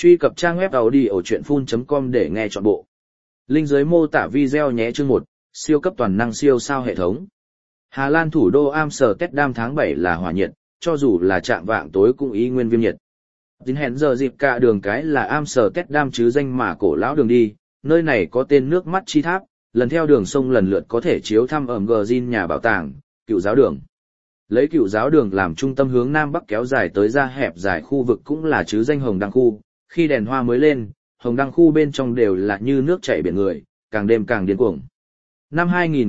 Truy cập trang web audiochuyenphun.com để nghe trọn bộ. Link dưới mô tả video nhé. Chương 1, siêu cấp toàn năng siêu sao hệ thống. Hà Lan thủ đô Amsterdam tháng 7 là hỏa nhiệt, cho dù là chạm vạng tối cũng y nguyên viêm nhiệt. Đến hẹn giờ dịp cả đường cái là Amsterdam chứ danh mà cổ lão đường đi, nơi này có tên nước mắt chi tháp, lần theo đường sông lần lượt có thể chiếu thăm ẩm Gzin nhà bảo tàng, cựu giáo đường. Lấy cựu giáo đường làm trung tâm hướng nam bắc kéo dài tới ra hẹp dài khu vực cũng là chứ danh Hồng Đăng khu, khi đèn hoa mới lên, Hồng Đăng khu bên trong đều là như nước chảy biển người, càng đêm càng điên cuồng. Năm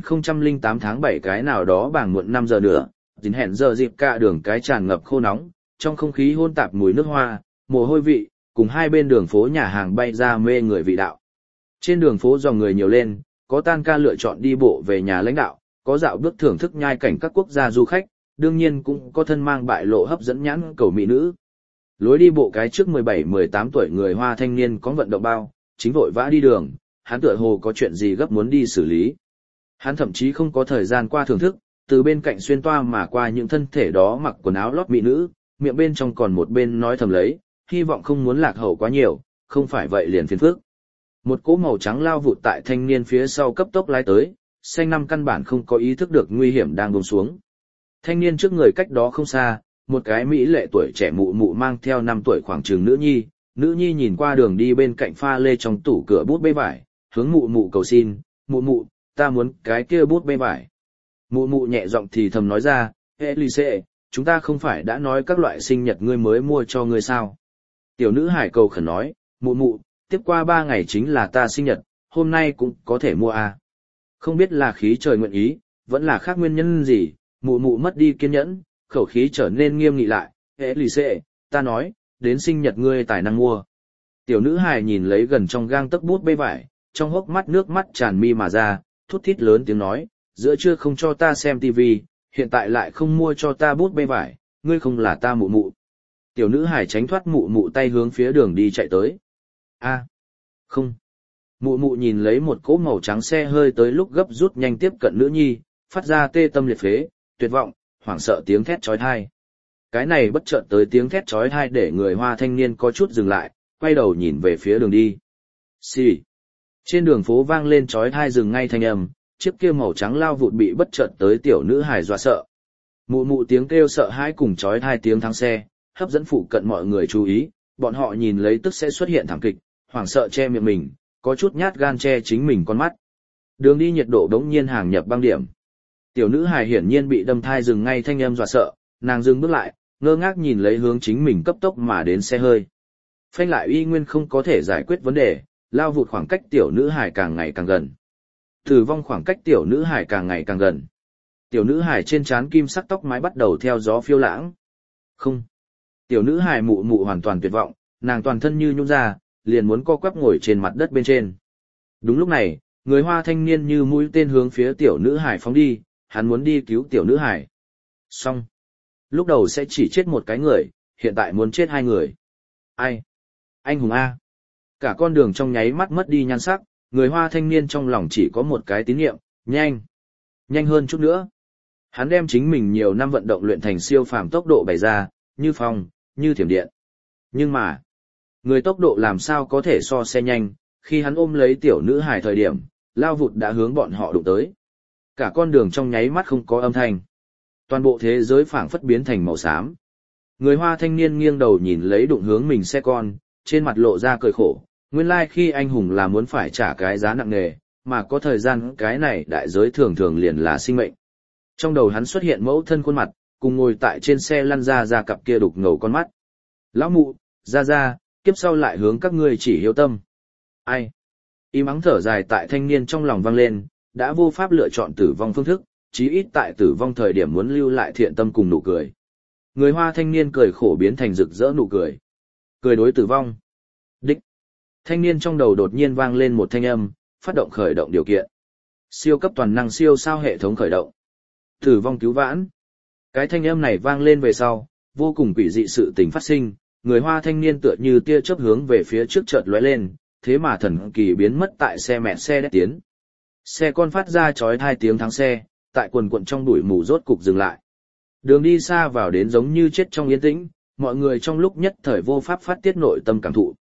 2008 tháng 7 cái nào đó bảng muộn 5 giờ nữa, dính hẹn giờ dịp cả đường cái tràn ngập khô nóng, trong không khí hôn tạp mùi nước hoa, mồ hôi vị, cùng hai bên đường phố nhà hàng bay ra mê người vị đạo. Trên đường phố dòng người nhiều lên, có tan ca lựa chọn đi bộ về nhà lãnh đạo, có dạo bước thưởng thức nhai cảnh các quốc gia du khách, đương nhiên cũng có thân mang bại lộ hấp dẫn nhãn cầu mỹ nữ. Lối đi bộ cái trước 17-18 tuổi người Hoa thanh niên có vận động bao, chính vội vã đi đường, hắn tựa hồ có chuyện gì gấp muốn đi xử lý. Hắn thậm chí không có thời gian qua thưởng thức, từ bên cạnh xuyên toa mà qua những thân thể đó mặc quần áo lót mỹ nữ, miệng bên trong còn một bên nói thầm lấy, hy vọng không muốn lạc hậu quá nhiều, không phải vậy liền phiền phức. Một cỗ màu trắng lao vụt tại thanh niên phía sau cấp tốc lái tới, xanh năm căn bản không có ý thức được nguy hiểm đang buông xuống. Thanh niên trước người cách đó không xa, một cái mỹ lệ tuổi trẻ mụ mụ mang theo 5 tuổi khoảng chừng nữ nhi nhìn qua đường đi bên cạnh pha lê trong tủ cửa bút bê vải, hướng mụ mụ cầu xin, mụ mụ, ta muốn cái kia bút bê vải. Mụ mụ nhẹ giọng thì thầm nói ra, Elise, chúng ta không phải đã nói các loại sinh nhật ngươi mới mua cho ngươi sao? Tiểu nữ hải cầu khẩn nói, mụ mụ, tiếp qua 3 ngày chính là ta sinh nhật, hôm nay cũng có thể mua à? Không biết là khí trời nguyện ý, vẫn là khác nguyên nhân gì, mụ mụ mất đi kiên nhẫn, khẩu khí trở nên nghiêm nghị lại, Elise, ta nói, đến sinh nhật ngươi tài năng mua. Tiểu nữ hài nhìn lấy gần trong gang tấc bút bê vải, trong hốc mắt nước mắt tràn mi mà ra, thút thít lớn tiếng nói, giữa trưa không cho ta xem tivi, hiện tại lại không mua cho ta bút bê vải, ngươi không là ta mụ mụ. Tiểu nữ hài tránh thoát mụ mụ tay hướng phía đường đi chạy tới. A, không. Mụ mụ nhìn lấy một cỗ màu trắng xe hơi tới lúc gấp rút nhanh tiếp cận nữ nhi, phát ra tê tâm liệt phế, tuyệt vọng, hoảng sợ tiếng thét chói tai. Cái này bất chợt tới tiếng thét chói tai để người Hoa thanh niên có chút dừng lại, quay đầu nhìn về phía đường đi. Xì. Trên đường phố vang lên chói tai dừng ngay thanh âm, chiếc kia màu trắng lao vụt bị bất chợt tới tiểu nữ hài dọa sợ. Mụ mụ tiếng kêu sợ hãi cùng chói tai tiếng thắng xe, hấp dẫn phụ cận mọi người chú ý, bọn họ nhìn lấy tức sẽ xuất hiện thảm kịch, hoảng sợ che miệng mình, có chút nhát gan che chính mình con mắt. Đường đi nhiệt độ đống nhiên hàng nhập băng điểm. Tiểu nữ hài hiển nhiên bị đâm thai dừng ngay thanh âm dọa sợ, nàng dừng bước lại, ngơ ngác nhìn lấy hướng chính mình cấp tốc mà đến xe hơi. Phanh lại y nguyên không có thể giải quyết vấn đề, lao vụt khoảng cách tiểu nữ hài càng ngày càng gần. Tử vong khoảng cách tiểu nữ hài càng ngày càng gần. Tiểu nữ hài trên trán kim sắc tóc mái bắt đầu theo gió phiêu lãng. Không. Tiểu nữ hài mụ mụ hoàn toàn tuyệt vọng, nàng toàn thân như nhũn ra, liền muốn co quắp ngồi trên mặt đất bên trên. Đúng lúc này, người Hoa thanh niên như mũi tên hướng phía tiểu nữ hài phóng đi, hắn muốn đi cứu tiểu nữ hài. Xong. Lúc đầu sẽ chỉ chết một cái người, hiện tại muốn chết 2 người. Ai? Anh hùng A. Cả con đường trong nháy mắt mất đi nhan sắc, người Hoa thanh niên trong lòng chỉ có một cái tín niệm, nhanh. Nhanh hơn chút nữa. Hắn đem chính mình nhiều năm vận động luyện thành siêu phàm tốc độ bày ra, như phong, như thiểm điện. Nhưng mà, người tốc độ làm sao có thể so xe nhanh, khi hắn ôm lấy tiểu nữ hài thời điểm, lao vụt đã hướng bọn họ đụng tới. Cả con đường trong nháy mắt không có âm thanh. Toàn bộ thế giới phảng phất biến thành màu xám. Người Hoa thanh niên nghiêng đầu nhìn lấy đụng hướng mình xe con, trên mặt lộ ra cười khổ. Nguyên lai khi anh hùng là muốn phải trả cái giá nặng nề, mà có thời gian cái này đại giới thường thường liền là sinh mệnh. Trong đầu hắn xuất hiện mẫu thân khuôn mặt, cùng ngồi tại trên xe lăn ra cặp kia đục ngầu con mắt. Lão mụ, ra, kiếp sau lại hướng các ngươi chỉ hiếu tâm. Ai? Im ắng thở dài tại thanh niên trong lòng vang lên, đã vô pháp lựa chọn tử vong phương thức, chí ít tại tử vong thời điểm muốn lưu lại thiện tâm cùng nụ cười. Người Hoa thanh niên cười khổ biến thành rực rỡ nụ cười. Cười đối tử vong. Đích. Thanh niên trong đầu đột nhiên vang lên một thanh âm, phát động khởi động điều kiện. Siêu cấp toàn năng siêu sao hệ thống khởi động. Tử vong cứu vãn. Cái thanh âm này vang lên về sau, vô cùng quỷ dị sự tình phát sinh, người Hoa thanh niên tựa như tia chớp hướng về phía trước chợt lóe lên, thế mà thần kỳ biến mất tại xe mẹ xe đét tiến. Xe con phát ra chói tai tiếng thắng xe, tại quần quần trong bụi mù rốt cục dừng lại. Đường đi xa vào đến giống như chết trong yên tĩnh, mọi người trong lúc nhất thời vô pháp phát tiết nội tâm cảm thụ.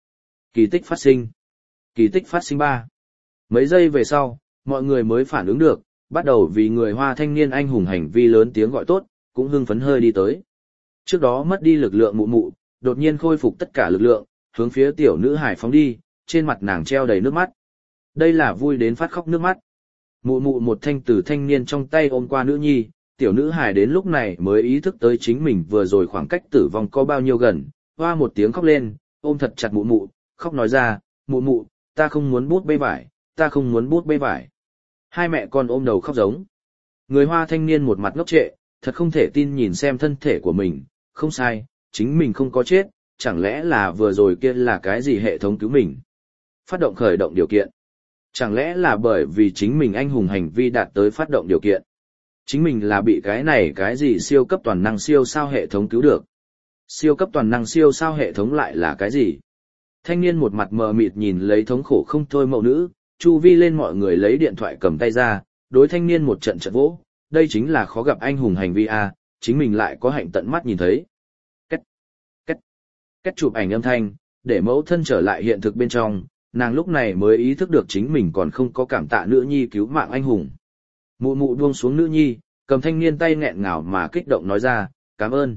Kỳ tích phát sinh. Kỳ tích phát sinh 3. Mấy giây về sau, mọi người mới phản ứng được, bắt đầu vì người Hoa thanh niên anh hùng hành vi lớn tiếng gọi tốt, cũng hưng phấn hơi đi tới. Trước đó mất đi lực lượng mụ mụ, đột nhiên khôi phục tất cả lực lượng, hướng phía tiểu nữ hải phóng đi, trên mặt nàng treo đầy nước mắt. Đây là vui đến phát khóc nước mắt. Mụ mụ một thanh từ thanh niên trong tay ôm qua nữ nhi, tiểu nữ hải đến lúc này mới ý thức tới chính mình vừa rồi khoảng cách tử vong có bao nhiêu gần, hoa một tiếng khóc lên, ôm thật chặt mụ mụ, khóc nói ra, mụ mụ, ta không muốn bút bê vải, ta không muốn bút bê vải. Hai mẹ con ôm đầu khóc giống. Người Hoa thanh niên một mặt ngốc trệ, thật không thể tin nhìn xem thân thể của mình, không sai, chính mình không có chết, chẳng lẽ là vừa rồi kia là cái gì hệ thống cứu mình. Phát động khởi động điều kiện. Chẳng lẽ là bởi vì chính mình anh hùng hành vi đạt tới phát động điều kiện. Chính mình là bị cái này cái gì siêu cấp toàn năng siêu sao hệ thống cứu được. Siêu cấp toàn năng siêu sao hệ thống lại là cái gì? Thanh niên một mặt mờ mịt nhìn lấy thống khổ không thôi mẫu nữ, chu vi lên mọi người lấy điện thoại cầm tay ra, đối thanh niên một trận trận vỗ, đây chính là khó gặp anh hùng hành vi a, chính mình lại có hạnh tận mắt nhìn thấy. Cách chụp ảnh âm thanh, để mẫu thân trở lại hiện thực bên trong, nàng lúc này mới ý thức được chính mình còn không có cảm tạ nữ nhi cứu mạng anh hùng. Mụ mụ buông xuống nữ nhi, cầm thanh niên tay nghẹn ngào mà kích động nói ra, cảm ơn,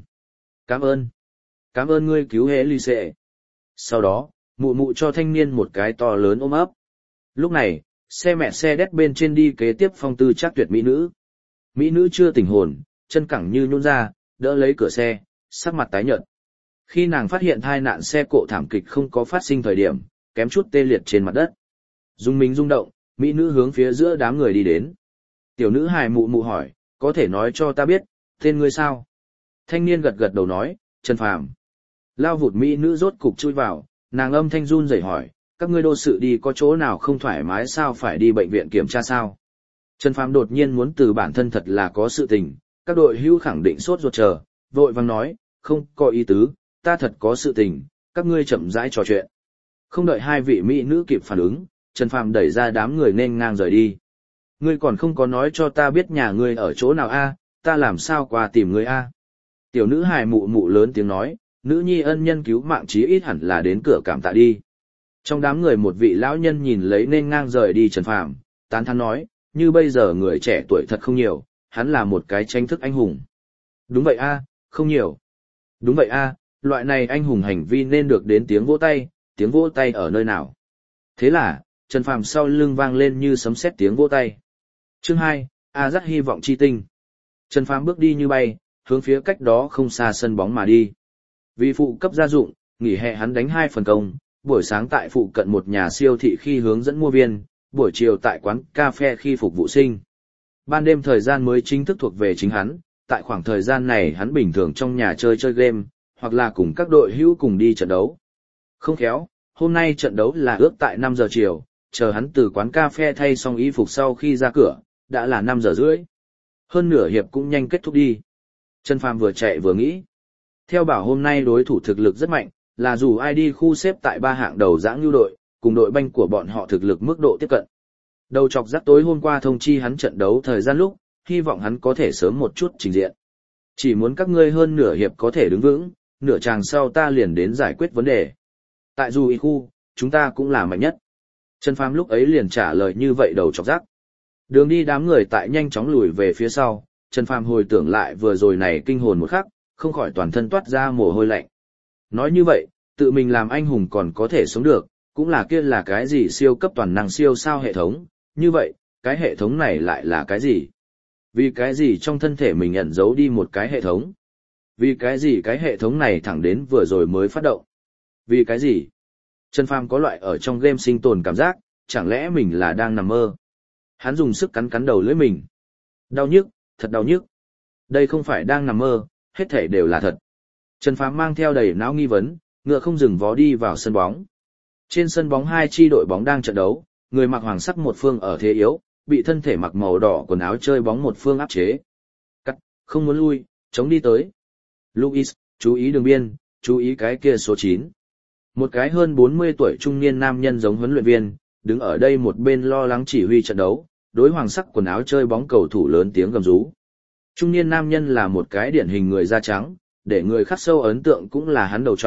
cảm ơn ngươi cứu hễ ly xệ. Sau đó, mụ mụ cho thanh niên một cái to lớn ôm ấp. Lúc này, xe mẹ xe đét bên trên đi kế tiếp phong tư chắc tuyệt mỹ nữ. Mỹ nữ chưa tỉnh hồn, chân cẳng như nhũn ra, đỡ lấy cửa xe, sắc mặt tái nhợt. Khi nàng phát hiện tai nạn xe cộ thảm kịch không có phát sinh thời điểm, kém chút tê liệt trên mặt đất. Dung mình rung động, mỹ nữ hướng phía giữa đám người đi đến. Tiểu nữ hài mụ mụ hỏi, có thể nói cho ta biết, tên ngươi sao? Thanh niên gật gật đầu nói, Trần Phàm. Lao vụt mỹ nữ rốt cục chui vào, nàng âm thanh run rẩy hỏi, các ngươi đô sự đi có chỗ nào không thoải mái sao phải đi bệnh viện kiểm tra sao? Trần Phàm đột nhiên muốn từ bản thân thật là có sự tình, các đội hưu khẳng định sốt ruột chờ, vội vàng nói, không có ý tứ, ta thật có sự tình, các ngươi chậm rãi trò chuyện. Không đợi hai vị mỹ nữ kịp phản ứng, Trần Phàm đẩy ra đám người nên ngang rời đi. Ngươi còn không có nói cho ta biết nhà ngươi ở chỗ nào a, ta làm sao qua tìm ngươi a? Tiểu nữ hài mụ mụ lớn tiếng nói, nữ nhi ân nhân cứu mạng chí ít hẳn là đến cửa cảm tạ đi. Trong đám người một vị lão nhân nhìn lấy nên ngang rời đi Trần Phàm, tán thán nói, như bây giờ người trẻ tuổi thật không nhiều, hắn là một cái tranh thức anh hùng. Đúng vậy a, không nhiều. Đúng vậy a, loại này anh hùng hành vi nên được đến tiếng vỗ tay ở nơi nào. Thế là, Trần Phàm sau lưng vang lên như sấm sét tiếng vỗ tay. Chương 2, A dắt hy vọng chi tinh. Trần Phàm bước đi như bay, hướng phía cách đó không xa sân bóng mà đi. Vì phụ cấp gia dụng, nghỉ hè hắn đánh 2 phần công, buổi sáng tại phụ cận một nhà siêu thị khi hướng dẫn mua viên, buổi chiều tại quán cà phê khi phục vụ sinh. Ban đêm thời gian mới chính thức thuộc về chính hắn, tại khoảng thời gian này hắn bình thường trong nhà chơi game, hoặc là cùng các đội hữu cùng đi trận đấu. Không khéo, hôm nay trận đấu là ước tại 5 giờ chiều, chờ hắn từ quán cà phê thay xong y phục sau khi ra cửa, đã là 5 giờ rưỡi. Hơn nửa hiệp cũng nhanh kết thúc đi. Trần Phàm vừa chạy vừa nghĩ. Theo bảo hôm nay đối thủ thực lực rất mạnh, là dù ai đi khu xếp tại 3 hạng đầu dãng lưu đội, cùng đội banh của bọn họ thực lực mức độ tiếp cận. Đầu chọc rắc tối hôm qua thông chi hắn trận đấu thời gian lúc, hy vọng hắn có thể sớm một chút trình diện. Chỉ muốn các ngươi hơn nửa hiệp có thể đứng vững, nửa chàng sau ta liền đến giải quyết vấn đề. Tại dù y khu, chúng ta cũng là mạnh nhất. Trần Phàm lúc ấy liền trả lời như vậy đầu chọc rắc. Đường đi đám người tại nhanh chóng lùi về phía sau, Trần Phàm hồi tưởng lại vừa rồi này kinh hồn một khắc, không khỏi toàn thân toát ra mồ hôi lạnh. Nói như vậy, tự mình làm anh hùng còn có thể sống được, cũng là kia là cái gì siêu cấp toàn năng siêu sao hệ thống, như vậy, cái hệ thống này lại là cái gì? Vì cái gì trong thân thể mình ẩn giấu đi một cái hệ thống? Vì cái gì cái hệ thống này thẳng đến vừa rồi mới phát động? Vì cái gì? Trần Phàm có loại ở trong game sinh tồn cảm giác, chẳng lẽ mình là đang nằm mơ? Hắn dùng sức cắn cắn đầu lưỡi mình. Đau nhức, thật đau nhức. Đây không phải đang nằm mơ, hết thể đều là thật. Trần Phàm mang theo đầy não nghi vấn, ngựa không dừng vó đi vào sân bóng. Trên sân bóng hai chi đội bóng đang trận đấu, người mặc hoàng sắc một phương ở thế yếu, bị thân thể mặc màu đỏ quần áo chơi bóng một phương áp chế. Cắt, không muốn lui, chống đi tới. Luis, chú ý đường biên, chú ý cái kia số 9. Một cái hơn 40 tuổi trung niên nam nhân giống huấn luyện viên, đứng ở đây một bên lo lắng chỉ huy trận đấu, đối hoàng sắc quần áo chơi bóng cầu thủ lớn tiếng gầm rú. Trung niên nam nhân là một cái điển hình người da trắng, để người khắc sâu ấn tượng cũng là hắn đầu trọc,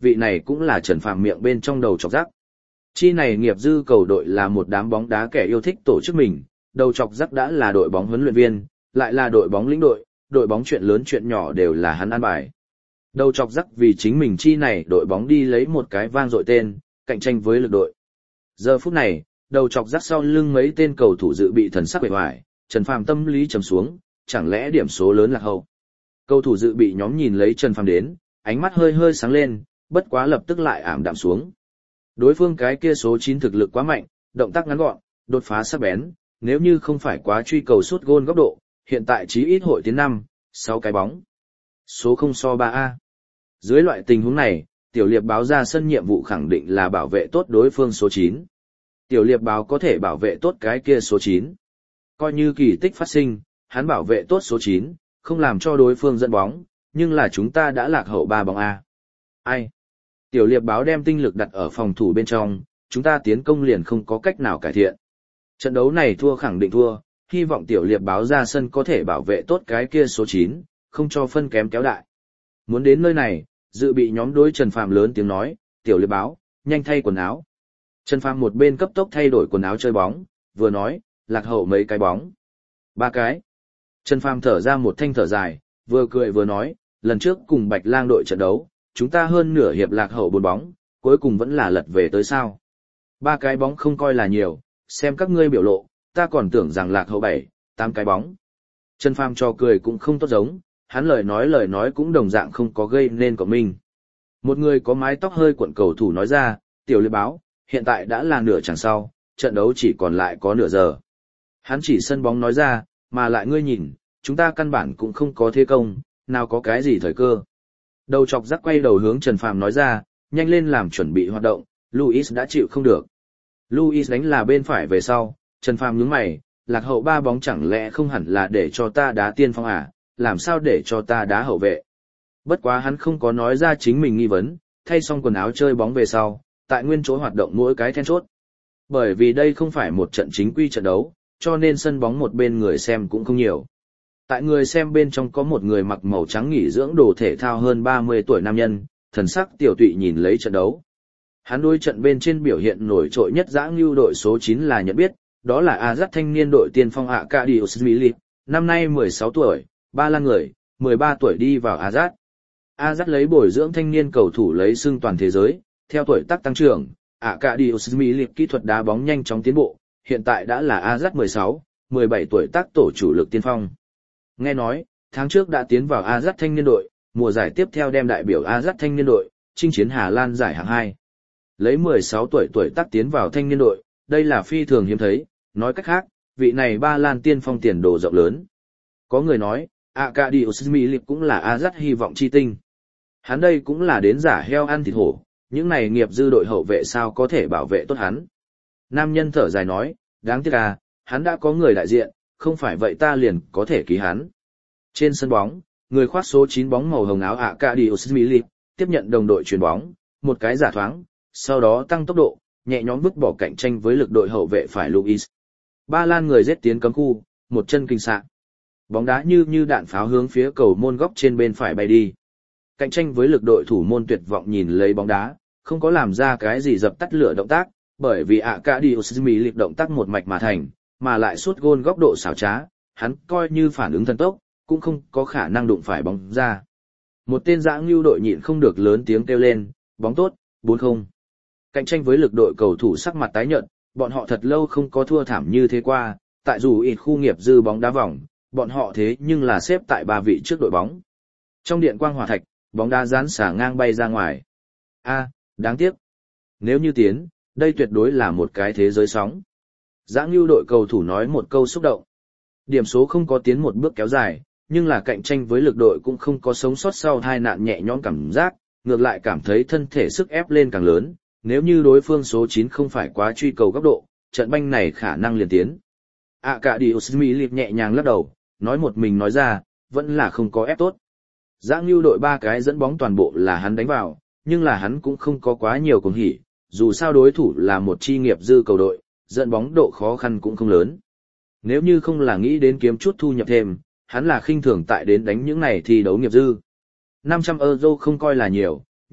vị này cũng là Trần Phàm miệng bên trong đầu chọc rắc. Chi này nghiệp dư cầu đội là một đám bóng đá kẻ yêu thích tổ chức mình, đầu chọc rắc đã là đội bóng huấn luyện viên, lại là đội bóng lĩnh đội bóng chuyện lớn chuyện nhỏ đều là hắn an bài. Đầu chọc rắc vì chính mình chi này đội bóng đi lấy một cái vang dội tên, cạnh tranh với lực đội. Giờ phút này, đầu chọc rắc sau lưng mấy tên cầu thủ dự bị thần sắc bề ngoài, Trần Phàm tâm lý trầm xuống, chẳng lẽ điểm số lớn lạc hậu. Cầu thủ dự bị nhóm nhìn lấy Trần Phàm đến, ánh mắt hơi hơi sáng lên, bất quá lập tức lại ảm đạm xuống. Đối phương cái kia số 9 thực lực quá mạnh, động tác ngắn gọn, đột phá sắc bén, nếu như không phải quá truy cầu sút gôn góc độ, hiện tại chí ít hội tiến 5, 6 cái bóng. Số không so 3A. Dưới loại tình huống này, Tiểu Liệp báo ra sân nhiệm vụ khẳng định là bảo vệ tốt đối phương số 9. Tiểu Liệp báo có thể bảo vệ tốt cái kia số 9. Coi như kỳ tích phát sinh, hắn bảo vệ tốt số 9, không làm cho đối phương dẫn bóng, nhưng là chúng ta đã lạc hậu 3 bóng A. Ai? Tiểu Liệp báo đem tinh lực đặt ở phòng thủ bên trong, chúng ta tiến công liền không có cách nào cải thiện. Trận đấu này thua khẳng định thua, hy vọng Tiểu Liệp báo ra sân có thể bảo vệ tốt cái kia số 9, không cho phân kém kéo đại. Muốn đến nơi này, dự bị nhóm đối Trần Phàm lớn tiếng nói, Tiểu Liệp báo, nhanh thay quần áo. Trần Phàm một bên cấp tốc thay đổi quần áo chơi bóng, vừa nói, lạc hậu mấy cái bóng. 3 cái. Trần Phàm thở ra một thanh thở dài, vừa cười vừa nói, lần trước cùng Bạch Lang đội trận đấu, chúng ta hơn nửa hiệp lạc hậu 4 bóng, cuối cùng vẫn là lật về tới sao. 3 cái bóng không coi là nhiều, xem các ngươi biểu lộ, ta còn tưởng rằng lạc hậu 7, 8 cái bóng. Trần Phàm cho cười cũng không tốt giống, hắn lời nói cũng đồng dạng không có gây nên cộng minh. Một người có mái tóc hơi cuộn cầu thủ nói ra, Tiểu Liệp báo, hiện tại đã là nửa chặng sau, trận đấu chỉ còn lại có nửa giờ. Hắn chỉ sân bóng nói ra, mà lại ngươi nhìn, chúng ta căn bản cũng không có thế công, nào có cái gì thời cơ. Đầu chọc rắc quay đầu hướng Trần Phàm nói ra, nhanh lên làm chuẩn bị hoạt động, Luis đã chịu không được. Luis đánh là bên phải về sau, Trần Phàm nhướng mày, lạc hậu 3 bóng chẳng lẽ không hẳn là để cho ta đá tiên phong à, làm sao để cho ta đá hậu vệ. Bất quá hắn không có nói ra chính mình nghi vấn, thay xong quần áo chơi bóng về sau, tại nguyên chỗ hoạt động mỗi cái then chốt. Bởi vì đây không phải một trận chính quy trận đấu, cho nên sân bóng một bên người xem cũng không nhiều. Tại người xem bên trong có một người mặc màu trắng nghỉ dưỡng đồ thể thao hơn 30 tuổi nam nhân, thần sắc tiểu tụy nhìn lấy trận đấu. Hắn đối trận bên trên biểu hiện nổi trội nhất dã ngưu đội số 9 là nhận biết, đó là Ajax thanh niên đội tiên phong Arkadiusz Milik, năm nay 16 tuổi, Ba Lan người, 13 tuổi đi vào Ajax. Ajax lấy bồi dưỡng thanh niên cầu thủ lấy xưng toàn thế giới, theo tuổi tác tăng trưởng, Arkadiusz Milik kỹ thuật đá bóng nhanh chóng tiến bộ, hiện tại đã là Ajax 16, 17 tuổi tác tổ chủ lực tiên phong. Nghe nói, tháng trước đã tiến vào Ajax thanh niên đội, mùa giải tiếp theo đem đại biểu Ajax thanh niên đội, chinh chiến Hà Lan giải hạng 2. Lấy 16 tuổi tác tiến vào thanh niên đội, đây là phi thường hiếm thấy, nói cách khác, vị này Ba Lan tiên phong tiền đồ rộng lớn. Có người nói, Arkadiusz Milik cũng là Ajax hy vọng chi tinh. Hắn đây cũng là đến giả heo ăn thịt hổ, những này nghiệp dư đội hậu vệ sao có thể bảo vệ tốt hắn. Nam nhân thở dài nói, đáng tiếc à, hắn đã có người đại diện, không phải vậy ta liền có thể ký hắn. Trên sân bóng, người khoác số 9 bóng màu hồng áo Arkadiusz Milik, tiếp nhận đồng đội chuyền bóng, một cái giả thoáng, sau đó tăng tốc độ, nhẹ nhõm vứt bỏ cạnh tranh với lực đội hậu vệ phải Luis. Ba Lan người giết tiến cấm khu, một chân kinh xạ. Bóng đá như đạn pháo hướng phía cầu môn góc trên bên phải bay đi. Cạnh tranh với lực đội thủ môn tuyệt vọng nhìn lấy bóng đá, không có làm ra cái gì dập tắt lửa động tác, bởi vì Arkadiusz Milik động tác một mạch mà thành, mà lại sút gôn góc độ xảo trá, hắn coi như phản ứng thần tốc, cũng không có khả năng đụng phải bóng ra. Một tên dã ngưu đội nhịn không được lớn tiếng kêu lên, bóng tốt, 4-0. Cạnh tranh với lực đội cầu thủ sắc mặt tái nhợt, bọn họ thật lâu không có thua thảm như thế qua, tại dù ít khu nghiệp dư bóng đá vòng, bọn họ thế nhưng là xếp tại 3 vị trước đội bóng. Trong điện quang hỏa thạch, bóng đá dán xả ngang bay ra ngoài. Đáng tiếc. Nếu như tiến, đây tuyệt đối là một cái thế giới sóng. Dã ngưu đội cầu thủ nói một câu xúc động. Điểm số không có tiến một bước kéo dài, nhưng là cạnh tranh với lực đội cũng không có sống sót sau hai nạn nhẹ nhõm cảm giác, ngược lại cảm thấy thân thể sức ép lên càng lớn, nếu như đối phương số 9 không phải quá truy cầu góc độ, trận banh này khả năng liền tiến. Arkadiusz Milik nhẹ nhàng lắc đầu, nói một mình nói ra, vẫn là không có ép tốt. Dã ngưu đội 3 cái dẫn bóng toàn bộ là hắn đánh vào, nhưng là hắn cũng không có quá nhiều cuồng hỉ, dù sao đối thủ là một chi nghiệp dư cầu đội, dẫn bóng độ khó khăn cũng không lớn. Nếu như không là nghĩ đến kiếm chút thu nhập thêm, hắn là khinh thường tại đến đánh những này thi đấu nghiệp dư. 500 euro không coi là nhiều,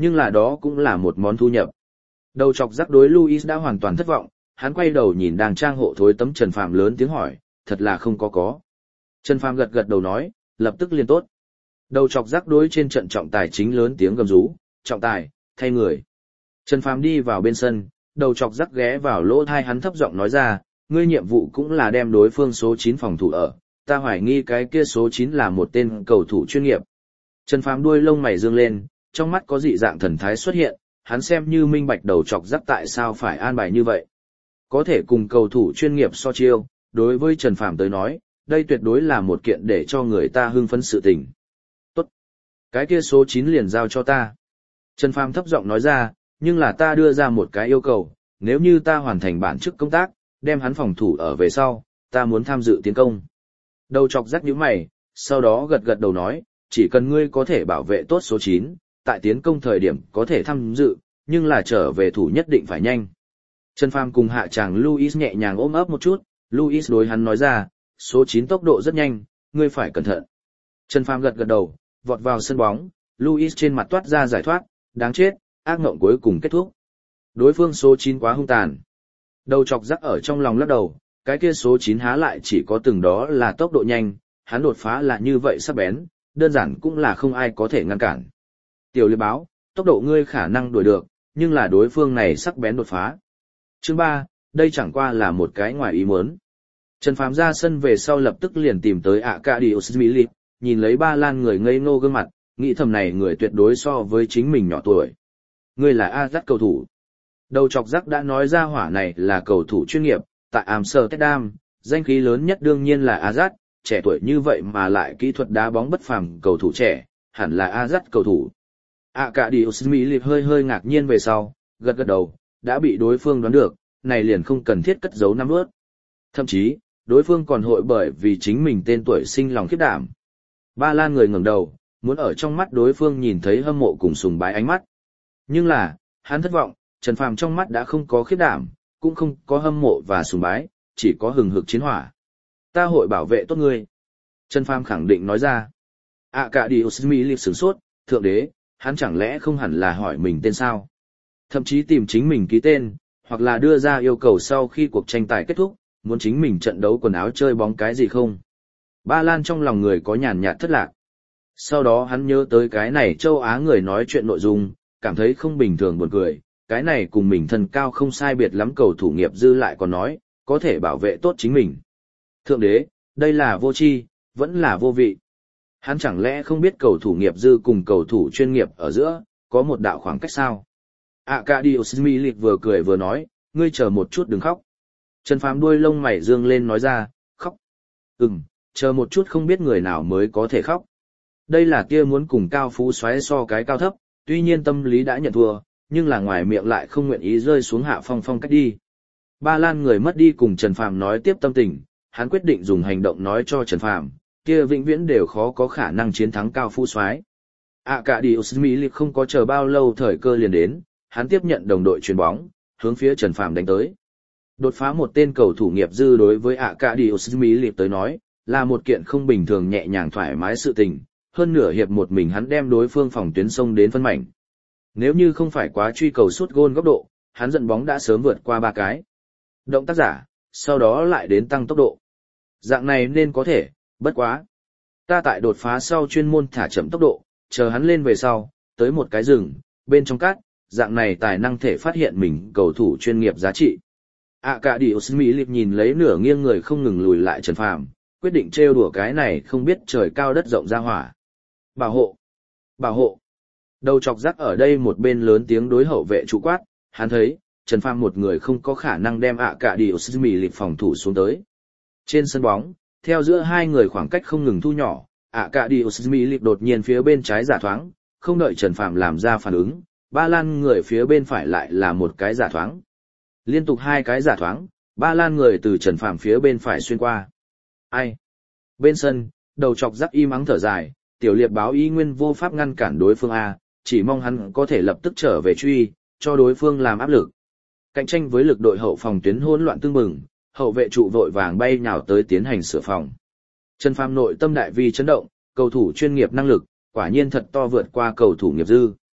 nhưng là đó cũng là một món thu nhập. Đầu chọc rắc đối Louis đã hoàn toàn thất vọng, hắn quay đầu nhìn đang trang hộ thối tấm Trần Phàm lớn tiếng hỏi, thật là không có. Trần Phàm gật gật đầu nói, lập tức liền tốt. Đầu chọc rắc đối trên trận trọng tài chính lớn tiếng gầm rú, trọng tài, thay người. Trần Phàm đi vào bên sân, đầu chọc rắc ghé vào lỗ tai hắn thấp giọng nói ra, ngươi nhiệm vụ cũng là đem đối phương số 9 phòng thủ ở, ta hoài nghi cái kia số 9 là một tên cầu thủ chuyên nghiệp. Trần Phàm đuôi lông mày dương lên, trong mắt có dị dạng thần thái xuất hiện, hắn xem như minh bạch đầu chọc rắc tại sao phải an bài như vậy. Có thể cùng cầu thủ chuyên nghiệp so chiêu, đối với Trần Phàm tới nói, đây tuyệt đối là một kiện để cho người ta hưng phấn sự tình. Tốt. Cái kia số 9 liền giao cho ta. Trần Phàm thấp giọng nói ra, nhưng là ta đưa ra một cái yêu cầu, nếu như ta hoàn thành bản chức công tác, đem hắn phòng thủ ở về sau, ta muốn tham dự tiến công. Đầu chọc rắc nhíu mày, sau đó gật gật đầu nói, chỉ cần ngươi có thể bảo vệ tốt số 9, tại tiến công thời điểm có thể tham dự, nhưng là trở về thủ nhất định phải nhanh. Trần Phàm cùng hạ chàng Louis nhẹ nhàng ôm ấp một chút, Louis đối hắn nói ra, số 9 tốc độ rất nhanh, ngươi phải cẩn thận. Trần Phàm gật gật đầu, vọt vào sân bóng, Louis trên mặt toát ra giải thoát, đáng chết, ác mộng cuối cùng kết thúc. Đối phương số 9 quá hung tàn. Đầu chọc rắc ở trong lòng lắc đầu, cái kia số 9 há lại chỉ có từng đó là tốc độ nhanh, hắn đột phá là như vậy sắc bén, đơn giản cũng là không ai có thể ngăn cản. Tiểu liệp báo, tốc độ ngươi khả năng đuổi được, nhưng là đối phương này sắc bén đột phá. Chương 3, đây chẳng qua là một cái ngoài ý muốn. Trần Phàm ra sân về sau lập tức liền tìm tới Arkadiusz Milik, nhìn lấy Ba Lan người ngây ngô gương mặt, nghĩ thầm này người tuyệt đối so với chính mình nhỏ tuổi. Ngươi là Azat cầu thủ. Đầu chọc rắc đã nói ra hỏa này là cầu thủ chuyên nghiệp, tại Amsterdam, danh khí lớn nhất đương nhiên là Azat, trẻ tuổi như vậy mà lại kỹ thuật đá bóng bất phàm cầu thủ trẻ, hẳn là Azat cầu thủ. Arkadiusz Milik hơi ngạc nhiên về sau, gật gật đầu, đã bị đối phương đoán được, này liền không cần thiết cất giấu năm ướt. Thậm chí, đối phương còn hội bởi vì chính mình tên tuổi sinh lòng khiếp đảm. Ba Lan người ngẩng đầu, muốn ở trong mắt đối phương nhìn thấy hâm mộ cùng sùng bái ánh mắt. Nhưng là, hắn thất vọng, Trần Phàm trong mắt đã không có khiếp đảm, cũng không có hâm mộ và sùng bái, chỉ có hừng hực chiến hỏa. Ta hội bảo vệ tốt ngươi. Trần Phàm khẳng định nói ra. Arkadiusz Milik sửng sốt, thượng đế, hắn chẳng lẽ không hẳn là hỏi mình tên sao? Thậm chí tìm chính mình ký tên, hoặc là đưa ra yêu cầu sau khi cuộc tranh tài kết thúc, muốn chính mình trận đấu quần áo chơi bóng cái gì không? Ba Lan trong lòng người có nhàn nhạt thất lạc. Sau đó hắn nhớ tới cái này châu Á người nói chuyện nội dung, cảm thấy không bình thường buồn cười, cái này cùng mình thân cao không sai biệt lắm cầu thủ nghiệp dư lại còn nói, có thể bảo vệ tốt chính mình. Thượng đế, đây là vô tri, vẫn là vô vị. Hắn chẳng lẽ không biết cầu thủ nghiệp dư cùng cầu thủ chuyên nghiệp ở giữa, có một đạo khoảng cách sao? Arkadiusz Milik vừa cười vừa nói, ngươi chờ một chút đừng khóc. Trần Phàm đuôi lông mày dương lên nói ra, khóc. Chờ một chút không biết người nào mới có thể khóc. Đây là kia muốn cùng cao phú xoáy so cái cao thấp, tuy nhiên tâm lý đã nhận thua, nhưng là ngoài miệng lại không nguyện ý rơi xuống hạ phong cách đi. Ba Lan người mất đi cùng Trần Phàm nói tiếp tâm tình, hắn quyết định dùng hành động nói cho Trần Phàm, kia vĩnh viễn đều khó có khả năng chiến thắng cao phú soái. Arkadiusz Milik không có chờ bao lâu thời cơ liền đến, hắn tiếp nhận đồng đội chuyền bóng, hướng phía Trần Phàm đánh tới. Đột phá một tên cầu thủ nghiệp dư đối với Arkadiusz Milik tới nói, là một kiện không bình thường nhẹ nhàng thoải mái sự tình, hơn nửa hiệp một mình hắn đem đối phương phòng tuyến sông đến phân mảnh. Nếu như không phải quá truy cầu sút gôn góc độ, hắn dẫn bóng đã sớm vượt qua 3 cái. Động tác giả, sau đó lại đến tăng tốc độ. Dạng này nên có thể, bất quá. Ta tại đột phá sau chuyên môn thả chậm tốc độ, chờ hắn lên về sau, tới một cái rừng, bên trong cát, dạng này tài năng thể phát hiện mình cầu thủ chuyên nghiệp giá trị. Arkadiusz Milik nhìn lấy nửa nghiêng người không ngừng lùi lại Trần Phàm, quyết định trêu đùa cái này không biết trời cao đất rộng ra hỏa. Bảo hộ! Bảo hộ! Đầu chọc rắc ở đây một bên lớn tiếng đối hậu vệ trụ quát, hắn thấy, Trần Phàm một người không có khả năng đem Arkadiusz Milik phòng thủ xuống tới. Trên sân bóng, theo giữa hai người khoảng cách không ngừng thu nhỏ, Arkadiusz Milik đột nhiên phía bên trái giả thoáng, không đợi Trần Phàm làm ra phản ứng, Ba Lan người phía bên phải lại là một cái giả thoáng. Liên tục 2 cái giả thoáng, Ba Lan người từ Trần Phàm phía bên phải xuyên qua. Ai? Bên sân, đầu chọc rắc im ắng thở dài, tiểu liệp báo y nguyên vô pháp ngăn cản đối phương A, chỉ mong hắn có thể lập tức trở về truy, cho đối phương làm áp lực. Cạnh tranh với lực đội hậu phòng tuyến hỗn loạn tương mừng, hậu vệ trụ vội vàng bay nhào tới tiến hành sửa phòng. Trần Phàm nội tâm đại vi chấn động, cầu thủ chuyên nghiệp năng lực, quả nhiên thật to vượt qua cầu thủ nghiệp dư.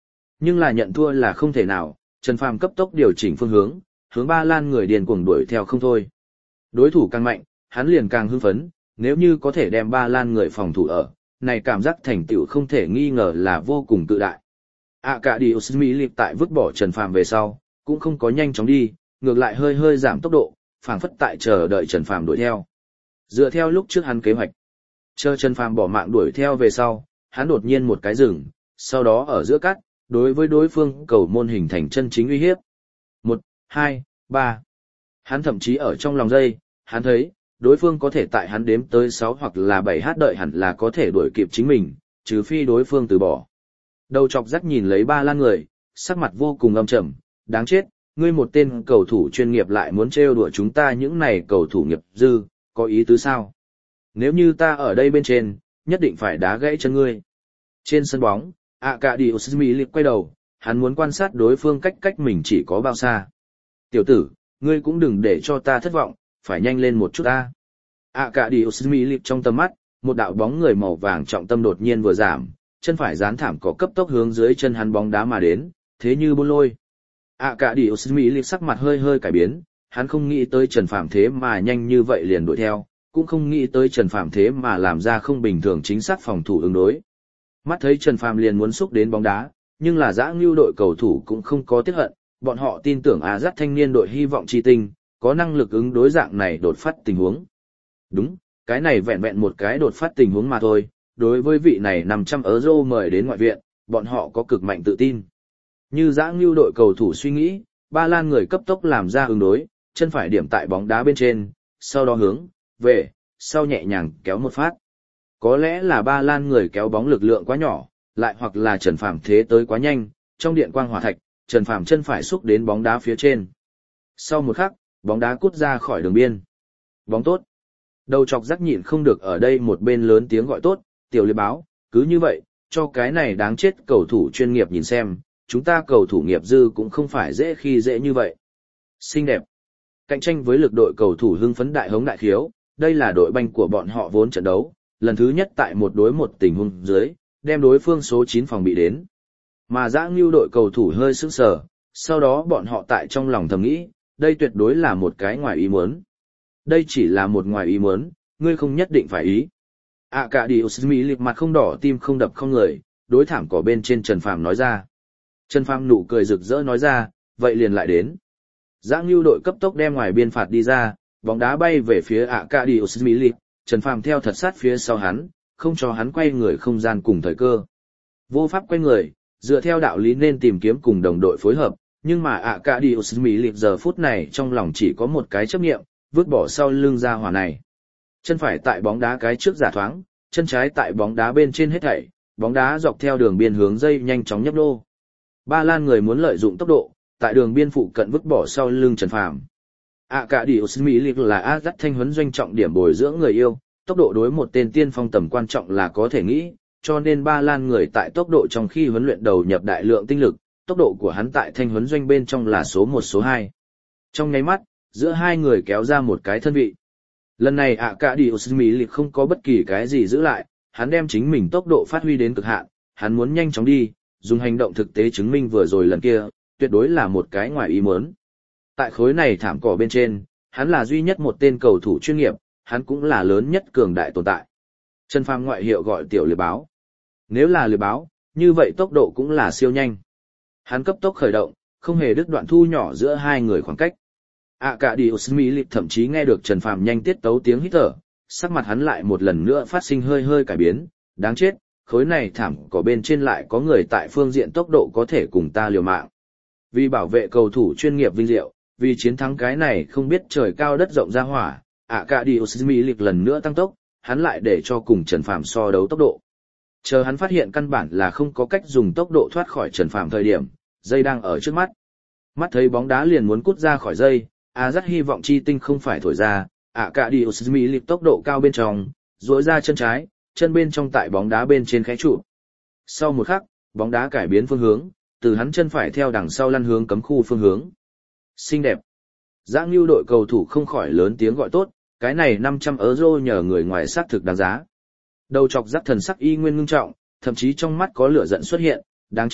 Nhưng là nhận thua là không thể nào, Trần Phàm cấp tốc điều chỉnh phương hướng, hướng Ba Lan người điên cuồng đuổi theo không thôi. Đối thủ càng mạnh, hắn liền càng hưng phấn, nếu như có thể đem Ba Lan người phòng thủ ở, này cảm giác thành tựu không thể nghi ngờ là vô cùng tự đại. Arkadiusz Milik tại vứt bỏ Trần Phàm về sau, cũng không có nhanh chóng đi, ngược lại hơi hơi giảm tốc độ, phảng phất tại chờ đợi Trần Phàm đuổi theo. Dựa theo lúc trước hắn kế hoạch, chờ Trần Phàm bỏ mạng đuổi theo về sau, hắn đột nhiên một cái dừng, sau đó ở giữa cắt, đối với đối phương cầu môn hình thành chân chính uy hiếp. 1, 2, 3. Hắn thậm chí ở trong lòng giây, hắn thấy, đối phương có thể tại hắn đếm tới 6 hoặc là 7 hát đợi hẳn là có thể đuổi kịp chính mình, trừ phi đối phương từ bỏ. Đầu chọc rắc nhìn lấy Ba Lan người, sắc mặt vô cùng âm trầm, đáng chết, ngươi một tên cầu thủ chuyên nghiệp lại muốn trêu đùa chúng ta những này cầu thủ nghiệp dư, có ý tứ sao? Nếu như ta ở đây bên trên, nhất định phải đá gãy chân ngươi. Trên sân bóng, Arkadiusz Milik quay đầu, hắn muốn quan sát đối phương cách mình chỉ có bao xa. Tiểu tử, ngươi cũng đừng để cho ta thất vọng, phải nhanh lên một chút ta. Arkadiusz Milik trong tầm mắt, một đạo bóng người màu vàng trọng tâm đột nhiên vừa giảm, chân phải dán thảm có cấp tốc hướng dưới chân hắn bóng đá mà đến, thế như buôn lôi. Arkadiusz Milik sắc mặt hơi hơi cải biến, hắn không nghĩ tới Trần Phàm thế mà nhanh như vậy liền đuổi theo, cũng không nghĩ tới Trần Phàm thế mà làm ra không bình thường chính xác phòng thủ ứng đối. Mắt thấy Trần Phàm liền muốn xúc đến bóng đá, nhưng là Dã Ngưu đội cầu thủ cũng không có tiếc hận, bọn họ tin tưởng Azat thanh niên đội hy vọng chi tinh, có năng lực ứng đối dạng này đột phát tình huống. Đúng, cái này vẹn vẹn một cái đột phát tình huống mà thôi, đối với vị này 500 euro mời đến ngoại viện, bọn họ có cực mạnh tự tin. Như Dã Ngưu đội cầu thủ suy nghĩ, Ba Lan người cấp tốc làm ra ứng đối, chân phải điểm tại bóng đá bên trên, sau đó hướng về sau nhẹ nhàng kéo một phát. Có lẽ là Ba Lan người kéo bóng lực lượng quá nhỏ, lại hoặc là Trần Phàm thế tới quá nhanh, trong điện quang hỏa thạch, Trần Phàm chân phải xúc đến bóng đá phía trên. Sau một khắc, bóng đá cút ra khỏi đường biên. Bóng tốt. Đầu chọc rắc nhịn không được ở đây một bên lớn tiếng gọi tốt, tiểu liệt báo, cứ như vậy, cho cái này đáng chết cầu thủ chuyên nghiệp nhìn xem, chúng ta cầu thủ nghiệp dư cũng không phải dễ khi dễ như vậy. Xinh đẹp. Cạnh tranh với lực đội cầu thủ hưng phấn đại hống đại khiếu, đây là đội banh của bọn họ vốn trận đấu, lần thứ nhất tại một đối một tình huống dưới, đem đối phương số 9 phòng bị đến. Mà Dã Ngưu đội cầu thủ hơi sững sờ, sau đó bọn họ tại trong lòng thầm nghĩ, đây tuyệt đối là một cái ngoài ý muốn. Đây chỉ là một ngoài ý muốn, ngươi không nhất định phải ý. Arkadiusz Milik mặt không đỏ tim không đập không người, đối thảm cỏ bên trên Trần Phàm nói ra. Trần Phàm nụ cười rực rỡ nói ra, vậy liền lại đến. Dã Ngưu đội cấp tốc đem ngoài biên phạt đi ra, bóng đá bay về phía Arkadiusz Milik, Trần Phàm theo thật sát phía sau hắn, không cho hắn quay người không gian cùng thời cơ. Vô pháp quay người, dựa theo đạo lý nên tìm kiếm cùng đồng đội phối hợp, nhưng mà Arkadiusz Milik giờ phút này trong lòng chỉ có một cái chấp niệm, vứt bỏ sau lưng ra hỏa này. Chân phải tại bóng đá cái trước giả thoáng, chân trái tại bóng đá bên trên hết thảy, bóng đá dọc theo đường biên hướng dây nhanh chóng nhấp nô. Ba Lan người muốn lợi dụng tốc độ, tại đường biên phụ cận vứt bỏ sau lưng Trần Phàm. Arkadiusz Milik là Azat thanh huấn doanh trọng điểm bồi dưỡng người yêu, tốc độ đối một tên tiên phong tầm quan trọng là có thể nghĩ, cho nên Ba Lan người tại tốc độ trong khi huấn luyện đầu nhập đại lượng tinh lực, tốc độ của hắn tại thanh huấn doanh bên trong là số 1 số 2. Trong nháy mắt, giữa hai người kéo ra một cái thân vị. Lần này Arkadiusz Milik không có bất kỳ cái gì giữ lại, hắn đem chính mình tốc độ phát huy đến cực hạn, hắn muốn nhanh chóng đi, dùng hành động thực tế chứng minh vừa rồi lần kia, tuyệt đối là một cái ngoài ý muốn. Tại khối này thảm cỏ bên trên, hắn là duy nhất một tên cầu thủ chuyên nghiệp, hắn cũng là lớn nhất cường đại tồn tại. Trần Phàm ngoại hiệu gọi tiểu liệp báo. Nếu là liệp báo, như vậy tốc độ cũng là siêu nhanh. Hắn cấp tốc khởi động, không hề đứt đoạn thu nhỏ giữa hai người khoảng cách. Arkadiusz Milik thậm chí nghe được Trần Phàm nhanh tiết tấu tiếng hít thở, sắc mặt hắn lại một lần nữa phát sinh hơi hơi cải biến, đáng chết, khối này thảm cỏ bên trên lại có người tại phương diện tốc độ có thể cùng ta liều mạng. Vì bảo vệ cầu thủ chuyên nghiệp vinh diệu, vì chiến thắng cái này không biết trời cao đất rộng ra hỏa, Arkadiusz Milik lần nữa tăng tốc, hắn lại để cho cùng Trần Phàm so đấu tốc độ. Chờ hắn phát hiện căn bản là không có cách dùng tốc độ thoát khỏi Trần Phàm thời điểm, dây đang ở trước mắt. Mắt thấy bóng đá liền muốn cút ra khỏi dây, Azat hy vọng chi tinh không phải thổi ra, Arkadiusz Milik tốc độ cao bên trong, duỗi ra chân trái, chân bên trong tại bóng đá bên trên khẽ trụ. Sau một khắc, bóng đá cải biến phương hướng, từ hắn chân phải theo đằng sau lăn hướng cấm khu phương hướng. Xinh đẹp. Dã Ngưu đội cầu thủ không khỏi lớn tiếng gọi tốt, cái này 500 euro nhờ người ngoài xác thực đáng giá. Đầu chọc rắc thần sắc y nguyên ngưng trọng, thậm chí trong mắt có lửa giận xuất hiện, đáng chết,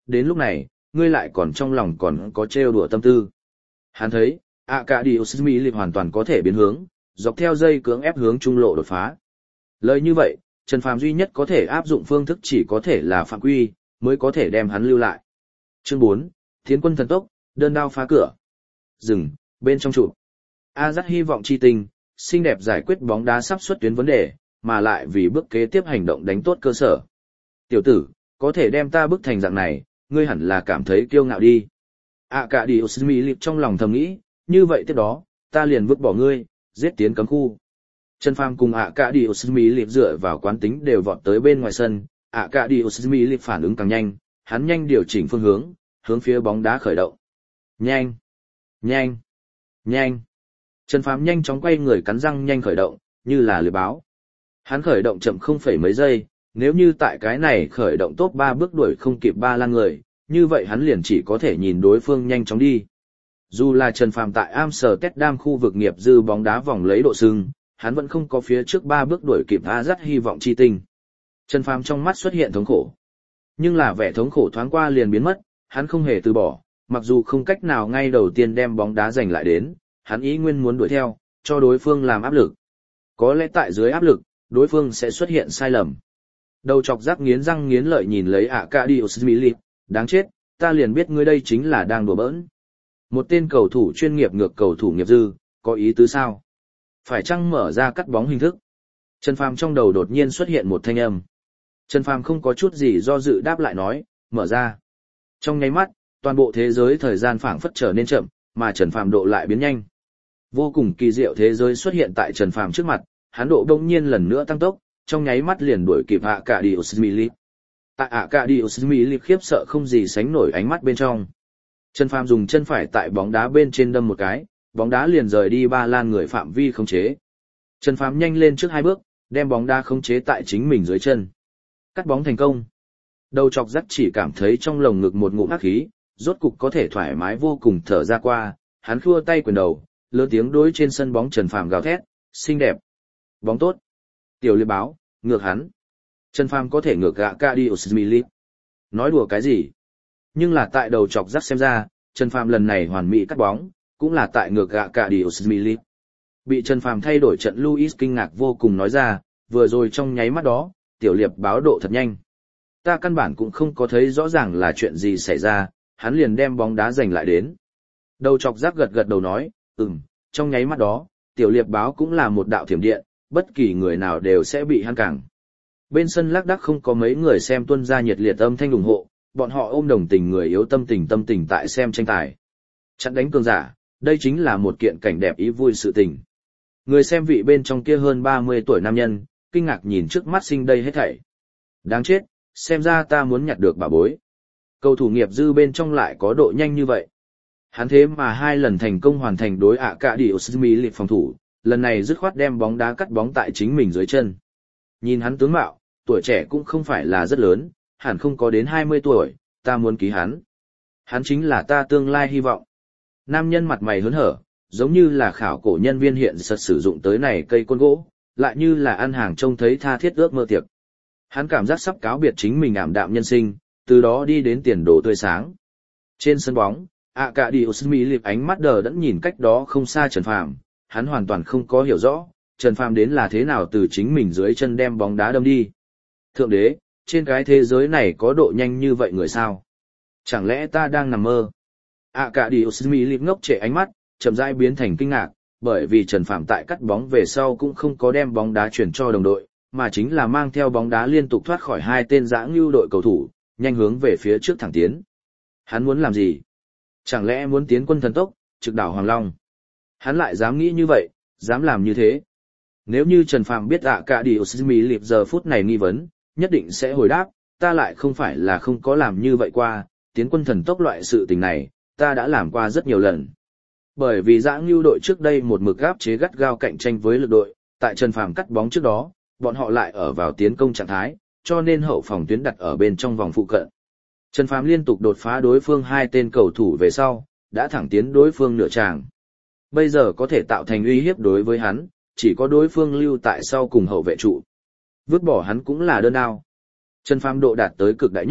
đến lúc này, ngươi lại còn trong lòng còn có trêu đùa tâm tư. Hắn thấy, Arcadius Milip hoàn toàn có thể biến hướng, dọc theo dây cưỡng ép hướng trung lộ đột phá. Lời như vậy, Trần Phàm duy nhất có thể áp dụng phương thức chỉ có thể là phạm quy, mới có thể đem hắn lưu lại. Chương 4, Tiến quân thần tốc, đơn đao phá cửa. Dừng, bên trong trụ. Azat hy vọng chi tình, xinh đẹp giải quyết bóng đá sắp xuất tuyến vấn đề, mà lại vì bước kế tiếp hành động đánh tốt cơ sở. Tiểu tử, có thể đem ta bức thành dạng này, ngươi hẳn là cảm thấy kiêu ngạo đi. Arcadius Milip trong lòng thầm nghĩ, như vậy tiếp đó, ta liền vứt bỏ ngươi, giết tiến cấm khu. Trần Phàm cùng Arcadius Milip dựa vào quán tính đều vọt tới bên ngoài sân, Arcadius Milip phản ứng càng nhanh, hắn nhanh điều chỉnh phương hướng, hướng phía bóng đá khởi động. Nhanh, nhanh, nhanh. Trần Phàm nhanh chóng quay người cắn răng nhanh khởi động, như là lưới báo. Hắn khởi động chậm không phẩy mấy giây, nếu như tại cái này khởi động top 3 bước đuổi không kịp Ba Lan người, như vậy hắn liền chỉ có thể nhìn đối phương nhanh chóng đi. Dù là Trần Phàm tại Amsterdam khu vực nghiệp dư bóng đá vòng lấy độ sưng, hắn vẫn không có phía trước 3 bước đuổi kịp Azat hy vọng chi tinh. Trần Phàm trong mắt xuất hiện thống khổ. Nhưng là vẻ thống khổ thoáng qua liền biến mất, hắn không hề từ bỏ, mặc dù không cách nào ngay đầu tiên đem bóng đá giành lại đến, hắn ý nguyên muốn đuổi theo, cho đối phương làm áp lực. Có lẽ tại dưới áp lực, đối phương sẽ xuất hiện sai lầm. Đầu chọc rắc nghiến răng nghiến lợi nhìn lấy Arcadius Milip, đáng chết, ta liền biết ngươi đây chính là đang đùa bỡn. Một tên cầu thủ chuyên nghiệp ngược cầu thủ nghiệp dư, có ý tứ sao? Phải chăng mở ra cắt bóng hình thức? Trần Phàm trong đầu đột nhiên xuất hiện một thanh âm. Trần Phàm không có chút gì do dự đáp lại nói, mở ra. Trong nháy mắt, toàn bộ thế giới thời gian phảng phất trở nên chậm, mà Trần Phàm độ lại biến nhanh. Vô cùng kỳ diệu thế giới xuất hiện tại Trần Phàm trước mặt, hắn độ đông nhiên lần nữa tăng tốc, trong nháy mắt liền đuổi kịp Arcadius Milip. Tại Arcadius Milip khiếp sợ không gì sánh nổi ánh mắt bên trong. Trần Phàm dùng chân phải tại bóng đá bên trên đâm một cái, bóng đá liền rời đi Ba Lan người phạm vi khống chế. Trần Phàm nhanh lên trước 2 bước, đem bóng đá khống chế tại chính mình dưới chân. Cắt bóng thành công. Đầu chọc rắc chỉ cảm thấy trong lồng ngực một ngụm ác khí, rốt cục có thể thoải mái vô cùng thở ra qua, hắn khua tay quyền đầu, lớn tiếng đối trên sân bóng Trần Phàm gào thét, xinh đẹp, bóng tốt. Tiểu liệp báo, ngược hắn. Trần Phàm có thể ngược Arcadius Milip. Nói đùa cái gì? Nhưng là tại đầu chọc rắc xem ra, Trần Phàm lần này hoàn mỹ cắt bóng, cũng là tại ngược Arcadius Milip. Bị Trần Phàm thay đổi trận Luis kinh ngạc vô cùng nói ra, vừa rồi trong nháy mắt đó, tiểu liệp báo độ thật nhanh. Ta căn bản cũng không có thấy rõ ràng là chuyện gì xảy ra, hắn liền đem bóng đá giành lại đến. Đầu chọc rắc gật gật đầu nói, trong nháy mắt đó, tiểu liệp báo cũng là một đạo thiểm điện, bất kỳ người nào đều sẽ bị hắn cản. Bên sân lác đác không có mấy người xem tuân ra nhiệt liệt âm thanh ủng hộ, bọn họ ôm đồng tình người yếu tâm tình tại xem tranh tài. Chặn đánh cường giả, đây chính là một kiện cảnh đẹp ý vui sự tình. Người xem vị bên trong kia hơn 30 tuổi nam nhân, kinh ngạc nhìn trước mắt sinh đây hết thảy. Đáng chết, xem ra ta muốn nhặt được bảo bối. Cầu thủ nghiệp dư bên trong lại có độ nhanh như vậy. Hắn thế mà 2 lần thành công hoàn thành đối Arcadius Milip phòng thủ, lần này dứt khoát đem bóng đá cắt bóng tại chính mình dưới chân. Nhìn hắn tướng mạo, tuổi trẻ cũng không phải là rất lớn, hẳn không có đến 20 tuổi, ta muốn ký hắn. Hắn chính là ta tương lai hy vọng. Nam nhân mặt mày hớn hở, giống như là khảo cổ nhân viên hiện實sử dụng tới này cây côn gỗ, lại như là ăn hàng trông thấy tha thiết ước mơ tiệc. Hắn cảm giác sắp cáo biệt chính mình ảm đạm nhân sinh, từ đó đi đến tiền đồ tươi sáng. Trên sân bóng, Arcadius Milip ánh mắt đờ đẫn nhìn cách đó không xa Trần Phàm, hắn hoàn toàn không có hiểu rõ, Trần Phàm đến là thế nào từ chính mình dưới chân đem bóng đá đâm đi. Thượng đế, trên cái thế giới này có độ nhanh như vậy người sao? Chẳng lẽ ta đang nằm mơ? Arcadius Milip ngốc trệ ánh mắt, chậm rãi biến thành kinh ngạc, bởi vì Trần Phàm tại cắt bóng về sau cũng không có đem bóng đá chuyển cho đồng đội, mà chính là mang theo bóng đá liên tục thoát khỏi 2 tên dã ngưu đội cầu thủ, nhanh hướng về phía trước thẳng tiến. Hắn muốn làm gì? Chẳng lẽ muốn tiến quân thần tốc, trực đảo Hoàng Long? Hắn lại dám nghĩ như vậy, dám làm như thế. Nếu như Trần Phàm biết Arcadius Milip giờ phút này nghi vấn, nhất định sẽ hồi đáp, ta lại không phải là không có làm như vậy qua, tiến quân thần tốc loại sự tình này, ta đã làm qua rất nhiều lần. Bởi vì dã ngưu đội trước đây một mực áp chế gắt gao cạnh tranh với lực đội, tại Trần Phàm cắt bóng trước đó, bọn họ lại ở vào tiến công trạng thái, cho nên hậu phòng tuyến đặt ở bên trong vòng phụ cận. Trần Phàm liên tục đột phá đối phương 2 tên cầu thủ về sau, đã thẳng tiến đối phương nửa tràng. Bây giờ có thể tạo thành uy hiếp đối với hắn, chỉ có đối phương lưu tại sau cùng hậu vệ trụ. Vứt bỏ hắn cũng là đơn đao. Trần Phàm độ đạt tới cực đại nhất,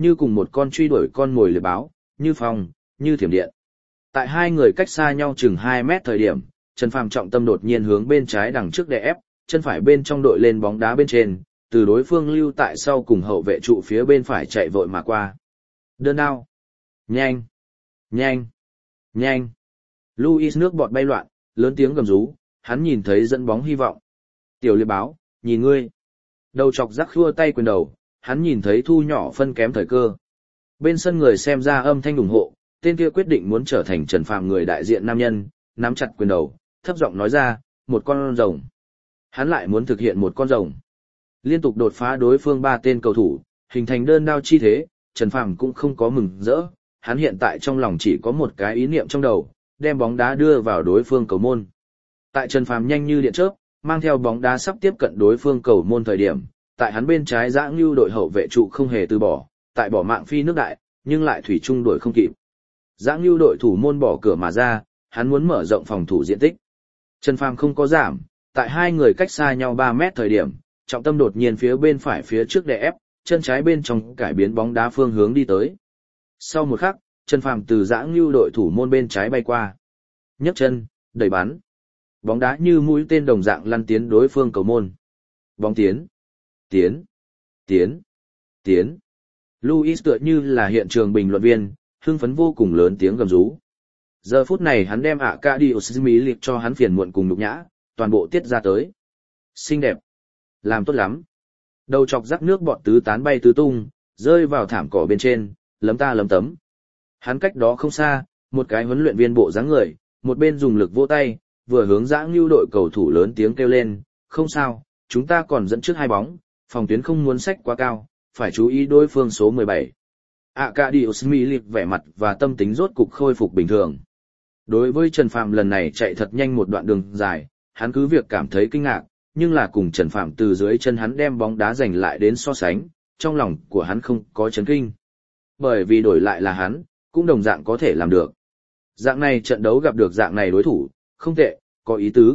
như cùng một con truy đuổi con mồi lưới báo, như phong, như thiểm điện. Tại hai người cách xa nhau chừng 2 mét thời điểm, Trần Phàm trọng tâm đột nhiên hướng bên trái đằng trước đè ép, chân phải bên trong đội lên bóng đá bên trên, từ đối phương lưu tại sau cùng hậu vệ trụ phía bên phải chạy vội mà qua. Đơn đao. Nhanh. Nhanh. Nhanh. Luis nước bọt bay loạn, lớn tiếng gầm rú, hắn nhìn thấy dẫn bóng hy vọng. Tiểu liệp báo, nhìn ngươi. Đầu chọc rắc khua tay quyền đầu, hắn nhìn thấy thu nhỏ phân kém thời cơ. Bên sân người xem ra âm thanh ủng hộ, tên kia quyết định muốn trở thành Trần Phàm người đại diện nam nhân, nắm chặt quyền đầu, thấp giọng nói ra, một con rồng. Hắn lại muốn thực hiện một con rồng. Liên tục đột phá đối phương 3 tên cầu thủ, hình thành đơn đao chi thế, Trần Phàm cũng không có mừng rỡ, hắn hiện tại trong lòng chỉ có một cái ý niệm trong đầu, đem bóng đá đưa vào đối phương cầu môn. Tại Trần Phàm nhanh như điện chớp, mang theo bóng đá sắp tiếp cận đối phương cầu môn thời điểm, tại hắn bên trái Dã Ngưu đội hậu vệ trụ không hề từ bỏ, tại bỏ mạng phi nước đại, nhưng lại thủy chung đuổi không kịp. Dã Ngưu đội thủ môn bỏ cửa mà ra, hắn muốn mở rộng phòng thủ diện tích. Trần Phàm không có giảm, tại hai người cách xa nhau 3 mét thời điểm, trọng tâm đột nhiên phía bên phải phía trước đè ép, chân trái bên trong cải biến bóng đá phương hướng đi tới. Sau một khắc, Trần Phàm từ Dã Ngưu đội thủ môn bên trái bay qua. Nhấc chân, đẩy bắn. Bóng đá như mũi tên đồng dạng lăn tiến đối phương cầu môn. Bóng tiến. Tiến. Tiến. Tiến. Luis tựa như là hiện trường bình luận viên, hưng phấn vô cùng lớn tiếng gầm rú. Giờ phút này hắn đem Acadius liệt cho hắn phiền muộn cùng nhục nhã, toàn bộ tiết ra tới. Xinh đẹp. Làm tốt lắm. Đầu chọc rắc nước bọt tứ tán bay tứ tung, rơi vào thảm cỏ bên trên, lấm ta lấm tấm. Hắn cách đó không xa, một cái huấn luyện viên bộ dáng người, một bên dùng lực vỗ tay, vừa hướng Dã Ngưu đội cầu thủ lớn tiếng kêu lên, không sao, chúng ta còn dẫn trước 2 bóng, phòng tuyến không muốn xách quá cao, phải chú ý đối phương số 17. Acadius liệt vẻ mặt và tâm tính rốt cục khôi phục bình thường. Đối với Trần Phàm lần này chạy thật nhanh một đoạn đường dài, hắn cứ việc cảm thấy kinh ngạc, nhưng là cùng Trần Phàm từ dưới chân hắn đem bóng đá giành lại đến so sánh, trong lòng của hắn không có chấn kinh. Bởi vì đổi lại là hắn, cũng đồng dạng có thể làm được. Dạng này trận đấu gặp được dạng này đối thủ, không tệ, có ý tứ.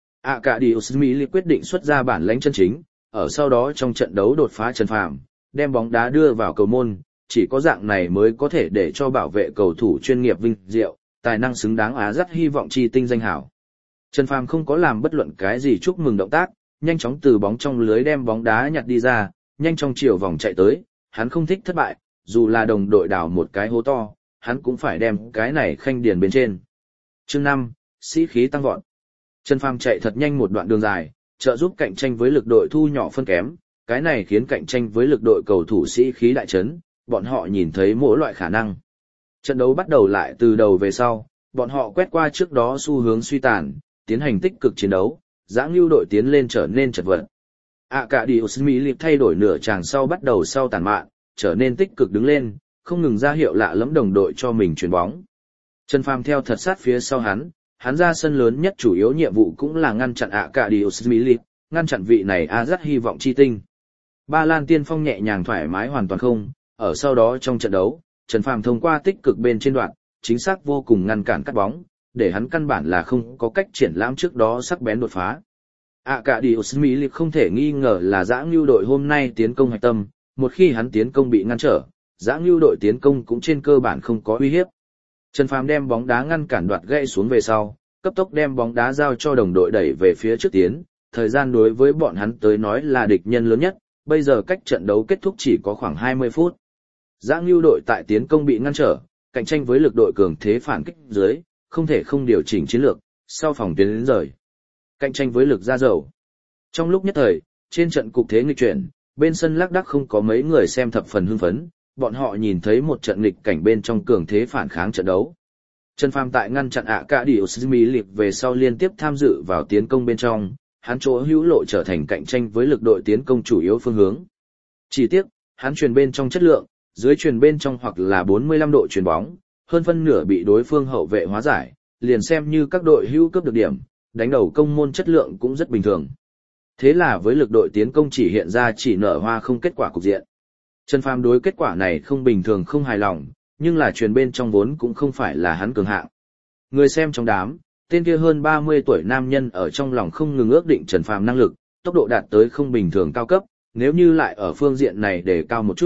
Acadius liệt quyết định xuất ra bản lãnh chân chính, ở sau đó trong trận đấu đột phá Trần Phàm, đem bóng đá đưa vào cầu môn, chỉ có dạng này mới có thể để cho bảo vệ cầu thủ chuyên nghiệp vinh diệu, tài năng xứng đáng Á dắt hy vọng chi tinh danh hảo. Trần Phàm không có làm bất luận cái gì chúc mừng động tác, nhanh chóng từ bóng trong lưới đem bóng đá nhặt đi ra, nhanh trong chiều vòng chạy tới, hắn không thích thất bại, dù là đồng đội đào một cái hố to, hắn cũng phải đem cái này khanh điền bên trên. Chương 5, sĩ khí tăng vọt. Trần Phàm chạy thật nhanh một đoạn đường dài, trợ giúp cạnh tranh với lực đội thu nhỏ phân kém, cái này khiến cạnh tranh với lực đội cầu thủ sĩ khí đại chấn, bọn họ nhìn thấy mỗi loại khả năng. Trận đấu bắt đầu lại từ đầu về sau, bọn họ quét qua trước đó xu hướng suy tàn, tiến hành tích cực chiến đấu, Dã Ngưu đội tiến lên trở nên chật vật. Acadius liệt thay đổi nửa chàng sau bắt đầu sau tàn mạn, trở nên tích cực đứng lên, không ngừng ra hiệu lạ lẫm đồng đội cho mình chuyền bóng. Trần Phàm theo thật sát phía sau hắn ra sân lớn nhất chủ yếu nhiệm vụ cũng là ngăn chặn Acadius liệt, ngăn chặn vị này Á dắt hy vọng chi tinh. Ba Lan tiên phong nhẹ nhàng thoải mái hoàn toàn không, ở sau đó trong trận đấu, Trần Phàm thông qua tích cực bên trên đoạn, chính xác vô cùng ngăn cản cắt bóng, để hắn căn bản là không có cách triển lãm trước đó sắc bén đột phá. Acadius liệt không thể nghi ngờ là Dã Ngưu đội hôm nay tiến công hạch tâm, một khi hắn tiến công bị ngăn trở, Dã Ngưu đội tiến công cũng trên cơ bản không có uy hiếp. Trần Phàm đem bóng đá ngăn cản đoạt gãy xuống về sau, cấp tốc đem bóng đá giao cho đồng đội đẩy về phía trước tiến, thời gian đối với bọn hắn tới nói là địch nhân lớn nhất, bây giờ cách trận đấu kết thúc chỉ có khoảng 20 phút. Dã Ngưu đội tại tiến công bị ngăn trở, cạnh tranh với lực đội cường thế phản kích dưới, không thể không điều chỉnh chiến lược, sau phòng tuyến đến rời. Cạnh tranh với lực ra dầu. Trong lúc nhất thời, trên trận cục thế nghịch chuyển, bên sân lác đác không có mấy người xem thập phần hưng phấn, bọn họ nhìn thấy một trận nghịch cảnh bên trong cường thế phản kháng trận đấu. Trần Phàm tại ngăn chặn Acadius liệt về sau liên tiếp tham dự vào tiến công bên trong, hắn chỗ hữu lộ trở thành cạnh tranh với lực đội tiến công chủ yếu phương hướng. Chỉ tiếc, hắn truyền bên trong chất lượng, dưới truyền bên trong hoặc là 45 độ truyền bóng, hơn phân nửa bị đối phương hậu vệ hóa giải, liền xem như các đội hữu cướp được điểm, đánh đầu công môn chất lượng cũng rất bình thường. Thế là với lực đội tiến công chỉ hiện ra chỉ nở hoa không kết quả cục diện. Trần Phàm đối kết quả này không bình thường không hài lòng, nhưng là truyền bên trong vốn cũng không phải là hắn cường hạng. Người xem trong đám, tên kia hơn 30 tuổi nam nhân ở trong lòng không ngừng ước định Trần Phàm năng lực, tốc độ đạt tới không bình thường cao cấp, nếu như lại ở phương diện này để cao một chút,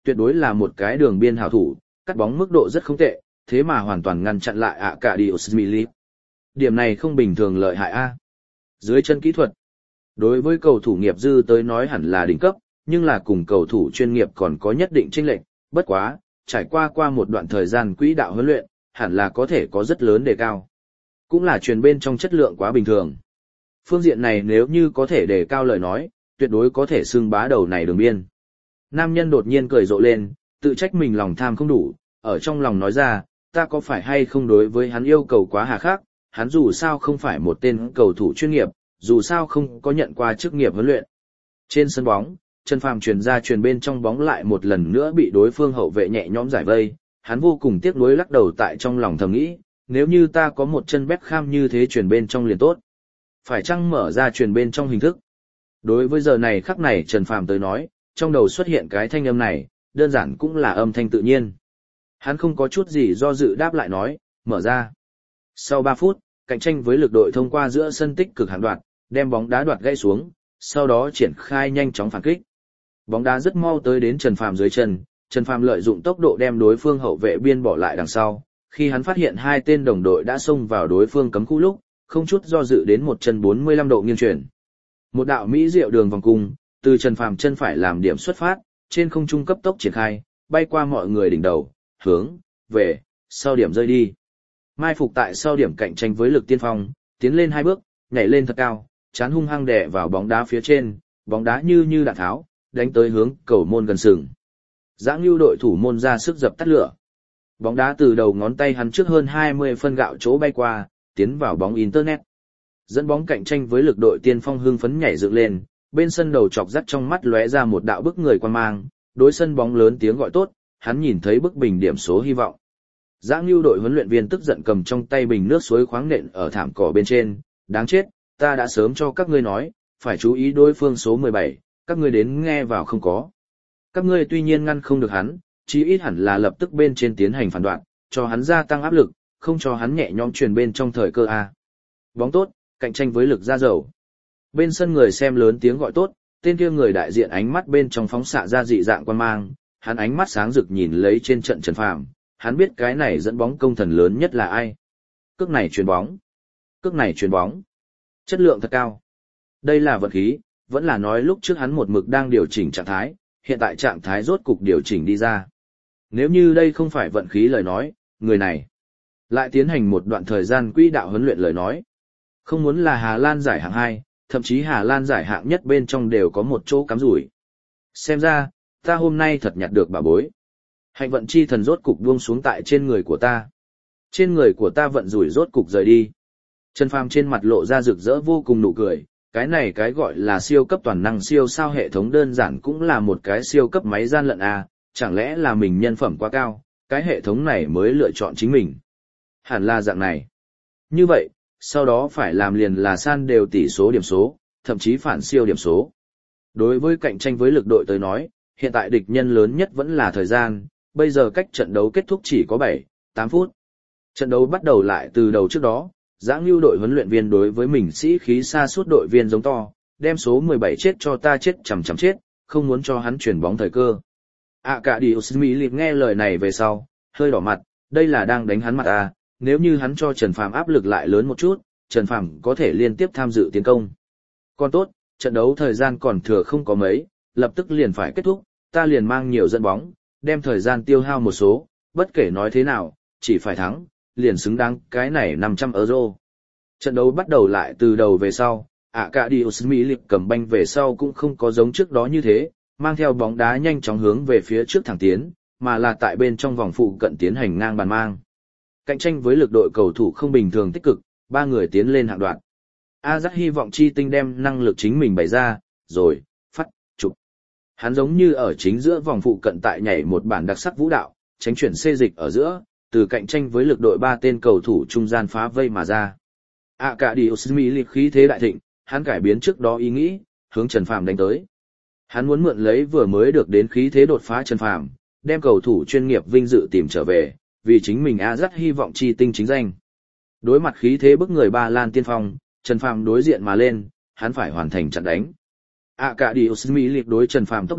tuyệt đối là một cái đường biên hảo thủ, cắt bóng mức độ rất không tệ, thế mà hoàn toàn ngăn chặn lại Arkadiusz Milik. Điểm này không bình thường lợi hại a. Dưới chân kỹ thuật, đối với cầu thủ nghiệp dư tới nói hẳn là đỉnh cấp, nhưng là cùng cầu thủ chuyên nghiệp còn có nhất định chênh lệch, bất quá, trải qua một đoạn thời gian quỹ đạo huấn luyện, hẳn là có thể có rất lớn đề cao. Cũng là truyền bên trong chất lượng quá bình thường. Phương diện này nếu như có thể đề cao lời nói, tuyệt đối có thể xưng bá đầu này đường biên. Nam nhân đột nhiên cười rộ lên, tự trách mình lòng tham không đủ, ở trong lòng nói ra, ta có phải hay không đối với hắn yêu cầu quá hà khắc, hắn dù sao không phải một tên cầu thủ chuyên nghiệp, dù sao không có nhận qua chức nghiệp huấn luyện. Trên sân bóng, Trần Phàm truyền ra truyền bên trong bóng lại một lần nữa bị đối phương hậu vệ nhẹ nhõm giải vây, hắn vô cùng tiếc nuối lắc đầu tại trong lòng thầm nghĩ, nếu như ta có một chân Beckham như thế truyền bên trong liền tốt. Phải chăng mở ra truyền bên trong hình thức? Đối với giờ này khắc này Trần Phàm tới nói, trong đầu xuất hiện cái thanh âm này, đơn giản cũng là âm thanh tự nhiên. Hắn không có chút gì do dự đáp lại nói, mở ra. Sau 3 phút, cạnh tranh với lực đội thông qua giữa sân tích cực hạng đoạt, đem bóng đá đoạt gãy xuống, sau đó triển khai nhanh chóng phản kích. Bóng đá rất mau tới đến Trần Phàm dưới chân, Trần Phàm lợi dụng tốc độ đem đối phương hậu vệ biên bỏ lại đằng sau, khi hắn phát hiện hai tên đồng đội đã xông vào đối phương cấm khu lúc, không chút do dự đến một chân 45 độ nghiêng chuyển. Một đạo mỹ diệu đường vòng cung, từ Trần Phàm chân phải làm điểm xuất phát, trên không trung cấp tốc triển khai, bay qua mọi người đỉnh đầu, hướng về sau điểm rơi đi. Mai phục tại sau điểm cạnh tranh với lực tiên phong, tiến lên 2 bước, nhảy lên thật cao, chán hung hăng đè vào bóng đá phía trên, bóng đá như đạn tháo, đánh tới hướng cầu môn gần sừng. Dã Ngưu đội thủ môn ra sức dập tắt lửa. Bóng đá từ đầu ngón tay hắn trước hơn 20 phân gạo chỗ bay qua, tiến vào bóng internet. Dẫn bóng cạnh tranh với lực đội tiên phong hưng phấn nhảy dựng lên, bên sân đầu chọc dắt trong mắt lóe ra một đạo bức người quan mang, đối sân bóng lớn tiếng gọi tốt, hắn nhìn thấy bức bình điểm số hy vọng. Dã Ngưu đội huấn luyện viên tức giận cầm trong tay bình nước suối khoáng nện ở thảm cỏ bên trên, đáng chết, ta đã sớm cho các ngươi nói, phải chú ý đối phương số 17, các ngươi đến nghe vào không có. Các ngươi tuy nhiên ngăn không được hắn, chí ít hẳn là lập tức bên trên tiến hành phản đoạn, cho hắn gia tăng áp lực, không cho hắn nhẹ nhõm truyền bên trong thời cơ a. Bóng tốt, cạnh tranh với lực ra dầu. Bên sân người xem lớn tiếng gọi tốt, tên kia người đại diện ánh mắt bên trong phóng xạ ra dị dạng quan mang, hắn ánh mắt sáng rực nhìn lấy trên trận Trần Phàm, hắn biết cái này dẫn bóng công thần lớn nhất là ai. Cước này chuyền bóng. Cước này chuyền bóng. Chất lượng thật cao. Đây là vận khí, vẫn là nói lúc trước hắn một mực đang điều chỉnh trạng thái, hiện tại trạng thái rốt cục điều chỉnh đi ra. Nếu như đây không phải vận khí lời nói, người này lại tiến hành một đoạn thời gian quỹ đạo huấn luyện lời nói. Không muốn là Hà Lan giải hạng 2, thậm chí Hà Lan giải hạng nhất bên trong đều có một chỗ cắm rủi. Xem ra, ta hôm nay thật nhặt được bảo bối. Hạnh vận chi thần rốt cục buông xuống tại trên người của ta. Trên người của ta vận rủi rốt cục rời đi. Trần Phàm trên mặt lộ ra rực rỡ vô cùng nụ cười, cái này cái gọi là siêu cấp toàn năng siêu sao hệ thống đơn giản cũng là một cái siêu cấp máy gian lận à, chẳng lẽ là mình nhân phẩm quá cao, cái hệ thống này mới lựa chọn chính mình. Hẳn là dạng này. Như vậy, sau đó phải làm liền là san đều tỷ số điểm số, thậm chí phản siêu điểm số. Đối với cạnh tranh với lực đội tới nói, hiện tại địch nhân lớn nhất vẫn là thời gian, bây giờ cách trận đấu kết thúc chỉ có 7-8 phút. Trận đấu bắt đầu lại từ đầu trước đó, Dã Ngưu đội huấn luyện viên đối với mình sĩ khí xa suốt đội viên giống to, đem số 17 chết cho ta chết chằm chằm chết, không muốn cho hắn chuyển bóng thời cơ. Arkadiusz Milik nghe lời này về sau, hơi đỏ mặt, đây là đang đánh hắn mặt à, nếu như hắn cho Trần Phàm áp lực lại lớn một chút, Trần Phàm có thể liên tiếp tham dự tiến công. Còn tốt, trận đấu thời gian còn thừa không có mấy, lập tức liền phải kết thúc, ta liền mang nhiều dẫn bóng, đem thời gian tiêu hao một số, bất kể nói thế nào, chỉ phải thắng, liền xứng đáng cái này 500 euro. Trận đấu bắt đầu lại từ đầu về sau, Arkadiusz Milik cầm banh về sau cũng không có giống trước đó như thế, mang theo bóng đá nhanh chóng hướng về phía trước thẳng tiến, mà là tại bên trong vòng phụ cận tiến hành ngang bàn mang. Cạnh tranh với lực đội cầu thủ không bình thường tích cực, 3 người tiến lên hạng đoạn. Azat hy vọng chi tinh đem năng lực chính mình bày ra, rồi, phát, chụp. Hắn giống như ở chính giữa vòng phụ cận tại nhảy một bản đặc sắc vũ đạo, tránh chuyển xê dịch ở giữa, từ cạnh tranh với lực đội 3 tên cầu thủ trung gian phá vây mà ra. Arkadiusz Milik khí thế đại thịnh, hắn cải biến trước đó ý nghĩ, hướng Trần Phàm đánh tới. Hắn muốn mượn lấy vừa mới được đến khí thế đột phá Trần Phàm, đem cầu thủ chuyên nghiệp vinh dự tìm trở về, vì chính mình Azat hy vọng chi tinh chính danh. Đối mặt khí thế bức người Ba Lan tiên phong, Trần Phàm đối diện mà lên, hắn phải hoàn thành trận đánh. Arkadiusz Milik đối Trần Phàm tốc độ,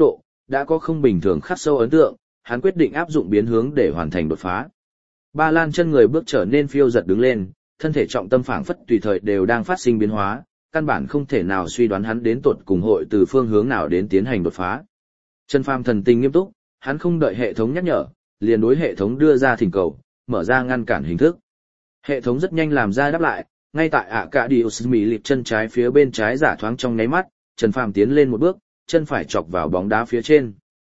đã có không bình thường khắc sâu ấn tượng, hắn quyết định áp dụng biến hướng để hoàn thành đột phá. Ba Lan chân người bước trở nên phiêu giật đứng lên, thân thể trọng tâm phảng phất tùy thời đều đang phát sinh biến hóa, căn bản không thể nào suy đoán hắn đến tột cùng hội từ phương hướng nào đến tiến hành đột phá. Trần Phàm thần tình nghiêm túc, hắn không đợi hệ thống nhắc nhở, liền đối hệ thống đưa ra thỉnh cầu, mở ra ngăn cản hình thức. Hệ thống rất nhanh làm ra đáp lại, ngay tại Acadius Mỹ lịp chân trái phía bên trái giả thoáng trong nháy mắt, Trần Phàm tiến lên một bước, chân phải chọc vào bóng đá phía trên.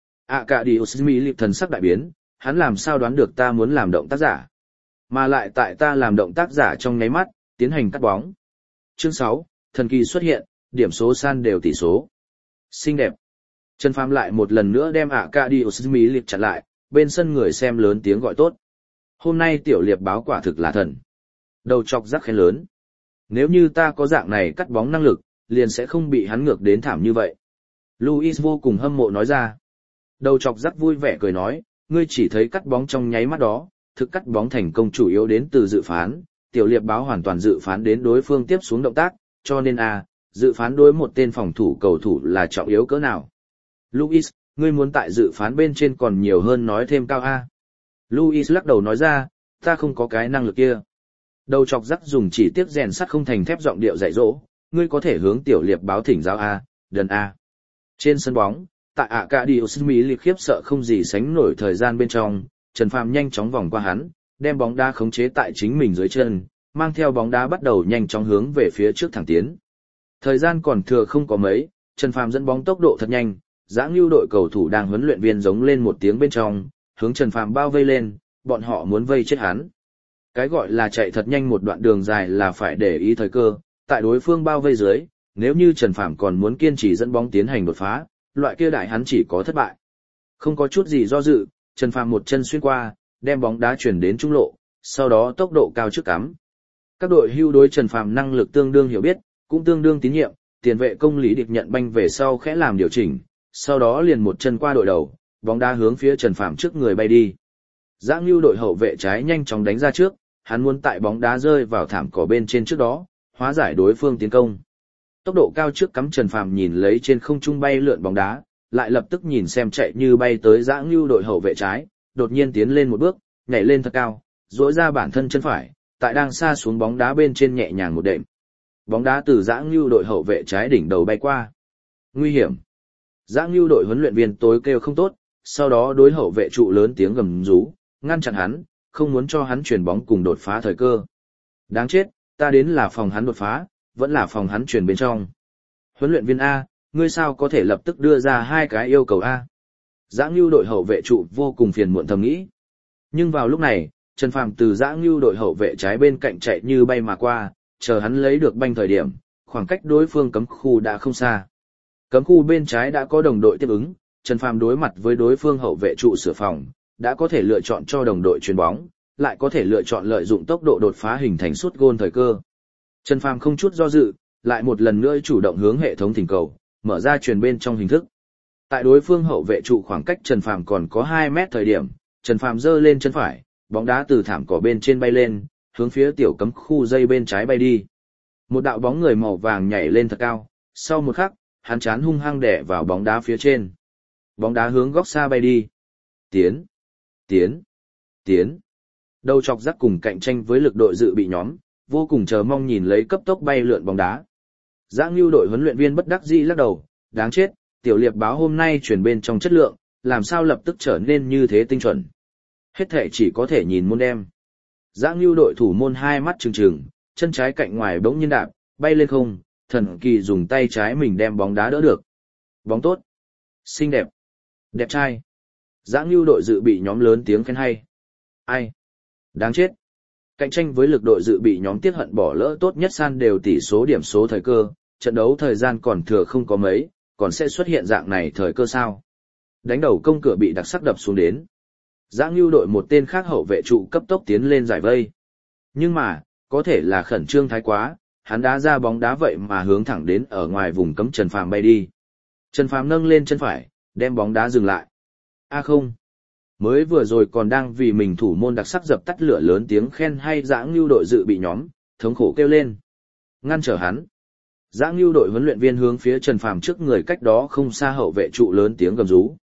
Acadius Mỹ lịp thần sắc đại biến, hắn làm sao đoán được ta muốn làm động tác giả. Mà lại tại ta làm động tác giả trong nháy mắt, tiến hành cắt bóng. Chương 6, thần kỳ xuất hiện, điểm số san đều tỷ số. Xinh đẹp. Trần Phàm lại một lần nữa đem Acadius Mỹ lịp chặn lại, bên sân người xem lớn tiếng gọi tốt. Hôm nay tiểu liệp báo quả thực là thần. Đầu chọc rắc khen lớn. Nếu như ta có dạng này cắt bóng năng lực, liền sẽ không bị hắn ngược đến thảm như vậy. Luis vô cùng hâm mộ nói ra. Đầu chọc rắc vui vẻ cười nói, ngươi chỉ thấy cắt bóng trong nháy mắt đó, thực cắt bóng thành công chủ yếu đến từ dự phán, tiểu liệp báo hoàn toàn dự phán đến đối phương tiếp xuống động tác, cho nên dự phán đối một tên phòng thủ cầu thủ là trọng yếu cỡ nào. Luis, ngươi muốn tại dự phán bên trên còn nhiều hơn nói thêm cao A. Luis lắc đầu nói ra, ta không có cái năng lực kia. Đầu chọc rắc dùng chỉ tiếc rèn sắt không thành thép giọng điệu dạy dỗ, ngươi có thể hướng tiểu liệp báo thỉnh giáo A, đần A. Trên sân bóng, tại Acadius Mỹ liệt khiếp sợ không gì sánh nổi thời gian bên trong, Trần Phàm nhanh chóng vòng qua hắn, đem bóng đá khống chế tại chính mình dưới chân, mang theo bóng đá bắt đầu nhanh chóng hướng về phía trước thẳng tiến. Thời gian còn thừa không có mấy, Trần Phàm dẫn bóng tốc độ thật nhanh, Dã Ngưu đội cầu thủ đang huấn luyện viên giống lên một tiếng bên trong, hướng Trần Phàm bao vây lên, bọn họ muốn vây chết hắn. Cái gọi là chạy thật nhanh một đoạn đường dài là phải để ý thời cơ, tại đối phương bao vây dưới, nếu như Trần Phàm còn muốn kiên trì dẫn bóng tiến hành đột phá, loại kia đại hắn chỉ có thất bại. Không có chút gì do dự, Trần Phàm một chân xuyên qua, đem bóng đá chuyển đến trung lộ, sau đó tốc độ cao trước cắm. Các đội hưu đối Trần Phàm năng lực tương đương hiểu biết, cũng tương đương tín nhiệm, tiền vệ công Lý Địch nhận banh về sau khẽ làm điều chỉnh, sau đó liền một chân qua đội đầu, bóng đá hướng phía Trần Phàm trước người bay đi. Dã Ngưu đội hậu vệ trái nhanh chóng đánh ra trước, hắn muốn tại bóng đá rơi vào thảm cỏ bên trên trước đó, hóa giải đối phương tiến công. Tốc độ cao trước cắm Trần Phàm nhìn lấy trên không trung bay lượn bóng đá, lại lập tức nhìn xem chạy như bay tới Dã Ngưu đội hậu vệ trái, đột nhiên tiến lên một bước, nhảy lên thật cao, duỗi ra bản thân chân phải, tại đang xa xuống bóng đá bên trên nhẹ nhàng một đệm. Bóng đá từ Dã Ngưu đội hậu vệ trái đỉnh đầu bay qua. Nguy hiểm. Dã Ngưu đội huấn luyện viên tối kêu không tốt, sau đó đối hậu vệ trụ lớn tiếng gầm rú, ngăn chặn hắn, không muốn cho hắn chuyển bóng cùng đột phá thời cơ. Đáng chết, ta đến là phòng hắn đột phá, vẫn là phòng hắn chuyển bên trong. Huấn luyện viên A, ngươi sao có thể lập tức đưa ra hai cái yêu cầu A? Dã Ngưu đội hậu vệ trụ vô cùng phiền muộn thầm nghĩ. Nhưng vào lúc này, Trần Phàm từ Dã Ngưu đội hậu vệ trái bên cạnh chạy như bay mà qua, chờ hắn lấy được banh thời điểm, khoảng cách đối phương cấm khu đã không xa. Cấm khu bên trái đã có đồng đội tiếp ứng, Trần Phàm đối mặt với đối phương hậu vệ trụ sửa phòng, đã có thể lựa chọn cho đồng đội chuyền bóng, lại có thể lựa chọn lợi dụng tốc độ đột phá hình thành sút gôn thời cơ. Trần Phàm không chút do dự, lại một lần nữa chủ động hướng hệ thống thỉnh cầu, mở ra chuyền bên trong hình thức. Tại đối phương hậu vệ trụ khoảng cách Trần Phàm còn có 2 mét thời điểm, Trần Phàm giơ lên chân phải, bóng đá từ thảm cỏ bên trên bay lên, hướng phía tiểu cấm khu dây bên trái bay đi. Một đạo bóng người màu vàng nhảy lên thật cao, sau một khắc, hắn chán hung hăng đẻ vào bóng đá phía trên. Bóng đá hướng góc xa bay đi. Tiến, tiến, tiến. Đầu chọc rắc cùng cạnh tranh với lực đội dự bị nhóm, vô cùng chờ mong nhìn lấy cấp tốc bay lượn bóng đá. Dã Ngưu đội huấn luyện viên bất đắc dĩ lắc đầu, đáng chết, tiểu liệp báo hôm nay chuyển bên trong chất lượng, làm sao lập tức trở nên như thế tinh chuẩn. Hết thể chỉ có thể nhìn môn đem. Dã Ngưu đội thủ môn hai mắt trừng trừng, chân trái cạnh ngoài bỗng nhiên đạp, bay lên không, thần kỳ dùng tay trái mình đem bóng đá đỡ được. Bóng tốt, xinh đẹp, đẹp trai. Dã Ngưu đội dự bị nhóm lớn tiếng khen hay. Ai? Đáng chết. Cạnh tranh với lực đội dự bị nhóm tiếc hận bỏ lỡ tốt nhất san đều tỷ số điểm số thời cơ, trận đấu thời gian còn thừa không có mấy, còn sẽ xuất hiện dạng này thời cơ sao? Đánh đầu công cửa bị đặc sắc đập xuống đến. Dã Ngưu đội một tên khác hậu vệ trụ cấp tốc tiến lên giải vây. Nhưng mà, có thể là khẩn trương thái quá, hắn đá ra bóng đá vậy mà hướng thẳng đến ở ngoài vùng cấm Trần Phàm bay đi. Trần Phàm nâng lên chân phải, đem bóng đá dừng lại. A không. Mới vừa rồi còn đang vì mình thủ môn đặc sắc dập tắt lửa lớn tiếng khen hay Dã Ngưu đội dự bị nhóm, thống khổ kêu lên. Ngăn trở hắn. Dã Ngưu đội huấn luyện viên hướng phía Trần Phàm trước người cách đó không xa hậu vệ trụ lớn tiếng gầm rú,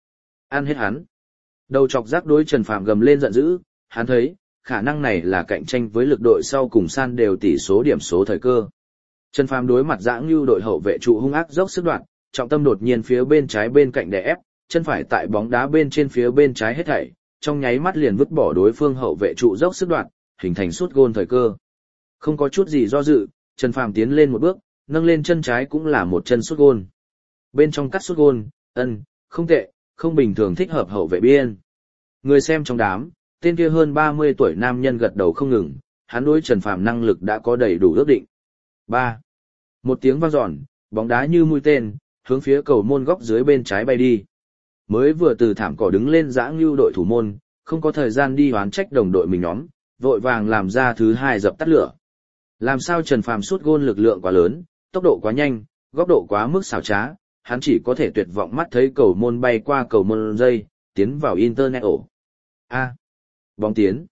Ăn hết hắn. Đầu chọc rác đối Trần Phàm gầm lên giận dữ, hắn thấy, khả năng này là cạnh tranh với lực đội sau cùng san đều tỷ số điểm số thời cơ. Trần Phàm đối mặt Dã Ngưu đội hậu vệ trụ hung ác dốc sức đoạt, trọng tâm đột nhiên phía bên trái bên cạnh đè ép, chân phải tại bóng đá bên trên phía bên trái hết thảy, trong nháy mắt liền vứt bỏ đối phương hậu vệ trụ dốc sức đoạt, hình thành sút gôn thời cơ. Không có chút gì do dự, Trần Phàm tiến lên một bước, nâng lên chân trái cũng là một chân sút gôn. Bên trong cắt sút gôn, không tệ, không bình thường thích hợp hậu vệ biên. Người xem trong đám, tên kia hơn 30 tuổi nam nhân gật đầu không ngừng, hắn đối Trần Phàm năng lực đã có đầy đủ ước định. 3. Một tiếng vang dọn, bóng đá như mũi tên, hướng phía cầu môn góc dưới bên trái bay đi. Mới vừa từ thảm cỏ đứng lên Dã Ngưu đội thủ môn, không có thời gian đi oán trách đồng đội mình nhóm, vội vàng làm ra thứ hai dập tắt lửa. Làm sao Trần Phàm sút gôn lực lượng quá lớn, tốc độ quá nhanh, góc độ quá mức xảo trá, hắn chỉ có thể tuyệt vọng mắt thấy cầu môn bay qua cầu môn dây, tiến vào internet ổ. Bóng tiến.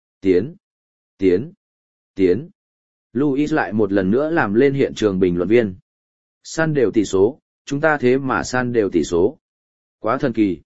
Luis lại một lần nữa làm lên hiện trường bình luận viên. San đều tỷ số, chúng ta thế mà san đều tỷ số. Quá thần kỳ.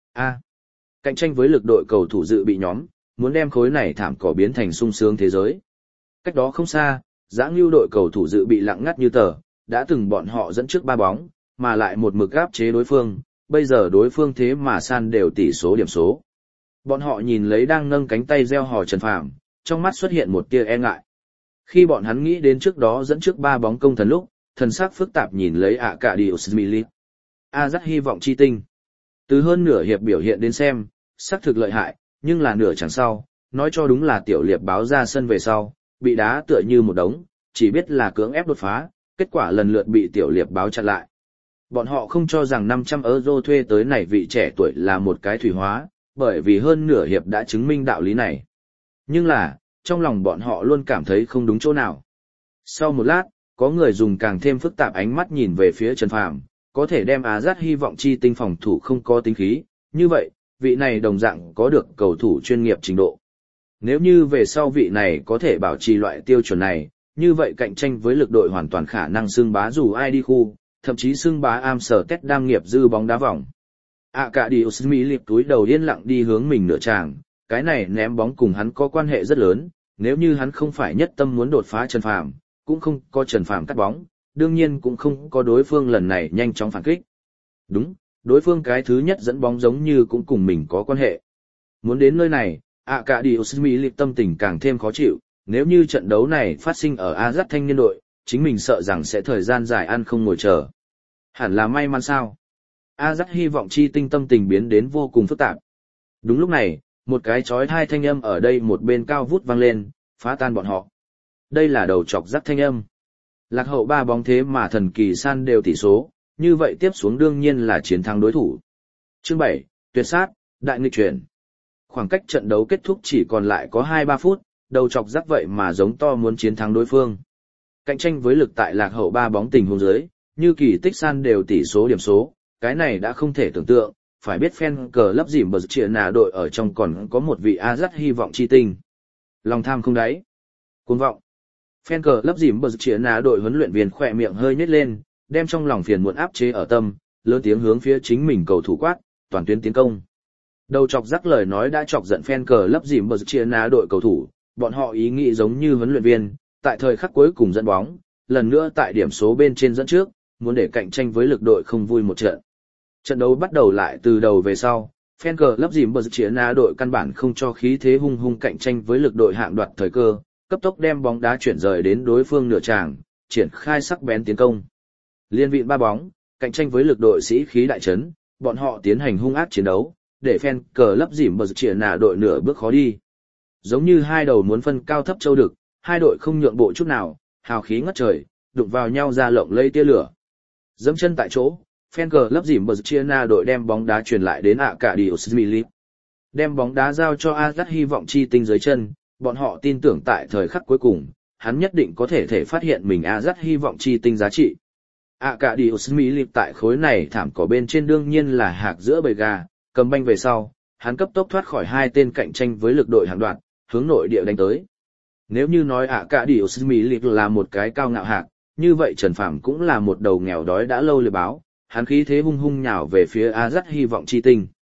Cạnh tranh với lực đội cầu thủ dự bị nhóm, muốn đem khối này thảm cỏ biến thành sung sướng thế giới. Cách đó không xa, Dã Ngưu đội cầu thủ dự bị lặng ngắt như tờ, đã từng bọn họ dẫn trước 3 bóng, mà lại một mực áp chế đối phương, bây giờ đối phương thế mà san đều tỷ số điểm số. Bọn họ nhìn lấy đang nâng cánh tay reo hò Trần Phàm, trong mắt xuất hiện một tia e ngại. Khi bọn hắn nghĩ đến trước đó dẫn trước 3 bóng công thần lúc, thần sắc phức tạp nhìn lấy Arkadiusz Milik. Rất hy vọng chi tinh. Từ hơn nửa hiệp biểu hiện đến xem, xác thực lợi hại, nhưng là nửa chẳng sau, nói cho đúng là tiểu liệp báo ra sân về sau, bị đá tựa như một đống, chỉ biết là cưỡng ép đột phá, kết quả lần lượt bị tiểu liệp báo chặn lại. Bọn họ không cho rằng 500 euro thuê tới này vị trẻ tuổi là một cái thủy hóa, bởi vì hơn nửa hiệp đã chứng minh đạo lý này. Nhưng là, trong lòng bọn họ luôn cảm thấy không đúng chỗ nào. Sau một lát, có người dùng càng thêm phức tạp ánh mắt nhìn về phía Trần Phàm, có thể đem Azat hy vọng chi tinh phòng thủ không có tính khí, như vậy, vị này đồng dạng có được cầu thủ chuyên nghiệp trình độ. Nếu như về sau vị này có thể bảo trì loại tiêu chuẩn này, như vậy cạnh tranh với lực đội hoàn toàn khả năng xưng bá dù ai đi khu, thậm chí xưng bá Amsterdam nghiệp dư bóng đá vòng. Arkadiusz Milik túi đầu yên lặng đi hướng mình nửa tràng, cái này ném bóng cùng hắn có quan hệ rất lớn, nếu như hắn không phải nhất tâm muốn đột phá Trần Phàm, cũng không có Trần Phàm cắt bóng, đương nhiên cũng không có đối phương lần này nhanh chóng phản kích. Đúng, đối phương cái thứ nhất dẫn bóng giống như cũng cùng mình có quan hệ. Muốn đến nơi này, Arkadiusz Milik tâm tình càng thêm khó chịu, nếu như trận đấu này phát sinh ở Azat thanh niên đội, chính mình sợ rằng sẽ thời gian dài ăn không ngồi chờ. Hẳn là may mắn sao? Azat hy vọng chi tinh tâm tình biến đến vô cùng phức tạp. Đúng lúc này, một cái chói tai thanh âm ở đây một bên cao vút vang lên, phá tan bọn họ. Đây là đầu chọc rắc thanh âm. Lạc hậu 3 bóng thế mà thần kỳ san đều tỷ số, như vậy tiếp xuống đương nhiên là chiến thắng đối thủ. Chương 7, tuyệt sát, đại nghịch chuyển. Khoảng cách trận đấu kết thúc chỉ còn lại có 2-3 phút, đầu chọc rắc vậy mà giống to muốn chiến thắng đối phương. Cạnh tranh với lực tại lạc hậu 3 bóng tình huống dưới, như kỳ tích san đều tỷ số điểm số, cái này đã không thể tưởng tượng, phải biết fan cờ lấp dìm bờ chia nà đội ở trong còn có một vị Azat hy vọng chi tinh. Lòng tham không đáy. Cuồng vọng. Fan cờ lấp dìm bờ chia nà đội huấn luyện viên khỏe miệng hơi nhếch lên, đem trong lòng phiền muộn áp chế ở tâm, lớn tiếng hướng phía chính mình cầu thủ quát, toàn tuyến tiến công. Đầu chọc rắc lời nói đã chọc giận fan cờ lấp dìm bờ chia nà đội cầu thủ, bọn họ ý nghĩ giống như huấn luyện viên, tại thời khắc cuối cùng dẫn bóng, lần nữa tại điểm số bên trên dẫn trước, muốn để cạnh tranh với lực đội không vui một trận. Trận đấu bắt đầu lại từ đầu về sau, fan cờ lấp dìm bờ chia na đội căn bản không cho khí thế hung hung cạnh tranh với lực đội hạng đoạt thời cơ, cấp tốc đem bóng đá chuyển rời đến đối phương nửa tràng, triển khai sắc bén tiến công. Liên viện 3 bóng, cạnh tranh với lực đội sĩ khí đại trấn, bọn họ tiến hành hung ác chiến đấu, để fan cờ lấp dìm bờ chia na đội nửa bước khó đi. Giống như hai đầu muốn phân cao thấp châu đực, hai đội không nhượng bộ chút nào, hào khí ngất trời, đụng vào nhau ra lộng lây tia lửa. Dẫm chân tại chỗ, fan cờ lấp dìm bờ chia na đội đem bóng đá truyền lại đến Arkadiusz Milik. Đem bóng đá giao cho Azat hy vọng chi tinh dưới chân, bọn họ tin tưởng tại thời khắc cuối cùng, hắn nhất định có thể phát hiện mình Azat hy vọng chi tinh giá trị. Arkadiusz Milik tại khối này thảm cỏ bên trên đương nhiên là hạc giữa bầy gà, cầm banh về sau, hắn cấp tốc thoát khỏi hai tên cạnh tranh với lực đội hàng đoạt, hướng nội địa đánh tới. Nếu như nói Arkadiusz Milik là một cái cao ngạo hạc, như vậy Trần Phàm cũng là một đầu nghèo đói đã lâu lười báo, hắn khí thế hung hung nhào về phía Azat hy vọng chi tinh.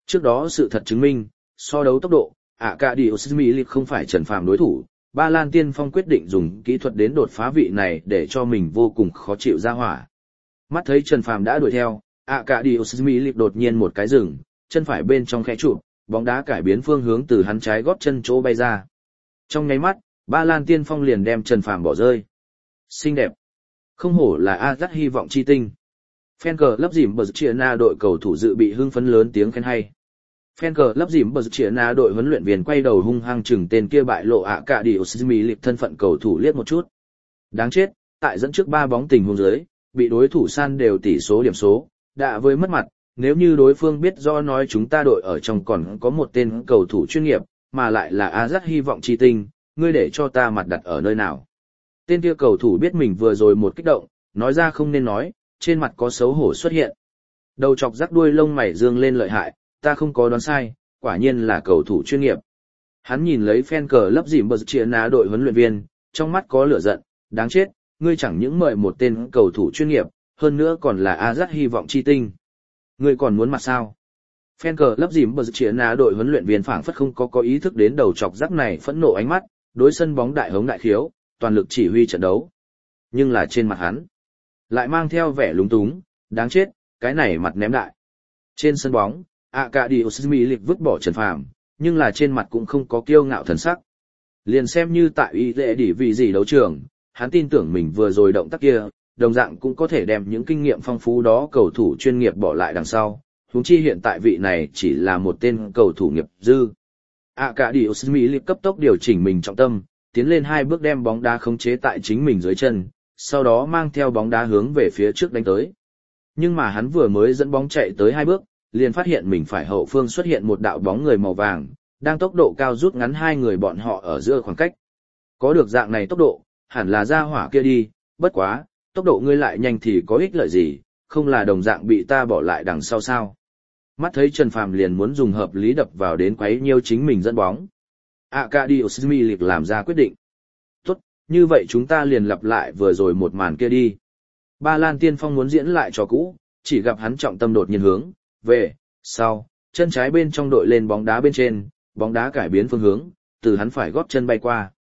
Trước đó sự thật chứng minh, so đấu tốc độ, Arkadiusz Milik không phải Trần Phàm đối thủ, Ba Lan Tiên Phong quyết định dùng kỹ thuật đến đột phá vị này để cho mình vô cùng khó chịu ra hỏa. Mắt thấy Trần Phàm đã đuổi theo, Arkadiusz Milik đột nhiên một cái dừng, chân phải bên trong khẽ chụp, bóng đá cải biến phương hướng từ hắn trái gót chân chỗ bay ra. Trong nháy mắt, Ba Lan Tiên Phong liền đem Trần Phàm bỏ rơi. Xinh đẹp. Không hổ là Ajax hy vọng chi tinh. Fan cờ lấp dìm bờ chia na đội cầu thủ dự bị hưng phấn lớn tiếng khen hay. Fan cờ lấp dìm bờ chia na đội huấn luyện viên quay đầu hung hăng chừng tên kia bại lộ Arkadiusz Milik thân phận cầu thủ liếc một chút. Đáng chết, tại dẫn trước 3 bóng tình huống dưới, bị đối thủ san đều tỷ số điểm số, đã với mất mặt, nếu như đối phương biết do nói chúng ta đội ở trong còn có một tên cầu thủ chuyên nghiệp, mà lại là Ajax hy vọng chi tinh, ngươi để cho ta mặt đặt ở nơi nào. Tên kia cầu thủ biết mình vừa rồi một kích động, nói ra không nên nói, trên mặt có xấu hổ xuất hiện. Đầu chọc rắc đuôi lông mày dương lên lợi hại, ta không có đoán sai, quả nhiên là cầu thủ chuyên nghiệp. Hắn nhìn lấy fan cờ lấp dìm bờ chia ná đội huấn luyện viên, trong mắt có lửa giận, đáng chết, ngươi chẳng những mời một tên cầu thủ chuyên nghiệp, hơn nữa còn là Ajax hy vọng chi tinh. Ngươi còn muốn mặt sao? Fan cờ lấp dìm bờ chia ná đội huấn luyện viên phảng phất không có ý thức đến đầu chọc rắc này phẫn nộ ánh mắt, đối sân bóng đại hống đại khiếu, toàn lực chỉ huy trận đấu. Nhưng là trên mặt hắn, lại mang theo vẻ lúng túng, đáng chết, cái này mặt ném đại. Trên sân bóng, Arkadiusz Milik vứt bỏ Trần Phàm, nhưng là trên mặt cũng không có kiêu ngạo thần sắc. Liền xem như tại y lệ đỉ vị gì đấu trường, hắn tin tưởng mình vừa rồi động tác kia, đồng dạng cũng có thể đem những kinh nghiệm phong phú đó cầu thủ chuyên nghiệp bỏ lại đằng sau, huống chi hiện tại vị này chỉ là một tên cầu thủ nghiệp dư. Arkadiusz Milik cấp tốc điều chỉnh mình trọng tâm, tiến lên 2 bước đem bóng đá khống chế tại chính mình dưới chân, sau đó mang theo bóng đá hướng về phía trước đánh tới. Nhưng mà hắn vừa mới dẫn bóng chạy tới 2 bước, liền phát hiện mình phải hậu phương xuất hiện một đạo bóng người màu vàng, đang tốc độ cao rút ngắn 2 người bọn họ ở giữa khoảng cách. Có được dạng này tốc độ, hẳn là ra hỏa kia đi, bất quá, tốc độ ngươi lại nhanh thì có ích lợi gì, không là đồng dạng bị ta bỏ lại đằng sau sao. Mắt thấy Trần Phàm liền muốn dùng hợp lý đập vào đến quấy nhiêu chính mình dẫn bóng. Arkadiusz Milik làm ra quyết định. Tốt, như vậy chúng ta liền lặp lại vừa rồi một màn kia đi. Ba Lan Tiên Phong muốn diễn lại trò cũ, chỉ gặp hắn trọng tâm đột nhiên hướng về sau, chân trái bên trong đội lên bóng đá bên trên, bóng đá cải biến phương hướng, từ hắn phải gót chân bay qua.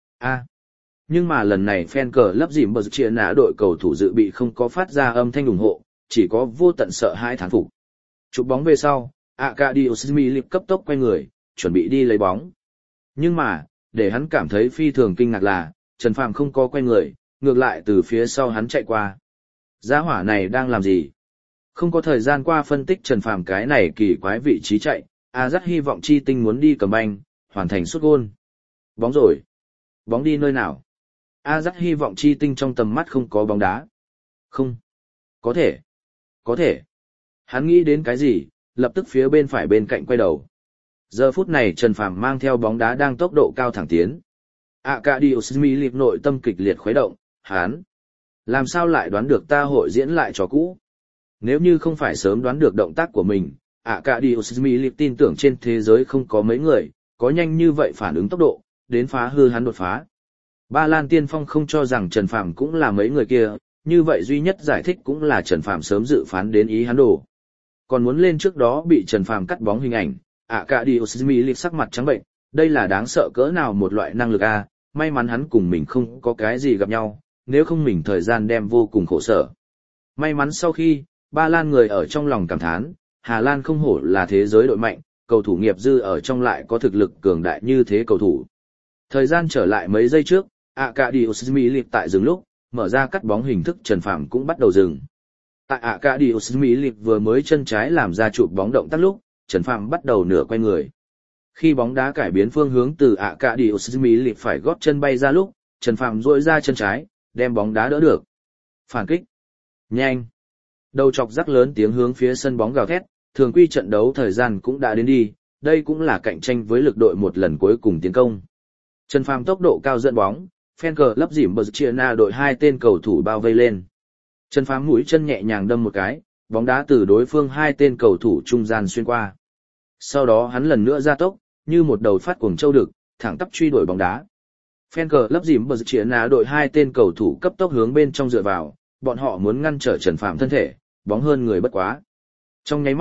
Nhưng mà lần này fan cờ lấp dìm bờ chia nã đội cầu thủ dự bị không có phát ra âm thanh ủng hộ, chỉ có vô tận sợ hãi thán phục. Chụp bóng về sau, Arkadiusz Milik cấp tốc quay người, chuẩn bị đi lấy bóng. Nhưng mà, để hắn cảm thấy phi thường kinh ngạc là, Trần Phàm không có quay người, ngược lại từ phía sau hắn chạy qua. Gia hỏa này đang làm gì? Không có thời gian qua phân tích Trần Phàm cái này kỳ quái vị trí chạy, Ajax hy vọng chi tinh muốn đi cầm banh, hoàn thành sút gôn. Bóng rồi. Bóng đi nơi nào? Ajax hy vọng chi tinh trong tầm mắt không có bóng đá. Không. Có thể. Có thể. Hắn nghĩ đến cái gì, lập tức phía bên phải bên cạnh quay đầu. Giờ phút này Trần Phàm mang theo bóng đá đang tốc độ cao thẳng tiến. Arkadiusz Milik nội tâm kịch liệt khuấy động, hắn làm sao lại đoán được ta hội diễn lại trò cũ? Nếu như không phải sớm đoán được động tác của mình, Arkadiusz Milik tin tưởng trên thế giới không có mấy người có nhanh như vậy phản ứng tốc độ, đến phá hư hắn đột phá. Ba Lan Tiên Phong không cho rằng Trần Phàm cũng là mấy người kia, như vậy duy nhất giải thích cũng là Trần Phàm sớm dự phán đến ý hắn đổ. Còn muốn lên trước đó bị Trần Phàm cắt bóng hình ảnh, Arkadiusz Milik sắc mặt trắng bệnh, đây là đáng sợ cỡ nào một loại năng lực a, may mắn hắn cùng mình không có cái gì gặp nhau, nếu không mình thời gian đem vô cùng khổ sở. May mắn sau khi, Ba Lan người ở trong lòng cảm thán, Hà Lan không hổ là thế giới đội mạnh, cầu thủ nghiệp dư ở trong lại có thực lực cường đại như thế cầu thủ. Thời gian trở lại mấy giây trước, Arkadiusz Milik tại dừng lúc, mở ra cắt bóng hình thức Trần Phàm cũng bắt đầu dừng. Tại Arkadiusz Milik vừa mới chân trái làm ra chụp bóng động tác lúc, Trần Phàm bắt đầu nửa quay người. Khi bóng đá cải biến phương hướng từ Arkadiusz Milik phải gót chân bay ra lúc, Trần Phàm duỗi ra chân trái, đem bóng đá đỡ được. Phản kích. Nhanh. Đầu chọc rắc lớn tiếng hướng phía sân bóng gào thét, thường quy trận đấu thời gian cũng đã đến đi, đây cũng là cạnh tranh với lực đội một lần cuối cùng tiến công. Trần Phàm tốc độ cao dẫn bóng, fan cờ lấp dìm bờ chia na đội 2 tên cầu thủ bao vây lên. Trần Phàm mũi chân nhẹ nhàng đâm một cái, bóng đá từ đối phương 2 tên cầu thủ trung gian xuyên qua. Sau đó hắn lần nữa ra tốc, như một đầu phát cuồng châu đực, thẳng tắp truy đuổi bóng đá. Fan cờ lấp dìm bờ chia na đội 2 tên cầu thủ cấp tốc hướng bên trong dựa vào, bọn họ muốn ngăn trở Trần Phàm thân thể, bóng hơn người bất quá. Trong nháy mắt,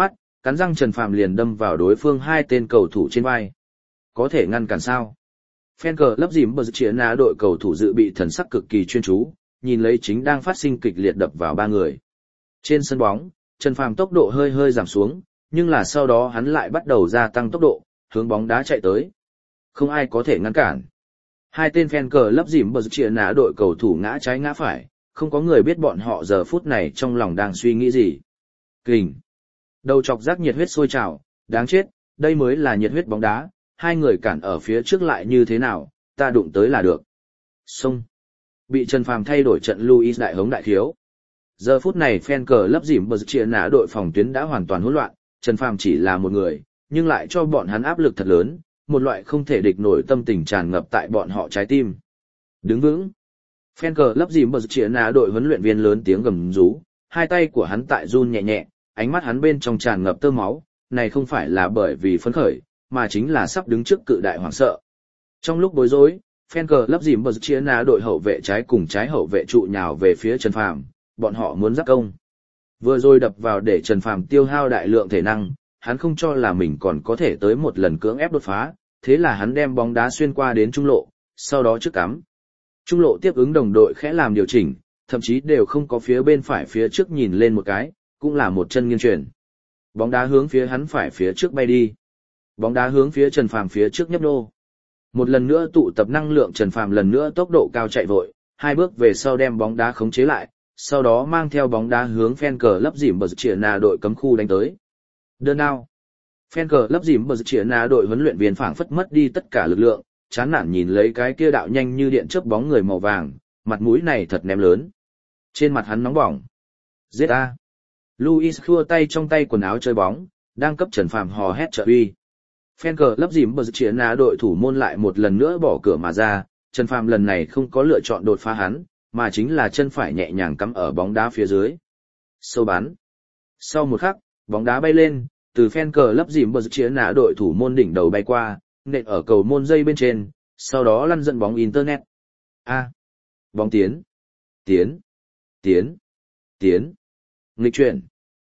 cắn răng Trần Phàm liền đâm vào đối phương hai tên cầu thủ trên vai. Có thể ngăn cản sao? Fan cờ lấp dìm bờ chĩa nạ đội cầu thủ dự bị thần sắc cực kỳ chuyên chú, nhìn lấy chính đang phát sinh kịch liệt đập vào ba người. Trên sân bóng, Trần Phàm tốc độ hơi hơi giảm xuống, nhưng là sau đó hắn lại bắt đầu gia tăng tốc độ, hướng bóng đá chạy tới. Không ai có thể ngăn cản. Hai tên fan cờ lấp dìm bờ chĩa nạ đội cầu thủ ngã trái ngã phải, không có người biết bọn họ giờ phút này trong lòng đang suy nghĩ gì. Kình. Đầu chọc rác nhiệt huyết sôi trào, đáng chết, đây mới là nhiệt huyết bóng đá, hai người cản ở phía trước lại như thế nào, ta đụng tới là được. Xông. Bị Trần Phàm thay đổi trận Luis đại hống đại thiếu. Giờ phút này fan cờ lấp dìm bờ chĩa nạ đội phòng tuyến đã hoàn toàn hỗn loạn, Trần Phàm chỉ là một người, nhưng lại cho bọn hắn áp lực thật lớn, một loại không thể địch nổi tâm tình tràn ngập tại bọn họ trái tim. Đứng vững. Fan cờ lấp dìm bờ chĩa nạ đội huấn luyện viên lớn tiếng gầm rú, hai tay của hắn tại run nhẹ nhẹ, ánh mắt hắn bên trong tràn ngập tơ máu, này không phải là bởi vì phấn khởi, mà chính là sắp đứng trước cự đại hoảng sợ. Trong lúc bối rối, fan cờ lấp dìm bờ chĩa nạ đội hậu vệ trái cùng trái hậu vệ trụ nhào về phía Trần Phàm, bọn họ muốn giáp công. Vừa rồi đập vào để Trần Phàm tiêu hao đại lượng thể năng, hắn không cho là mình còn có thể tới một lần cưỡng ép đột phá, thế là hắn đem bóng đá xuyên qua đến trung lộ, sau đó trước cắm. Trung lộ tiếp ứng đồng đội khẽ làm điều chỉnh, thậm chí đều không có phía bên phải phía trước nhìn lên một cái, cũng là một chân nghiêng chuyển. Bóng đá hướng phía hắn phải phía trước bay đi. Bóng đá hướng phía Trần Phàm phía trước nhấp nô. Một lần nữa tụ tập năng lượng, Trần Phàm lần nữa tốc độ cao chạy vội, hai bước về sau đem bóng đá khống chế lại, sau đó mang theo bóng đá hướng fan cờ lấp dìm bờ chĩa nạ đội cấm khu đánh tới. Đơn ao. Fan cờ lấp dìm bờ chĩa nạ đội huấn luyện viên phảng phất mất đi tất cả lực lượng, chán nản nhìn lấy cái kia đạo nhanh như điện chớp bóng người màu vàng, mặt mũi này thật ném lớn. Trên mặt hắn nóng bỏng. Giết a. Luis khua tay trong tay quần áo chơi bóng, đang cấp Trần Phàm hò hét trợ uy. Fan cờ lấp dìm bờ chĩa nạ đội thủ môn lại một lần nữa bỏ cửa mà ra, Trần Phàm lần này không có lựa chọn đột phá hắn, mà chính là chân phải nhẹ nhàng cắm ở bóng đá phía dưới. Sâu bắn. Sau một khắc, bóng đá bay lên, từ fan cờ lấp dìm bờ chĩa nạ đội thủ môn đỉnh đầu bay qua, nện ở cầu môn dây bên trên, sau đó lăn dẫn bóng internet. A. Bóng tiến. Tiến. Tiến. Tiến. Nghịch chuyển.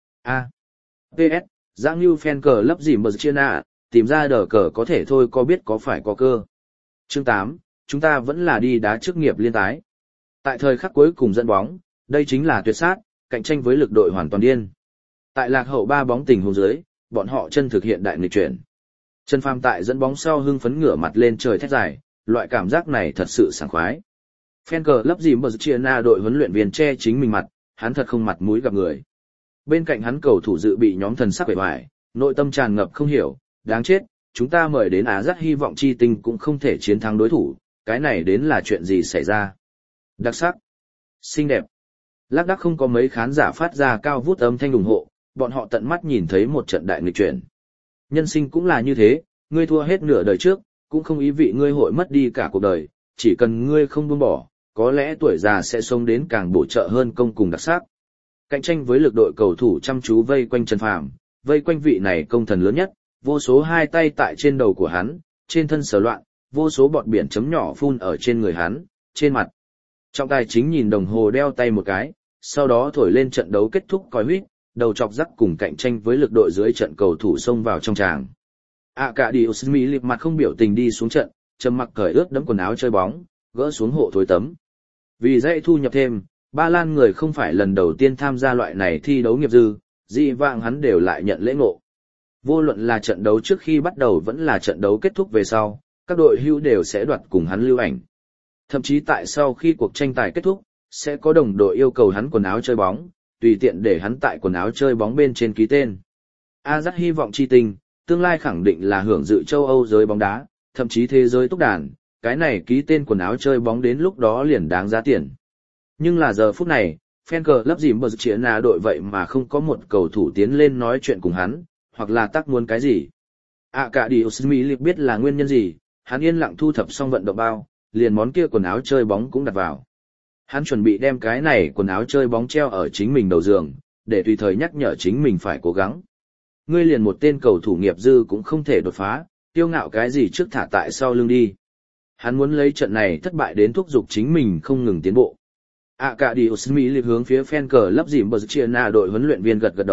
A. PS. Giang như fan cờ lấp dìm bờ chĩa nạ, tìm ra đờ cờ có thể thôi, có biết có phải có cơ. Chương 8, chúng ta vẫn là đi đá chức nghiệp liên tái. Tại thời khắc cuối cùng dẫn bóng, đây chính là tuyệt sát, cạnh tranh với lực đội hoàn toàn điên. Tại lạc hậu 3 bóng tình huống dưới, bọn họ chân thực hiện đại nghịch chuyển. Trần Phàm tại dẫn bóng sau hưng phấn ngửa mặt lên trời thét dài, loại cảm giác này thật sự sảng khoái. Fan cờ lấp dìm bờ chĩa nạ đội huấn luyện viên che chính mình mặt, hắn thật không mặt mũi gặp người. Bên cạnh hắn cầu thủ dự bị nhóm thần sắc vẻ vải, nội tâm tràn ngập không hiểu, đáng chết, chúng ta mời đến Á Dắt hy vọng chi tinh cũng không thể chiến thắng đối thủ, cái này đến là chuyện gì xảy ra? Đặc sắc, xinh đẹp. Lác đác không có mấy khán giả phát ra cao vút âm thanh ủng hộ, bọn họ tận mắt nhìn thấy một trận đại nghịch chuyển. Nhân sinh cũng là như thế, ngươi thua hết nửa đời trước, cũng không ý vị ngươi hội mất đi cả cuộc đời, chỉ cần ngươi không buông bỏ, có lẽ tuổi già sẽ sống đến càng bổ trợ hơn công cùng đặc sắc. Cạnh tranh với lực đội cầu thủ chăm chú vây quanh Trần Phàm, vây quanh vị này công thần lớn nhất, vô số hai tay tại trên đầu của hắn, trên thân sờ loạn, vô số bọt biển chấm nhỏ phun ở trên người hắn, trên mặt. Trọng tài chính nhìn đồng hồ đeo tay một cái, sau đó thổi lên trận đấu kết thúc còi huýt, đầu chọc rắc cùng cạnh tranh với lực đội dưới trận cầu thủ xông vào trong tràng. Arkadiusz Milik mặt không biểu tình đi xuống trận, trầm mặc cởi ướt đẫm quần áo chơi bóng, gỡ xuống hộ thối tấm. Vì dễ thu nhập thêm, Ba Lan người không phải lần đầu tiên tham gia loại này thi đấu nghiệp dư, dị vãng hắn đều lại nhận lễ ngộ. Vô luận là trận đấu trước khi bắt đầu vẫn là trận đấu kết thúc về sau, các đội hưu đều sẽ đoạt cùng hắn lưu ảnh. Thậm chí tại sau khi cuộc tranh tài kết thúc, sẽ có đồng đội yêu cầu hắn quần áo chơi bóng, tùy tiện để hắn tại quần áo chơi bóng bên trên ký tên. Ajax hy vọng chi tình, tương lai khẳng định là hưởng dự châu Âu giới bóng đá, thậm chí thế giới túc đàn, cái này ký tên quần áo chơi bóng đến lúc đó liền đáng giá tiền. Nhưng là giờ phút này, fan cờ lấp dìm bờ chĩa nạ đội vậy mà không có một cầu thủ tiến lên nói chuyện cùng hắn, hoặc là tác muốn cái gì. Arkadiusz Milik biết là nguyên nhân gì, hắn yên lặng thu thập xong vận động bao, liền món kia quần áo chơi bóng cũng đặt vào. Hắn chuẩn bị đem cái này quần áo chơi bóng treo ở chính mình đầu giường, để tùy thời nhắc nhở chính mình phải cố gắng. Ngươi liền một tên cầu thủ nghiệp dư cũng không thể đột phá, kiêu ngạo cái gì trước thả tại sau lưng đi. Hắn muốn lấy trận này thất bại đến thúc giục chính mình không ngừng tiến bộ. Arkadiusz Milik hướng phía fan cờ lấp dìm bờ chĩa nạ đội huấn luyện viên gật gật đầu,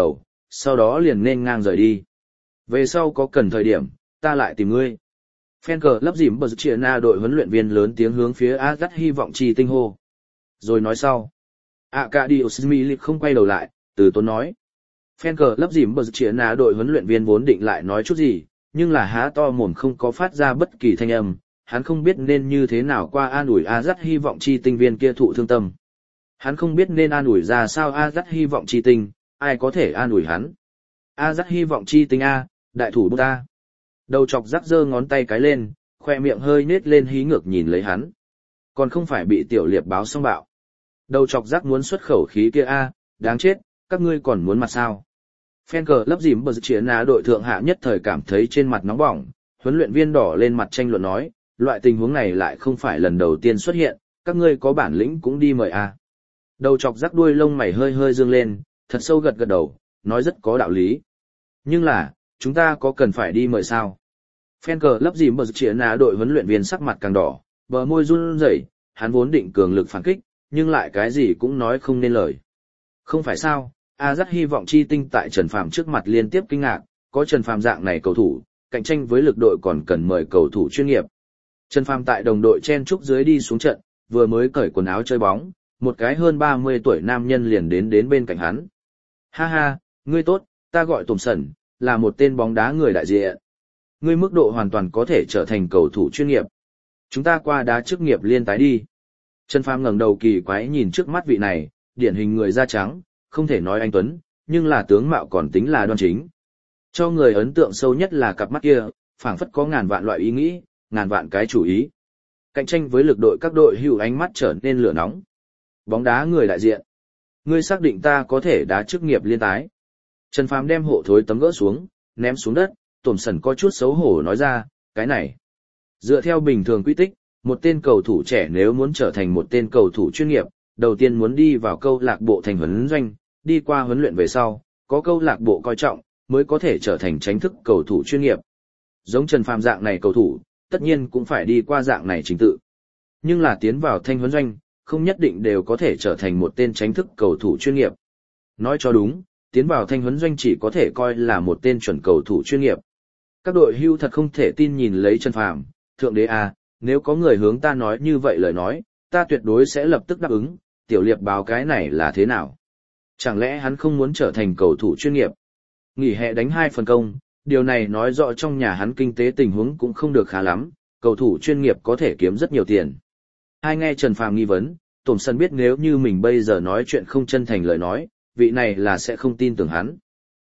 sau đó liền nên ngang rời đi. Về sau có cần thời điểm, ta lại tìm ngươi. Fan cờ lấp dìm bờ chia na đội huấn luyện viên lớn tiếng hướng phía Azat hy vọng chi tinh hô. Rồi nói sau. Arkadiusz Milik không quay đầu lại, từ tốn nói. Fan cờ lấp dìm bờ chia na đội huấn luyện viên vốn định lại nói chút gì, nhưng là há to mồm không có phát ra bất kỳ thanh âm, hắn không biết nên như thế nào qua an ủi Azat hy vọng chi tinh viên kia thụ thương tâm. Hắn không biết nên an ủi ra sao Azat hy vọng chi tinh, ai có thể an ủi hắn. Azat hy vọng chi tinh A, đại thủ bút A. Đầu chọc rắc giơ ngón tay cái lên, khoe miệng hơi nết lên hí ngược nhìn lấy hắn. Còn không phải bị tiểu liệp báo xong bạo. Đầu chọc rắc muốn xuất khẩu khí kia A, đáng chết, các ngươi còn muốn mặt sao. Fan cờ lấp dìm bờ chia ná đội thượng hạ nhất thời cảm thấy trên mặt nóng bỏng, huấn luyện viên đỏ lên mặt tranh luận nói, loại tình huống này lại không phải lần đầu tiên xuất hiện, các ngươi có bản lĩnh cũng đi mời A. Đầu chọc rắc đuôi lông mày hơi hơi dương lên, thật sâu gật gật đầu, nói rất có đạo lý. Nhưng là, chúng ta có cần phải đi mời sao? Fan cờ lấp dìm bờ chia ná đội huấn luyện viên sắc mặt càng đỏ, bờ môi run rẩy, hắn vốn định cường lực phản kích, nhưng lại cái gì cũng nói không nên lời. Không phải sao, Azat hy vọng chi tinh tại Trần Phàm trước mặt liên tiếp kinh ngạc, có Trần Phàm dạng này cầu thủ, cạnh tranh với lực đội còn cần mời cầu thủ chuyên nghiệp. Trần Phàm tại đồng đội chen chúc dưới đi xuống trận, vừa mới cởi quần áo chơi bóng, một cái hơn 30 tuổi nam nhân liền đến bên cạnh hắn. Ha ha, ngươi tốt, ta gọi Tổm Sẩn, là một tên bóng đá người đại diện. Ngươi mức độ hoàn toàn có thể trở thành cầu thủ chuyên nghiệp. Chúng ta qua đá chức nghiệp liên tái đi. Trần Phàm ngẩng đầu kỳ quái nhìn trước mắt vị này, điển hình người da trắng, không thể nói anh tuấn, nhưng là tướng mạo còn tính là đoan chính. Cho người ấn tượng sâu nhất là cặp mắt kia, phảng phất có ngàn vạn loại ý nghĩ, ngàn vạn cái chủ ý. Cạnh tranh với lực đội các đội hữu ánh mắt trở nên lửa nóng. Bóng đá người đại diện. Ngươi xác định ta có thể đá chức nghiệp liên tái. Trần Phàm đem hộ thối tấm gỡ xuống, ném xuống đất, Tổm Sẩn có chút xấu hổ nói ra, cái này. Dựa theo bình thường quy tích, một tên cầu thủ trẻ nếu muốn trở thành một tên cầu thủ chuyên nghiệp, đầu tiên muốn đi vào câu lạc bộ thành huấn doanh, đi qua huấn luyện về sau, có câu lạc bộ coi trọng, mới có thể trở thành chính thức cầu thủ chuyên nghiệp. Giống Trần Phàm dạng này cầu thủ, tất nhiên cũng phải đi qua dạng này trình tự. Nhưng là tiến vào thanh huấn doanh, không nhất định đều có thể trở thành một tên chính thức cầu thủ chuyên nghiệp. Nói cho đúng, tiến vào thanh huấn doanh chỉ có thể coi là một tên chuẩn cầu thủ chuyên nghiệp. Các đội hưu thật không thể tin nhìn lấy Trần Phàm, thượng đế à, nếu có người hướng ta nói như vậy lời nói, ta tuyệt đối sẽ lập tức đáp ứng, tiểu liệp báo cái này là thế nào? Chẳng lẽ hắn không muốn trở thành cầu thủ chuyên nghiệp? Nghỉ hè đánh 2 phần công, điều này nói rõ trong nhà hắn kinh tế tình huống cũng không được khá lắm, cầu thủ chuyên nghiệp có thể kiếm rất nhiều tiền. Hai nghe Trần Phàm nghi vấn, Tổm Sân biết nếu như mình bây giờ nói chuyện không chân thành lời nói, vị này là sẽ không tin tưởng hắn.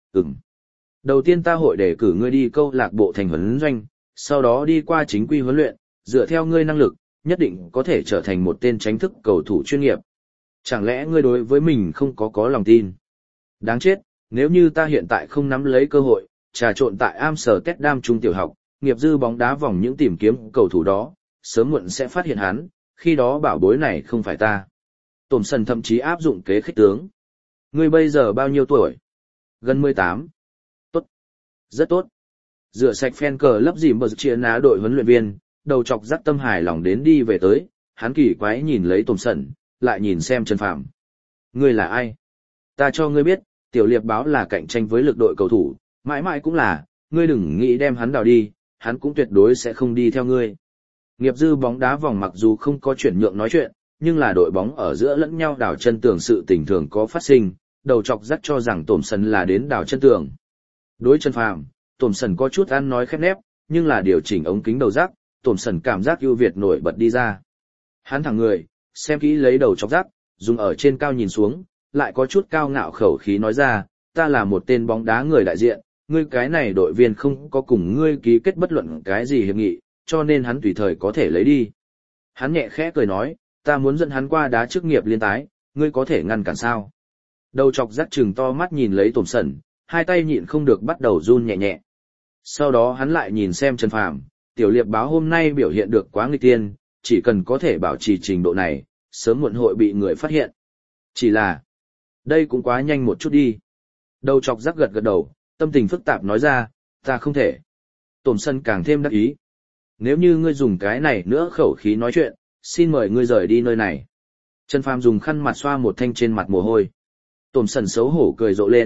Đầu tiên ta hội để cử ngươi đi câu lạc bộ thành huấn doanh, sau đó đi qua chính quy huấn luyện, dựa theo ngươi năng lực, nhất định có thể trở thành một tên chính thức cầu thủ chuyên nghiệp. Chẳng lẽ ngươi đối với mình không có lòng tin? Đáng chết, nếu như ta hiện tại không nắm lấy cơ hội, trà trộn tại Amsterdam trung tiểu học, nghiệp dư bóng đá vòng những tìm kiếm cầu thủ đó, sớm muộn sẽ phát hiện hắn, khi đó bảo bối này không phải ta. Tổm Sần thậm chí áp dụng kế khích tướng. Ngươi bây giờ bao nhiêu tuổi? Gần 18. Tốt. Rất tốt. Rửa sạch fan cờ lấp dìm bờ chia ná đội huấn luyện viên, đầu chọc dắt tâm hài lòng đến đi về tới, hắn kỳ quái nhìn lấy Tổm Sần, lại nhìn xem Trần Phàm. Ngươi là ai? Ta cho ngươi biết, tiểu liệp báo là cạnh tranh với lực đội cầu thủ, mãi mãi cũng là, ngươi đừng nghĩ đem hắn đào đi, hắn cũng tuyệt đối sẽ không đi theo ngươi. Nghiệp dư bóng đá vòng mặc dù không có chuyển nhượng nói chuyện, nhưng là đội bóng ở giữa lẫn nhau đào chân tường sự tình thường có phát sinh, đầu chọc dắt cho rằng Tổm Sần là đến đào chân tường. Đối Trần Phàm, Tổm Sần có chút ăn nói khép nép, nhưng là điều chỉnh ống kính đầu rác, Tổm Sần cảm giác ưu việt nổi bật đi ra. Hắn thẳng người, xem kỹ lấy đầu chọc rác, dùng ở trên cao nhìn xuống, lại có chút cao ngạo khẩu khí nói ra, ta là một tên bóng đá người đại diện, ngươi cái này đội viên không có cùng ngươi ký kết bất luận cái gì hiệp nghị, cho nên hắn tùy thời có thể lấy đi. Hắn nhẹ khẽ cười nói, ta muốn dẫn hắn qua đá chức nghiệp liên tái, ngươi có thể ngăn cản sao? Đầu chọc rắc trừng to mắt nhìn lấy Tổm Sần, hai tay nhịn không được bắt đầu run nhẹ nhẹ. Sau đó hắn lại nhìn xem Trần Phàm, tiểu liệp báo hôm nay biểu hiện được quá nghịch tiên, chỉ cần có thể bảo trì trình độ này, sớm muộn hội bị người phát hiện. Chỉ là, đây cũng quá nhanh một chút đi. Đầu chọc rắc gật gật đầu, tâm tình phức tạp nói ra, ta không thể. Tổm Sần càng thêm đắc ý. Nếu như ngươi dùng cái này nữa khẩu khí nói chuyện, xin mời ngươi rời đi nơi này. Trần Phàm dùng khăn mặt xoa một thanh trên mặt mồ hôi. Tổm Sần xấu hổ cười rộ lên,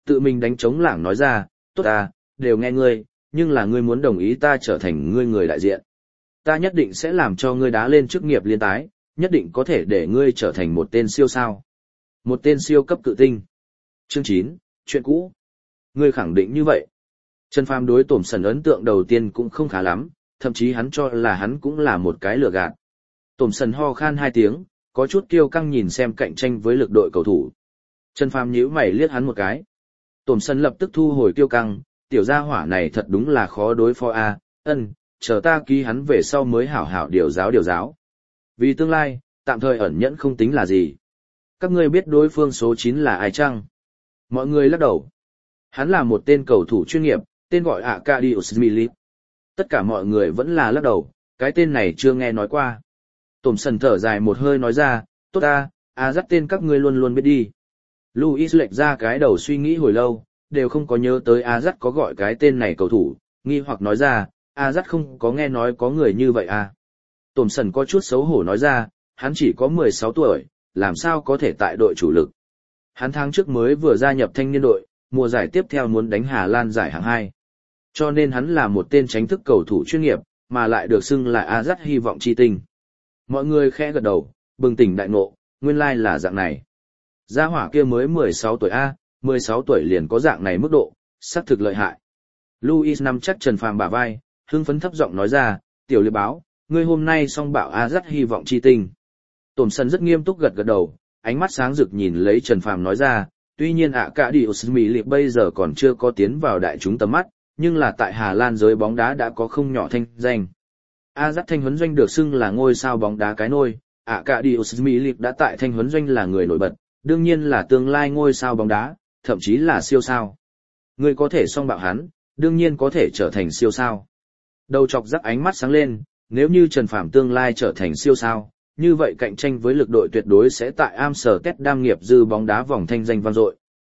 tự mình đánh trống lảng nói ra, tốt à, đều nghe ngươi, nhưng là ngươi muốn đồng ý ta trở thành ngươi người đại diện. Ta nhất định sẽ làm cho ngươi đá lên chức nghiệp liên tái, nhất định có thể để ngươi trở thành một tên siêu sao. Một tên siêu cấp cự tinh. Chương 9, chuyện cũ. Ngươi khẳng định như vậy. Trần Phàm đối Tổm Sần ấn tượng đầu tiên cũng không khá lắm, thậm chí hắn cho là hắn cũng là một cái lừa gạt. Tổm Sần ho khan 2 tiếng, có chút kiêu căng nhìn xem cạnh tranh với lực đội cầu thủ. Trần Phàm nhíu mày liếc hắn một cái. Tổm Sần lập tức thu hồi kiêu căng, tiểu gia hỏa này thật đúng là khó đối phó a, chờ ta ký hắn về sau mới hảo hảo điều giáo. Vì tương lai, tạm thời ẩn nhẫn không tính là gì. Các ngươi biết đối phương số 9 là ai chăng? Mọi người lắc đầu. Hắn là một tên cầu thủ chuyên nghiệp, tên gọi Arkadiusz Milik. Tất cả mọi người vẫn là lắc đầu, cái tên này chưa nghe nói qua. Tổm Sần thở dài một hơi nói ra, tốt ta, dắt tên các ngươi luôn luôn biết đi. Luis lệch ra cái đầu suy nghĩ hồi lâu, đều không có nhớ tới dắt có gọi cái tên này cầu thủ, nghi hoặc nói ra, dắt không có nghe nói có người như vậy à. Tổm Sần có chút xấu hổ nói ra, hắn chỉ có 16 tuổi, làm sao có thể tại đội chủ lực. Hắn tháng trước mới vừa gia nhập thanh niên đội, mùa giải tiếp theo muốn đánh Hà Lan giải hạng 2. Cho nên hắn là một tên tránh thức cầu thủ chuyên nghiệp, mà lại được xưng là dắt hy vọng chi tinh. Mọi người khẽ gật đầu, bừng tỉnh đại ngộ, nguyên lai là dạng này. Gia hỏa kia mới 16 tuổi 16 tuổi liền có dạng này mức độ, xác thực lợi hại. Luis nắm chắc Trần Phàm bả vai, hưng phấn thấp giọng nói ra, tiểu liệp báo, ngươi hôm nay song bảo dắt hy vọng chi tinh. Tổm Sần rất nghiêm túc gật gật đầu, ánh mắt sáng rực nhìn lấy Trần Phàm nói ra, tuy nhiên Arkadiusz Milik bây giờ còn chưa có tiến vào đại chúng tầm mắt, nhưng là tại Hà Lan giới bóng đá đã có không nhỏ thanh danh. Dắt thanh huấn doanh được xưng là ngôi sao bóng đá cái nôi, Arkadiusz Milik đã tại thanh huấn doanh là người nổi bật, đương nhiên là tương lai ngôi sao bóng đá, thậm chí là siêu sao. Người có thể song bạo hắn, đương nhiên có thể trở thành siêu sao. Đầu chọc rắc ánh mắt sáng lên, nếu như Trần Phàm tương lai trở thành siêu sao, như vậy cạnh tranh với lực đội tuyệt đối sẽ tại Amsterdam nghiệp dư bóng đá vòng thanh danh vang dội.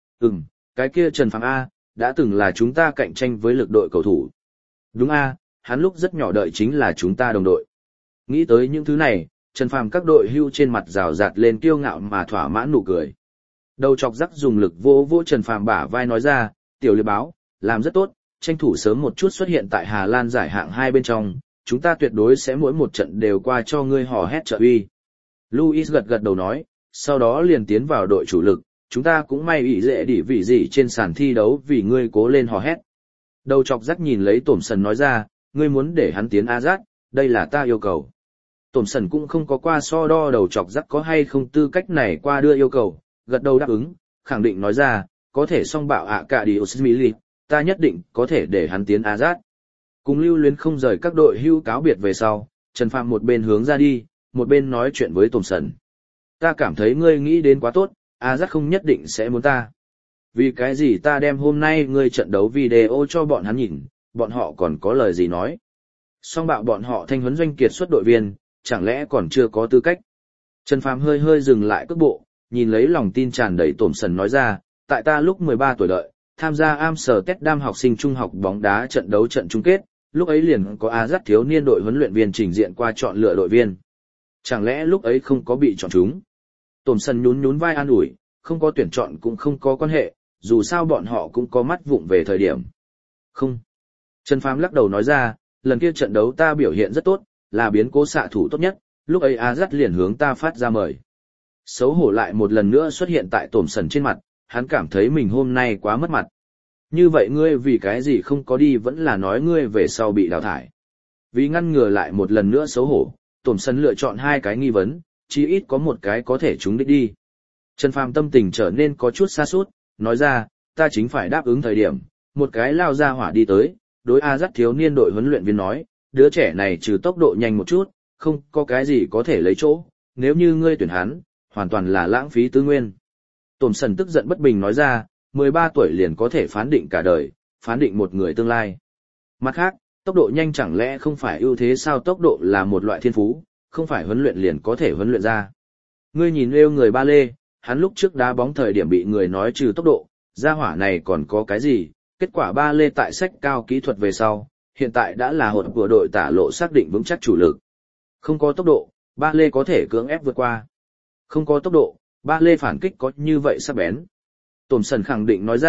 Cái kia Trần Phàm đã từng là chúng ta cạnh tranh với lực đội cầu thủ. Đúng hắn lúc rất nhỏ đợi chính là chúng ta đồng đội. Nghĩ tới những thứ này, Trần Phàm các đội hưu trên mặt rào rạt lên kiêu ngạo mà thỏa mãn nụ cười. Đầu chọc rắc dùng lực vỗ vỗ Trần Phàm bả vai nói ra, tiểu liệp báo, làm rất tốt, tranh thủ sớm một chút xuất hiện tại Hà Lan giải hạng 2 bên trong, chúng ta tuyệt đối sẽ mỗi một trận đều qua cho ngươi hò hét trợ uy. Luis gật gật đầu nói, sau đó liền tiến vào đội chủ lực, chúng ta cũng may ủy dễ đỉ vị gì trên sàn thi đấu vì ngươi cố lên hò hét. Đầu chọc rắc nhìn lấy Tổm Sần nói ra, ngươi muốn để hắn tiến Azat, đây là ta yêu cầu. Tổm Sần cũng không có qua so đo đầu chọc rắc có hay không tư cách này qua đưa yêu cầu, gật đầu đáp ứng, khẳng định nói ra, có thể song bạo Arkadiusz Milik, ta nhất định có thể để hắn tiến Azat. Cùng Lưu Luyến không rời các đội hưu cáo biệt về sau, Trần Phàm một bên hướng ra đi, một bên nói chuyện với Tổm Sần. Ta cảm thấy ngươi nghĩ đến quá tốt, Azat không nhất định sẽ muốn ta. Vì cái gì ta đem hôm nay ngươi trận đấu video cho bọn hắn nhìn, bọn họ còn có lời gì nói. Song bạo bọn họ thanh huấn doanh kiệt xuất đội viên, chẳng lẽ còn chưa có tư cách. Trần Phàm hơi hơi dừng lại cước bộ, nhìn lấy lòng tin tràn đầy Tổm Sần nói ra, tại ta lúc 13 tuổi đợi, tham gia Amsterdam học sinh trung học bóng đá trận đấu trận chung kết, lúc ấy liền có Azat thiếu niên đội huấn luyện viên trình diện qua chọn lựa đội viên. Chẳng lẽ lúc ấy không có bị chọn chúng? Tổm Sần nhún nhún vai an ủi, không có tuyển chọn cũng không có quan hệ, dù sao bọn họ cũng có mắt vụng về thời điểm. Không. Trần Phàm lắc đầu nói ra, lần kia trận đấu ta biểu hiện rất tốt, là biến cố xạ thủ tốt nhất, lúc ấy Azat liền hướng ta phát ra mời. Xấu hổ lại một lần nữa xuất hiện tại Tổm Sần trên mặt, hắn cảm thấy mình hôm nay quá mất mặt. Như vậy ngươi vì cái gì không có đi vẫn là nói ngươi về sau bị đào thải. Vì ngăn ngừa lại một lần nữa xấu hổ, Tổm Sần lựa chọn 2 cái nghi vấn, chí ít có một cái có thể trúng đích đi. Trần Phàm tâm tình trở nên có chút sa sút, nói ra, ta chính phải đáp ứng thời điểm, một cái lao ra hỏa đi tới, đối Azat thiếu niên đội huấn luyện viên nói, đứa trẻ này trừ tốc độ nhanh một chút, không có cái gì có thể lấy chỗ, nếu như ngươi tuyển hắn, hoàn toàn là lãng phí tư nguyên. Tổm Sần tức giận bất bình nói ra, 13 tuổi liền có thể phán định cả đời, phán định một người tương lai. Mặt khác, tốc độ nhanh chẳng lẽ không phải ưu thế sao? Tốc độ là một loại thiên phú, không phải huấn luyện liền có thể huấn luyện ra. Ngươi nhìn Lêu người Ba Lê, hắn lúc trước đá bóng thời điểm bị người nói trừ tốc độ, gia hỏa này còn có cái gì? Kết quả Ba Lê tại sách cao kỹ thuật về sau, hiện tại đã là hột của đội tả lộ xác định vững chắc chủ lực. Không có tốc độ, Ba Lê có thể cưỡng ép vượt qua. Không có tốc độ, Ba Lê phản kích có như vậy sắc bén. Tổm Sần khẳng định nói ra,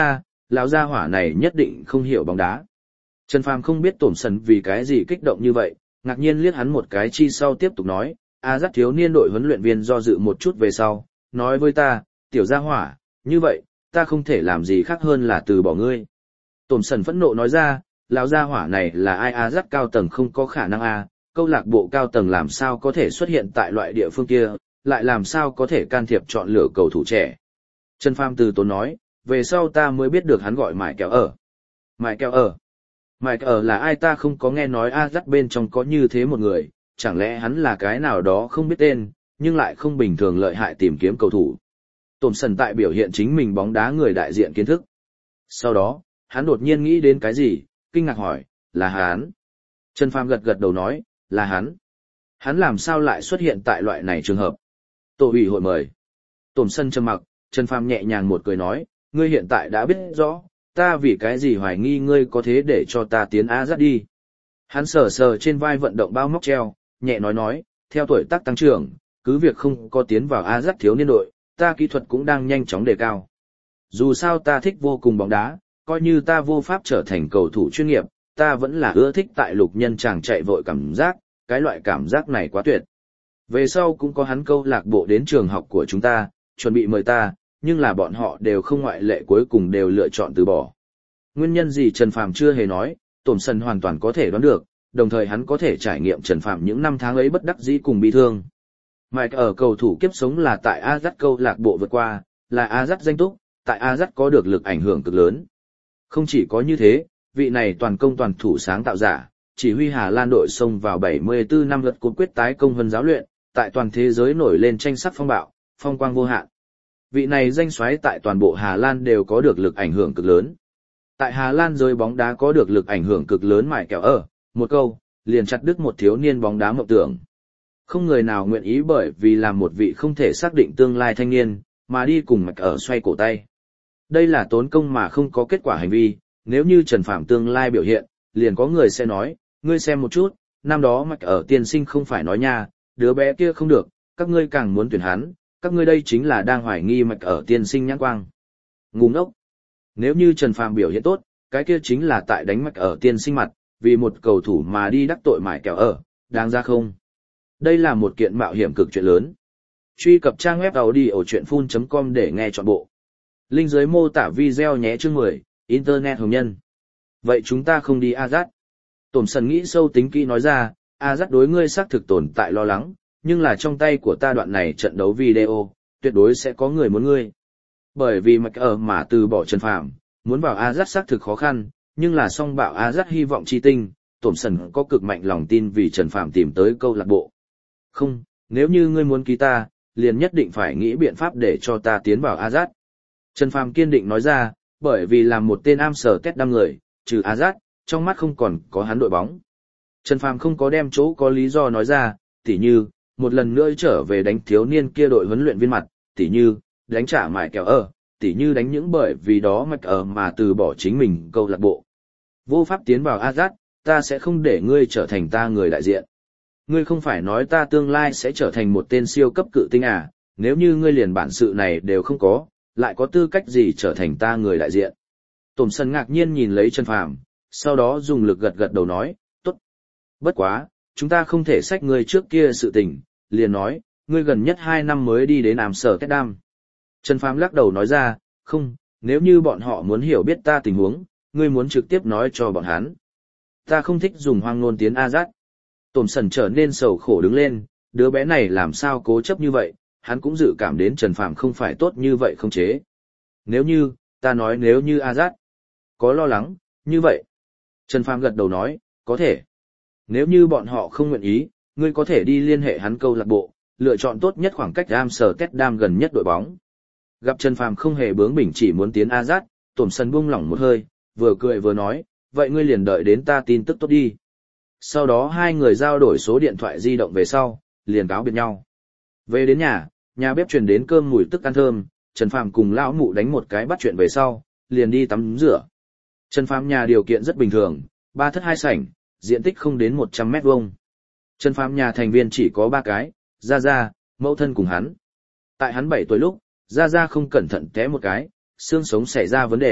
lão gia hỏa này nhất định không hiểu bóng đá. Trần Phàm không biết Tổm Sần vì cái gì kích động như vậy, ngạc nhiên liếc hắn một cái chi sau tiếp tục nói, Dắt thiếu niên đội huấn luyện viên do dự một chút về sau, nói với ta, tiểu gia hỏa, như vậy, ta không thể làm gì khác hơn là từ bỏ ngươi. Tổm Sần phẫn nộ nói ra, lão gia hỏa này là ai Dắt cao tầng không có khả năng câu lạc bộ cao tầng làm sao có thể xuất hiện tại loại địa phương kia, lại làm sao có thể can thiệp chọn lựa cầu thủ trẻ. Trần Phàm từ tốn nói, về sau ta mới biết được hắn gọi Mại Kẹo ở. Mại Kẹo ở. Mike ở là ai ta không có nghe nói Dắt bên trong có như thế một người, chẳng lẽ hắn là cái nào đó không biết tên, nhưng lại không bình thường lợi hại tìm kiếm cầu thủ. Tổm Sần tại biểu hiện chính mình bóng đá người đại diện kiến thức. Sau đó, hắn đột nhiên nghĩ đến cái gì, kinh ngạc hỏi, là hắn. Trần Phàm gật gật đầu nói, là hắn. Hắn làm sao lại xuất hiện tại loại này trường hợp? Tổ ủy hội mời. Tổm Sần trầm mặc, Trần Phàm nhẹ nhàng một cười nói, ngươi hiện tại đã biết rõ, ta vì cái gì hoài nghi ngươi có thế để cho ta tiến Dắt đi. Hắn sờ sờ trên vai vận động bao móc treo, nhẹ nói, theo tuổi tác tăng trưởng, cứ việc không có tiến vào Dắt thiếu niên đội, ta kỹ thuật cũng đang nhanh chóng đề cao. Dù sao ta thích vô cùng bóng đá, coi như ta vô pháp trở thành cầu thủ chuyên nghiệp, ta vẫn là ưa thích tại lục nhân chàng chạy vội cảm giác, cái loại cảm giác này quá tuyệt. Về sau cũng có hắn câu lạc bộ đến trường học của chúng ta, chuẩn bị mời ta, nhưng là bọn họ đều không ngoại lệ cuối cùng đều lựa chọn từ bỏ. Nguyên nhân gì Trần Phàm chưa hề nói, Tổm Sần hoàn toàn có thể đoán được, đồng thời hắn có thể trải nghiệm Trần Phàm những năm tháng ấy bất đắc dĩ cùng bi thương. Mike ở cầu thủ kiếp sống là tại Dắt câu lạc bộ vượt qua, là Dắt danh túc, tại Dắt có được lực ảnh hưởng cực lớn. Không chỉ có như thế, vị này toàn công toàn thủ sáng tạo giả, chỉ huy Hà Lan đội xông vào 74 năm lượt cuộc quyết tái công vân giáo luyện, tại toàn thế giới nổi lên tranh sắc phong bạo, phong quang vô hạn. Vị này danh soái tại toàn bộ Hà Lan đều có được lực ảnh hưởng cực lớn. Tại Hà Lan giới bóng đá có được lực ảnh hưởng cực lớn Mại Kẹo ở, một câu, liền chặt đứt một thiếu niên bóng đá mộng tưởng. Không người nào nguyện ý bởi vì làm một vị không thể xác định tương lai thanh niên, mà đi cùng Mạch ở xoay cổ tay. Đây là tốn công mà không có kết quả hành vi, nếu như Trần Phàm tương lai biểu hiện, liền có người sẽ nói, ngươi xem một chút, năm đó Mạch ở tiên sinh không phải nói nha, đứa bé kia không được, các ngươi càng muốn tuyển hắn, các ngươi đây chính là đang hoài nghi Mạch ở tiên sinh nhãn quang. Ngu ngốc. Nếu như Trần Phàm biểu hiện tốt, cái kia chính là tại đánh Mạch ở tiên sinh mặt, vì một cầu thủ mà đi đắc tội Mại Kẹo ở, đáng ra không? Đây là một kiện mạo hiểm cực chuyện lớn. Truy cập trang web audiochuyenphun.com để nghe trọn bộ. Link dưới mô tả video nhé chương 10, Internet hồng nhân. Vậy chúng ta không đi Dắt. Tổm Sần nghĩ sâu tính kỹ nói ra, Dắt đối ngươi xác thực tồn tại lo lắng, nhưng là trong tay của ta đoạn này trận đấu video, tuyệt đối sẽ có người muốn ngươi. Bởi vì Mạch ở mà từ bỏ Trần Phàm, muốn vào Dắt xác thực khó khăn, nhưng là song bạo Dắt hy vọng chi tinh, Tổm Sần có cực mạnh lòng tin vì Trần Phàm tìm tới câu lạc bộ. Không, nếu như ngươi muốn ký ta, liền nhất định phải nghĩ biện pháp để cho ta tiến vào Dắt. Trần Phàm kiên định nói ra, bởi vì làm một tên Amsterdam người, trừ Dắt, trong mắt không còn có hắn đội bóng. Trần Phàm không có đem chỗ có lý do nói ra, tỉ như, một lần nữa trở về đánh thiếu niên kia đội huấn luyện viên mặt, tỉ như, đánh trả Mại Kẹo ở, tỉ như đánh những bởi vì đó Mạch ở mà từ bỏ chính mình câu lạc bộ. Vô pháp tiến vào Dắt, ta sẽ không để ngươi trở thành ta người đại diện. Ngươi không phải nói ta tương lai sẽ trở thành một tên siêu cấp cự tinh à, nếu như ngươi liền bản sự này đều không có, lại có tư cách gì trở thành ta người đại diện. Tổm Sần ngạc nhiên nhìn lấy Trần Phàm, sau đó dùng lực gật gật đầu nói, tốt. Bất quá, chúng ta không thể xách ngươi trước kia sự tình, liền nói, ngươi gần nhất 2 năm mới đi đến Amsterdam. Trần Phàm lắc đầu nói ra, không, nếu như bọn họ muốn hiểu biết ta tình huống, ngươi muốn trực tiếp nói cho bọn hắn. Ta không thích dùng hoang ngôn tiến Dắt. Tổm Sần trở nên sầu khổ đứng lên, đứa bé này làm sao cố chấp như vậy, hắn cũng dự cảm đến Trần Phàm không phải tốt như vậy không chế. Nếu như, ta nói nếu như Dắt có lo lắng, như vậy. Trần Phàm gật đầu nói, có thể. Nếu như bọn họ không nguyện ý, ngươi có thể đi liên hệ hắn câu lạc bộ, lựa chọn tốt nhất khoảng cách Amsterdam gần nhất đội bóng. Gặp Trần Phàm không hề bướng bỉnh chỉ muốn tiến Dắt, Tổm Sần buông lỏng một hơi, vừa cười vừa nói, vậy ngươi liền đợi đến ta tin tức tốt đi. Sau đó hai người giao đổi số điện thoại di động về sau, liền cáo biệt nhau. Về đến nhà bếp truyền đến cơm mùi tức ăn thơm, Trần Phàm cùng lão mụ đánh một cái bắt chuyện về sau, liền đi tắm rửa. Trần Phàm nhà điều kiện rất bình thường, 3 thất 2 sảnh, diện tích không đến 100 mét vuông. Trần Phàm nhà thành viên chỉ có 3 cái, Gia Gia, mẫu thân cùng hắn. Tại hắn 7 tuổi lúc, Gia Gia không cẩn thận té một cái, xương sống xảy ra vấn đề,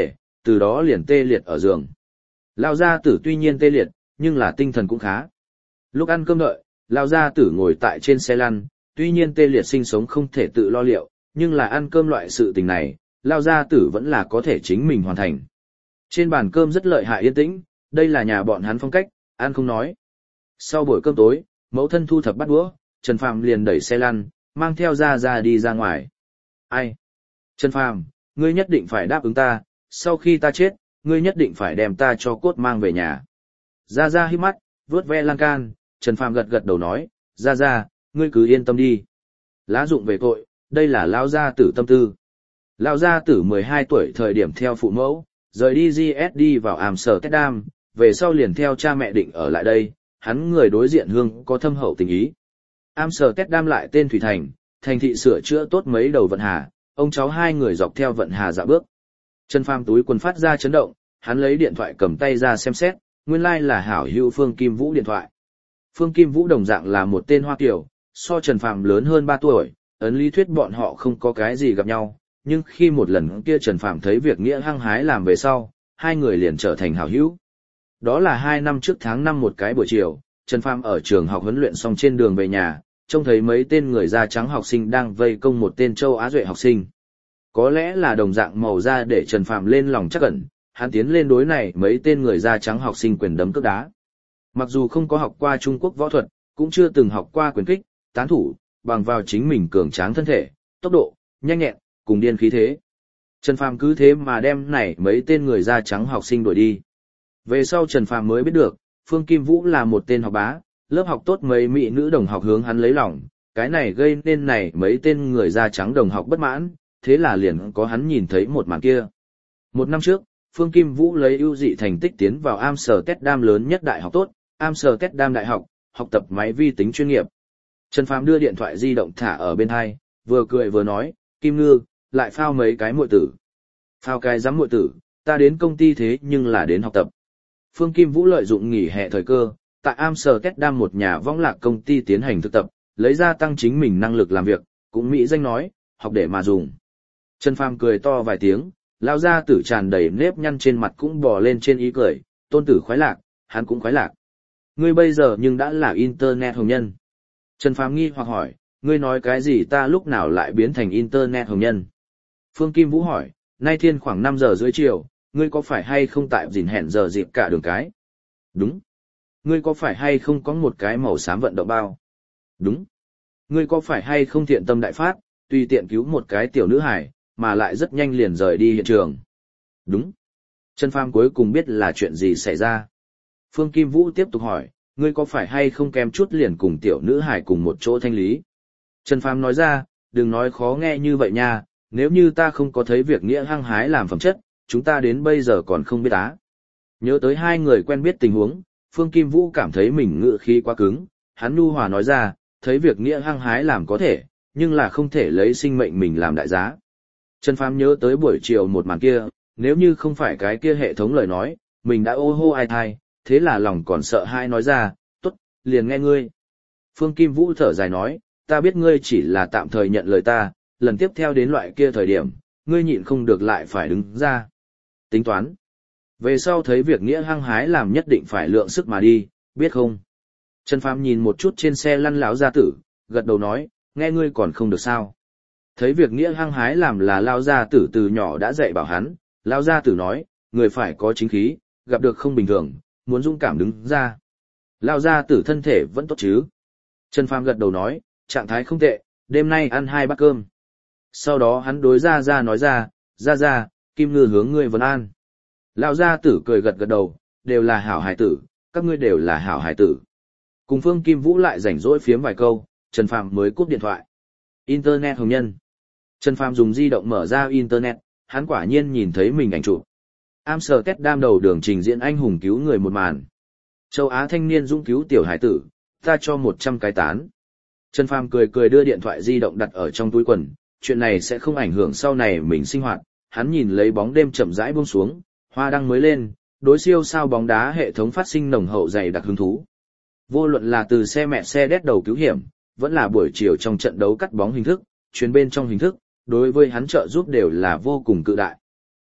từ đó liền tê liệt ở giường. Lao gia tử tuy nhiên tê liệt, nhưng là tinh thần cũng khá. Lúc ăn cơm đợi, Lao gia tử ngồi tại trên xe lăn, tuy nhiên tê liệt sinh sống không thể tự lo liệu, nhưng là ăn cơm loại sự tình này, Lao gia tử vẫn là có thể chính mình hoàn thành. Trên bàn cơm rất lợi hại yên tĩnh, đây là nhà bọn hắn phong cách, ăn không nói. Sau buổi cơm tối, mẫu thân thu thập bát đũa, Trần Phàm liền đẩy xe lăn, mang theo Gia Gia đi ra ngoài. Ai? Trần Phàm, ngươi nhất định phải đáp ứng ta, sau khi ta chết, ngươi nhất định phải đem ta cho cốt mang về nhà. Gia Gia hít mắt, vuốt ve lan can, Trần Phàm gật gật đầu nói, Gia Gia, ngươi cứ yên tâm đi. Lá dụng về tội, đây là Lão gia tử tâm tư. Lão gia tử 12 tuổi thời điểm theo phụ mẫu, rời đi GS đi vào Amsterdam, về sau liền theo cha mẹ định ở lại đây, hắn người đối diện hương có thâm hậu tình ý. Amsterdam lại tên Thủy Thành, thành thị sửa chữa tốt mấy đầu vận hà, ông cháu hai người dọc theo vận hà dạo bước. Trần Phàm túi quần phát ra chấn động, hắn lấy điện thoại cầm tay ra xem xét, nguyên lai là hảo hữu Phương Kim Vũ điện thoại. Phương Kim Vũ đồng dạng là một tên Hoa Kiều, so Trần Phàm lớn hơn 3 tuổi, ấn lý thuyết bọn họ không có cái gì gặp nhau, nhưng khi một lần kia Trần Phàm thấy việc nghĩa hăng hái làm về sau, hai người liền trở thành hảo hữu. Đó là 2 năm trước tháng 5 một cái buổi chiều, Trần Phàm ở trường học huấn luyện xong trên đường về nhà, trông thấy mấy tên người da trắng học sinh đang vây công một tên châu Á Duệ học sinh. Có lẽ là đồng dạng màu da để Trần Phàm lên lòng chắc ẩn, hắn tiến lên đối này mấy tên người da trắng học sinh quyền đấm cước đá. Mặc dù không có học qua Trung Quốc võ thuật, cũng chưa từng học qua quyền kích, tán thủ, bằng vào chính mình cường tráng thân thể, tốc độ, nhanh nhẹn, cùng điên khí thế. Trần Phàm cứ thế mà đem này mấy tên người da trắng học sinh đuổi đi. Về sau Trần Phàm mới biết được, Phương Kim Vũ là một tên học bá, lớp học tốt mấy mỹ nữ đồng học hướng hắn lấy lòng, cái này gây nên này mấy tên người da trắng đồng học bất mãn, thế là liền có hắn nhìn thấy một màn kia. 1 năm trước, Phương Kim Vũ lấy ưu dị thành tích tiến vào Amsterdam lớn nhất đại học tốt, Amsterdam đại học, học tập máy vi tính chuyên nghiệp. Trần Phàm đưa điện thoại di động thả ở bên hai, vừa cười vừa nói, Kim Ngư, lại phao mấy cái muội tử. Phao cái giám muội tử, ta đến công ty thế nhưng là đến học tập. Phương Kim Vũ lợi dụng nghỉ hè thời cơ, tại Amsterdam một nhà võng lạc công ty tiến hành thực tập, lấy ra tăng chính mình năng lực làm việc, cũng mỹ danh nói, học để mà dùng. Trần Phàm cười to vài tiếng, lao ra tử tràn đầy nếp nhăn trên mặt cũng bò lên trên ý cười, tôn tử khoái lạc, hắn cũng khoái lạc. Ngươi bây giờ nhưng đã là Internet hồng nhân. Trần Phàm nghi hoặc hỏi, ngươi nói cái gì ta lúc nào lại biến thành Internet hồng nhân? Phương Kim Vũ hỏi, nay thiên khoảng 5 giờ rưỡi chiều, ngươi có phải hay không tại gìn hẹn giờ dịp cả đường cái? Đúng. Ngươi có phải hay không có một cái màu xám vận động bao? Đúng. Ngươi có phải hay không thiện tâm đại phát, tùy tiện cứu một cái tiểu nữ hải, mà lại rất nhanh liền rời đi hiện trường? Đúng. Trần Phàm cuối cùng biết là chuyện gì xảy ra. Phương Kim Vũ tiếp tục hỏi, ngươi có phải hay không kém chút liền cùng tiểu nữ hải cùng một chỗ thanh lý? Trần Phàm nói ra, đừng nói khó nghe như vậy nha, nếu như ta không có thấy việc nghĩa hăng hái làm phẩm chất, chúng ta đến bây giờ còn không biết á. Nhớ tới hai người quen biết tình huống, Phương Kim Vũ cảm thấy mình ngữ khí quá cứng, hắn nhu hòa nói ra, thấy việc nghĩa hăng hái làm có thể, nhưng là không thể lấy sinh mệnh mình làm đại giá. Trần Phàm nhớ tới buổi chiều một màn kia, nếu như không phải cái kia hệ thống lời nói, mình đã ô hô ai thai, thế là lòng còn sợ hai nói ra, tốt, liền nghe ngươi. Phương Kim Vũ thở dài nói, ta biết ngươi chỉ là tạm thời nhận lời ta, lần tiếp theo đến loại kia thời điểm, ngươi nhịn không được lại phải đứng ra. Tính toán. Về sau thấy việc nghĩa hăng hái làm nhất định phải lượng sức mà đi, biết không? Trần Phàm nhìn một chút trên xe lăn lão gia tử, gật đầu nói, nghe ngươi còn không được sao. Thấy việc nghĩa hăng hái làm là lão gia tử từ nhỏ đã dạy bảo hắn, lão gia tử nói, người phải có chính khí, gặp được không bình thường, muốn dũng cảm đứng ra. Lão gia tử thân thể vẫn tốt chứ? Trần Phàm gật đầu nói, trạng thái không tệ, đêm nay ăn 2 bát cơm. Sau đó hắn đối Gia Gia nói ra, Gia Gia, Kim Ngư hướng ngươi vấn an. Lão gia tử cười gật gật đầu, đều là hảo hài tử, các ngươi đều là hảo hài tử. Cùng Phương Kim Vũ lại rảnh rỗi phiếm vài câu, Trần Phàm mới cúp điện thoại. Internet hồng nhân. Trần Phàm dùng di động mở ra Internet, hắn quả nhiên nhìn thấy mình ảnh chụp. Amsterdam đầu đường trình diễn anh hùng cứu người một màn. Châu Á thanh niên dũng cứu tiểu hải tử, ta cho 100 cái tán. Trần Phàm cười cười đưa điện thoại di động đặt ở trong túi quần, chuyện này sẽ không ảnh hưởng sau này mình sinh hoạt. Hắn nhìn lấy bóng đêm chậm rãi buông xuống, hoa đăng mới lên, đối siêu sao bóng đá hệ thống phát sinh nồng hậu dày đặc hứng thú. Vô luận là từ xe mẹ xe đét đầu cứu hiểm, vẫn là buổi chiều trong trận đấu cắt bóng hình thức, chuyền bên trong hình thức, đối với hắn trợ giúp đều là vô cùng cự đại.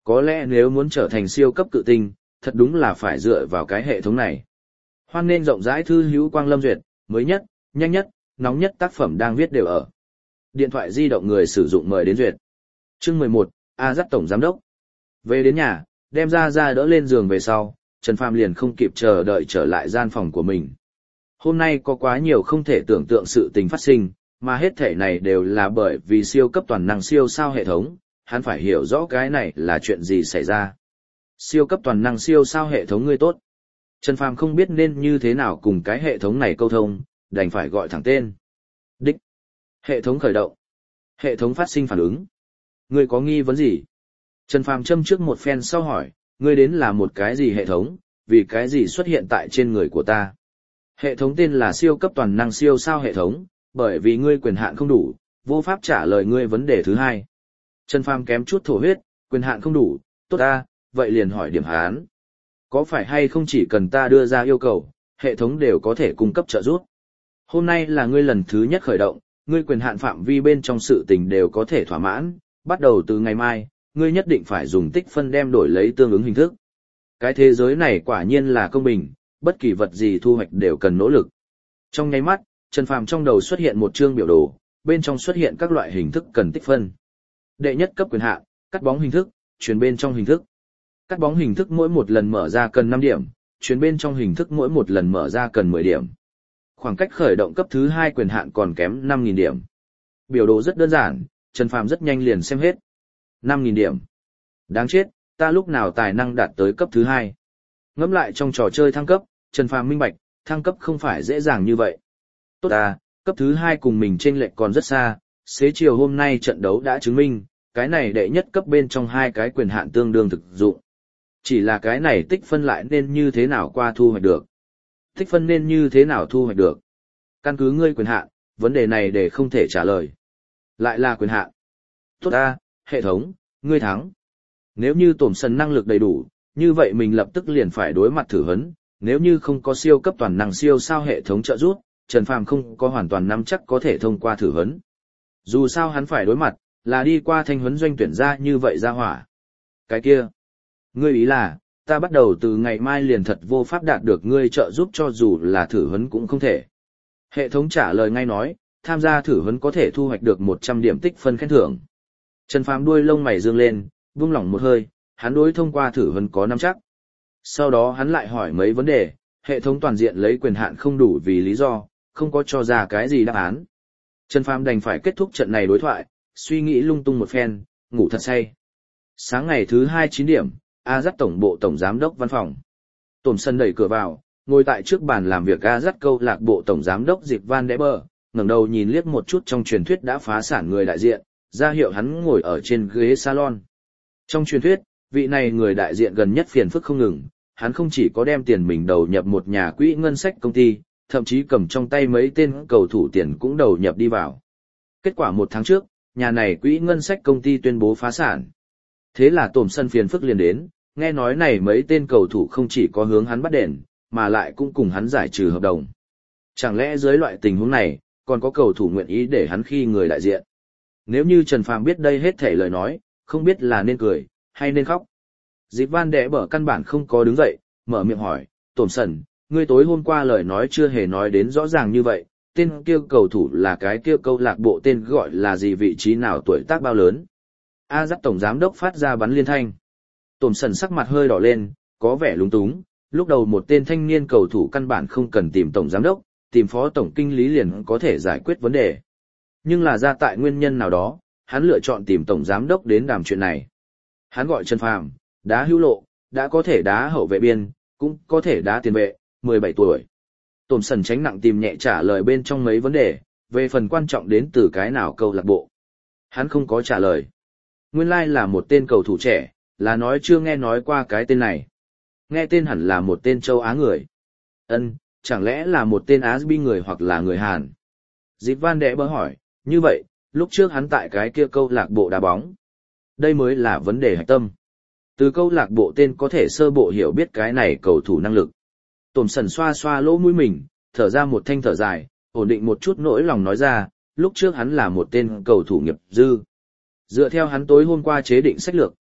Có lẽ nếu muốn trở thành siêu cấp cự tinh, thật đúng là phải dựa vào cái hệ thống này. Hoan nên rộng rãi thư hữu Quang Lâm duyệt, mới nhất, nhanh nhất, nóng nhất tác phẩm đang viết đều ở. Điện thoại di động người sử dụng mời đến duyệt. Chương 11, A Dắt Tổng Giám đốc. Về đến nhà, đem ra đỡ lên giường về sau, Trần Phàm liền không kịp chờ đợi trở lại gian phòng của mình. Hôm nay có quá nhiều không thể tưởng tượng sự tình phát sinh, mà hết thể này đều là bởi vì siêu cấp toàn năng siêu sao hệ thống, hắn phải hiểu rõ cái này là chuyện gì xảy ra. Siêu cấp toàn năng siêu sao hệ thống ngươi tốt. Trần Phàm không biết nên như thế nào cùng cái hệ thống này câu thông, đành phải gọi thẳng tên. Đích. Hệ thống khởi động. Hệ thống phát sinh phản ứng. Ngươi có nghi vấn gì? Trần Phàm châm trước một phen sau hỏi, ngươi đến là một cái gì hệ thống, vì cái gì xuất hiện tại trên người của ta? Hệ thống tên là siêu cấp toàn năng siêu sao hệ thống, bởi vì ngươi quyền hạn không đủ, vô pháp trả lời ngươi vấn đề thứ hai. Trần Phàm kém chút thổ huyết, quyền hạn không đủ, tốt ta, vậy liền hỏi điểm hán. Có phải hay không chỉ cần ta đưa ra yêu cầu, hệ thống đều có thể cung cấp trợ giúp? Hôm nay là ngươi lần thứ nhất khởi động, ngươi quyền hạn phạm vi bên trong sự tình đều có thể thỏa mãn, bắt đầu từ ngày mai, ngươi nhất định phải dùng tích phân đem đổi lấy tương ứng hình thức. Cái thế giới này quả nhiên là công bình, bất kỳ vật gì thu hoạch đều cần nỗ lực. Trong nháy mắt, Trần Phàm trong đầu xuất hiện một chương biểu đồ, bên trong xuất hiện các loại hình thức cần tích phân. Đệ nhất cấp quyền hạn, cắt bóng hình thức, truyền bên trong hình thức. Cắt bóng hình thức mỗi một lần mở ra cần 5 điểm, truyền bên trong hình thức mỗi một lần mở ra cần 10 điểm. Khoảng cách khởi động cấp thứ 2 quyền hạn còn kém 5.000 điểm. Biểu đồ rất đơn giản, Trần Phàm rất nhanh liền xem hết. 5.000 điểm. Đáng chết, ta lúc nào tài năng đạt tới cấp thứ 2. Ngẫm lại trong trò chơi thăng cấp, Trần Phàm minh bạch, thăng cấp không phải dễ dàng như vậy. Tốt à, cấp thứ 2 cùng mình chênh lệch còn rất xa, xế chiều hôm nay trận đấu đã chứng minh, cái này đệ nhất cấp bên trong hai cái quyền hạn tương đương thực dụng. Chỉ là cái này tích phân lại nên như thế nào qua thu hoạch được. Tích phân nên như thế nào thu hoạch được. Căn cứ ngươi quyền hạn, vấn đề này để không thể trả lời. Lại là quyền hạn. Tốt à, hệ thống, ngươi thắng. Nếu như tổm sần năng lực đầy đủ, như vậy mình lập tức liền phải đối mặt thử huấn. Nếu như không có siêu cấp toàn năng siêu sao hệ thống trợ giúp, Trần Phàm không có hoàn toàn nắm chắc có thể thông qua thử huấn. Dù sao hắn phải đối mặt, là đi qua thanh huấn doanh tuyển ra như vậy ra hỏa. Cái kia, ngươi ý là, ta bắt đầu từ ngày mai liền thật vô pháp đạt được ngươi trợ giúp cho dù là thử huấn cũng không thể. Hệ thống trả lời ngay nói, tham gia thử huấn có thể thu hoạch được 100 điểm tích phân khen thưởng. Trần Phàm đuôi lông mày dương lên, buông lỏng một hơi, hắn đối thông qua thử huấn có nắm chắc. Sau đó hắn lại hỏi mấy vấn đề, hệ thống toàn diện lấy quyền hạn không đủ vì lý do, không có cho ra cái gì đáp án. Trần Phàm đành phải kết thúc trận này đối thoại, suy nghĩ lung tung một phen, ngủ thật say. Sáng ngày thứ 2 9 điểm, A Dắt tổng bộ tổng giám đốc văn phòng. Tổm sân đẩy cửa vào, ngồi tại trước bàn làm việc A Dắt câu lạc bộ tổng giám đốc Diệp Van Der Bờ, ngẩng đầu nhìn liếc một chút trong truyền thuyết đã phá sản người đại diện, ra hiệu hắn ngồi ở trên ghế salon. Trong truyền thuyết, vị này người đại diện gần nhất phiền phức không ngừng, hắn không chỉ có đem tiền mình đầu nhập một nhà quỹ ngân sách công ty, thậm chí cầm trong tay mấy tên cầu thủ tiền cũng đầu nhập đi vào. Kết quả 1 tháng trước, nhà này quỹ ngân sách công ty tuyên bố phá sản. Thế là tổm sân phiền phức liền đến, nghe nói này mấy tên cầu thủ không chỉ có hướng hắn bắt đền, mà lại cũng cùng hắn giải trừ hợp đồng. Chẳng lẽ dưới loại tình huống này, còn có cầu thủ nguyện ý để hắn khi người đại diện? Nếu như Trần Phàm biết đây hết thể lời nói, không biết là nên cười, hay nên khóc. Dịp Van Der Bờ căn bản không có đứng dậy, mở miệng hỏi, tổm sân, ngươi tối hôm qua lời nói chưa hề nói đến rõ ràng như vậy, tên kia cầu thủ là cái kia câu lạc bộ tên gọi là gì, vị trí nào, tuổi tác bao lớn? A Dắt tổng giám đốc phát ra bắn liên thanh. Tổm sần sắc mặt hơi đỏ lên, có vẻ lúng túng, lúc đầu một tên thanh niên cầu thủ căn bản không cần tìm tổng giám đốc, tìm phó tổng kinh lý liền có thể giải quyết vấn đề. Nhưng là ra tại nguyên nhân nào đó, hắn lựa chọn tìm tổng giám đốc đến đàm chuyện này. Hắn gọi Trần Phàm, đá hữu lộ, đã có thể đá hậu vệ biên, cũng có thể đá tiền vệ, 17 tuổi. Tổm sần tránh nặng tìm nhẹ trả lời bên trong mấy vấn đề, về phần quan trọng đến từ cái nào câu lạc bộ. Hắn không có trả lời. Nguyên lai là một tên cầu thủ trẻ, là nói chưa nghe nói qua cái tên này. Nghe tên hẳn là một tên châu Á người. Chẳng lẽ là một tên Á Bi người hoặc là người Hàn? Dịp Van Der Bờ hỏi, như vậy, lúc trước hắn tại cái kia câu lạc bộ đá bóng. Đây mới là vấn đề hạch tâm. Từ câu lạc bộ tên có thể sơ bộ hiểu biết cái này cầu thủ năng lực. Tổm sần xoa xoa lỗ mũi mình, thở ra một thanh thở dài, ổn định một chút nỗi lòng nói ra, lúc trước hắn là một tên cầu thủ nghiệp dư. Dựa theo hắn tối hôm qua chế định sách lược,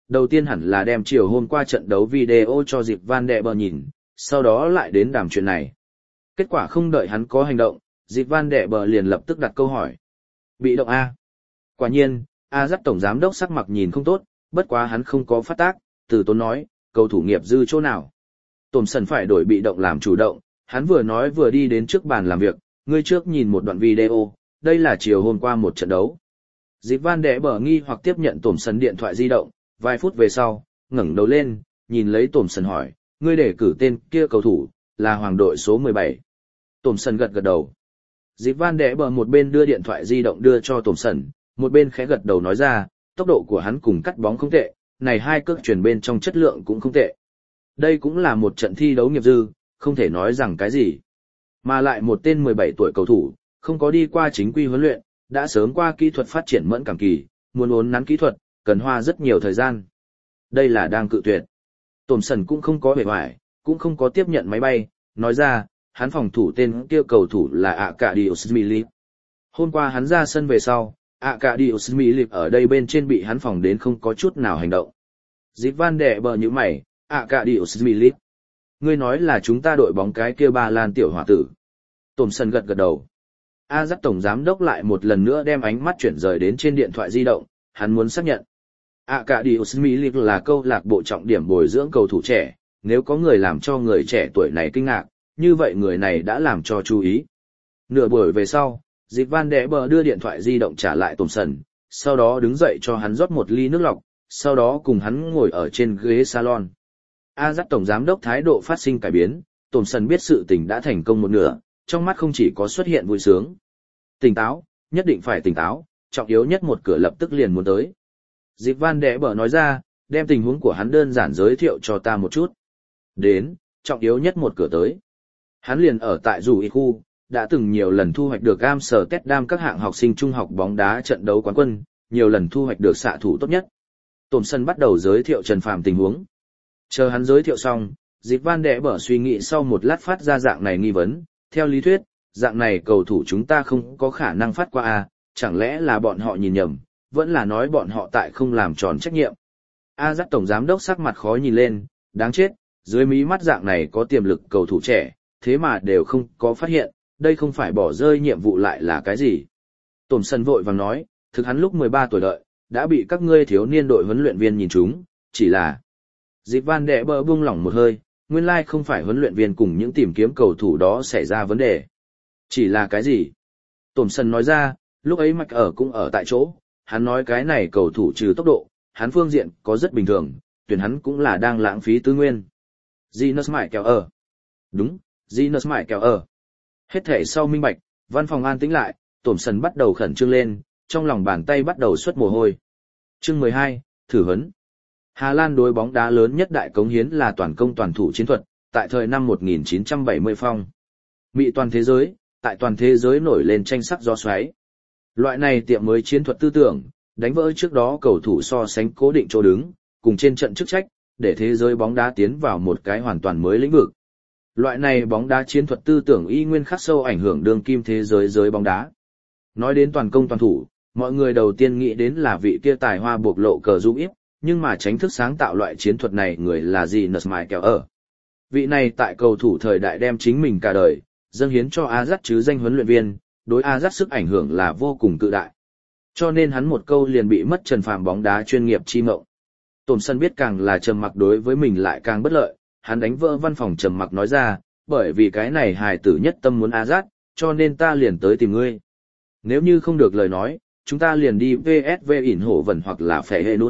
đầu tiên hẳn là đem chiều hôm qua trận đấu video cho Diệp Van Der Ber nhìn, sau đó lại đến đàm chuyện này. Kết quả không đợi hắn có hành động, Diệp Van Der Ber liền lập tức đặt câu hỏi. Bị động A. Quả nhiên, Ajax tổng giám đốc sắc mặt nhìn không tốt, bất quá hắn không có phát tác, từ tốn nói, cầu thủ nghiệp dư chỗ nào. Thompson phải đổi bị động làm chủ động, hắn vừa nói vừa đi đến trước bàn làm việc, ngươi trước nhìn một đoạn video, đây là chiều hôm qua một trận đấu. Diệp Van Der Ber nghi hoặc tiếp nhận Thompson điện thoại di động, vài phút về sau, ngẩng đầu lên, nhìn lấy Thompson hỏi, ngươi để cử tên kia cầu thủ, là hoàng đội số 17. Thompson gật gật đầu. Diệp Van Der Ber một bên đưa điện thoại di động đưa cho Thompson, một bên khẽ gật đầu nói ra, tốc độ của hắn cùng cắt bóng không tệ, này hai cước chuyển bên trong chất lượng cũng không tệ. Đây cũng là một trận thi đấu nghiệp dư, không thể nói rằng cái gì. Mà lại một tên 17 tuổi cầu thủ, không có đi qua chính quy huấn luyện, đã sớm qua kỹ thuật phát triển mẫn cảm kỳ, muốn uốn nắn kỹ thuật, cần hoa rất nhiều thời gian. Đây là đang cự tuyệt. Thompson cũng không có bề ngoài, cũng không có tiếp nhận máy bay, nói ra, hắn phòng thủ tên kia cầu thủ là Arkadiusz Milik. Hôm qua hắn ra sân về sau, Arkadiusz Milik ở đây bên trên bị hắn phòng đến không có chút nào hành động. Diệp Van Der Ber như mày, Arkadiusz Milik. Ngươi nói là chúng ta đội bóng cái kia Ba Lan tiểu hỏa tử. Thompson gật gật đầu. Ajax tổng giám đốc lại một lần nữa đem ánh mắt chuyển rời đến trên điện thoại di động, hắn muốn xác nhận. Arkadiusz Milik là câu lạc bộ trọng điểm bồi dưỡng cầu thủ trẻ, nếu có người làm cho người trẻ tuổi này kinh ngạc, như vậy người này đã làm cho chú ý. Nửa buổi về sau, Diệp Van Der Ber đưa điện thoại di động trả lại Thompson, sau đó đứng dậy cho hắn rót một ly nước lọc, sau đó cùng hắn ngồi ở trên ghế salon. Ajax tổng giám đốc thái độ phát sinh cải biến, Thompson biết sự tình đã thành công một nửa, trong mắt không chỉ có xuất hiện vui sướng. Tỉnh táo, nhất định phải tỉnh táo, trọng yếu nhất một cửa lập tức liền muốn tới. Diệp Van Der Ber nói ra, đem tình huống của hắn đơn giản giới thiệu cho ta một chút. Đến, trọng yếu nhất một cửa tới. Hắn liền ở tại dù ít khu, đã từng nhiều lần thu hoạch được Amsterdam các hạng học sinh trung học bóng đá trận đấu quán quân, nhiều lần thu hoạch được xạ thủ tốt nhất. Thompson bắt đầu giới thiệu Trần Phàm tình huống. Chờ hắn giới thiệu xong, Diệp Van Der Ber suy nghĩ sau một lát phát ra dạng này nghi vấn, theo lý thuyết, dạng này cầu thủ chúng ta không có khả năng phát qua a, chẳng lẽ là bọn họ nhìn nhầm, vẫn là nói bọn họ tại không làm tròn trách nhiệm. Ajax tổng giám đốc sắc mặt khó nhìn lên, đáng chết, dưới mí mắt dạng này có tiềm lực cầu thủ trẻ, thế mà đều không có phát hiện, đây không phải bỏ rơi nhiệm vụ lại là cái gì. Thompson vội vàng nói, thực hắn lúc 13 tuổi đợi, đã bị các ngươi thiếu niên đội huấn luyện viên nhìn trúng, chỉ là... Diệp Van Der Ber buông lỏng một hơi, nguyên lai không phải huấn luyện viên cùng những tìm kiếm cầu thủ đó xảy ra vấn đề. Chỉ là cái gì? Thompson nói ra, lúc ấy Mạch ở cũng ở tại chỗ, hắn nói cái này cầu thủ trừ tốc độ, hắn phương diện có rất bình thường, tuyển hắn cũng là đang lãng phí tư nguyên. Zinus Mại kèo ở. Đúng, Zinus Mại kèo ở. Hết thể sau minh bạch, văn phòng an tĩnh lại, Thompson bắt đầu khẩn trương lên, trong lòng bàn tay bắt đầu xuất mồ hôi. Chương 12, thử huấn. Hà Lan đối bóng đá lớn nhất đại cống hiến là toàn công toàn thủ chiến thuật, tại thời năm 1970 phong. Mỹ toàn thế giới, tại toàn thế giới nổi lên tranh sắc gió xoáy. Loại này tiệm mới chiến thuật tư tưởng, đánh vỡ trước đó cầu thủ so sánh cố định chỗ đứng, cùng trên trận chức trách, để thế giới bóng đá tiến vào một cái hoàn toàn mới lĩnh vực. Loại này bóng đá chiến thuật tư tưởng y nguyên khắc sâu ảnh hưởng đương kim thế giới bóng đá. Nói đến toàn công toàn thủ, mọi người đầu tiên nghĩ đến là vị kia tài hoa bộc lộ cờ giúp íp, nhưng mà tránh thức sáng tạo loại chiến thuật này người là gì Zinus Mại kèo ở. Vị này tại cầu thủ thời đại đem chính mình cả đời, dâng hiến cho Ajax chứ danh huấn luyện viên, đối Ajax sức ảnh hưởng là vô cùng cự đại. Cho nên hắn một câu liền bị mất Trần Phàm bóng đá chuyên nghiệp chi mộng. Thompson biết càng là trầm mặc đối với mình lại càng bất lợi, hắn đánh vỡ văn phòng trầm mặc nói ra, bởi vì cái này hài tử nhất tâm muốn Ajax, cho nên ta liền tới tìm ngươi. Nếu như không được lời nói, chúng ta liền đi PSV Eindhoven hoặc là Feyenoord.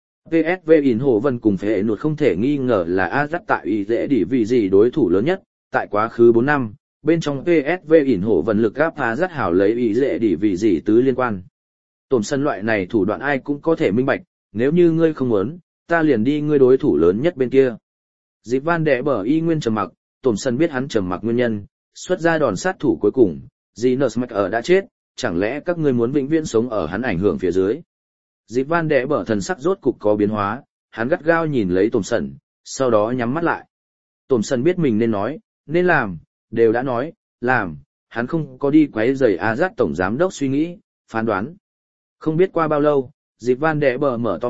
PSV Eindhoven cùng Feyenoord không thể nghi ngờ là Ajax tại ý dễ đỉ vì gì đối thủ lớn nhất, tại quá khứ 4 năm, bên trong PSV Eindhoven lực áp Ajax hảo lấy ý dễ đỉ vì gì tứ liên quan. Thompson loại này thủ đoạn ai cũng có thể minh bạch, nếu như ngươi không muốn, ta liền đi ngươi đối thủ lớn nhất bên kia. Diệp Van Der Ber y nguyên trầm mặc, Thompson biết hắn trầm mặc nguyên nhân, xuất ra đòn sát thủ cuối cùng, Zinus Mạch ở đã chết, chẳng lẽ các ngươi muốn vĩnh viễn sống ở hắn ảnh hưởng phía dưới. Diệp Van Der Ber thần sắc rốt cục có biến hóa, hắn gắt gao nhìn lấy Thompson, sau đó nhắm mắt lại. Thompson biết mình nên nói, nên làm, đều đã nói, làm, hắn không có đi quấy rầy Ajax tổng giám đốc suy nghĩ, phán đoán. Không biết qua bao lâu, Diệp Van Der Ber mở to mắt,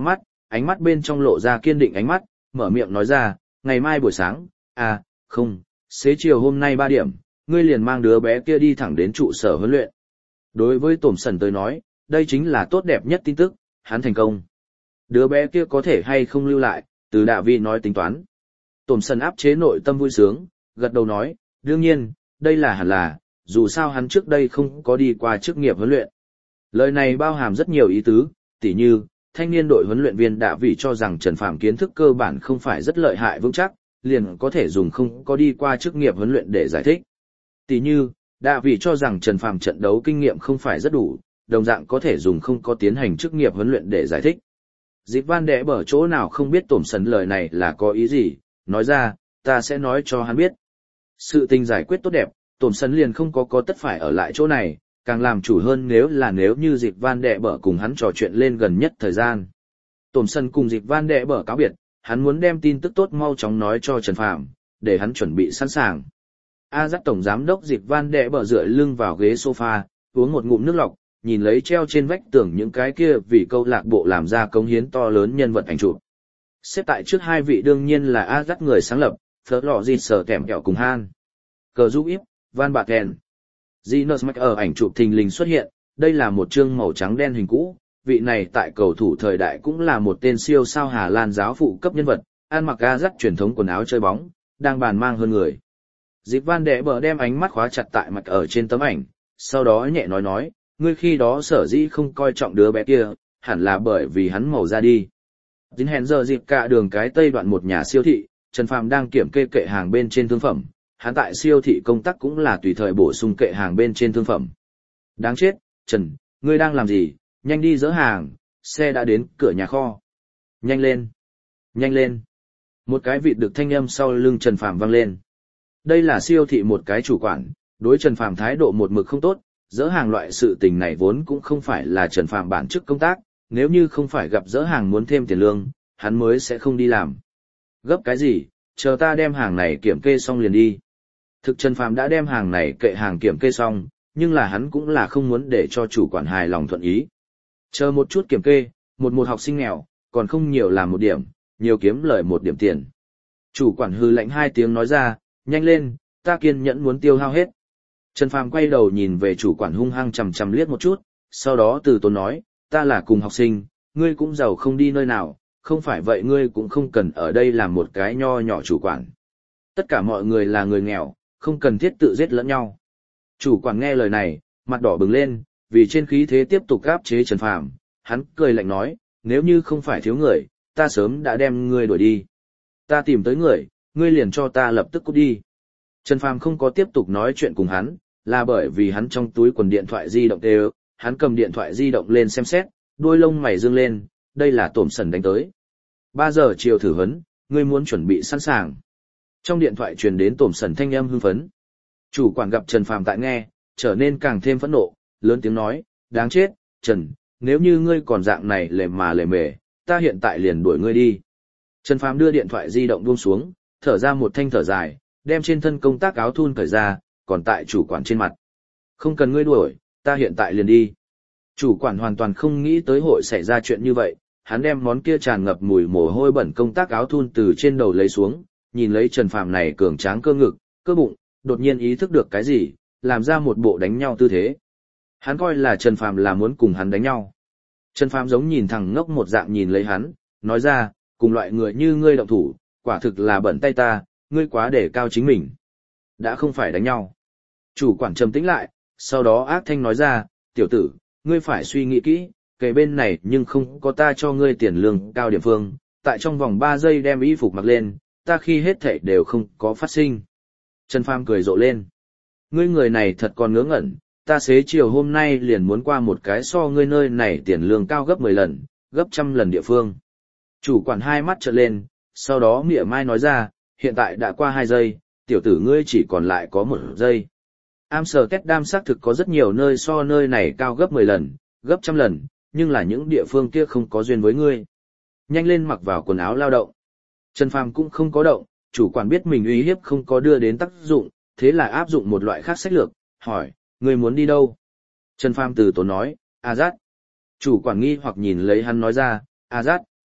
ánh mắt bên trong lộ ra kiên định ánh mắt, mở miệng nói ra, ngày mai buổi sáng, không, xế chiều hôm nay 3 điểm, ngươi liền mang đứa bé kia đi thẳng đến trụ sở huấn luyện. Đối với Tổm Sần tới nói, đây chính là tốt đẹp nhất tin tức, hắn thành công. Đứa bé kia có thể hay không lưu lại, từ Đạ Vi nói tính toán. Tổm Sần áp chế nội tâm vui sướng, gật đầu nói, đương nhiên, đây là hẳn là, dù sao hắn trước đây không có đi qua chức nghiệp huấn luyện. Lời này bao hàm rất nhiều ý tứ, tỉ như, thanh niên đội huấn luyện viên Đạ Vi cho rằng Trần Phàm kiến thức cơ bản không phải rất lợi hại vững chắc, liền có thể dùng không có đi qua chức nghiệp huấn luyện để giải thích. Tỉ như, Đạ Vi cho rằng Trần Phàm trận đấu kinh nghiệm không phải rất đủ, đồng dạng có thể dùng không có tiến hành chức nghiệp huấn luyện để giải thích. Dịch Van Đẽ bở chỗ nào không biết Tổm Sần lời này là có ý gì, nói ra, ta sẽ nói cho hắn biết. Sự tình giải quyết tốt đẹp, Tổm Sần liền không có tất phải ở lại chỗ này, càng làm chủ hơn nếu như Dịch Van Đẽ bở cùng hắn trò chuyện lên gần nhất thời gian. Tổm Sần cùng Dịch Van Đẽ bở cáo biệt, hắn muốn đem tin tức tốt mau chóng nói cho Trần Phàm, để hắn chuẩn bị sẵn sàng. Dắt tổng giám đốc Dịch Van Đẽ bở dựa lưng vào ghế sofa, uống một ngụm nước lọc, nhìn lấy treo trên vách tường những cái kia vì câu lạc bộ làm ra cống hiến to lớn nhân vật ảnh chụp. Xếp tại trước 2 vị đương nhiên là Dắt người sáng lập, Phở Lọ Dịt Sở Kèm Kẹo cùng Han. Cờ giúp íp, Van Bạc Kèn. Zinus Mc ở ảnh chụp thình lình xuất hiện, đây là một chương màu trắng đen hình cũ, vị này tại cầu thủ thời đại cũng là một tên siêu sao Hà Lan giáo phụ cấp nhân vật, ăn mặc Dắt truyền thống quần áo chơi bóng, đang bàn mang hơn người. Dịch Van Đẽ bở đem ánh mắt khóa chặt tại mặt ở trên tấm ảnh, sau đó nhẹ nói, ngươi khi đó sở dĩ không coi trọng đứa bé kia, hẳn là bởi vì hắn màu da đi. Đến hẹn giờ dịp cả đường cái tây đoạn một nhà siêu thị, Trần Phàm đang kiểm kê kệ hàng bên trên thương phẩm, hắn tại siêu thị công tác cũng là tùy thời bổ sung kệ hàng bên trên thương phẩm. Đáng chết, Trần, ngươi đang làm gì, nhanh đi dỡ hàng, xe đã đến cửa nhà kho. Nhanh lên, nhanh lên. Một cái vịt được thanh âm sau lưng Trần Phàm vang lên. Đây là siêu thị một cái chủ quản, đối Trần Phàm thái độ một mực không tốt, dỡ hàng loại sự tình này vốn cũng không phải là Trần Phàm bản chức công tác, nếu như không phải gặp dỡ hàng muốn thêm tiền lương, hắn mới sẽ không đi làm. Gấp cái gì, chờ ta đem hàng này kiểm kê xong liền đi. Thực Trần Phàm đã đem hàng này kệ hàng kiểm kê xong, nhưng là hắn cũng là không muốn để cho chủ quản hài lòng thuận ý. Chờ một chút kiểm kê, một học sinh nghèo, còn không nhiều làm 1 điểm, nhiều kiếm lời 1 điểm tiền. Chủ quản hư lạnh 2 tiếng nói ra, nhanh lên, ta kiên nhẫn muốn tiêu hao hết. Trần Phàm quay đầu nhìn về chủ quản hung hăng chằm chằm liếc một chút, sau đó từ tốn nói, ta là cùng học sinh, ngươi cũng giàu không đi nơi nào, không phải vậy ngươi cũng không cần ở đây làm một cái nho nhỏ chủ quản. Tất cả mọi người là người nghèo, không cần thiết tự giết lẫn nhau. Chủ quản nghe lời này, mặt đỏ bừng lên, vì trên khí thế tiếp tục áp chế Trần Phàm, hắn cười lạnh nói, nếu như không phải thiếu người, ta sớm đã đem ngươi đuổi đi. Ta tìm tới người, ngươi liền cho ta lập tức cút đi. Trần Phàm không có tiếp tục nói chuyện cùng hắn, là bởi vì hắn trong túi quần điện thoại di động đều, hắn cầm điện thoại di động lên xem xét, đuôi lông mày dương lên, đây là Tổm Sần đánh tới. 3 giờ chiều thử huấn, ngươi muốn chuẩn bị sẵn sàng. Trong điện thoại truyền đến Tổm Sần thanh âm hưng phấn. Chủ quản gặp Trần Phàm tại nghe, trở nên càng thêm phẫn nộ, lớn tiếng nói, đáng chết, Trần, nếu như ngươi còn dạng này lề mề, ta hiện tại liền đuổi ngươi đi. Trần Phàm đưa điện thoại di động buông xuống, thở ra một thanh thở dài, đem trên thân công tác áo thun cởi ra, còn tại chủ quản trên mặt. Không cần ngươi đuổi, ta hiện tại liền đi. Chủ quản hoàn toàn không nghĩ tới hội xảy ra chuyện như vậy, hắn đem món kia tràn ngập mùi mồ hôi bẩn công tác áo thun từ trên đầu lấy xuống, nhìn lấy Trần Phàm này cường tráng cơ ngực, cơ bụng, đột nhiên ý thức được cái gì, làm ra một bộ đánh nhau tư thế. Hắn coi là Trần Phàm là muốn cùng hắn đánh nhau. Trần Phàm giống nhìn thằng ngốc một dạng nhìn lấy hắn, nói ra, cùng loại người như ngươi động thủ, quả thực là bẩn tay ta, ngươi quá để cao chính mình. Đã không phải đánh nhau. Chủ quản trầm tĩnh lại, sau đó ác thanh nói ra, tiểu tử, ngươi phải suy nghĩ kỹ, kề bên này nhưng không có ta cho ngươi tiền lương cao điểm phương, tại trong vòng 3 giây đem y phục mặc lên, ta khi hết thảy đều không có phát sinh. Trần Phàm cười rộ lên. Ngươi người này thật còn ngớ ngẩn, ta xế chiều hôm nay liền muốn qua một cái so ngươi nơi này tiền lương cao gấp 10 lần, gấp 100 lần địa phương. Chủ quản hai mắt trợn lên, sau đó mỉa mai nói ra, hiện tại đã qua 2 giây, tiểu tử ngươi chỉ còn lại có 1 giây. Amsterdam xác thực có rất nhiều nơi so nơi này cao gấp 10 lần, gấp 100 lần, nhưng là những địa phương kia không có duyên với ngươi. Nhanh lên mặc vào quần áo lao động. Trần Phàm cũng không có động, chủ quản biết mình uy hiếp không có đưa đến tác dụng, thế là áp dụng một loại khác sách lược, hỏi, ngươi muốn đi đâu? Trần Phàm từ tốn nói, Azad. Chủ quản nghi hoặc nhìn lấy hắn nói ra, Azad.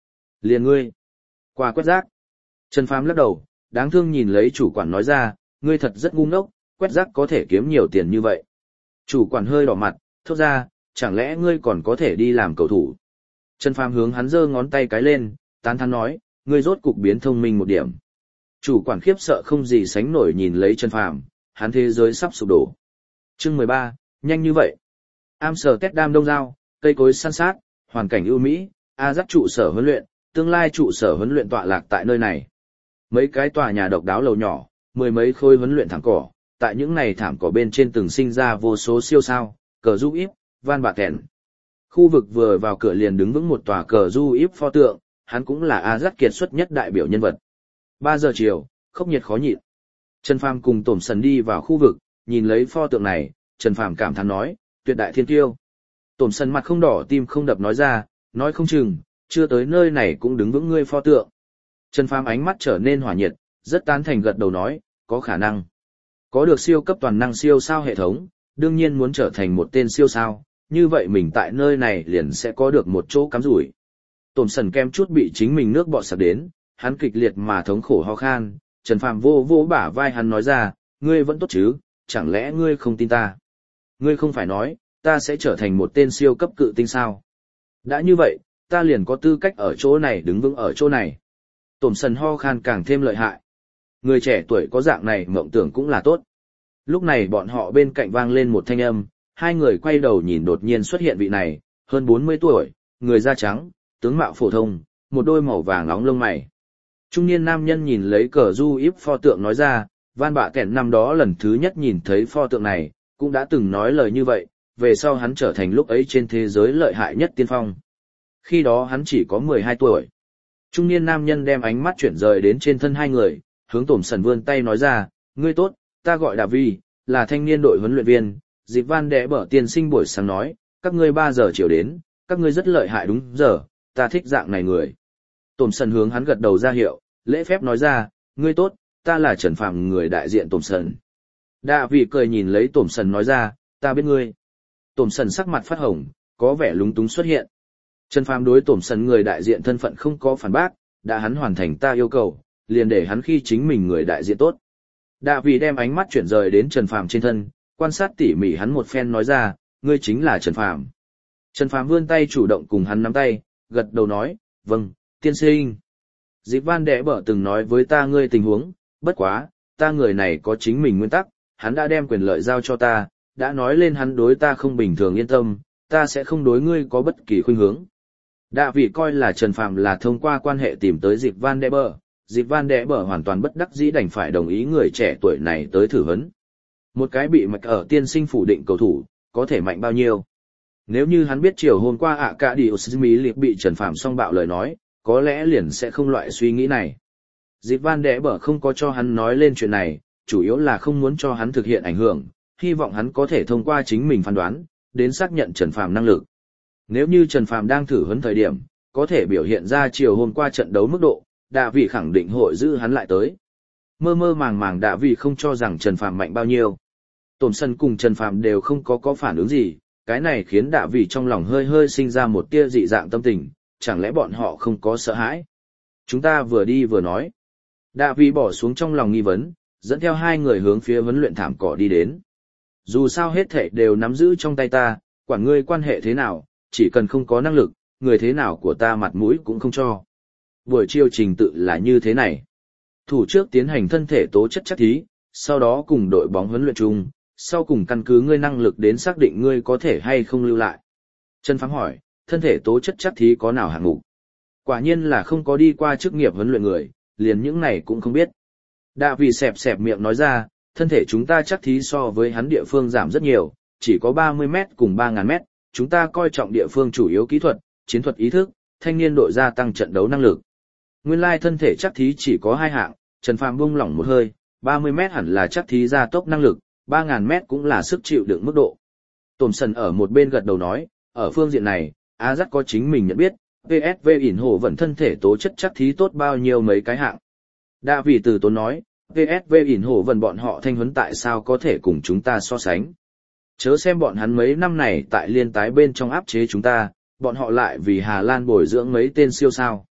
Liền ngươi. Qua quét rác. Trần Phàm lắc đầu, đáng thương nhìn lấy chủ quản nói ra, ngươi thật rất ngu ngốc, quét rác có thể kiếm nhiều tiền như vậy. Chủ quản hơi đỏ mặt, thốt ra, chẳng lẽ ngươi còn có thể đi làm cầu thủ. Trần Phàm hướng hắn giơ ngón tay cái lên, tán thán nói, ngươi rốt cục biến thông minh một điểm. Chủ quản khiếp sợ không gì sánh nổi nhìn lấy Trần Phàm, hắn thế giới sắp sụp đổ. Chương 13, nhanh như vậy. Amsterdam đông giao, cây cối san sát, hoàn cảnh ưu mỹ, Ajax trụ sở huấn luyện, tương lai trụ sở huấn luyện tọa lạc tại nơi này. Mấy cái tòa nhà độc đáo lầu nhỏ, mười mấy khối huấn luyện thảm cỏ, tại những này thảm cỏ bên trên từng sinh ra vô số siêu sao, cờ du íp, van bạ kèn. Khu vực vừa vào cửa liền đứng vững một tòa cờ du íp pho tượng, hắn cũng là Ajax kiệt xuất nhất đại biểu nhân vật. 3 giờ chiều, khốc nhiệt khó nhịn. Trần Phàm cùng Tổm Sần đi vào khu vực, nhìn lấy pho tượng này, Trần Phàm cảm thán nói, tuyệt đại thiên kiêu. Tổm Sần mặt không đỏ tim không đập nói ra, nói không chừng, chưa tới nơi này cũng đứng vững ngươi pho tượng. Trần Phàm ánh mắt trở nên hỏa nhiệt, rất tán thành gật đầu nói, có khả năng. Có được siêu cấp toàn năng siêu sao hệ thống, đương nhiên muốn trở thành một tên siêu sao, như vậy mình tại nơi này liền sẽ có được một chỗ cắm rủi. Tổm Sần kem chút bị chính mình nước bọt sặc đến, hắn kịch liệt mà thống khổ ho khan, Trần Phàm vô vô bả vai hắn nói ra, ngươi vẫn tốt chứ, chẳng lẽ ngươi không tin ta? Ngươi không phải nói, ta sẽ trở thành một tên siêu cấp cự tinh sao? Đã như vậy, ta liền có tư cách ở chỗ này đứng vững ở chỗ này. Tổm Sần ho khan càng thêm lợi hại. Người trẻ tuổi có dạng này mộng tưởng cũng là tốt. Lúc này bọn họ bên cạnh vang lên một thanh âm, hai người quay đầu nhìn đột nhiên xuất hiện vị này, hơn 40 tuổi, người da trắng, tướng mạo phổ thông, một đôi màu vàng nóng lông mày. Trung niên nam nhân nhìn lấy cờ du íp pho tượng nói ra, Van Bạ Kẹn năm đó lần thứ nhất nhìn thấy pho tượng này, cũng đã từng nói lời như vậy, về sau hắn trở thành lúc ấy trên thế giới lợi hại nhất tiên phong. Khi đó hắn chỉ có 12 tuổi. Trung niên nam nhân đem ánh mắt chuyển rời đến trên thân hai người, hướng Tổm Sần vươn tay nói ra, ngươi tốt, ta gọi Đà Vi, là thanh niên đội huấn luyện viên, Dịp Van Đẽ Bở tiên sinh buổi sáng nói, các ngươi 3 giờ chiều đến, các ngươi rất lợi hại đúng giờ, ta thích dạng này người. Tổm Sần hướng hắn gật đầu ra hiệu, lễ phép nói ra, ngươi tốt, ta là Trần Phàm người đại diện Tổm Sần. Đà Vi cười nhìn lấy Tổm Sần nói ra, ta biết ngươi. Tổm Sần sắc mặt phát hồng, có vẻ lúng túng xuất hiện. Trần Phàm đối Tổm Sần người đại diện thân phận không có phản bác, đã hắn hoàn thành ta yêu cầu, liền để hắn khi chính mình người đại diện tốt. Đạ Vị đem ánh mắt chuyển rời đến Trần Phàm trên thân, quan sát tỉ mỉ hắn một phen nói ra, ngươi chính là Trần Phàm. Trần Phàm vươn tay chủ động cùng hắn nắm tay, gật đầu nói, vâng, tiên sinh. Dịp Van Đẽ Bở từng nói với ta ngươi tình huống, bất quá, ta người này có chính mình nguyên tắc, hắn đã đem quyền lợi giao cho ta, đã nói lên hắn đối ta không bình thường yên tâm, ta sẽ không đối ngươi có bất kỳ khuynh hướng. Đạ Vị coi là Trần Phàm là thông qua quan hệ tìm tới Dịp Van Đẽ Bở, Dịp Van Đẽ Bở hoàn toàn bất đắc dĩ đành phải đồng ý người trẻ tuổi này tới thử huấn. Một cái bị mạch ở tiên sinh phủ định cầu thủ, có thể mạnh bao nhiêu? Nếu như hắn biết chiều hôm qua ạ cả đi Osmi liệt bị Trần Phàm song bạo lời nói, có lẽ liền sẽ không loại suy nghĩ này. Dịp Van Đẽ Bở không có cho hắn nói lên chuyện này, chủ yếu là không muốn cho hắn thực hiện ảnh hưởng, hy vọng hắn có thể thông qua chính mình phán đoán, đến xác nhận Trần Phàm năng lực. Nếu như Trần Phàm đang thử huấn thời điểm, có thể biểu hiện ra chiều hôm qua trận đấu mức độ, Đạ Vị khẳng định hội giữ hắn lại tới. Mơ mơ màng màng Đạ Vị không cho rằng Trần Phàm mạnh bao nhiêu. Tổm Sần cùng Trần Phàm đều không có phản ứng gì, cái này khiến Đạ Vị trong lòng hơi hơi sinh ra một tia dị dạng tâm tình, chẳng lẽ bọn họ không có sợ hãi? Chúng ta vừa đi vừa nói. Đạ Vị bỏ xuống trong lòng nghi vấn, dẫn theo hai người hướng phía huấn luyện thảm cỏ đi đến. Dù sao hết thảy đều nắm giữ trong tay ta, quản ngươi quan hệ thế nào, chỉ cần không có năng lực, người thế nào của ta mặt mũi cũng không cho. Buổi chiều trình tự là như thế này. Thủ trước tiến hành thân thể tố chất chắc thí, sau đó cùng đội bóng huấn luyện chung, sau cùng căn cứ ngươi năng lực đến xác định ngươi có thể hay không lưu lại. Trần Phàm hỏi, thân thể tố chất chắc thí có nào hạng mục? Quả nhiên là không có đi qua chức nghiệp huấn luyện người, liền những này cũng không biết. Đạ Vị xẹp xẹp miệng nói ra, thân thể chúng ta chắc thí so với hắn địa phương giảm rất nhiều, chỉ có 30 mét cùng 3.000 mét, chúng ta coi trọng địa phương chủ yếu kỹ thuật, chiến thuật ý thức, thanh niên đội gia tăng trận đấu năng lực. Nguyên lai thân thể chắc thí chỉ có 2 hạng, Trần Phàm buông lỏng một hơi, 30 mét hẳn là chắc thí gia tốc năng lực, 3.000 mét cũng là sức chịu đựng mức độ. Tổm Sần ở một bên gật đầu nói, ở phương diện này, Ajax có chính mình nhận biết, PSV ỉn hổ vẫn thân thể tố chất chắc thí tốt bao nhiêu mấy cái hạng. Đạ Vị từ tốn nói, PSV ỉn hổ vẫn bọn họ thanh huấn tại sao có thể cùng chúng ta so sánh. Chớ xem bọn hắn mấy năm này tại liên tái bên trong áp chế chúng ta, bọn họ lại vì Hà Lan bồi dưỡng mấy tên siêu sao.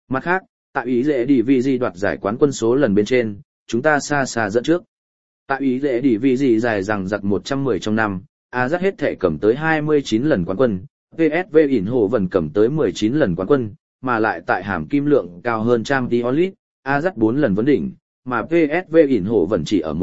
Mặt khác, tại ý lễ đi vì gì đoạt giải quán quân số lần bên trên, chúng ta xa xa dẫn trước. Tại ý lễ đi vì gì dài rằng giặc 110 trong năm, Ajax hết thể cầm tới 29 lần quán quân, PSV Eindhoven cầm tới 19 lần quán quân, mà lại tại hàm kim lượng cao hơn Champions League, Ajax 4 lần vấn đỉnh, mà PSV Eindhoven chỉ ở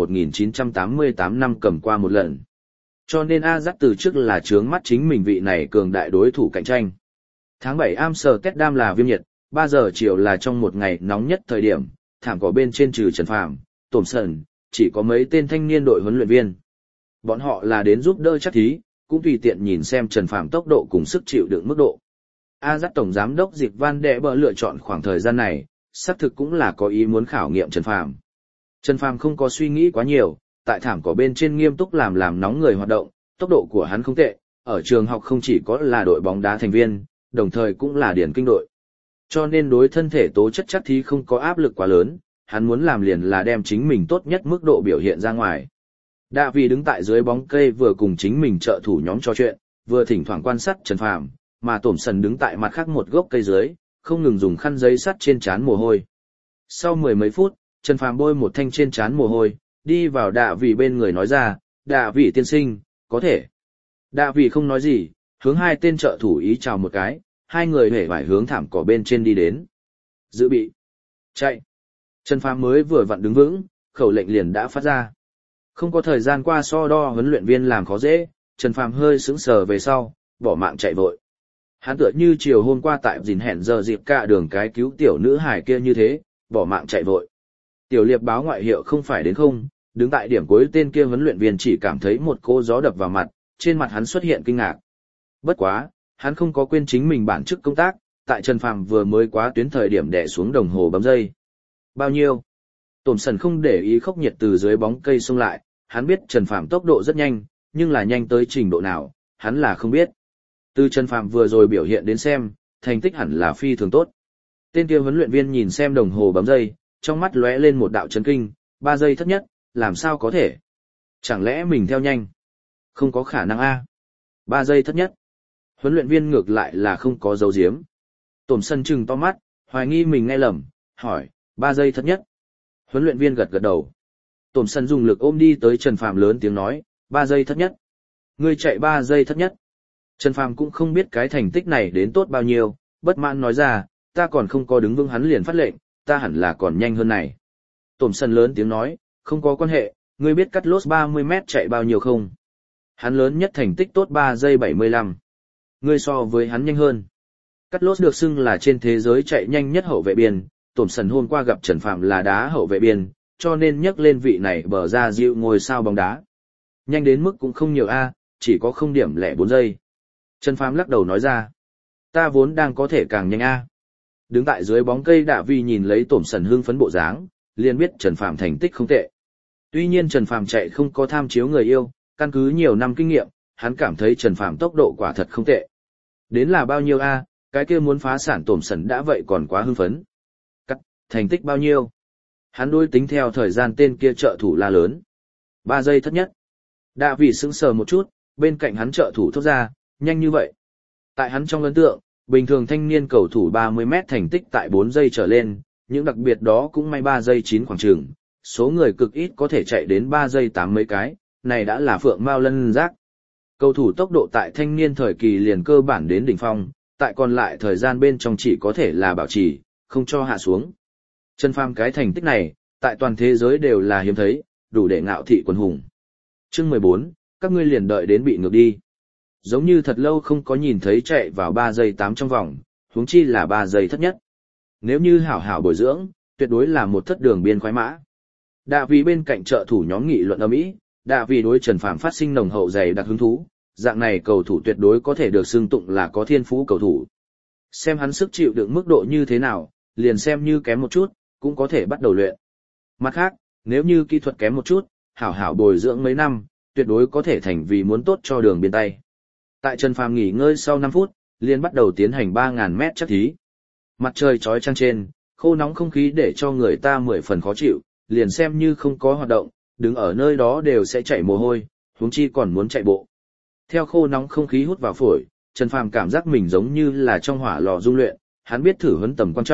1988 năm cầm qua một lần. Cho nên Ajax từ trước là chướng mắt chính mình vị này cường đại đối thủ cạnh tranh. Tháng 7 Amsterdam là viêm nhiệt, 3 giờ chiều là trong một ngày nóng nhất thời điểm, thảm cỏ bên trên trừ Trần Phàm, Thompson, chỉ có mấy tên thanh niên đội huấn luyện viên. Bọn họ là đến giúp đỡ chắc thí, cũng tùy tiện nhìn xem Trần Phàm tốc độ cùng sức chịu đựng mức độ. Ajax tổng giám đốc Dick Van Der Bờ lựa chọn khoảng thời gian này, xác thực cũng là có ý muốn khảo nghiệm Trần Phàm. Trần Phàm không có suy nghĩ quá nhiều, tại thảm cỏ bên trên nghiêm túc làm nóng người hoạt động, tốc độ của hắn không tệ, ở trường học không chỉ có là đội bóng đá thành viên, đồng thời cũng là điển kinh đội. Cho nên đối thân thể tố chất chắc thí không có áp lực quá lớn, hắn muốn làm liền là đem chính mình tốt nhất mức độ biểu hiện ra ngoài. Đạ Vì đứng tại dưới bóng cây vừa cùng chính mình trợ thủ nhóm trò chuyện, vừa thỉnh thoảng quan sát Trần Phàm, mà Thompson đứng tại mặt khác một gốc cây dưới, không ngừng dùng khăn giấy sắt trên trán mồ hôi. Sau mười mấy phút, Trần Phàm bôi một thanh trên trán mồ hôi, đi vào Đạ Vì bên người nói ra, Đạ Vì tiên sinh, có thể. Đạ Vì không nói gì, hướng hai tên trợ thủ ý chào một cái, hai người hề vải hướng thảm cỏ bên trên đi đến. Dự bị. Chạy. Trần Phàm mới vừa vặn đứng vững, khẩu lệnh liền đã phát ra. Không có thời gian qua so đo huấn luyện viên làm khó dễ, Trần Phàm hơi sững sờ về sau, bỏ mạng chạy vội. Hắn tựa như chiều hôm qua tại dìn hẹn giờ dịp cả đường cái cứu tiểu nữ hài kia như thế, bỏ mạng chạy vội. Tiểu liệp báo ngoại hiệu không phải đến không, đứng tại điểm cuối tên kia huấn luyện viên chỉ cảm thấy một cô gió đập vào mặt, trên mặt hắn xuất hiện kinh ngạc. Bất quá, hắn không có quên chính mình bản chức công tác, tại Trần Phàm vừa mới quá tuyến thời điểm đè xuống đồng hồ bấm giây. Bao nhiêu? Thompson không để ý khốc nhiệt từ dưới bóng cây xông lại, hắn biết Trần Phàm tốc độ rất nhanh, nhưng là nhanh tới trình độ nào, hắn là không biết. Từ Trần Phàm vừa rồi biểu hiện đến xem, thành tích hẳn là phi thường tốt. Tên kia huấn luyện viên nhìn xem đồng hồ bấm giây, trong mắt lóe lên một đạo chấn kinh, 3 giây thấp nhất, làm sao có thể? Chẳng lẽ mình theo nhanh? Không có khả năng a. 3 giây thấp nhất. Huấn luyện viên ngược lại là không có dấu diếm. Thompson trừng to mắt, hoài nghi mình nghe lầm, hỏi, 3 giây thấp nhất. Huấn luyện viên gật gật đầu. Thompson dùng lực ôm đi tới Trần Phàm lớn tiếng nói, 3 giây thấp nhất. Ngươi chạy 3 giây thấp nhất. Trần Phàm cũng không biết cái thành tích này đến tốt bao nhiêu, bất mãn nói ra, ta còn không có đứng vững hắn liền phát lệnh, ta hẳn là còn nhanh hơn này. Thompson lớn tiếng nói, không có quan hệ, ngươi biết cắt lốt 30 mét chạy bao nhiêu không? Hắn lớn nhất thành tích tốt 3 giây 75. Ngươi so với hắn nhanh hơn. Cắt lốt được xưng là trên thế giới chạy nhanh nhất hậu vệ biên, Thompson hôm qua gặp Trần Phàm là đá hậu vệ biên, cho nên nhắc lên vị này bờ ra dịu ngôi sao bóng đá. Nhanh đến mức cũng không nhiều a, chỉ có 0.04 giây. Trần Phàm lắc đầu nói ra, ta vốn đang có thể càng nhanh a. Đứng tại dưới bóng cây Đạ Vi nhìn lấy Thompson hưng phấn bộ dáng, liền biết Trần Phàm thành tích không tệ. Tuy nhiên Trần Phàm chạy không có tham chiếu người yêu, căn cứ nhiều năm kinh nghiệm, hắn cảm thấy Trần Phàm tốc độ quả thật không tệ. Đến là bao nhiêu a, cái kia muốn phá sản Thompson đã vậy còn quá hưng phấn. Cắt, thành tích bao nhiêu? Hắn đối tính theo thời gian tên kia trợ thủ la lớn. 3 giây thấp nhất. Đạ Vi sững sờ một chút, bên cạnh hắn trợ thủ thốt ra, nhanh như vậy. Tại hắn trong ấn tượng, bình thường thanh niên cầu thủ 30 mét thành tích tại 4 giây trở lên, những đặc biệt đó cũng may 3 giây 9 khoảng trường. Số người cực ít có thể chạy đến 3 giây 8 mấy cái, này đã là phượng mao lân giác. Cầu thủ tốc độ tại thanh niên thời kỳ liền cơ bản đến đỉnh phong, tại còn lại thời gian bên trong chỉ có thể là bảo trì, không cho hạ xuống. Trần Phàm cái thành tích này, tại toàn thế giới đều là hiếm thấy, đủ để ngạo thị quần hùng. Chương 14, các ngươi liền đợi đến bị ngược đi. Giống như thật lâu không có nhìn thấy chạy vào 3 giây 8 trong vòng, huống chi là 3 giây thấp nhất. Nếu như hảo hảo bồi dưỡng, tuyệt đối là một thất đường biên khoái mã. Đạ vì bên cạnh trợ thủ nhóm nghị luận ầm ĩ, Đạ vì đối Trần Phàm phát sinh nồng hậu dày đặc hứng thú, dạng này cầu thủ tuyệt đối có thể được xưng tụng là có thiên phú cầu thủ. Xem hắn sức chịu đựng mức độ như thế nào, liền xem như kém một chút, cũng có thể bắt đầu luyện. Mặt khác, nếu như kỹ thuật kém một chút, hảo hảo bồi dưỡng mấy năm, tuyệt đối có thể thành vì muốn tốt cho đường biên tay. Tại Trần Phàm nghỉ ngơi sau 5 phút, liền bắt đầu tiến hành 3.000 mét chắc thí. Mặt trời chói chang trên, khô nóng không khí để cho người ta 10 phần khó chịu, liền xem như không có hoạt động, đứng ở nơi đó đều sẽ chảy mồ hôi, huống chi còn muốn chạy bộ. Theo khô nóng không khí hút vào phổi, Trần Phàm cảm giác mình giống như là trong hỏa lò dung luyện, hắn biết thử huấn tầm quan trọng,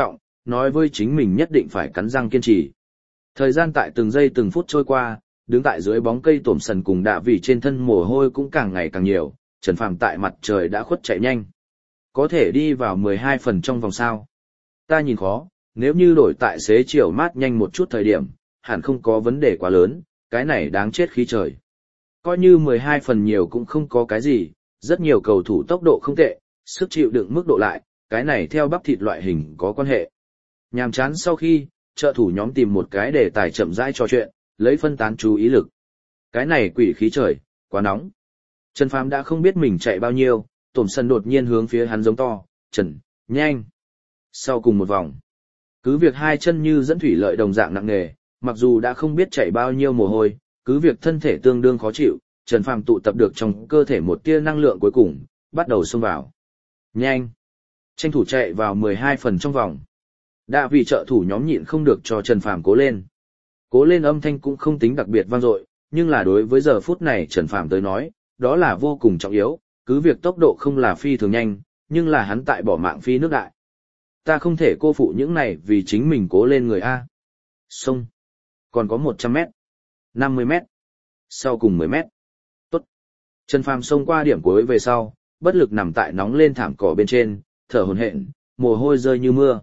nói với chính mình nhất định phải cắn răng kiên trì. Thời gian tại từng giây từng phút trôi qua, đứng tại dưới bóng cây tổm sần cùng đạ vị trên thân mồ hôi cũng càng ngày càng nhiều, Trần Phàm tại mặt trời đã khuất chạy nhanh. Có thể đi vào 12 phần trong vòng sao. Ta nhìn khó, nếu như đổi tại xế chiều mát nhanh một chút thời điểm, hẳn không có vấn đề quá lớn, cái này đáng chết khí trời. Coi như 12 phần nhiều cũng không có cái gì, rất nhiều cầu thủ tốc độ không tệ, sức chịu đựng mức độ lại, cái này theo bắp thịt loại hình có quan hệ. Nhàm chán sau khi, trợ thủ nhóm tìm một cái để tài chậm rãi trò chuyện, lấy phân tán chú ý lực. Cái này quỷ khí trời, quá nóng. Trần Phàm đã không biết mình chạy bao nhiêu, Tổm Sân đột nhiên hướng phía hắn giống to, "Trần, nhanh!" Sau cùng một vòng, cứ việc hai chân như dẫn thủy lợi đồng dạng nặng nề, mặc dù đã không biết chạy bao nhiêu mồ hôi, cứ việc thân thể tương đương khó chịu, Trần Phàm tụ tập được trong cơ thể một tia năng lượng cuối cùng, bắt đầu xông vào. Nhanh! Tranh thủ chạy vào 12 phần trong vòng. Đã vì trợ thủ nhóm nhịn không được cho Trần Phàm cố lên. Cố lên âm thanh cũng không tính đặc biệt vang dội, nhưng là đối với giờ phút này Trần Phàm tới nói, đó là vô cùng trọng yếu, cứ việc tốc độ không là phi thường nhanh, nhưng là hắn tại bỏ mạng phi nước đại. Ta không thể cô phụ những này vì chính mình cố lên người A. Xông. Còn có 100 mét, 50 mét, sau cùng 10 mét. Tốt. Trần Phàm xông qua điểm cuối về sau, bất lực nằm tại nóng lên thảm cỏ bên trên, thở hổn hển, mồ hôi rơi như mưa.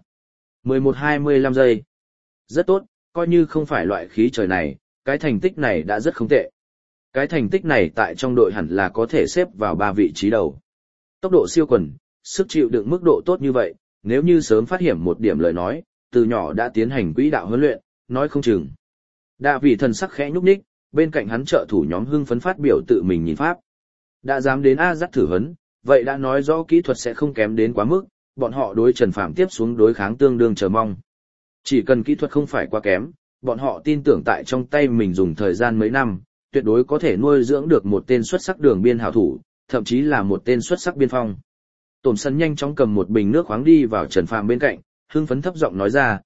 11-25 giây. Rất tốt, coi như không phải loại khí trời này, cái thành tích này đã rất không tệ. Cái thành tích này tại trong đội hẳn là có thể xếp vào 3 vị trí đầu. Tốc độ siêu quần, sức chịu đựng mức độ tốt như vậy, nếu như sớm phát hiện một điểm lời nói, từ nhỏ đã tiến hành quỹ đạo huấn luyện, nói không chừng. Đạ vị thần sắc khẽ nhúc nhích, bên cạnh hắn trợ thủ nhóm hưng phấn phát biểu tự mình nhìn pháp. Đã dám đến A dắt thử huấn, vậy đã nói rõ kỹ thuật sẽ không kém đến quá mức, bọn họ đối Trần Phàm tiếp xuống đối kháng tương đương chờ mong. Chỉ cần kỹ thuật không phải quá kém, bọn họ tin tưởng tại trong tay mình dùng thời gian mấy năm, tuyệt đối có thể nuôi dưỡng được một tên xuất sắc đường biên hảo thủ, thậm chí là một tên xuất sắc biên phong. Tổm Sân nhanh chóng cầm một bình nước khoáng đi vào Trần Phàm bên cạnh, hưng phấn thấp giọng nói ra,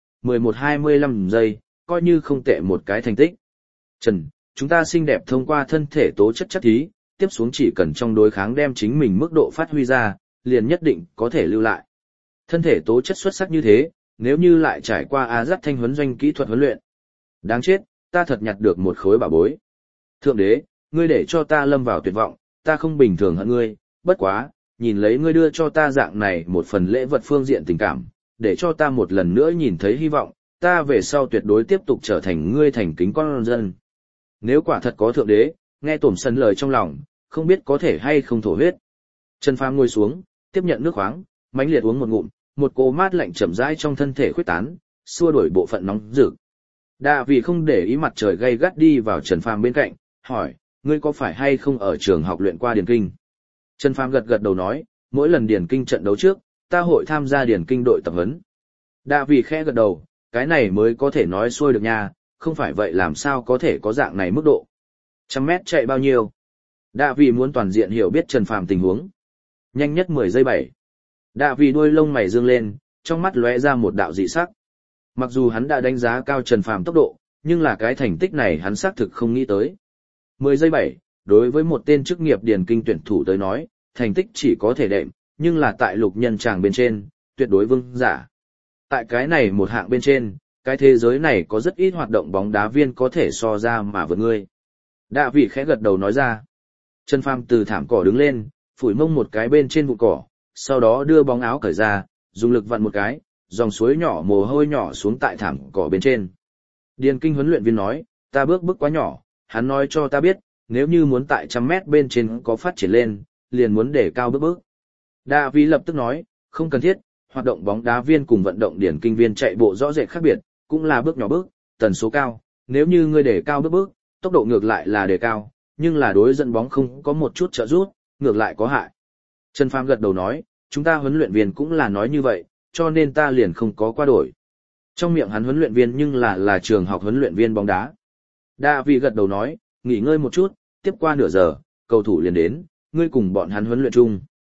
11-25 giây, coi như không tệ một cái thành tích. Trần, chúng ta xinh đẹp thông qua thân thể tố chất chất thí, tiếp xuống chỉ cần trong đối kháng đem chính mình mức độ phát huy ra, liền nhất định có thể lưu lại. Thân thể tố chất xuất sắc như thế, nếu như lại trải qua A dắt thanh huấn doanh kỹ thuật huấn luyện. Đáng chết, ta thật nhặt được một khối bảo bối. Thượng đế, ngươi để cho ta lâm vào tuyệt vọng, ta không bình thường hận ngươi, bất quá, nhìn lấy ngươi đưa cho ta dạng này một phần lễ vật phương diện tình cảm, để cho ta một lần nữa nhìn thấy hy vọng, ta về sau tuyệt đối tiếp tục trở thành ngươi thành kính con dân. Nếu quả thật có thượng đế, nghe Tổm Sân lời trong lòng, không biết có thể hay không thổ huyết. Trần Phàm ngồi xuống, tiếp nhận nước khoáng, mãnh liệt uống một ngụm, một cỗ mát lạnh chậm rãi trong thân thể khuếch tán, xua đuổi bộ phận nóng rực. Đạ vì không để ý mặt trời gay gắt đi vào Trần Phàm bên cạnh, hỏi, ngươi có phải hay không ở trường học luyện qua điền kinh? Trần Phàm gật gật đầu nói, mỗi lần điền kinh trận đấu trước, ta hội tham gia điền kinh đội tập huấn. Đạ vì khẽ gật đầu, cái này mới có thể nói xuôi được nha, không phải vậy làm sao có thể có dạng này mức độ. 100 mét chạy bao nhiêu? Đạ vì muốn toàn diện hiểu biết Trần Phàm tình huống. Nhanh nhất 10 giây 7. Đạ vì đuôi lông mày dương lên, trong mắt lóe ra một đạo dị sắc. Mặc dù hắn đã đánh giá cao Trần Phàm tốc độ, nhưng là cái thành tích này hắn xác thực không nghĩ tới. 10 giây 7, đối với một tên chức nghiệp điền kinh tuyển thủ tới nói, thành tích chỉ có thể đệm, nhưng là tại lục nhân tràng bên trên, tuyệt đối vương giả. Tại cái này một hạng bên trên, cái thế giới này có rất ít hoạt động bóng đá viên có thể so ra mà vượt ngươi. Đạ vị khẽ gật đầu nói ra. Trần Phàm từ thảm cỏ đứng lên, phủi mông một cái bên trên vụ cỏ, sau đó đưa bóng áo cởi ra, dùng lực vặn một cái, dòng suối nhỏ mồ hôi nhỏ xuống tại thảm cỏ bên trên. Điền kinh huấn luyện viên nói, ta bước quá nhỏ, hắn nói cho ta biết, nếu như muốn tại 100 mét bên trên có phát triển lên, liền muốn để cao bước. Đạ vị lập tức nói, không cần thiết, hoạt động bóng đá viên cùng vận động điền kinh viên chạy bộ rõ rệt khác biệt, cũng là bước nhỏ bước, tần số cao, nếu như ngươi để cao bước, tốc độ ngược lại là đề cao, nhưng là đối dẫn bóng không có một chút trợ giúp, ngược lại có hại. Trần Phàm gật đầu nói, chúng ta huấn luyện viên cũng là nói như vậy, cho nên ta liền không có qua đổi. Trong miệng hắn huấn luyện viên nhưng là trường học huấn luyện viên bóng đá. Đạ vị gật đầu nói, nghỉ ngơi một chút, tiếp qua nửa giờ, cầu thủ liền đến, ngươi cùng bọn hắn huấn luyện chung.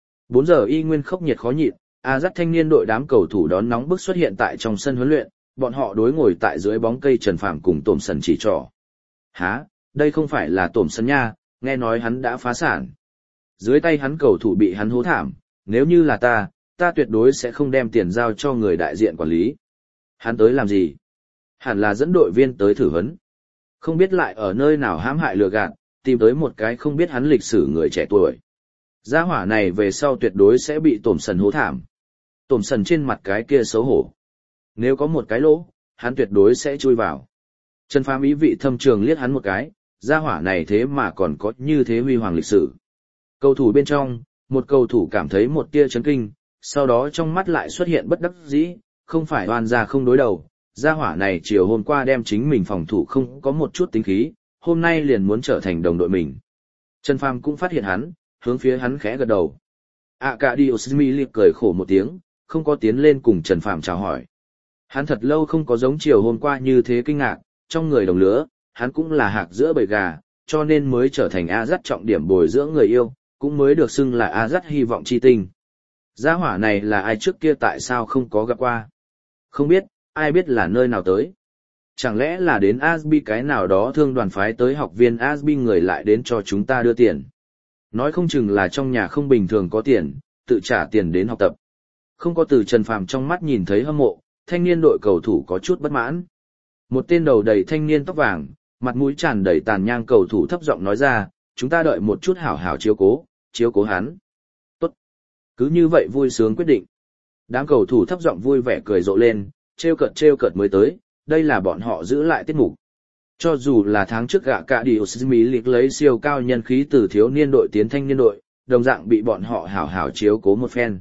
4 giờ y nguyên khốc nhiệt khó nhịn, A dắt thanh niên đội đám cầu thủ đón nóng bức xuất hiện tại trong sân huấn luyện, bọn họ đối ngồi tại dưới bóng cây Trần Phàm cùng Tổm Sân chỉ trỏ. Hả, đây không phải là Tổm Sân nha, nghe nói hắn đã phá sản. Dưới tay hắn cầu thủ bị hắn hố thảm, nếu như là ta tuyệt đối sẽ không đem tiền giao cho người đại diện quản lý. Hắn tới làm gì? Hẳn là dẫn đội viên tới thử huấn. Không biết lại ở nơi nào hãm hại lừa gạt, tìm tới một cái không biết hắn lịch sử người trẻ tuổi. Gia hỏa này về sau tuyệt đối sẽ bị tổm sần hố thảm. Tổm sần trên mặt cái kia xấu hổ. Nếu có một cái lỗ, hắn tuyệt đối sẽ chui vào. Trần Phàm ý vị thâm trường liếc hắn một cái, gia hỏa này thế mà còn có như thế huy hoàng lịch sử. Cầu thủ bên trong, một cầu thủ cảm thấy một tia chấn kinh, sau đó trong mắt lại xuất hiện bất đắc dĩ, không phải oan gia không đối đầu, gia hỏa này chiều hôm qua đem chính mình phòng thủ không có một chút tính khí, hôm nay liền muốn trở thành đồng đội mình. Trần Phàm cũng phát hiện hắn, hướng phía hắn khẽ gật đầu. Arkadiusz Milik cười khổ một tiếng, không có tiến lên cùng Trần Phàm chào hỏi. Hắn thật lâu không có giống chiều hôm qua như thế kinh ngạc, trong người đồng lứa, hắn cũng là hạc giữa bầy gà, cho nên mới trở thành Azat trọng điểm bồi dưỡng người yêu, cũng mới được xưng là Azat hy vọng chi tinh. Gia hỏa này là ai trước kia tại sao không có gặp qua? Không biết, ai biết là nơi nào tới? Chẳng lẽ là đến Asbi cái nào đó thương đoàn phái tới học viên Asbi người lại đến cho chúng ta đưa tiền? Nói không chừng là trong nhà không bình thường có tiền, tự trả tiền đến học tập. Không có từ Trần Phàm trong mắt nhìn thấy hâm mộ, thanh niên đội cầu thủ có chút bất mãn. Một tên đầu đầy thanh niên tóc vàng, mặt mũi tràn đầy tàn nhang cầu thủ thấp giọng nói ra, chúng ta đợi một chút hảo hảo chiếu cố hắn. Tốt. Cứ như vậy vui sướng quyết định. Đám cầu thủ thấp giọng vui vẻ cười rộ lên, trêu cợt mới tới, đây là bọn họ giữ lại tiết mục. Cho dù là tháng trước gạ cả điều Milik lấy siêu cao nhân khí từ thiếu niên đội tiến thanh niên đội, đồng dạng bị bọn họ hảo hảo chiếu cố một phen.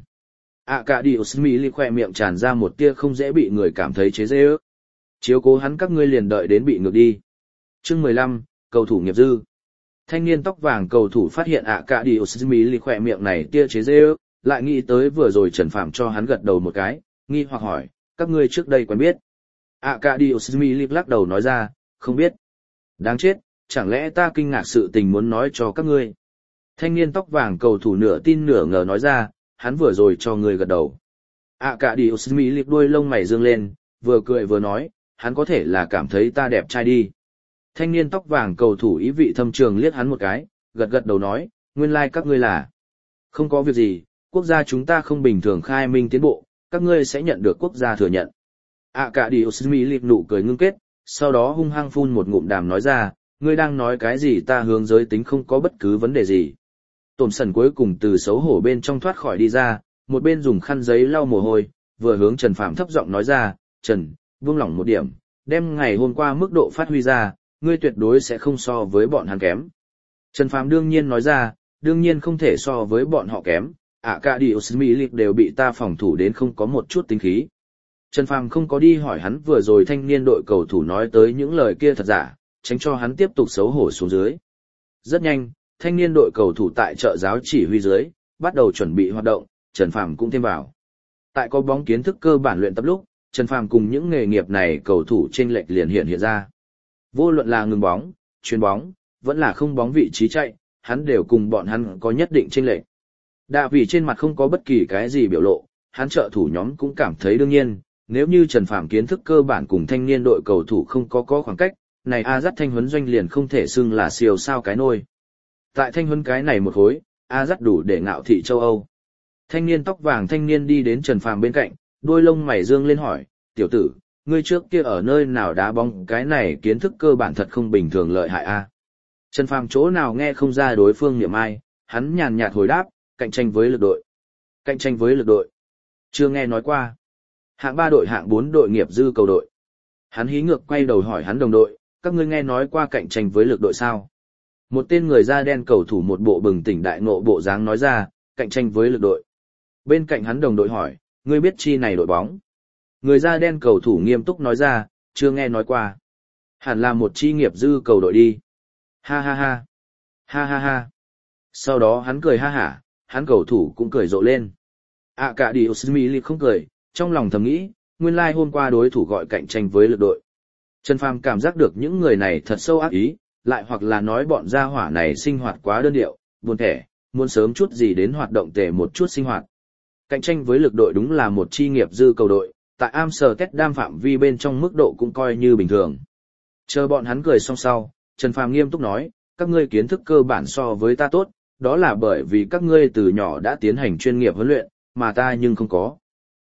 Cả điều Milik khoe miệng tràn ra một tia không dễ bị người cảm thấy chế giễu. Chiếu cố hắn các ngươi liền đợi đến bị ngược đi. Chương 15, cầu thủ nghiệp dư. Thanh niên tóc vàng cầu thủ phát hiện cả điều Milik khoe miệng này tia chế giễu, lại nghĩ tới vừa rồi Trần Phàm cho hắn gật đầu một cái, nghi hoặc hỏi, các ngươi trước đây quen biết? Arkadiusz Milik lắc đầu nói ra, không biết. Đáng chết, chẳng lẽ ta kinh ngạc sự tình muốn nói cho các ngươi? Thanh niên tóc vàng cầu thủ nửa tin nửa ngờ nói ra, hắn vừa rồi cho ngươi gật đầu. Arkadiusz Milik đuôi lông mày dương lên, vừa cười vừa nói, hắn có thể là cảm thấy ta đẹp trai đi. Thanh niên tóc vàng cầu thủ ý vị thâm trường liếc hắn một cái, gật đầu nói, nguyên lai các ngươi là. Không có việc gì, quốc gia chúng ta không bình thường khai minh tiến bộ, các ngươi sẽ nhận được quốc gia thừa nhận. Arkadiusz Milik nụ cười ngưng kết, sau đó hung hăng phun một ngụm đàm nói ra, ngươi đang nói cái gì ta hướng giới tính không có bất cứ vấn đề gì. Tổn sần cuối cùng từ xấu hổ bên trong thoát khỏi đi ra, một bên dùng khăn giấy lau mồ hôi, vừa hướng Trần Phàm thấp giọng nói ra, Trần, buông lỏng một điểm, đem ngày hôm qua mức độ phát huy ra, ngươi tuyệt đối sẽ không so với bọn hắn kém. Trần Phàm đương nhiên nói ra, đương nhiên không thể so với bọn họ kém, Arkadiusz Milik đều bị ta phòng thủ đến không có một chút tính khí. Trần Phàm không có đi hỏi hắn vừa rồi thanh niên đội cầu thủ nói tới những lời kia thật giả, tránh cho hắn tiếp tục xấu hổ xuống dưới. Rất nhanh, thanh niên đội cầu thủ tại trợ giáo chỉ huy dưới, bắt đầu chuẩn bị hoạt động, Trần Phàm cũng thêm vào. Tại có bóng kiến thức cơ bản luyện tập lúc, Trần Phàm cùng những nghề nghiệp này cầu thủ chênh lệch liền hiện ra. Vô luận là ngừng bóng, chuyền bóng, vẫn là không bóng vị trí chạy, hắn đều cùng bọn hắn có nhất định chênh lệch. Đạ vì trên mặt không có bất kỳ cái gì biểu lộ, hắn trợ thủ nhóm cũng cảm thấy đương nhiên, nếu như Trần Phàm kiến thức cơ bản cùng thanh niên đội cầu thủ không có khoảng cách, này Azat thanh huấn doanh liền không thể xưng là siêu sao cái nôi. Tại thanh huấn cái này một khối, Azat đủ để ngạo thị châu Âu. Thanh niên tóc vàng thanh niên đi đến Trần Phàm bên cạnh, đôi lông mày dương lên hỏi, tiểu tử, ngươi trước kia ở nơi nào đá bóng cái này kiến thức cơ bản thật không bình thường lợi hại a. Trần Phàm chỗ nào nghe không ra đối phương niệm ai, hắn nhàn nhạt hồi đáp, cạnh tranh với lực đội. Cạnh tranh với lực đội. Chưa nghe nói qua. Hạng 3 đội hạng 4 đội nghiệp dư cầu đội. Hắn hí ngược quay đầu hỏi hắn đồng đội, các ngươi nghe nói qua cạnh tranh với lực đội sao? Một tên người da đen cầu thủ một bộ bừng tỉnh đại ngộ bộ dáng nói ra, cạnh tranh với lực đội. Bên cạnh hắn đồng đội hỏi, ngươi biết chi này đội bóng? Người da đen cầu thủ nghiêm túc nói ra, chưa nghe nói qua. Hẳn là một chi nghiệp dư cầu đội đi. Ha ha ha. Ha ha ha. Sau đó hắn cười ha hả, hắn cầu thủ cũng cười rộ lên. Arkadiusz Milik không cười, trong lòng thầm nghĩ, nguyên lai hôm qua đối thủ gọi cạnh tranh với lực đội. Trần Phàm cảm giác được những người này thật sâu ác ý, lại hoặc là nói bọn gia hỏa này sinh hoạt quá đơn điệu, buồn thẻ, muốn sớm chút gì đến hoạt động tệ một chút sinh hoạt. Cạnh tranh với lực đội đúng là một chi nghiệp dư cầu đội, tại Amsterdam phạm vi bên trong mức độ cũng coi như bình thường. Chờ bọn hắn cười xong sau, Trần Phàm nghiêm túc nói, các ngươi kiến thức cơ bản so với ta tốt, đó là bởi vì các ngươi từ nhỏ đã tiến hành chuyên nghiệp huấn luyện, mà ta nhưng không có.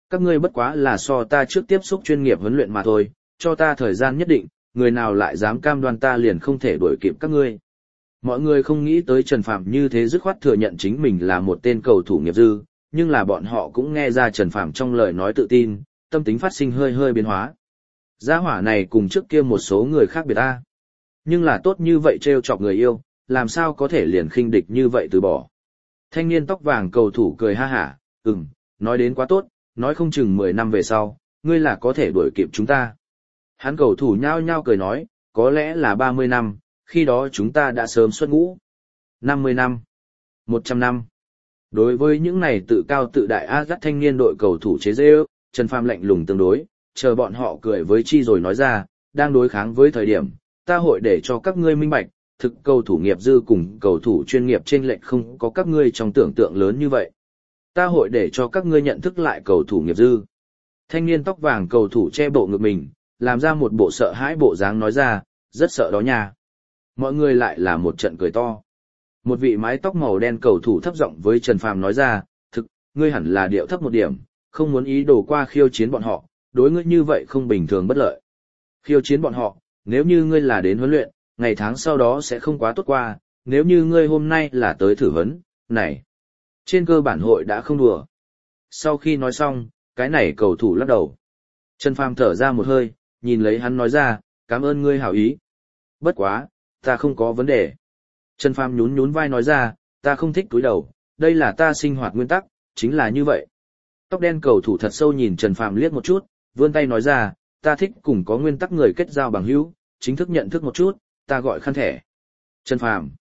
Các ngươi bất quá là so ta trước tiếp xúc chuyên nghiệp huấn luyện mà thôi, cho ta thời gian nhất định, người nào lại dám cam đoan ta liền không thể đuổi kịp các ngươi. Mọi người không nghĩ tới Trần Phàm như thế dứt khoát thừa nhận chính mình là một tên cầu thủ nghiệp dư, nhưng là bọn họ cũng nghe ra Trần Phàm trong lời nói tự tin, tâm tính phát sinh hơi hơi biến hóa. Gia hỏa này cùng trước kia một số người khác biệt ta. Nhưng là tốt như vậy trêu chọc người yêu, làm sao có thể liền khinh địch như vậy từ bỏ. Thanh niên tóc vàng cầu thủ cười ha hả, nói đến quá tốt, nói không chừng 10 năm về sau, ngươi là có thể đuổi kịp chúng ta. Hắn cầu thủ nhao nhao cười nói, có lẽ là 30 năm, khi đó chúng ta đã sớm xuất ngũ. 50 năm, 100 năm. Đối với những này tự cao tự đại ác thanh niên đội cầu thủ chế giễu, Trần Phàm lạnh lùng tương đối, chờ bọn họ cười với chi rồi nói ra, đang đối kháng với thời điểm, ta hội để cho các ngươi minh bạch, thực cầu thủ nghiệp dư cùng cầu thủ chuyên nghiệp chênh lệch không có các ngươi trong tưởng tượng lớn như vậy. Ta hội để cho các ngươi nhận thức lại cầu thủ nghiệp dư. Thanh niên tóc vàng cầu thủ che bộ ngực mình, làm ra một bộ sợ hãi bộ dáng nói ra, rất sợ đó nha. Mọi người lại là một trận cười to. Một vị mái tóc màu đen cầu thủ thấp giọng với Trần Phàm nói ra, thực, ngươi hẳn là điệu thấp một điểm, không muốn ý đồ qua khiêu chiến bọn họ, đối ngươi như vậy không bình thường bất lợi. Khiêu chiến bọn họ, nếu như ngươi là đến huấn luyện, ngày tháng sau đó sẽ không quá tốt qua, nếu như ngươi hôm nay là tới thử huấn, này. Trên cơ bản hội đã không đùa. Sau khi nói xong, cái này cầu thủ lắc đầu. Trần Phàm thở ra một hơi, nhìn lấy hắn nói ra, cảm ơn ngươi hảo ý. Bất quá, ta không có vấn đề. Trần Phàm nhún nhún vai nói ra, ta không thích cúi đầu, đây là ta sinh hoạt nguyên tắc, chính là như vậy. Tóc đen cầu thủ thật sâu nhìn Trần Phàm liếc một chút, vươn tay nói ra, ta thích cùng có nguyên tắc người kết giao bằng hữu, chính thức nhận thức một chút, ta gọi khăn thẻ. Trần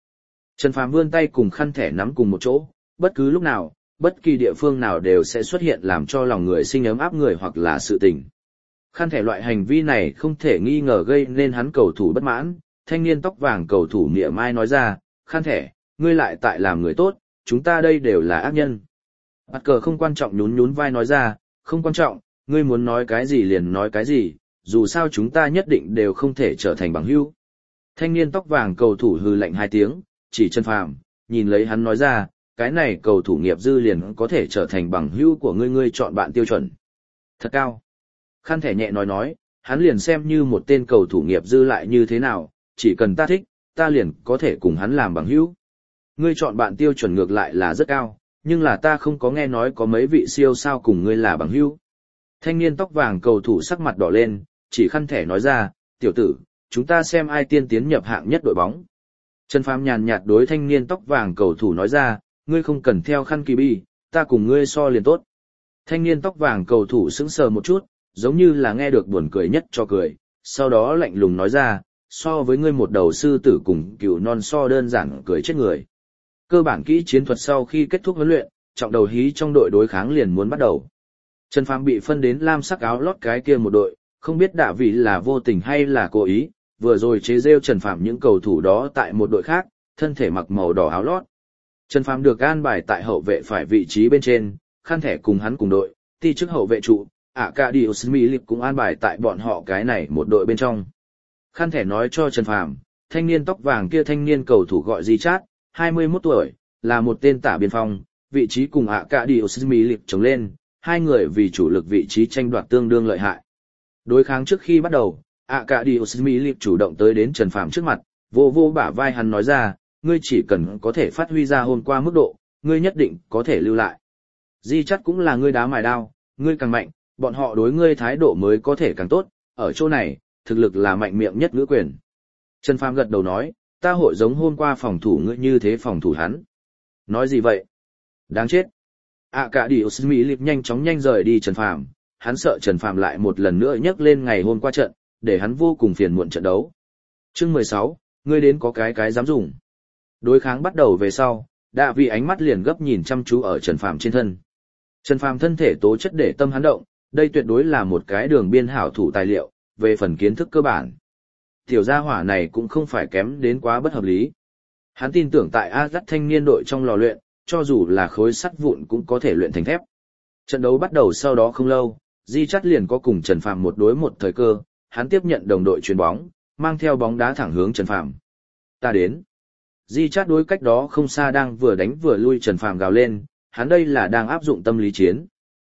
Phàm vươn tay cùng khăn thẻ nắm cùng một chỗ, bất cứ lúc nào, bất kỳ địa phương nào đều sẽ xuất hiện làm cho lòng người sinh ấm áp người hoặc là sự tình. Khăn thẻ loại hành vi này không thể nghi ngờ gây nên hắn cầu thủ bất mãn, thanh niên tóc vàng cầu thủ mỉa mai nói ra, khăn thẻ, ngươi lại tại làm người tốt, chúng ta đây đều là ác nhân. Bạt cờ không quan trọng nhún nhún vai nói ra, không quan trọng, ngươi muốn nói cái gì liền nói cái gì, dù sao chúng ta nhất định đều không thể trở thành bằng hữu. Thanh niên tóc vàng cầu thủ hừ lạnh 2 tiếng, chỉ Trần Phàm, nhìn lấy hắn nói ra, cái này cầu thủ nghiệp dư liền có thể trở thành bằng hữu của ngươi, ngươi chọn bạn tiêu chuẩn. Thật cao. Khăn thẻ nhẹ nói, hắn liền xem như một tên cầu thủ nghiệp dư lại như thế nào, chỉ cần ta thích, ta liền có thể cùng hắn làm bằng hữu. Ngươi chọn bạn tiêu chuẩn ngược lại là rất cao, nhưng là ta không có nghe nói có mấy vị siêu sao cùng ngươi là bằng hữu. Thanh niên tóc vàng cầu thủ sắc mặt đỏ lên, chỉ khăn thẻ nói ra, tiểu tử, chúng ta xem ai tiên tiến nhập hạng nhất đội bóng. Trần Phàm nhàn nhạt đối thanh niên tóc vàng cầu thủ nói ra, ngươi không cần theo khăn kỳ bi, ta cùng ngươi so liền tốt. Thanh niên tóc vàng cầu thủ sững sờ một chút, giống như là nghe được buồn cười nhất cho cười, sau đó lạnh lùng nói ra, so với ngươi một đầu sư tử cùng cừu non so đơn giản cười chết người. Cơ bản kỹ chiến thuật sau khi kết thúc huấn luyện, trọng đầu hí trong đội đối kháng liền muốn bắt đầu. Trần Phàm bị phân đến lam sắc áo lót cái kia một đội, không biết đạ vị là vô tình hay là cố ý, vừa rồi chế rêu Trần Phàm những cầu thủ đó tại một đội khác, thân thể mặc màu đỏ áo lót. Trần Phàm được an bài tại hậu vệ phải vị trí bên trên, khăn thẻ cùng hắn cùng đội, ti chức hậu vệ trụ, Arkadiusz Milik cũng an bài tại bọn họ cái này một đội bên trong. Khăn thẻ nói cho Trần Phàm, thanh niên tóc vàng kia thanh niên cầu thủ gọi Richard, 21 tuổi, là một tên tả biên phong, vị trí cùng Arkadiusz Milik chống lên, hai người vì chủ lực vị trí tranh đoạt tương đương lợi hại. Đối kháng trước khi bắt đầu, Arkadiusz Milik chủ động tới đến Trần Phàm trước mặt, vô vô bả vai hắn nói ra, ngươi chỉ cần có thể phát huy ra hôm qua mức độ, ngươi nhất định có thể lưu lại. Richard cũng là ngươi đá mài đao, ngươi càng mạnh, bọn họ đối ngươi thái độ mới có thể càng tốt, ở chỗ này, thực lực là mạnh miệng nhất ngữ quyền. Trần Phàm gật đầu nói, ta hội giống hôm qua phòng thủ ngươi như thế phòng thủ hắn. Nói gì vậy? Đáng chết. Arkadiusz Milik nhanh chóng rời đi Trần Phàm, hắn sợ Trần Phàm lại một lần nữa nhắc lên ngày hôm qua trận, để hắn vô cùng phiền muộn trận đấu. Chương 16, ngươi đến có cái dám dùng. Đối kháng bắt đầu về sau, Đạ vị ánh mắt liền gấp nhìn chăm chú ở Trần Phàm trên thân. Trần Phàm thân thể tố chất để tâm hắn động, đây tuyệt đối là một cái đường biên hảo thủ tài liệu, về phần kiến thức cơ bản. Tiểu gia hỏa này cũng không phải kém đến quá bất hợp lý. Hắn tin tưởng tại Ajax thanh niên đội trong lò luyện, cho dù là khối sắt vụn cũng có thể luyện thành thép. Trận đấu bắt đầu sau đó không lâu, Richard liền có cùng Trần Phàm một đối một thời cơ, hắn tiếp nhận đồng đội chuyền bóng, mang theo bóng đá thẳng hướng Trần Phàm. Ta đến. Richard đối cách đó không xa đang vừa đánh vừa lui Trần Phàm gào lên, hắn đây là đang áp dụng tâm lý chiến.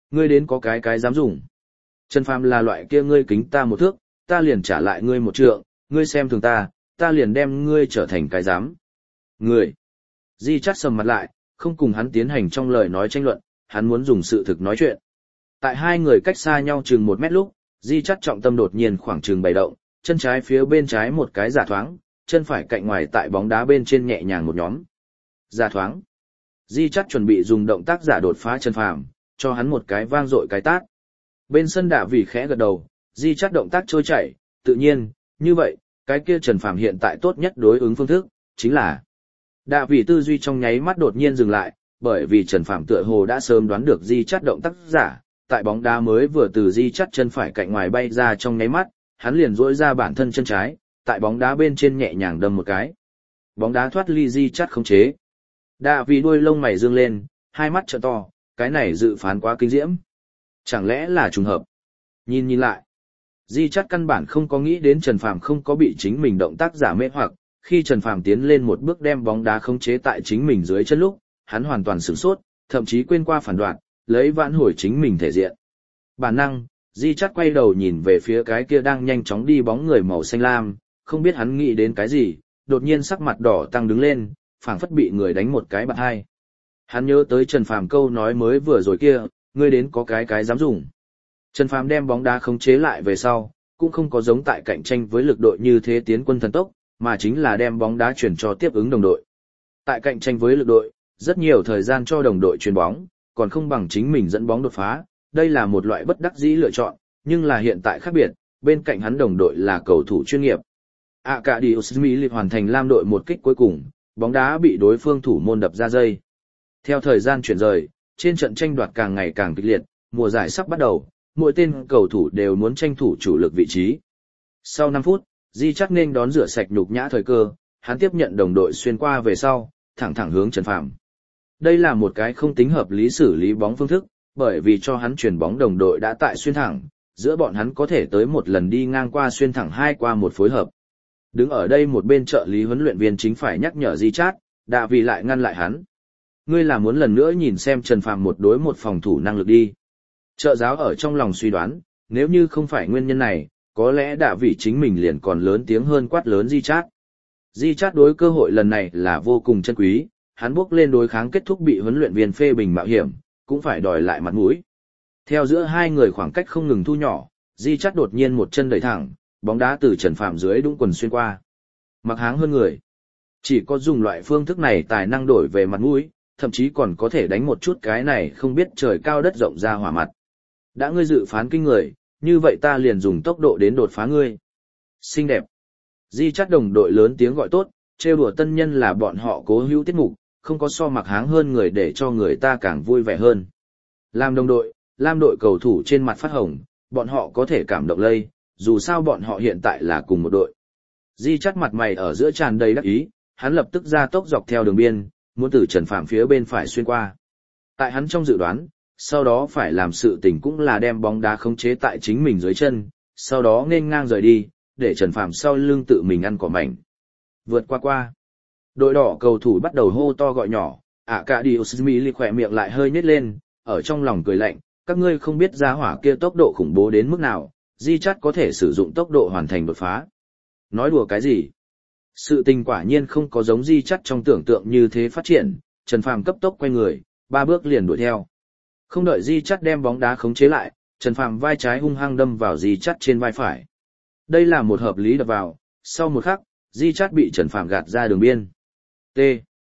Ngươi đến có cái dám dùng. Trần Phàm là loại kia ngươi kính ta một thước, ta liền trả lại ngươi một trượng, ngươi xem thường ta liền đem ngươi trở thành cái dám. Ngươi. Di Chát sầm mặt lại, không cùng hắn tiến hành trong lời nói tranh luận, hắn muốn dùng sự thực nói chuyện. Tại hai người cách xa nhau chừng 1 mét lúc, Di Chát trọng tâm đột nhiên khoảng chừng 7 động, chân trái phía bên trái một cái giả thoáng, chân phải cạnh ngoài tại bóng đá bên trên nhẹ nhàng một nhóm. Giả thoáng. Di Chát chuẩn bị dùng động tác giả đột phá Trần Phàm, cho hắn một cái vang dội cái tát. Bên sân Đạ Vì khẽ gật đầu, Di Chát động tác trôi chảy, tự nhiên, như vậy, cái kia Trần Phàm hiện tại tốt nhất đối ứng phương thức, chính là Đạ Vì tư duy trong nháy mắt đột nhiên dừng lại, bởi vì Trần Phàm tựa hồ đã sớm đoán được Di Chát động tác giả, tại bóng đá mới vừa từ Di Chát chân phải cạnh ngoài bay ra trong nháy mắt, hắn liền duỗi ra bản thân chân trái, tại bóng đá bên trên nhẹ nhàng đâm một cái. Bóng đá thoát ly Di Chát khống chế. Đạ Vì đuôi lông mày dương lên, hai mắt trợn to, cái này dự phán quá kinh diễm. Chẳng lẽ là trùng hợp? Nhìn lại, Di Chát căn bản không có nghĩ đến Trần Phàm không có bị chính mình động tác giả mê hoặc, khi Trần Phàm tiến lên một bước đem bóng đá khống chế tại chính mình dưới chân lúc, hắn hoàn toàn sửng sốt, thậm chí quên qua phản đoạn, lấy vãn hồi chính mình thể diện. Bản năng, Di Chát quay đầu nhìn về phía cái kia đang nhanh chóng đi bóng người màu xanh lam, không biết hắn nghĩ đến cái gì, đột nhiên sắc mặt đỏ tăng đứng lên, phảng phất bị người đánh một cái bạt hai. Hắn nhớ tới Trần Phàm câu nói mới vừa rồi kia, ngươi đến có cái dám dùng. Trần Phàm đem bóng đá khống chế lại về sau, cũng không có giống tại cạnh tranh với lực đội như thế tiến quân thần tốc, mà chính là đem bóng đá chuyển cho tiếp ứng đồng đội. Tại cạnh tranh với lực đội, rất nhiều thời gian cho đồng đội chuyền bóng, còn không bằng chính mình dẫn bóng đột phá, đây là một loại bất đắc dĩ lựa chọn, nhưng là hiện tại khác biệt, bên cạnh hắn đồng đội là cầu thủ chuyên nghiệp. Arkadiusz Milik hoàn thành lam đội một kích cuối cùng, bóng đá bị đối phương thủ môn đập ra dây. Theo thời gian chuyển rời, trên trận tranh đoạt càng ngày càng kịch liệt, mùa giải sắp bắt đầu, mỗi tên cầu thủ đều muốn tranh thủ chủ lực vị trí. Sau 5 phút, Di Chát nên đón rửa sạch nhục nhã thời cơ, hắn tiếp nhận đồng đội xuyên qua về sau, thẳng hướng Trần Phàm. Đây là một cái không tính hợp lý xử lý bóng phương thức, bởi vì cho hắn chuyển bóng đồng đội đã tại xuyên thẳng, giữa bọn hắn có thể tới một lần đi ngang qua xuyên thẳng 2 qua 1 phối hợp. Đứng ở đây một bên trợ lý huấn luyện viên chính phải nhắc nhở Di Chát, Đạ Vì lại ngăn lại hắn. Ngươi là muốn lần nữa nhìn xem Trần Phàm một đối một phòng thủ năng lực đi. Trợ giáo ở trong lòng suy đoán, nếu như không phải nguyên nhân này, có lẽ Đạ Vì chính mình liền còn lớn tiếng hơn quát lớn Di Chát. Di Chát đối cơ hội lần này là vô cùng chân quý, hắn bước lên đối kháng kết thúc bị huấn luyện viên phê bình mạo hiểm, cũng phải đòi lại mặt mũi. Theo giữa hai người khoảng cách không ngừng thu nhỏ, Di Chát đột nhiên một chân đẩy thẳng, bóng đá từ Trần Phàm dưới đũng quần xuyên qua. Mặc háng hơn người. Chỉ có dùng loại phương thức này tài năng đổi về mặt mũi, thậm chí còn có thể đánh một chút cái này không biết trời cao đất rộng ra hỏa mặt. Đã ngươi dự phán kinh người, như vậy ta liền dùng tốc độ đến đột phá ngươi. Xinh đẹp. Di Chát đồng đội lớn tiếng gọi tốt, trêu đùa tân nhân là bọn họ cố hữu tiết mục, không có so mặc háng hơn người để cho người ta càng vui vẻ hơn. Làm đồng đội, lam đội cầu thủ trên mặt phát hồng, bọn họ có thể cảm động lây, dù sao bọn họ hiện tại là cùng một đội. Di Chát mặt mày ở giữa tràn đầy đắc ý, hắn lập tức ra tốc dọc theo đường biên, muốn từ Trần Phàm phía bên phải xuyên qua. Tại hắn trong dự đoán, sau đó phải làm sự tình cũng là đem bóng đá khống chế tại chính mình dưới chân, sau đó nghênh ngang rời đi, để Trần Phàm sau lưng tự mình ăn cỏ mảnh. Vượt qua. Đội đỏ cầu thủ bắt đầu hô to gọi nhỏ, Arkadiusz Milik khỏe miệng lại hơi nhếch lên, ở trong lòng cười lạnh, các ngươi không biết giá hỏa kia tốc độ khủng bố đến mức nào, Di Chát có thể sử dụng tốc độ hoàn thành đột phá. Nói đùa cái gì? Sự tình quả nhiên không có giống Di Chát trong tưởng tượng như thế phát triển, Trần Phàm cấp tốc quay người, 3 bước liền đuổi theo. Không đợi Di Chát đem bóng đá khống chế lại, Trần Phàm vai trái hung hăng đâm vào Di Chát trên vai phải. Đây là một hợp lý đập vào, sau một khắc, Di Chát bị Trần Phàm gạt ra đường biên. T.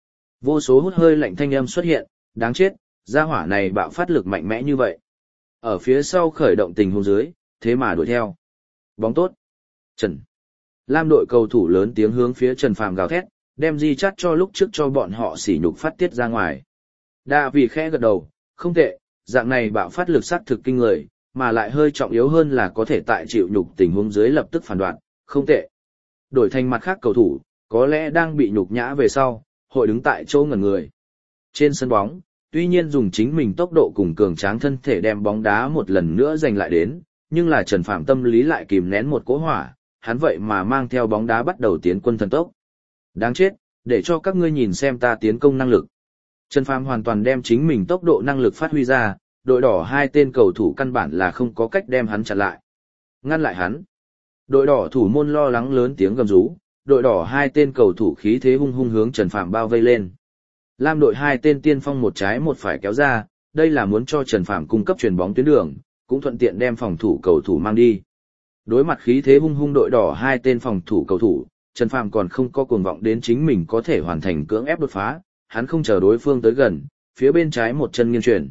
Vô số hút hơi lạnh thanh âm xuất hiện, đáng chết, gia hỏa này bạo phát lực mạnh mẽ như vậy. Ở phía sau khởi động tình huống dưới, thế mà đuổi theo. Bóng tốt. Trần. Lam đội cầu thủ lớn tiếng hướng phía Trần Phàm gào thét, đem Di Chát cho lúc trước cho bọn họ sỉ nhục phát tiết ra ngoài. Đạ Vì khẽ gật đầu, không tệ, dạng này bạo phát lực sắc thực kinh người, mà lại hơi trọng yếu hơn là có thể tại chịu nhục tình huống dưới lập tức phản đoạn, không tệ. Đổi thành mặt khác cầu thủ, có lẽ đang bị nhục nhã về sau, hội đứng tại chỗ ngẩn người. Trên sân bóng, tuy nhiên dùng chính mình tốc độ cùng cường tráng thân thể đem bóng đá một lần nữa giành lại đến, nhưng là Trần Phàm tâm lý lại kìm nén một cỗ hỏa, hắn vậy mà mang theo bóng đá bắt đầu tiến quân thần tốc. Đáng chết, để cho các ngươi nhìn xem ta tiến công năng lực. Trần Phàm hoàn toàn đem chính mình tốc độ năng lực phát huy ra, đội đỏ hai tên cầu thủ căn bản là không có cách đem hắn chặn lại. Ngăn lại hắn. Đội đỏ thủ môn lo lắng lớn tiếng gầm rú, đội đỏ hai tên cầu thủ khí thế hung hung hướng Trần Phàm bao vây lên. Lam đội hai tên tiên phong một trái một phải kéo ra, đây là muốn cho Trần Phàm cung cấp chuyền bóng tuyến đường, cũng thuận tiện đem phòng thủ cầu thủ mang đi. Đối mặt khí thế hung hung đội đỏ hai tên phòng thủ cầu thủ, Trần Phàm còn không có cuồng vọng đến chính mình có thể hoàn thành cưỡng ép đột phá, hắn không chờ đối phương tới gần, phía bên trái một chân nghiêng chuyển.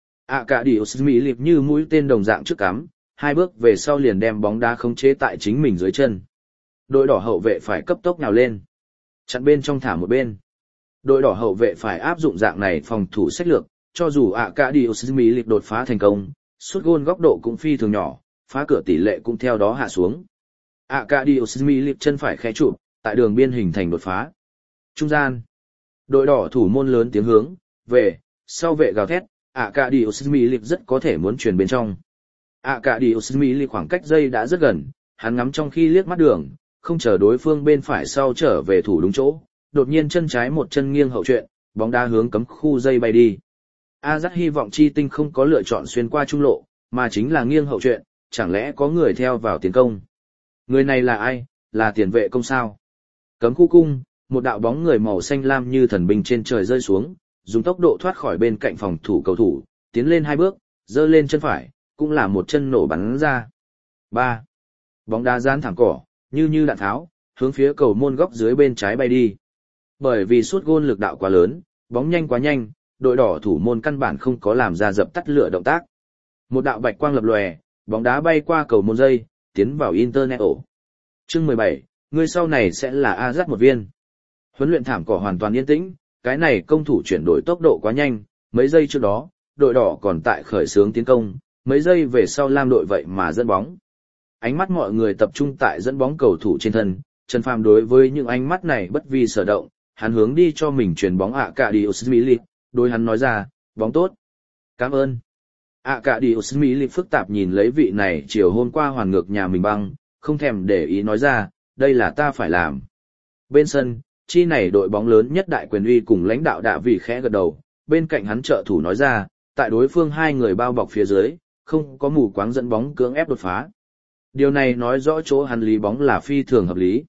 Cả điều Mỹ liệp như mũi tên đồng dạng trước cắm, hai bước về sau liền đem bóng đá khống chế tại chính mình dưới chân. Đội đỏ hậu vệ phải cấp tốc nhào lên, chặn bên trong thả một bên. Đội đỏ hậu vệ phải áp dụng dạng này phòng thủ sách lược, cho dù cả điều Mỹ liệp đột phá thành công, sút gôn góc độ cũng phi thường nhỏ, phá cửa tỷ lệ cũng theo đó hạ xuống. Cả điều Mỹ liệp chân phải khẽ chụp, tại đường biên hình thành đột phá. Trung gian, đội đỏ thủ môn lớn tiếng hướng về sau vệ gào thét, cả điều Mỹ liệp rất có thể muốn truyền bên trong. Cả điều Mỹ liệp khoảng cách dây đã rất gần, hắn ngắm trong khi liếc mắt đường, không chờ đối phương bên phải sau trở về thủ đúng chỗ, đột nhiên chân trái một chân nghiêng hậu chuyện, bóng đá hướng cấm khu dây bay đi. Azat hy vọng chi tinh không có lựa chọn xuyên qua trung lộ, mà chính là nghiêng hậu chuyện, chẳng lẽ có người theo vào tiến công. Người này là ai, là tiền vệ công sao? Cấm khu cung, một đạo bóng người màu xanh lam như thần binh trên trời rơi xuống, dùng tốc độ thoát khỏi bên cạnh phòng thủ cầu thủ, tiến lên hai bước, giơ lên chân phải, cũng là một chân nổ bắn ra. 3. Bóng đá dán thẳng cỏ, như đạn tháo, hướng phía cầu môn góc dưới bên trái bay đi. Bởi vì sút gôn lực đạo quá lớn, bóng nhanh quá nhanh, đội đỏ thủ môn căn bản không có làm ra dập tắt lửa động tác. Một đạo bạch quang lập lòe, bóng đá bay qua cầu môn dây, tiến vào internet ổ. Chương 17, người sau này sẽ là Azat một viên. Huấn luyện thảm cỏ hoàn toàn yên tĩnh, cái này công thủ chuyển đổi tốc độ quá nhanh, mấy giây trước đó, đội đỏ còn tại khởi xướng tiến công, mấy giây về sau Lam đội vậy mà dẫn bóng. Ánh mắt mọi người tập trung tại dẫn bóng cầu thủ trên thân, Trần Phàm đối với những ánh mắt này bất vi sở động, hắn hướng đi cho mình chuyền bóng cả đi Osmili, đối hắn nói ra, bóng tốt. Cảm ơn. Cả đi Osmili phức tạp nhìn lấy vị này chiều hôm qua hoàn ngược nhà mình băng, không thèm để ý nói ra, đây là ta phải làm. Bên sân, chi này đội bóng lớn nhất đại quyền uy cùng lãnh đạo đạ vị khẽ gật đầu, bên cạnh hắn trợ thủ nói ra, tại đối phương hai người bao bọc phía dưới, không có mù quáng dẫn bóng cưỡng ép đột phá. Điều này nói rõ chỗ hắn lý bóng là phi thường hợp lý.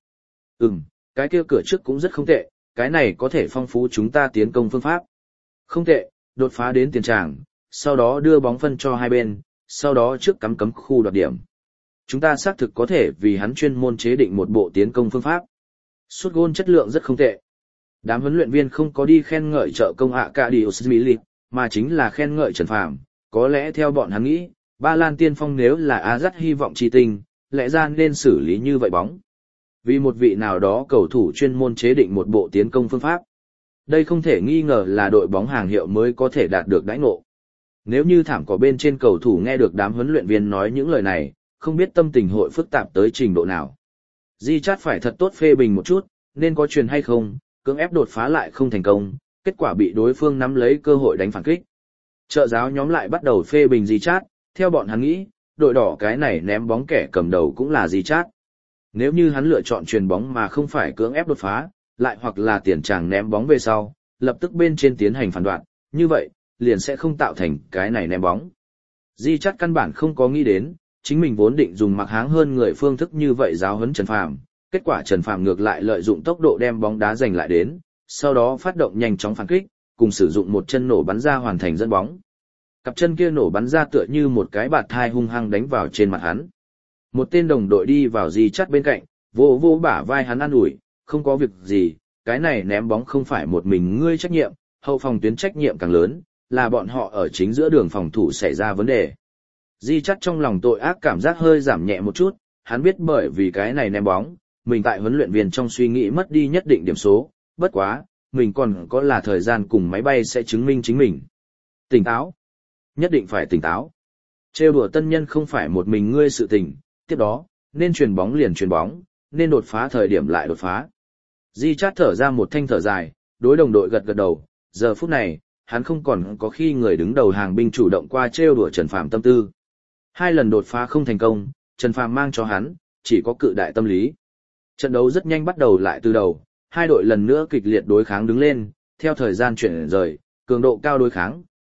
Cái kia cửa trước cũng rất không tệ, cái này có thể phong phú chúng ta tiến công phương pháp. Không tệ, đột phá đến tiền tràng, sau đó đưa bóng phân cho hai bên, sau đó trước cắm khu đoạt điểm. Chúng ta xác thực có thể vì hắn chuyên môn chế định một bộ tiến công phương pháp. Sút gôn chất lượng rất không tệ. Đám huấn luyện viên không có đi khen ngợi trợ công cả đi Osmili, mà chính là khen ngợi Trần Phàm. Có lẽ theo bọn hắn nghĩ, Ba Lan tiên phong nếu là Azat hy vọng chi tinh, lẽ ra nên xử lý như vậy bóng. Vì một vị nào đó cầu thủ chuyên môn chế định một bộ tiến công phương pháp. Đây không thể nghi ngờ là đội bóng hàng hiệu mới có thể đạt được đãi ngộ. Nếu như thảm cỏ bên trên cầu thủ nghe được đám huấn luyện viên nói những lời này, không biết tâm tình hội phức tạp tới trình độ nào. Di Chát phải thật tốt phê bình một chút, nên có truyền hay không, cưỡng ép đột phá lại không thành công, kết quả bị đối phương nắm lấy cơ hội đánh phản kích. Trợ giáo nhóm lại bắt đầu phê bình Di Chát, theo bọn hắn nghĩ, đội đỏ cái này ném bóng kẻ cầm đầu cũng là Di Chát. Nếu như hắn lựa chọn truyền bóng mà không phải cưỡng ép đột phá, lại hoặc là tiền tràng ném bóng về sau, lập tức bên trên tiến hành phản đoạn, như vậy, liền sẽ không tạo thành cái này ném bóng. Di Chát căn bản không có nghĩ đến, chính mình vốn định dùng mặc háng hơn người phương thức như vậy giáo huấn Trần Phàm, kết quả Trần Phàm ngược lại lợi dụng tốc độ đem bóng đá giành lại đến, sau đó phát động nhanh chóng phản kích, cùng sử dụng một chân nổ bắn ra hoàn thành dẫn bóng. Cặp chân kia nổ bắn ra tựa như một cái bạt thai hung hăng đánh vào trên mặt hắn. Một tên đồng đội đi vào Di Chát bên cạnh, vô bả vai hắn an ủi, không có việc gì, cái này ném bóng không phải một mình ngươi trách nhiệm, hậu phòng tuyến trách nhiệm càng lớn, là bọn họ ở chính giữa đường phòng thủ xảy ra vấn đề. Di Chát trong lòng tội ác cảm giác hơi giảm nhẹ một chút, hắn biết bởi vì cái này ném bóng, mình tại huấn luyện viên trong suy nghĩ mất đi nhất định điểm số, bất quá, mình còn có là thời gian cùng máy bay sẽ chứng minh chính mình. Tỉnh táo. Nhất định phải tỉnh táo. Trêu đùa tân nhân không phải một mình ngươi sự tình, tiếp đó, nên chuyền bóng liền chuyền bóng, nên đột phá thời điểm lại đột phá. Di Chát thở ra một thanh thở dài, đối đồng đội gật đầu, giờ phút này, hắn không còn có khi người đứng đầu hàng binh chủ động qua trêu đùa Trần Phàm tâm tư. 2 lần đột phá không thành công, Trần Phàm mang cho hắn, chỉ có cự đại tâm lý. Trận đấu rất nhanh bắt đầu lại từ đầu, hai đội lần nữa kịch liệt đối kháng đứng lên, theo thời gian chuyển rời, cường độ cao đối kháng,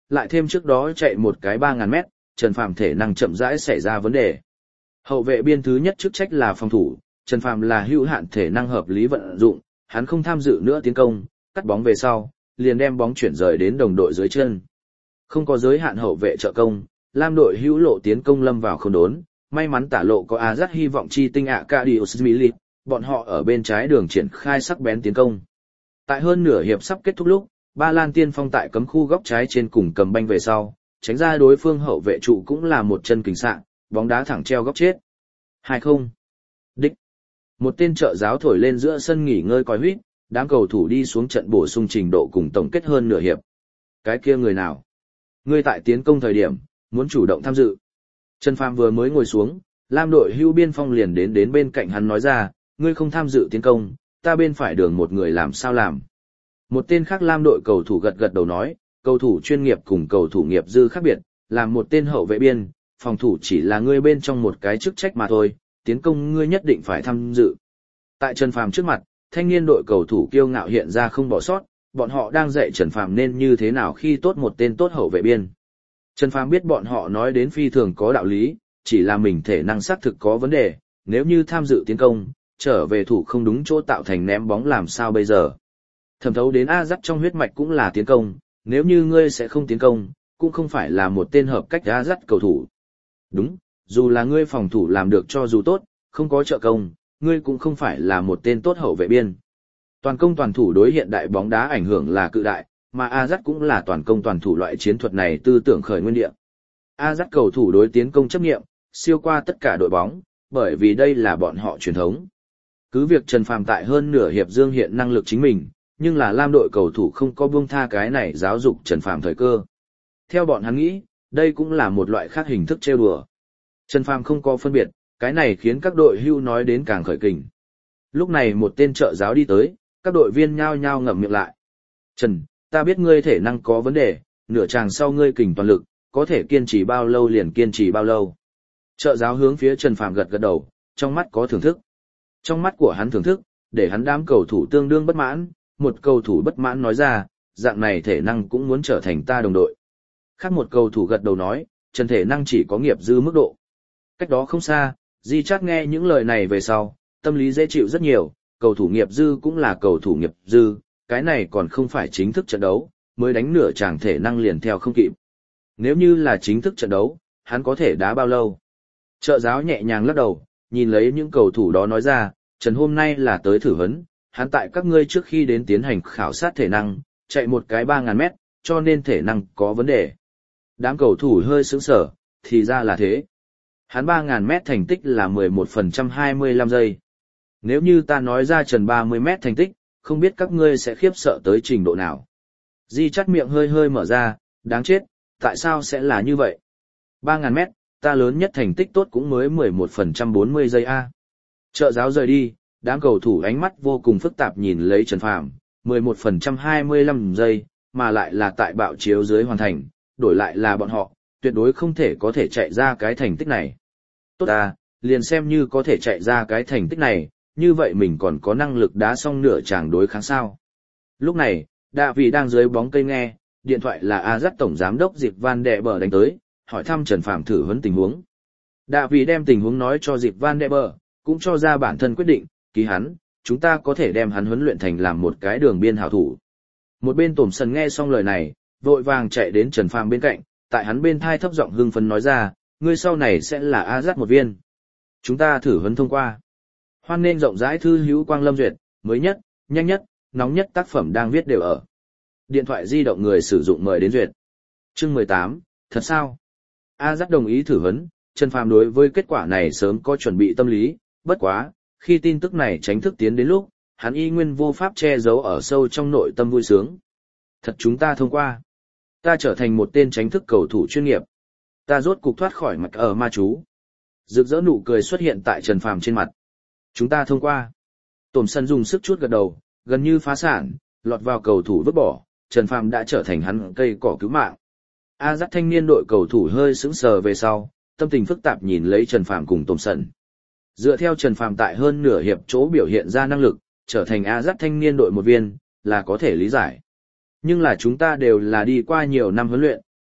lại thêm trước đó chạy một cái 3.000 mét, Trần Phàm thể năng chậm rãi xảy ra vấn đề. Hậu vệ biên thứ nhất chức trách là phòng thủ, Trần Phàm là hữu hạn thể năng hợp lý vận dụng, hắn không tham dự nữa tiến công, cắt bóng về sau, liền đem bóng chuyển rời đến đồng đội dưới chân. Không có giới hạn hậu vệ trợ công, Lam đội hữu lộ tiến công lâm vào không đốn, may mắn tả lộ có Azat hy vọng chi tinh Acadius Milit, bọn họ ở bên trái đường triển khai sắc bén tiến công. Tại hơn nửa hiệp sắp kết thúc lúc, Ba Lan tiên phong tại cấm khu góc trái trên cùng cầm banh về sau, tránh ra đối phương hậu vệ trụ cũng là một chân kình sạng, bóng đá thẳng treo góc chết. 2-0. Đích. Một tên trợ giáo thổi lên giữa sân nghỉ ngơi còi huýt, đám cầu thủ đi xuống trận bổ sung trình độ cùng tổng kết hơn nửa hiệp. Cái kia người nào? Ngươi tại tiến công thời điểm, muốn chủ động tham dự. Trần Phàm vừa mới ngồi xuống, Lam đội hưu biên phong liền đến bên cạnh hắn nói ra, ngươi không tham dự tiến công, ta bên phải đường một người làm sao làm. Một tên khác Lam đội cầu thủ gật gật đầu nói, cầu thủ chuyên nghiệp cùng cầu thủ nghiệp dư khác biệt, làm một tên hậu vệ biên, phòng thủ chỉ là ngươi bên trong một cái chức trách mà thôi, tiến công ngươi nhất định phải tham dự. Tại Trần Phàm trước mặt, thanh niên đội cầu thủ kiêu ngạo hiện ra không bỏ sót, bọn họ đang dạy Trần Phàm nên như thế nào khi tốt một tên tốt hậu vệ biên. Trần Phàm biết bọn họ nói đến phi thường có đạo lý, chỉ là mình thể năng xác thực có vấn đề, nếu như tham dự tiến công, trở về thủ không đúng chỗ tạo thành ném bóng làm sao bây giờ. Thẩm thấu đến Azat trong huyết mạch cũng là tiến công, nếu như ngươi sẽ không tiến công, cũng không phải là một tên hợp cách Azat cầu thủ. Đúng, dù là ngươi phòng thủ làm được cho dù tốt, không có trợ công, ngươi cũng không phải là một tên tốt hậu vệ biên. Toàn công toàn thủ đối hiện đại bóng đá ảnh hưởng là cự đại, mà Azat cũng là toàn công toàn thủ loại chiến thuật này tư tưởng khởi nguyên địa. Azat cầu thủ đối tiến công chấp nghiệm, siêu qua tất cả đội bóng, bởi vì đây là bọn họ truyền thống. Cứ việc Trần Phàm tại hơn nửa hiệp dương hiện năng lực chính mình, nhưng là Lam đội cầu thủ không có buông tha cái này giáo dục Trần Phàm thời cơ. Theo bọn hắn nghĩ, đây cũng là một loại khác hình thức trêu đùa. Trần Phàm không có phân biệt, cái này khiến các đội hưu nói đến càng khởi kình. Lúc này một tên trợ giáo đi tới, các đội viên nhao nhao ngậm miệng lại. Trần, ta biết ngươi thể năng có vấn đề, nửa chàng sau ngươi kình toàn lực, có thể kiên trì bao lâu liền kiên trì bao lâu. Trợ giáo hướng phía Trần Phàm gật gật đầu, trong mắt có thưởng thức. Trong mắt của hắn thưởng thức, để hắn đám cầu thủ tương đương bất mãn, một cầu thủ bất mãn nói ra, dạng này thể năng cũng muốn trở thành ta đồng đội. Khác một cầu thủ gật đầu nói, Trần thể năng chỉ có nghiệp dư mức độ. Cách đó không xa, Di Chát nghe những lời này về sau, tâm lý dễ chịu rất nhiều, cầu thủ nghiệp dư cũng là cầu thủ nghiệp dư, cái này còn không phải chính thức trận đấu, mới đánh nửa chàng thể năng liền theo không kịp. Nếu như là chính thức trận đấu, hắn có thể đá bao lâu? Trợ giáo nhẹ nhàng lắc đầu, nhìn lấy những cầu thủ đó nói ra, Trần hôm nay là tới thử huấn, hắn tại các ngươi trước khi đến tiến hành khảo sát thể năng, chạy một cái 3.000 mét, cho nên thể năng có vấn đề. Đám cầu thủ hơi sững sờ, thì ra là thế. Hắn 3.000 mét thành tích là 11% 25 giây. Nếu như ta nói ra Trần 30 mét thành tích, không biết các ngươi sẽ khiếp sợ tới trình độ nào. Di Chắt miệng hơi hơi mở ra, đáng chết, tại sao sẽ là như vậy? 3.000 mét, ta lớn nhất thành tích tốt cũng mới 11% 40 giây A. Trợ giáo rời đi, đám cầu thủ ánh mắt vô cùng phức tạp nhìn lấy Trần Phàm, 11% 25 giây, mà lại là tại bạo chiếu dưới hoàn thành, đổi lại là bọn họ, tuyệt đối không thể có thể chạy ra cái thành tích này. Tốt à, liền xem như có thể chạy ra cái thành tích này, như vậy mình còn có năng lực đá xong nửa chàng đối kháng sao. Lúc này, Đạ Vị đang dưới bóng cây nghe, điện thoại là Azat tổng giám đốc Diệp Van Đệ Bờ đánh tới, hỏi thăm Trần Phàm thử huấn tình huống. Đạ Vị đem tình huống nói cho Diệp Van Đệ Bờ, cũng cho ra bản thân quyết định, ký hắn, chúng ta có thể đem hắn huấn luyện thành làm một cái đường biên hảo thủ. Một bên Tổm Sần nghe xong lời này, vội vàng chạy đến Trần Phàm bên cạnh, tại hắn bên thai thấp giọng hưng phấn nói ra, ngươi sau này sẽ là Azat một viên. Chúng ta thử huấn thông qua. Hoan nên rộng rãi thư hữu Quang Lâm duyệt, mới nhất, nhanh nhất, nóng nhất tác phẩm đang viết đều ở. Điện thoại di động người sử dụng mời đến duyệt. Chương 18, thật sao? Azat đồng ý thử huấn, Trần Phàm đối với kết quả này sớm có chuẩn bị tâm lý, bất quá, khi tin tức này tránh thức tiến đến lúc, hắn y nguyên vô pháp che giấu ở sâu trong nội tâm vui sướng. Thật chúng ta thông qua. Ta trở thành một tên tránh thức cầu thủ chuyên nghiệp. Ta rốt cục thoát khỏi mặt ở ma chú. Rực rỡ nụ cười xuất hiện tại Trần Phàm trên mặt. Chúng ta thông qua. Tổm Sân dùng sức chút gật đầu, gần như phá sản, lọt vào cầu thủ vứt bỏ, Trần Phàm đã trở thành hắn cây cỏ cứu mạng. Azat thanh niên đội cầu thủ hơi sững sờ về sau, tâm tình phức tạp nhìn lấy Trần Phàm cùng Tổm Sân. Dựa theo Trần Phàm tại hơn nửa hiệp chỗ biểu hiện ra năng lực, trở thành Azat thanh niên đội một viên, là có thể lý giải. Nhưng là chúng ta đều là đi qua nhiều năm huấn luyện,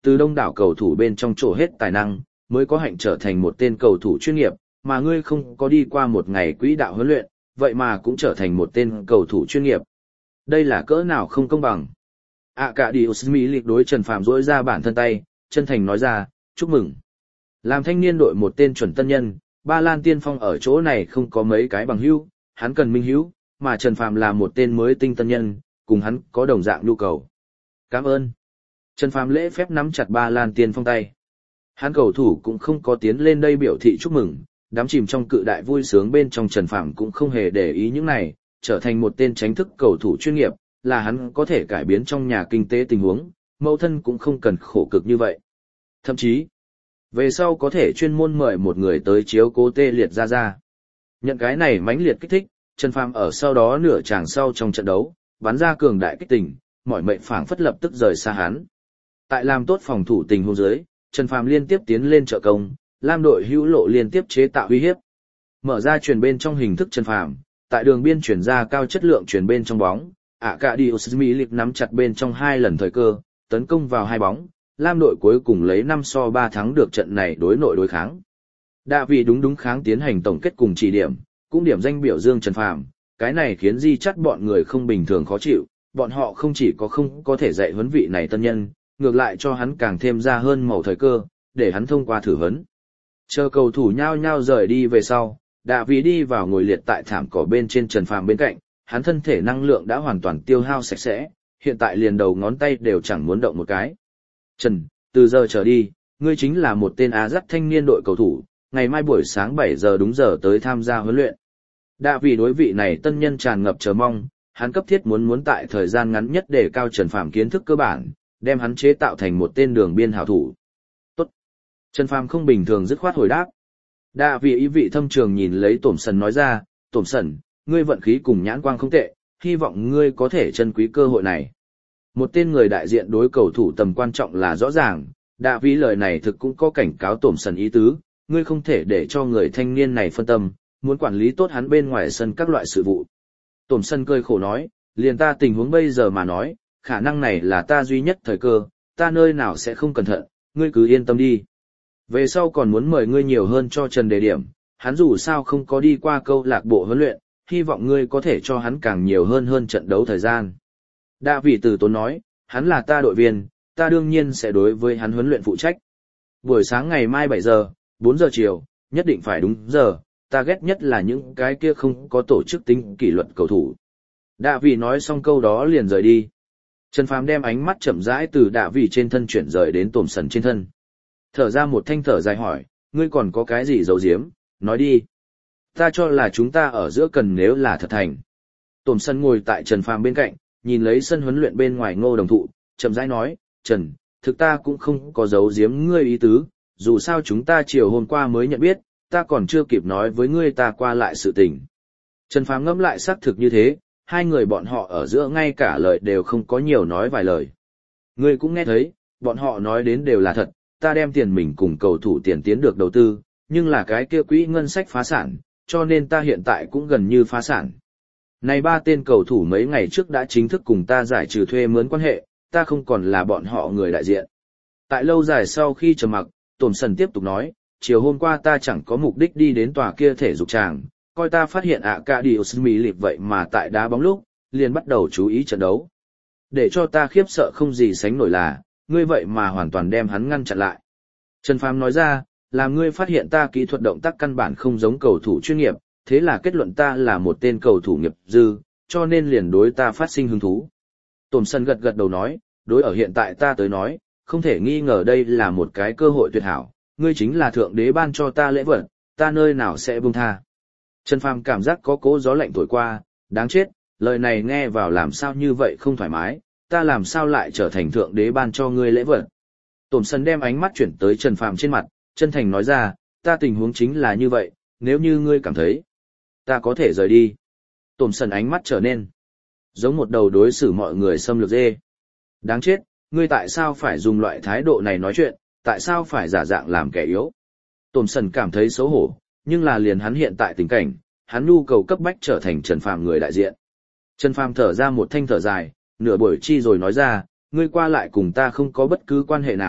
từ đông đảo cầu thủ bên trong chỗ hết tài năng, mới có hạnh trở thành một tên cầu thủ chuyên nghiệp, mà ngươi không có đi qua một ngày quỹ đạo huấn luyện, vậy mà cũng trở thành một tên cầu thủ chuyên nghiệp. Đây là cỡ nào không công bằng. Arkadiusz Milik đối Trần Phàm duỗi ra bản thân tay, chân thành nói ra, chúc mừng. Làm thanh niên đội một tên chuẩn tân nhân, Ba Lan tiên phong ở chỗ này không có mấy cái bằng hữu, hắn cần minh hữu, mà Trần Phàm là một tên mới tinh tân nhân, cùng hắn có đồng dạng nhu cầu. Cảm ơn. Trần Phàm lễ phép nắm chặt Ba Lan tiên phong tay. Hắn cầu thủ cũng không có tiến lên đây biểu thị chúc mừng, đắm chìm trong cự đại vui sướng bên trong Trần Phàm cũng không hề để ý những này, trở thành một tên chính thức cầu thủ chuyên nghiệp, là hắn có thể cải biến trong nhà kinh tế tình huống, mẫu thân cũng không cần khổ cực như vậy. Thậm chí, về sau có thể chuyên môn mời một người tới chiếu cố tê liệt ra. Nhận cái này mãnh liệt kích thích, Trần Phàm ở sau đó nửa chàng sau trong trận đấu, bắn ra cường đại kích tình, mọi mệnh phảng phất lập tức rời xa hắn. Tại làm tốt phòng thủ tình huống dưới, Trần Phàm liên tiếp tiến lên trợ công, Lam đội hữu lộ liên tiếp chế tạo uy hiếp. Mở ra chuyền bên trong hình thức Trần Phàm, tại đường biên chuyển ra cao chất lượng chuyền bên trong bóng, Arkadiusz Milik nắm chặt bên trong 2 lần thời cơ, tấn công vào 2 bóng, Lam đội cuối cùng lấy 5-3 thắng được trận này đối nội đối kháng. Đạ vị đúng kháng tiến hành tổng kết cùng chỉ điểm, cũng điểm danh biểu dương Trần Phàm, cái này khiến Di Chắt bọn người không bình thường khó chịu, bọn họ không chỉ không có thể dạy huấn vị này tân nhân, ngược lại cho hắn càng thêm ra hơn màu thời cơ, để hắn thông qua thử huấn. Chờ cầu thủ nhao nhao rời đi về sau, Đạ vị đi vào ngồi liệt tại thảm cỏ bên trên Trần Phàm bên cạnh, hắn thân thể năng lượng đã hoàn toàn tiêu hao sạch sẽ, hiện tại liền đầu ngón tay đều chẳng muốn động một cái. Trần, từ giờ trở đi, ngươi chính là một tên Á Dắt thanh niên đội cầu thủ, ngày mai buổi sáng 7 giờ đúng giờ tới tham gia huấn luyện. Đạ vị đối vị này tân nhân tràn ngập chờ mong, hắn cấp thiết muốn tại thời gian ngắn nhất để cao Trần Phàm kiến thức cơ bản, đem hắn chế tạo thành một tên đường biên hảo thủ. Tốt. Trần Phàm không bình thường dứt khoát hồi đáp. Đạ vị ý vị thâm trường nhìn lấy Tổm Sần nói ra, Tổm Sần, ngươi vận khí cùng nhãn quang không tệ, hy vọng ngươi có thể trân quý cơ hội này. Một tên người đại diện đối cầu thủ tầm quan trọng là rõ ràng, Đạ vị lời này thực cũng có cảnh cáo Tổm Sần ý tứ, ngươi không thể để cho người thanh niên này phân tâm, muốn quản lý tốt hắn bên ngoài sân các loại sự vụ. Tổm Sần cười khổ nói, liền ta tình huống bây giờ mà nói, khả năng này là ta duy nhất thời cơ, ta nơi nào sẽ không cẩn thận, ngươi cứ yên tâm đi. Về sau còn muốn mời ngươi nhiều hơn cho Trần đề điểm, hắn dù sao không có đi qua câu lạc bộ huấn luyện, hy vọng ngươi có thể cho hắn càng nhiều hơn trận đấu thời gian. Đạ vị từ tốn nói, hắn là ta đội viên, ta đương nhiên sẽ đối với hắn huấn luyện phụ trách. Buổi sáng ngày mai 7 giờ, 4 giờ chiều, nhất định phải đúng giờ, ta ghét nhất là những cái kia không có tổ chức tính kỷ luật cầu thủ. Đạ vị nói xong câu đó liền rời đi. Trần Phàm đem ánh mắt chậm rãi từ Đạ vị trên thân chuyển rời đến Tổm Sần trên thân. Thở ra một thanh thở dài hỏi, ngươi còn có cái gì giấu giếm, nói đi. Ta cho là chúng ta ở giữa cần nếu là thật thành. Tổm Sần ngồi tại Trần Phàm bên cạnh, nhìn lấy sân huấn luyện bên ngoài Ngô Đồng Thụ, chậm rãi nói, Trần, thực ta cũng không có giấu giếm ngươi ý tứ, dù sao chúng ta chiều hôm qua mới nhận biết, ta còn chưa kịp nói với ngươi ta qua lại sự tình. Trần Phàm ngẫm lại xác thực như thế, hai người bọn họ ở giữa ngay cả lời đều không có nhiều nói vài lời. Ngươi cũng nghe thấy, bọn họ nói đến đều là thật, ta đem tiền mình cùng cầu thủ tiền tiến được đầu tư, nhưng là cái kia quỹ ngân sách phá sản, cho nên ta hiện tại cũng gần như phá sản. Này 3 tên cầu thủ mấy ngày trước đã chính thức cùng ta giải trừ thuê mướn quan hệ, ta không còn là bọn họ người đại diện. Tại lâu dài sau khi trầm mặc, Tổm Sần tiếp tục nói, chiều hôm qua ta chẳng có mục đích đi đến tòa kia thể dục tràng, coi ta phát hiện Arkadiusz Milik vậy mà tại đá bóng lúc, liền bắt đầu chú ý trận đấu. Để cho ta khiếp sợ không gì sánh nổi là, ngươi vậy mà hoàn toàn đem hắn ngăn chặn lại. Trần Phàm nói ra, làm ngươi phát hiện ta kỹ thuật động tác căn bản không giống cầu thủ chuyên nghiệp, thế là kết luận ta là một tên cầu thủ nghiệp dư, cho nên liền đối ta phát sinh hứng thú. Tổm Sần gật đầu nói, đối ở hiện tại ta tới nói, không thể nghi ngờ đây là một cái cơ hội tuyệt hảo, ngươi chính là thượng đế ban cho ta lễ vật, ta nơi nào sẽ buông tha. Trần Phàm cảm giác có cỗ gió lạnh thổi qua, đáng chết, lời này nghe vào làm sao như vậy không thoải mái, ta làm sao lại trở thành thượng đế ban cho ngươi lễ vật. Tổm Sần đem ánh mắt chuyển tới Trần Phàm trên mặt, chân thành nói ra, ta tình huống chính là như vậy, nếu như ngươi cảm thấy, ta có thể rời đi. Tổm Sần ánh mắt trở nên giống một đầu đối xử mọi người xâm lược dê. Đáng chết, ngươi tại sao phải dùng loại thái độ này nói chuyện, tại sao phải giả dạng làm kẻ yếu. Tổm Sần cảm thấy xấu hổ, nhưng là liền hắn hiện tại tình cảnh, hắn nhu cầu cấp bách trở thành Trần Phàm người đại diện. Trần Phàm thở ra một thanh thở dài, nửa buổi chi rồi nói ra, ngươi qua lại cùng ta không có bất cứ quan hệ nào,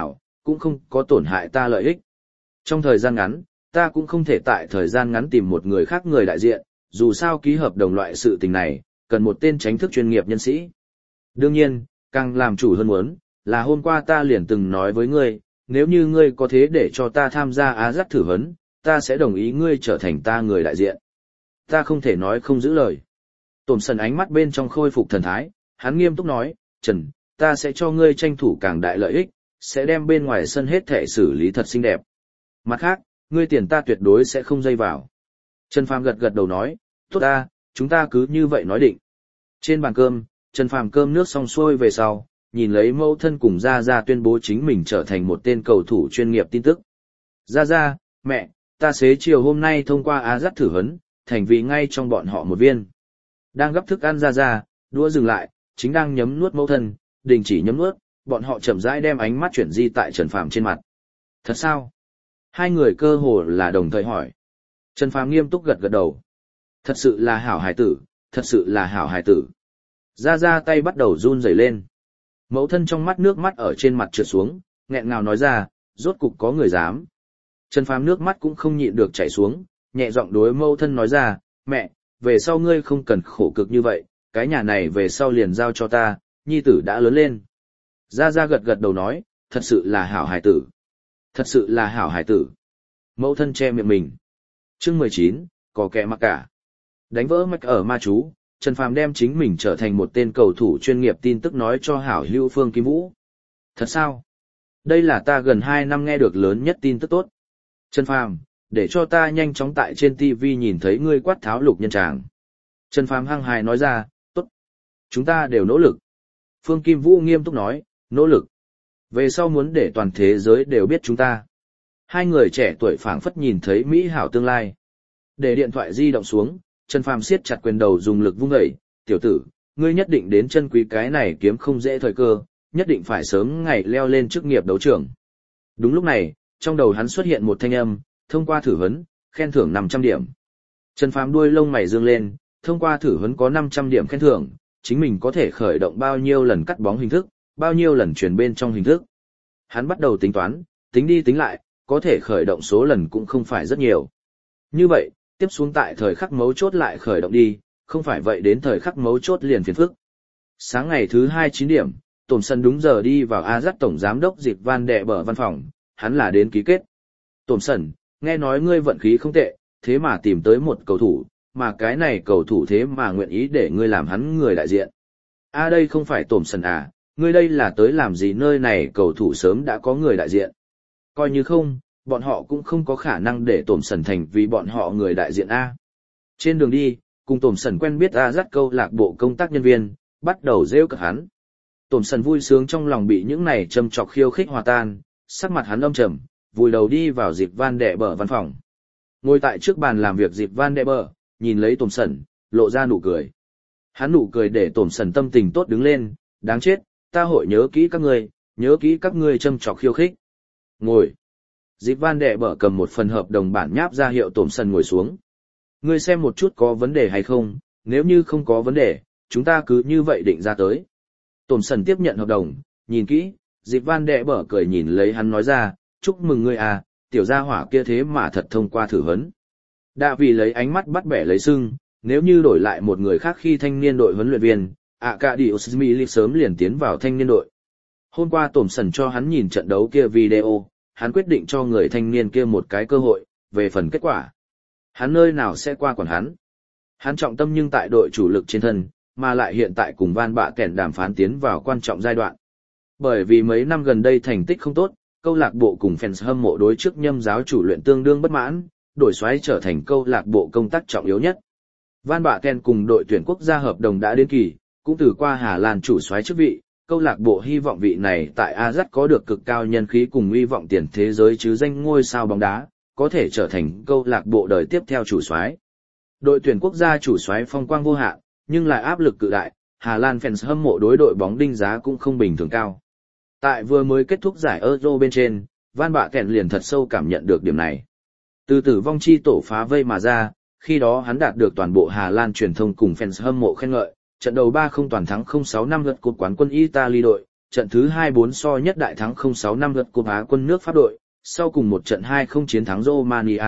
cũng không có tổn hại ta lợi ích. Trong thời gian ngắn, ta cũng không thể tại thời gian ngắn tìm một người khác người đại diện, dù sao ký hợp đồng loại sự tình này, cần một tên chính thức chuyên nghiệp nhân sĩ. Đương nhiên, càng làm chủ hơn muốn, là hôm qua ta liền từng nói với ngươi, nếu như ngươi có thế để cho ta tham gia Á Dắt thử vấn, ta sẽ đồng ý ngươi trở thành ta người đại diện. Ta không thể nói không giữ lời. Tổm sần ánh mắt bên trong khôi phục thần thái, hắn nghiêm túc nói, Trần, ta sẽ cho ngươi tranh thủ càng đại lợi ích, sẽ đem bên ngoài sân hết thể xử lý thật xinh đẹp. Mặt khác, ngươi tiền ta tuyệt đối sẽ không dây vào. Trần Phàm gật gật đầu nói, tốt ta, chúng ta cứ như vậy nói định. Trên bàn cơm, Trần Phàm cơm nước xong xuôi về sau, nhìn lấy mẫu thân cùng Gia Gia tuyên bố chính mình trở thành một tên cầu thủ chuyên nghiệp tin tức. Gia Gia, mẹ, ta xế chiều hôm nay thông qua Á Dắt thử vấn, thành vì ngay trong bọn họ một viên. Đang gấp thức ăn Gia Gia, đũa dừng lại, chính đang nhấm nuốt mẫu thân, đình chỉ nhấm nuốt, bọn họ chậm rãi đem ánh mắt chuyển di tại Trần Phàm trên mặt. Thật sao? Hai người cơ hồ là đồng thời hỏi. Trần Phàm nghiêm túc gật gật đầu. Thật sự là hảo hài tử, thật sự là hảo hài tử. Gia Gia tay bắt đầu run rẩy lên. Mẫu thân trong mắt nước mắt ở trên mặt trượt xuống, nghẹn ngào nói ra, rốt cục có người dám. Trần Phàm nước mắt cũng không nhịn được chảy xuống, nhẹ giọng đối mẫu thân nói ra, mẹ, về sau ngươi không cần khổ cực như vậy, cái nhà này về sau liền giao cho ta, nhi tử đã lớn lên. Gia Gia gật gật đầu nói, thật sự là hảo hài tử. Thật sự là hảo hài tử. Mẫu thân che miệng mình. Chương 19, có kẻ mặc cả. Đánh vỡ mạch ở ma chú, Trần Phàm đem chính mình trở thành một tên cầu thủ chuyên nghiệp tin tức nói cho hảo hữu Phương Kim Vũ. Thật sao? Đây là ta gần 2 năm nghe được lớn nhất tin tức tốt. Trần Phàm, để cho ta nhanh chóng tại trên TV nhìn thấy ngươi quát tháo lục nhân tràng. Trần Phàm hăng hài nói ra, tốt. Chúng ta đều nỗ lực. Phương Kim Vũ nghiêm túc nói, nỗ lực. Về sau muốn để toàn thế giới đều biết chúng ta. Hai người trẻ tuổi phảng phất nhìn thấy mỹ hảo tương lai. Để điện thoại di động xuống, Trần Phàm siết chặt quyền đầu dùng lực vung dậy, tiểu tử, ngươi nhất định đến chân quý cái này kiếm không dễ thời cơ, nhất định phải sớm ngày leo lên chức nghiệp đấu trường. Đúng lúc này, trong đầu hắn xuất hiện một thanh âm, thông qua thử vấn, khen thưởng 500 điểm. Trần Phàm đuôi lông mày dương lên, thông qua thử vấn có 500 điểm khen thưởng, chính mình có thể khởi động bao nhiêu lần cắt bóng hình thức, bao nhiêu lần chuyển bên trong hình thức. Hắn bắt đầu tính toán, tính đi tính lại, có thể khởi động số lần cũng không phải rất nhiều. Như vậy, tiếp xuống tại thời khắc mấu chốt lại khởi động đi, không phải vậy đến thời khắc mấu chốt liền phiền phức. Sáng ngày thứ 2 9 điểm, Tổm Sân đúng giờ đi vào Á Dắt tổng giám đốc Diệp Van Đệ Bờ văn phòng, hắn là đến ký kết. Tổm Sân, nghe nói ngươi vận khí không tệ, thế mà tìm tới một cầu thủ, mà cái này cầu thủ thế mà nguyện ý để ngươi làm hắn người đại diện. Đây không phải Tổm Sân à, ngươi đây là tới làm gì nơi này cầu thủ sớm đã có người đại diện. Coi như không, bọn họ cũng không có khả năng để Tổm Sân thành vì bọn họ người đại diện A. Trên đường đi, cùng Tổm Sân quen biết Á Dắt câu lạc bộ công tác nhân viên, bắt đầu rêu cợt hắn. Tổm Sân vui sướng trong lòng bị những này châm chọc khiêu khích hòa tan, sắc mặt hắn âm trầm, vùi đầu đi vào Diệp Van Đệ Bờ văn phòng. Ngồi tại trước bàn làm việc Diệp Van Đệ Bờ, nhìn lấy Tổm Sân, lộ ra nụ cười. Hắn nụ cười để Tổm Sân tâm tình tốt đứng lên, đáng chết, ta hội nhớ kỹ các ngươi châm chọc khiêu khích. Ngồi. Diệp Van Đệ Bờ cầm một phần hợp đồng bản nháp ra hiệu Tổm Sân ngồi xuống. Ngươi xem một chút có vấn đề hay không, nếu như không có vấn đề, chúng ta cứ như vậy định ra tới. Tổm Sân tiếp nhận hợp đồng, nhìn kỹ, Diệp Van Đệ Bờ cười nhìn lấy hắn nói ra, chúc mừng ngươi à, tiểu gia hỏa kia thế mà thật thông qua thử vấn. Đã vì lấy ánh mắt bắt bẻ lấy sưng, nếu như đổi lại một người khác khi thanh niên đội huấn luyện viên, Arkadiusz Milik sớm liền tiến vào thanh niên đội. Hôm qua Tổm Sân cho hắn nhìn trận đấu kia video, hắn quyết định cho người thanh niên kia một cái cơ hội, về phần kết quả. Hắn nơi nào sẽ qua quản hắn. Hắn trọng tâm nhưng tại đội chủ lực trên thân, mà lại hiện tại cùng Van Bạ Kèn đàm phán tiến vào quan trọng giai đoạn. Bởi vì mấy năm gần đây thành tích không tốt, câu lạc bộ cùng fans hâm mộ đối trước nhâm giáo chủ luyện tương đương bất mãn, đổi xoáy trở thành câu lạc bộ công tác trọng yếu nhất. Van Bạ Kèn cùng đội tuyển quốc gia hợp đồng đã đến kỳ, cũng từ qua Hà Lan chủ soái chức vị, câu lạc bộ hy vọng vị này tại Ajax có được cực cao nhân khí cùng uy vọng tiền thế giới chứ danh ngôi sao bóng đá, có thể trở thành câu lạc bộ đời tiếp theo chủ soái. Đội tuyển quốc gia chủ soái phong quang vô hạn, nhưng lại áp lực cự đại, Hà Lan fans hâm mộ đối đội bóng đinh giá cũng không bình thường cao. Tại vừa mới kết thúc giải Euro bên trên, Van Bạ Kèn liền thật sâu cảm nhận được điểm này. Từ tử vong chi tổ phá vây mà ra, khi đó hắn đạt được toàn bộ Hà Lan truyền thông cùng fans hâm mộ khen ngợi, trận đầu 3-0 toàn thắng 0-6 năm lượt cột quán quân Italy đội, trận thứ 24 so nhất đại thắng 06 năm lượt cúp Á quân nước Pháp đội, sau cùng một trận 2-0 chiến thắng Romania.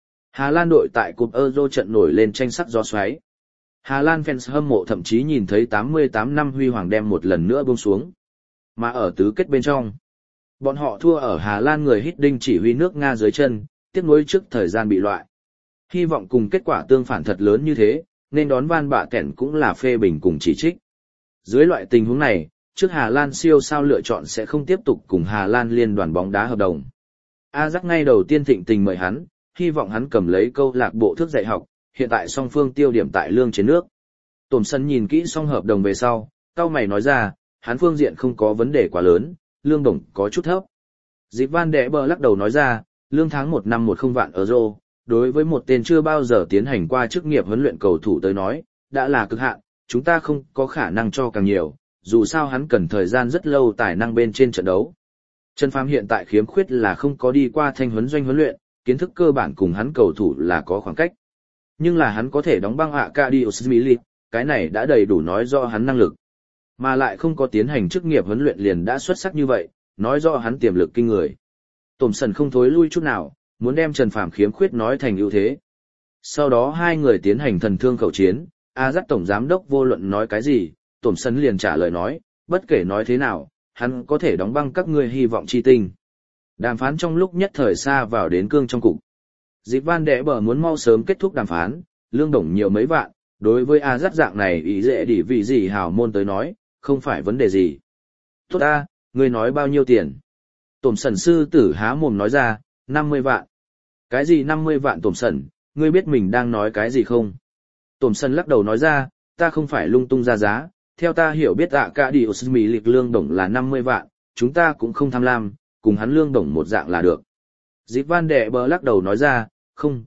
Hà Lan đội tại cúp Euro trận nổi lên tranh sắc gió xoáy. Hà Lan fans hâm mộ thậm chí nhìn thấy 88 năm huy hoàng đem một lần nữa buông xuống. Mà ở tứ kết bên trong, bọn họ thua ở Hà Lan người Hiddink chỉ huy nước Nga dưới chân, tiếc nuối trước thời gian bị loại. Hy vọng cùng kết quả tương phản thật lớn như thế, nên đón Van Bạ Kẻn cũng là phê bình cùng chỉ trích. Dưới loại tình huống này, trước Hà Lan siêu sao lựa chọn sẽ không tiếp tục cùng Hà Lan liên đoàn bóng đá hợp đồng. Ajax ngay đầu tiên thịnh tình mời hắn, hy vọng hắn cầm lấy câu lạc bộ thức dạy học, hiện tại song phương tiêu điểm tại lương trên nước. Tổm sân nhìn kỹ xong hợp đồng về sau, cao mày nói ra, hắn phương diện không có vấn đề quá lớn, lương đồng có chút thấp. Dịp Van Đẻ Bờ lắc đầu nói ra, lương tháng 1 năm 10 vạn euro, đối với một tên chưa bao giờ tiến hành qua chức nghiệp huấn luyện cầu thủ tới nói, đã là cực hạn, chúng ta không có khả năng cho càng nhiều, dù sao hắn cần thời gian rất lâu tài năng bên trên trận đấu. Trần Phàm hiện tại khiếm khuyết là không có đi qua thanh huấn doanh huấn luyện, kiến thức cơ bản cùng hắn cầu thủ là có khoảng cách. Nhưng là hắn có thể đóng băng Acadios Milik, cái này đã đầy đủ nói rõ hắn năng lực. Mà lại không có tiến hành chức nghiệp huấn luyện liền đã xuất sắc như vậy, nói rõ hắn tiềm lực kinh người. Tổm sần không thối lui chút nào, muốn đem Trần Phàm khiếm khuyết nói thành ưu thế. Sau đó hai người tiến hành thần thương khẩu chiến, Ajax tổng giám đốc vô luận nói cái gì, Tổm sần liền trả lời nói, bất kể nói thế nào, hắn có thể đóng băng các ngươi hy vọng chi tinh. Đàm phán trong lúc nhất thời xa vào đến cương trong cục. Dịp Van Đẻ Bờ muốn mau sớm kết thúc đàm phán, lương đồng nhiều mấy vạn, đối với Ajax dạng này ý dễ đỉ vì gì hào môn tới nói, không phải vấn đề gì. Tốt ta, ngươi nói bao nhiêu tiền? Tổm sần sư tử há mồm nói ra, 50 vạn. Cái gì 50 vạn Tổm sần, ngươi biết mình đang nói cái gì không? Tổm sần lắc đầu nói ra, ta không phải lung tung ra giá, theo ta hiểu biết cả đi Osmi lịch lương đồng là 50 vạn, chúng ta cũng không tham lam, cùng hắn lương đồng một dạng là được. Dịp Van Đẻ Bờ lắc đầu nói ra, không.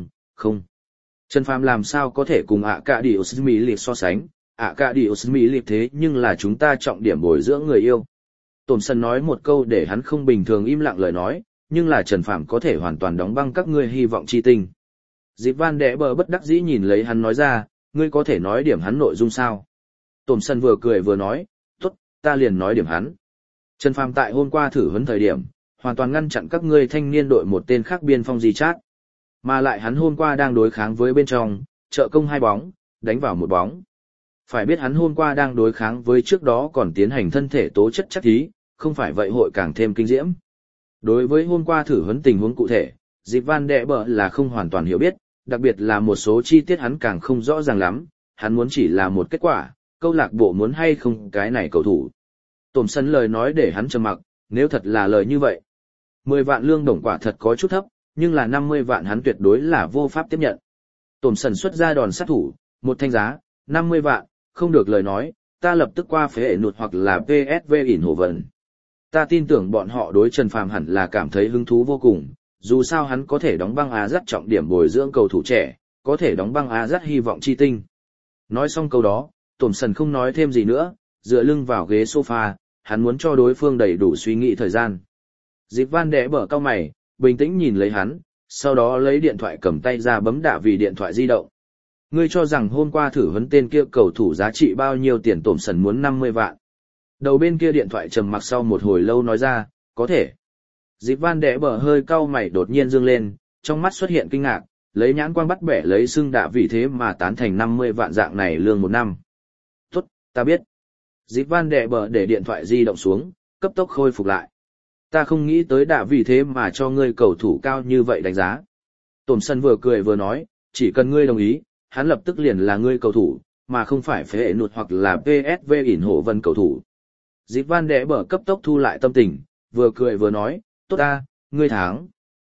Trần Phàm làm sao có thể cùng cả đi Osmi lịch so sánh, cả đi Osmi lịch thế nhưng là chúng ta trọng điểm bồi dưỡng người yêu. Tổm sần nói một câu để hắn không bình thường im lặng lời nói, nhưng là Trần Phàm có thể hoàn toàn đóng băng các ngươi hy vọng chi tinh. Dịp Van Đẻ Bờ bất đắc dĩ nhìn lấy hắn nói ra, ngươi có thể nói điểm hắn nội dung sao? Tổm sần vừa cười vừa nói, tốt, ta liền nói điểm hắn. Trần Phàm tại hôm qua thử huấn thời điểm, hoàn toàn ngăn chặn các ngươi thanh niên đội một tên khác biên phong di chát. Mà lại hắn hôm qua đang đối kháng với bên trong, trợ công 2 bóng, đánh vào 1 bóng. Phải biết hắn hôm qua đang đối kháng với trước đó còn tiến hành thân thể tố chất chắc thí, không phải vậy hội càng thêm kinh diễm. Đối với hôm qua thử huấn tình huống cụ thể, Dịp Van Đẻ Bờ là không hoàn toàn hiểu biết, đặc biệt là một số chi tiết hắn càng không rõ ràng lắm, hắn muốn chỉ là một kết quả, câu lạc bộ muốn hay không cái này cầu thủ. Tổm sân lời nói để hắn trầm mặc, nếu thật là lời như vậy. 10 vạn lương đồng quả thật có chút thấp, nhưng là 50 vạn hắn tuyệt đối là vô pháp tiếp nhận. Tổm sân xuất ra đòn sát thủ, một thanh giá, 50 vạn, không được lời nói, ta lập tức qua phế hệ nụt hoặc là PSV ỉn hổ vần. Ta tin tưởng bọn họ đối Trần Phàm hẳn là cảm thấy hứng thú vô cùng, dù sao hắn có thể đóng băng Ajax trọng điểm bồi dưỡng cầu thủ trẻ, có thể đóng băng Ajax hy vọng chi tinh. Nói xong câu đó, Tổm sần không nói thêm gì nữa, dựa lưng vào ghế sofa, hắn muốn cho đối phương đầy đủ suy nghĩ thời gian. Dịp Van Đẻ Bờ cau mày, bình tĩnh nhìn lấy hắn, sau đó lấy điện thoại cầm tay ra bấm đạ vì điện thoại di động. Ngươi cho rằng hôm qua thử huấn tên kia cầu thủ giá trị bao nhiêu tiền? Tổm sần muốn 50 vạn. Đầu bên kia điện thoại trầm mặc sau một hồi lâu nói ra, có thể. Dịp Van Đẻ Bờ hơi cau mày đột nhiên dương lên, trong mắt xuất hiện kinh ngạc, lấy nhãn quang bắt bẻ lấy xưng đạ vì thế mà tán thành 50 vạn dạng này lương 1 năm. Tốt, ta biết. Dịp Van Đẻ Bờ để điện thoại di động xuống, cấp tốc khôi phục lại. Ta không nghĩ tới đạ vì thế mà cho ngươi cầu thủ cao như vậy đánh giá. Tổm sân vừa cười vừa nói, chỉ cần ngươi đồng ý, hắn lập tức liền là ngươi cầu thủ, mà không phải phế hệ nụt hoặc là PSV ỉn hổ vân cầu thủ. Dịp Van Đẻ Bờ cấp tốc thu lại tâm tình, vừa cười vừa nói, tốt ta, ngươi thắng.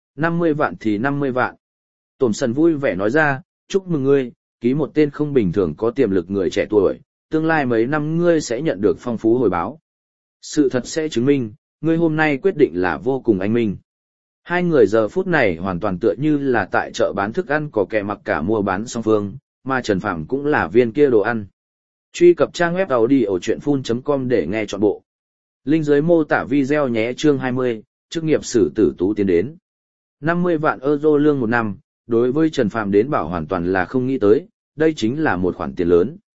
50 vạn thì 50 vạn. Tổm sân vui vẻ nói ra, chúc mừng ngươi, ký một tên không bình thường có tiềm lực người trẻ tuổi, tương lai mấy năm ngươi sẽ nhận được phong phú hồi báo. Sự thật sẽ chứng minh, ngươi hôm nay quyết định là vô cùng anh minh. Hai người giờ phút này hoàn toàn tựa như là tại chợ bán thức ăn có kẻ mặc cả mua bán song phương, mà Trần Phàm cũng là viên kia đồ ăn. Truy cập trang web audiochuyenphun.com để nghe trọn bộ. Link dưới mô tả video nhé. Chương 20, chức nghiệp sử tử tú tiến đến. 50 vạn euro lương 1 năm, đối với Trần Phàm đến bảo hoàn toàn là không nghĩ tới, đây chính là một khoản tiền lớn.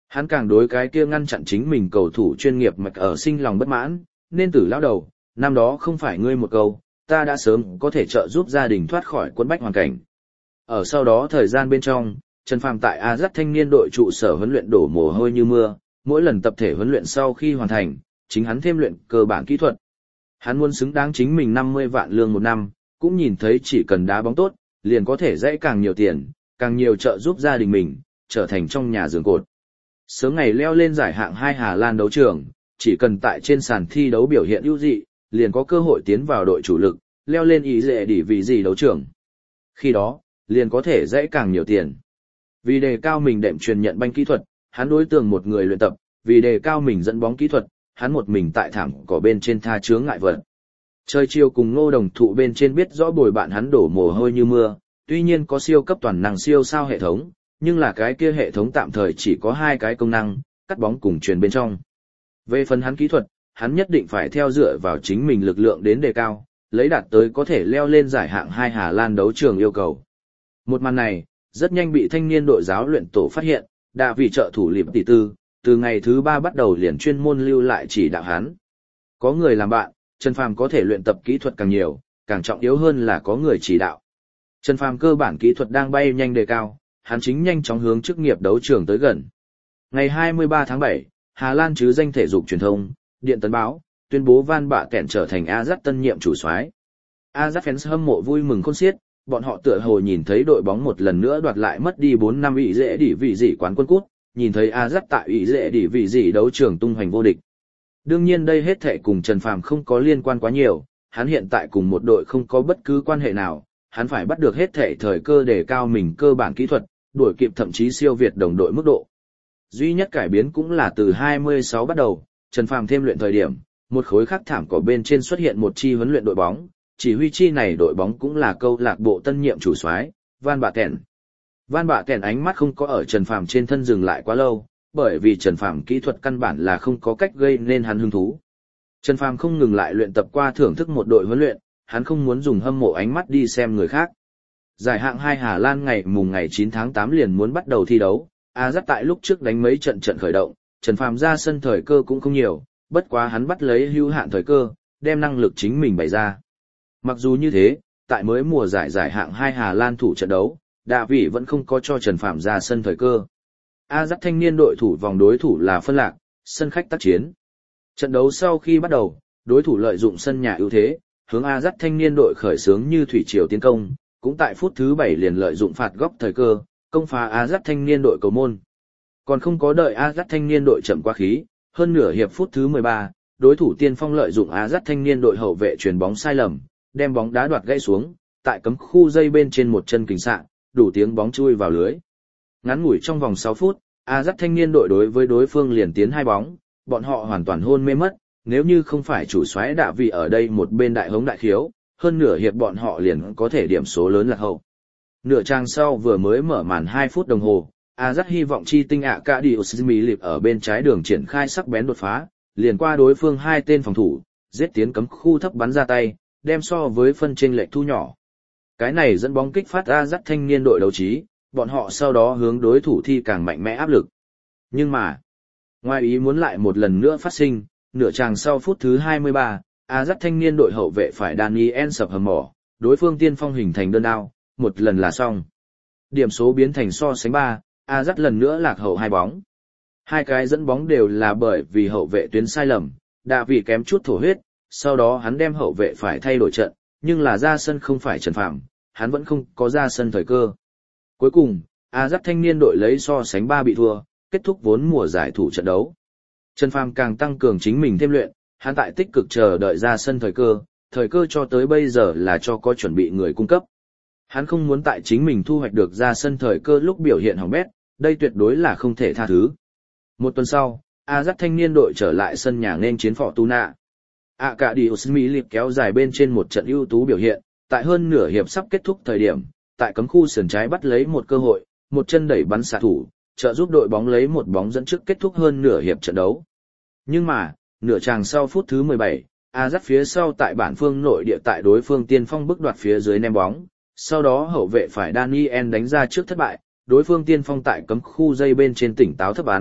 Hắn càng đối cái kia ngăn chặn chính mình cầu thủ chuyên nghiệp mạch ở sinh lòng bất mãn, nên Tử lão đầu, năm đó không phải ngươi một câu, ta đã sớm có thể trợ giúp gia đình thoát khỏi quân bách hoàn cảnh. Ở sau đó thời gian bên trong, Trần Phàm tại Ajax thanh niên đội trụ sở huấn luyện đổ mồ hôi như mưa, mỗi lần tập thể huấn luyện sau khi hoàn thành, chính hắn thêm luyện cơ bản kỹ thuật. Hắn muốn xứng đáng chính mình 50 vạn lương một năm, cũng nhìn thấy chỉ cần đá bóng tốt, liền có thể dãy càng nhiều tiền, càng nhiều trợ giúp gia đình mình, trở thành trong nhà giường cột. Sớm ngày leo lên giải hạng 2 Hà Lan đấu trường, chỉ cần tại trên sàn thi đấu biểu hiện ưu dị, liền có cơ hội tiến vào đội chủ lực, leo lên ý dễ đỉ vì gì đấu trường. Khi đó, liền có thể dãy càng nhiều tiền. Vì đề cao mình đệm truyền nhận banh kỹ thuật, hắn đối tượng một người luyện tập, vì đề cao mình dẫn bóng kỹ thuật, hắn một mình tại thảm cỏ bên trên tha chướng ngại vật. Chơi chiều cùng Ngô Đồng Thụ bên trên biết rõ bồi bạn hắn đổ mồ hôi như mưa, tuy nhiên có siêu cấp toàn năng siêu sao hệ thống, nhưng là cái kia hệ thống tạm thời chỉ có 2 cái công năng, cắt bóng cùng truyền bên trong. Về phần hắn kỹ thuật, hắn nhất định phải theo dựa vào chính mình lực lượng đến đề cao, lấy đạt tới có thể leo lên giải hạng 2 Hà Lan đấu trường yêu cầu. Một màn này, rất nhanh bị thanh niên đội giáo luyện tổ phát hiện, đã vì trợ thủ liệp tỷ tư, từ ngày thứ 3 bắt đầu liền chuyên môn lưu lại chỉ đạo hắn. Có người làm bạn, Trần Phàm có thể luyện tập kỹ thuật càng nhiều, càng trọng yếu hơn là có người chỉ đạo. Trần Phàm cơ bản kỹ thuật đang bay nhanh đề cao, hắn chính nhanh chóng hướng chức nghiệp đấu trường tới gần. Ngày 23 tháng 7, Hà Lan chứ danh thể dục truyền thông, Điện Tấn báo, tuyên bố Van Bạ Kẹn trở thành Ajax tân nhiệm chủ soái. Ajax fans hâm mộ vui mừng khôn xiết, bọn họ tựa hồ nhìn thấy đội bóng một lần nữa đoạt lại mất đi 4 năm ủy dễ đỉ vị dị quán quân cút, nhìn thấy Ajax tại ủy dễ đỉ vị dị đấu trường tung hoành vô địch. Đương nhiên đây hết thảy cùng Trần Phàm không có liên quan quá nhiều, hắn hiện tại cùng một đội không có bất cứ quan hệ nào, hắn phải bắt được hết thảy thời cơ để cao mình cơ bản kỹ thuật, đuổi kịp thậm chí siêu việt đồng đội mức độ. Duy nhất cải biến cũng là từ 26 bắt đầu, Trần Phàm thêm luyện thời điểm, một khối khắc thảm cỏ bên trên xuất hiện một chi huấn luyện đội bóng, chỉ huy chi này đội bóng cũng là câu lạc bộ tân nhiệm chủ soái, Van Bạ Kẹn. Van Bạ Kẹn ánh mắt không có ở Trần Phàm trên thân dừng lại quá lâu, bởi vì Trần Phàm kỹ thuật căn bản là không có cách gây nên hắn hứng thú. Trần Phàm không ngừng lại luyện tập qua thưởng thức một đội huấn luyện, hắn không muốn dùng hâm mộ ánh mắt đi xem người khác. Giải hạng 2 Hà Lan ngày 9 tháng 8 liền muốn bắt đầu thi đấu, Ajax tại lúc trước đánh mấy trận khởi động, Trần Phàm ra sân thời cơ cũng không nhiều, bất quá hắn bắt lấy hữu hạn thời cơ, đem năng lực chính mình bày ra. Mặc dù như thế, tại mới mùa giải hạng 2 Hà Lan thủ trận đấu, Đạ Vị vẫn không có cho Trần Phàm ra sân thời cơ. Ajax thanh niên đội thủ vòng đối thủ là Phân Lạc, sân khách tác chiến. Trận đấu sau khi bắt đầu, đối thủ lợi dụng sân nhà ưu thế, hướng Ajax thanh niên đội khởi xướng như thủy triều tiến công, cũng tại phút thứ 7 liền lợi dụng phạt góc thời cơ, công phá Ajax thanh niên đội cầu môn. Còn không có đợi Ajax thanh niên đội chậm quá khí, hơn nửa hiệp phút thứ 13, đối thủ tiên phong lợi dụng Ajax thanh niên đội hậu vệ chuyền bóng sai lầm, đem bóng đá đoạt gãy xuống, tại cấm khu dây bên trên một chân kình xạ, đủ tiếng bóng chui vào lưới. Ngắn ngủi trong vòng 6 phút, Ajax thanh niên đội đối với đối phương liền tiến 2 bóng, bọn họ hoàn toàn hôn mê mất, nếu như không phải chủ soái Đạ Vị ở đây một bên đại hống đại khiếu, hơn nửa hiệp bọn họ liền có thể điểm số lớn lạc hậu. Nửa trang sau vừa mới mở màn 2 phút đồng hồ, Ajax hy vọng chi tinh Arkadiusz Milik ở bên trái đường triển khai sắc bén đột phá, liền qua đối phương 2 tên phòng thủ, giết tiến cấm khu thấp bắn ra tay, đem so với phân chênh lệch thu nhỏ. Cái này dẫn bóng kích phát Ajax thanh niên đội đấu trí, bọn họ sau đó hướng đối thủ thi càng mạnh mẽ áp lực. Nhưng mà, ngoài ý muốn lại một lần nữa phát sinh, nửa chàng sau phút thứ 23, Ajax thanh niên đội hậu vệ phải Daniel sập hầm mỏ, đối phương tiên phong hình thành đơn đao, một lần là xong. Điểm số biến thành so sánh 3, Ajax lần nữa lạc hậu 2 bóng. 2 cái dẫn bóng đều là bởi vì hậu vệ tuyến sai lầm, Đạ Vị kém chút thổ huyết, sau đó hắn đem hậu vệ phải thay đổi trận, nhưng là ra sân không phải Trần Phàm, hắn vẫn không có ra sân thời cơ. Cuối cùng, Ajax thanh niên đội lấy so sánh 3 bị thua, kết thúc vốn mùa giải thủ trận đấu. Trần Phàm càng tăng cường chính mình thêm luyện, hắn tại tích cực chờ đợi ra sân thời cơ cho tới bây giờ là cho có chuẩn bị người cung cấp. Hắn không muốn tại chính mình thu hoạch được ra sân thời cơ lúc biểu hiện hỏng bét, đây tuyệt đối là không thể tha thứ. Một tuần sau, Ajax thanh niên đội trở lại sân nhà nên chiến Fortuna. Arkadiusz Milik kéo dài bên trên một trận ưu tú biểu hiện, tại hơn nửa hiệp sắp kết thúc thời điểm, tại cấm khu sườn trái bắt lấy một cơ hội, một chân đẩy bắn xạ thủ, trợ giúp đội bóng lấy một bóng dẫn trước kết thúc hơn nửa hiệp trận đấu. Nhưng mà, nửa chàng sau phút thứ 17, Ajax phía sau tại bản phương nội địa tại đối phương tiên phong bức đoạt phía dưới ném bóng, sau đó hậu vệ phải Daniel đánh ra trước thất bại, đối phương tiên phong tại cấm khu dây bên trên tỉnh táo thấp bắn,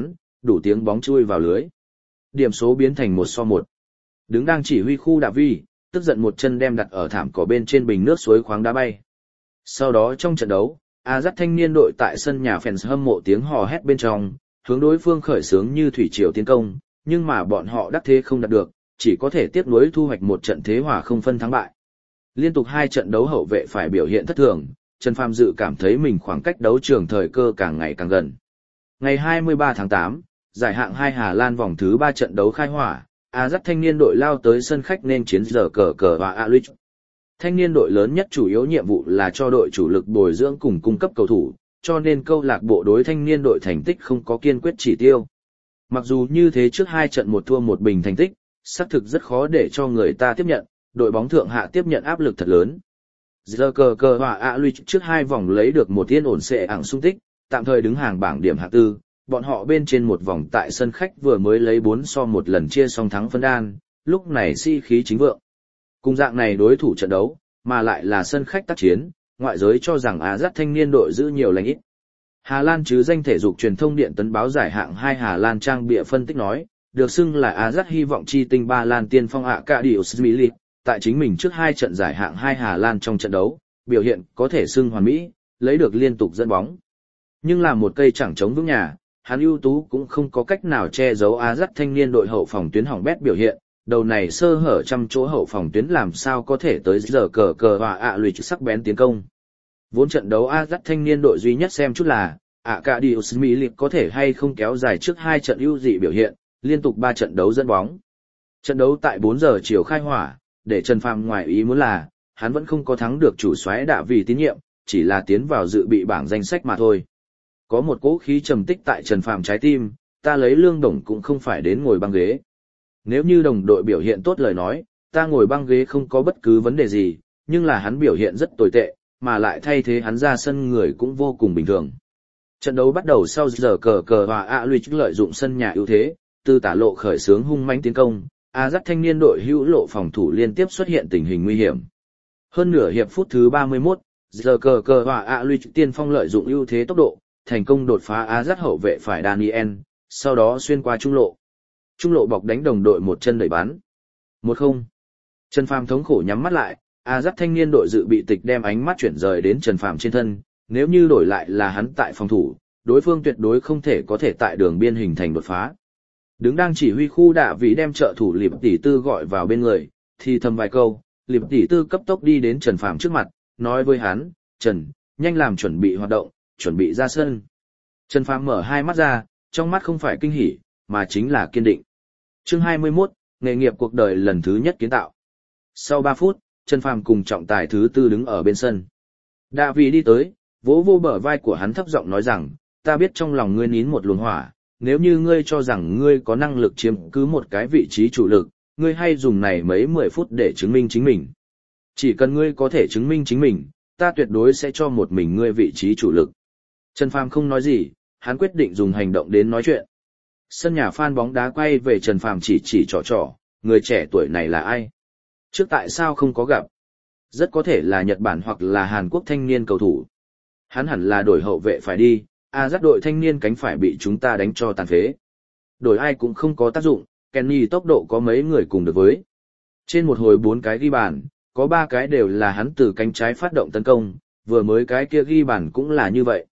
đủ tiếng bóng chui vào lưới. Điểm số biến thành 1-1. Đứng đang chỉ huy khu Đạ Vi, tức giận một chân đem đặt ở thảm cỏ bên trên bình nước suối khoáng đá bay. Sau đó trong trận đấu, Ajax thanh niên đội tại sân nhà fans hâm mộ tiếng hò hét bên trong, hướng đối phương khởi xướng như thủy triều tiến công, nhưng mà bọn họ đắc thế không đạt được, chỉ có thể tiếp nối thu hoạch một trận thế hòa không phân thắng bại. Liên tục 2 trận đấu hậu vệ phải biểu hiện thất thường, Trần Phàm dự cảm thấy mình khoảng cách đấu trường thời cơ càng ngày càng gần. Ngày 23 tháng 8, giải hạng 2 Hà Lan vòng thứ 3 trận đấu khai hỏa, Ajax thanh niên đội lao tới sân khách nên chiến giờ cờ và Aluich. Thanh niên đội lớn nhất chủ yếu nhiệm vụ là cho đội chủ lực bồi dưỡng cùng cung cấp cầu thủ, cho nên câu lạc bộ đối thanh niên đội thành tích không có kiên quyết chỉ tiêu. Mặc dù như thế trước 2 trận 1 thua 1 bình thành tích, xác thực rất khó để cho người ta tiếp nhận, đội bóng thượng hạ tiếp nhận áp lực thật lớn. Giờ cờ và Aluich trước 2 vòng lấy được một yên ổn xệ ảng xung tích, tạm thời đứng hàng bảng điểm hạng tư, bọn họ bên trên một vòng tại sân khách vừa mới lấy 4-1 lần chia song thắng phân đan, lúc này khí chính vượng. Cùng dạng này đối thủ trận đấu, mà lại là sân khách tác chiến, ngoại giới cho rằng Ajax thanh niên đội giữ nhiều lành ít. Hà Lan chứ danh thể dục truyền thông điện tấn báo giải hạng 2 Hà Lan trang bịa phân tích nói, được xưng là Ajax hy vọng chi tinh Ba Lan tiên phong Arkadiusz Milik, tại chính mình trước 2 trận giải hạng 2 Hà Lan trong trận đấu, biểu hiện có thể xưng hoàn mỹ, lấy được liên tục dẫn bóng. Nhưng là một cây chẳng chống vững nhà, hắn ưu tú cũng không có cách nào che giấu Ajax thanh niên đội hậu phòng tuyến hỏng bét biểu hiện, đầu này sơ hở trăm chỗ hậu phòng tuyến làm sao có thể tới giờ cờ và Aluich sắc bén tiến công. Vốn trận đấu Ajax thanh niên đội duy nhất xem chút là Arkadiusz Milik có thể hay không kéo dài trước 2 trận ưu dị biểu hiện, liên tục 3 trận đấu dẫn bóng. Trận đấu tại 4 giờ chiều khai hỏa, để Trần Phàm ngoài ý muốn là, hắn vẫn không có thắng được chủ soái Đạ vì tín nhiệm, chỉ là tiến vào dự bị bảng danh sách mà thôi. Có một cỗ khí trầm tích tại Trần Phàm trái tim, ta lấy Lương Đồng cũng không phải đến ngồi băng ghế. Nếu như đồng đội biểu hiện tốt lời nói, ta ngồi băng ghế không có bất cứ vấn đề gì, nhưng là hắn biểu hiện rất tồi tệ, mà lại thay thế hắn ra sân người cũng vô cùng bình thường. Trận đấu bắt đầu sau giờ cờ và Aluich lợi dụng sân nhà ưu thế, từ tả lộ khởi xướng hung mãnh tiến công, Ajax thanh niên đội hữu lộ phòng thủ liên tiếp xuất hiện tình hình nguy hiểm. Hơn nửa hiệp phút thứ 31, giờ cờ và Aluich tiên phong lợi dụng ưu thế tốc độ, thành công đột phá Ajax hậu vệ phải Daniel, sau đó xuyên qua trung lộ. Trung lộ bọc đánh đồng đội một chân đẩy bắn. 1-0. Trần Phàm thống khổ nhắm mắt lại, Ajax thanh niên đội dự bị tịch đem ánh mắt chuyển rời đến Trần Phàm trên thân, nếu như đổi lại là hắn tại phòng thủ, đối phương tuyệt đối không thể có thể tại đường biên hình thành đột phá. Đứng đang chỉ huy khu Đạ Vĩ đem trợ thủ Liệp Tỷ Tư gọi vào bên người, thì thầm vài câu, Liệp Tỷ Tư cấp tốc đi đến Trần Phàm trước mặt, nói với hắn, Trần, nhanh làm chuẩn bị hoạt động, chuẩn bị ra sân. Trần Phàm mở hai mắt ra, trong mắt không phải kinh hỉ, mà chính là kiên định. Chương 21, nghề nghiệp cuộc đời lần thứ nhất kiến tạo. Sau 3 phút, Trần Phàm cùng trọng tài thứ tư đứng ở bên sân. Đạ Vĩ đi tới, vỗ vô bờ vai của hắn thấp giọng nói rằng, ta biết trong lòng ngươi nín một luồng hỏa, nếu như ngươi cho rằng ngươi có năng lực chiếm cứ một cái vị trí chủ lực, ngươi hay dùng này mấy 10 phút để chứng minh chính mình. Chỉ cần ngươi có thể chứng minh chính mình, ta tuyệt đối sẽ cho một mình ngươi vị trí chủ lực. Trần Phàm không nói gì, hắn quyết định dùng hành động đến nói chuyện. Sân nhà fan bóng đá quay về Trần Phàm chỉ trỏ, người trẻ tuổi này là ai? Trước tại sao không có gặp? Rất có thể là Nhật Bản hoặc là Hàn Quốc thanh niên cầu thủ. Hắn hẳn là đổi hậu vệ phải đi, Ajax đội thanh niên cánh phải bị chúng ta đánh cho tàn phế. Đổi ai cũng không có tác dụng, Kenny tốc độ có mấy người cùng được với. Trên một hồi 4 cái ghi bàn, có 3 cái đều là hắn từ cánh trái phát động tấn công, vừa mới cái kia ghi bàn cũng là như vậy.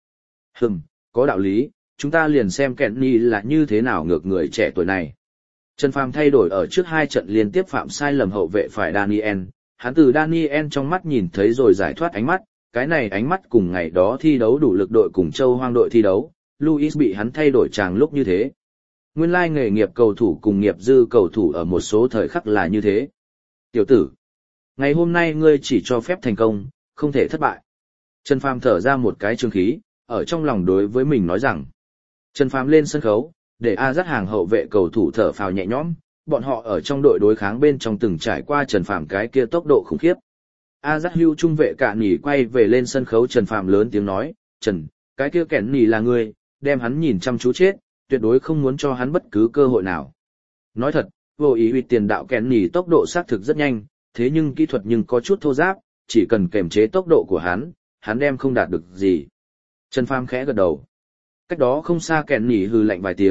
Có đạo lý, chúng ta liền xem Kenny là như thế nào ngược người trẻ tuổi này. Trần Phàm thay đổi ở trước 2 trận liên tiếp phạm sai lầm hậu vệ phải Daniel, hắn từ Daniel trong mắt nhìn thấy rồi giải thoát ánh mắt, cái này ánh mắt cùng ngày đó thi đấu đủ lực đội cùng Châu Hoang đội thi đấu, Luis bị hắn thay đổi chàng lúc như thế. Nguyên lai nghề nghiệp cầu thủ cùng nghiệp dư cầu thủ ở một số thời khắc là như thế. Tiểu tử, ngày hôm nay ngươi chỉ cho phép thành công, không thể thất bại. Trần Phàm thở ra một cái trường khí, ở trong lòng đối với mình nói rằng. Trần Phàm lên sân khấu, để Ajax hàng hậu vệ cầu thủ thở phào nhẹ nhõm, bọn họ ở trong đội đối kháng bên trong từng trải qua Trần Phàm cái kia tốc độ khủng khiếp. Ajax hưu trung vệ cả nỉ quay về lên sân khấu Trần Phàm lớn tiếng nói, Trần, cái kia kẻn nỉ là ngươi, đem hắn nhìn chăm chú chết, tuyệt đối không muốn cho hắn bất cứ cơ hội nào. Nói thật, vô ý uy tiền đạo kẻn nỉ tốc độ xác thực rất nhanh, thế nhưng kỹ thuật nhưng có chút thô ráp, chỉ cần kềm chế tốc độ của hắn đem không đạt được gì. Trần Phàm khẽ gật đầu. Cách đó không xa kẻn nỉ hừ lạnh vài tiếng,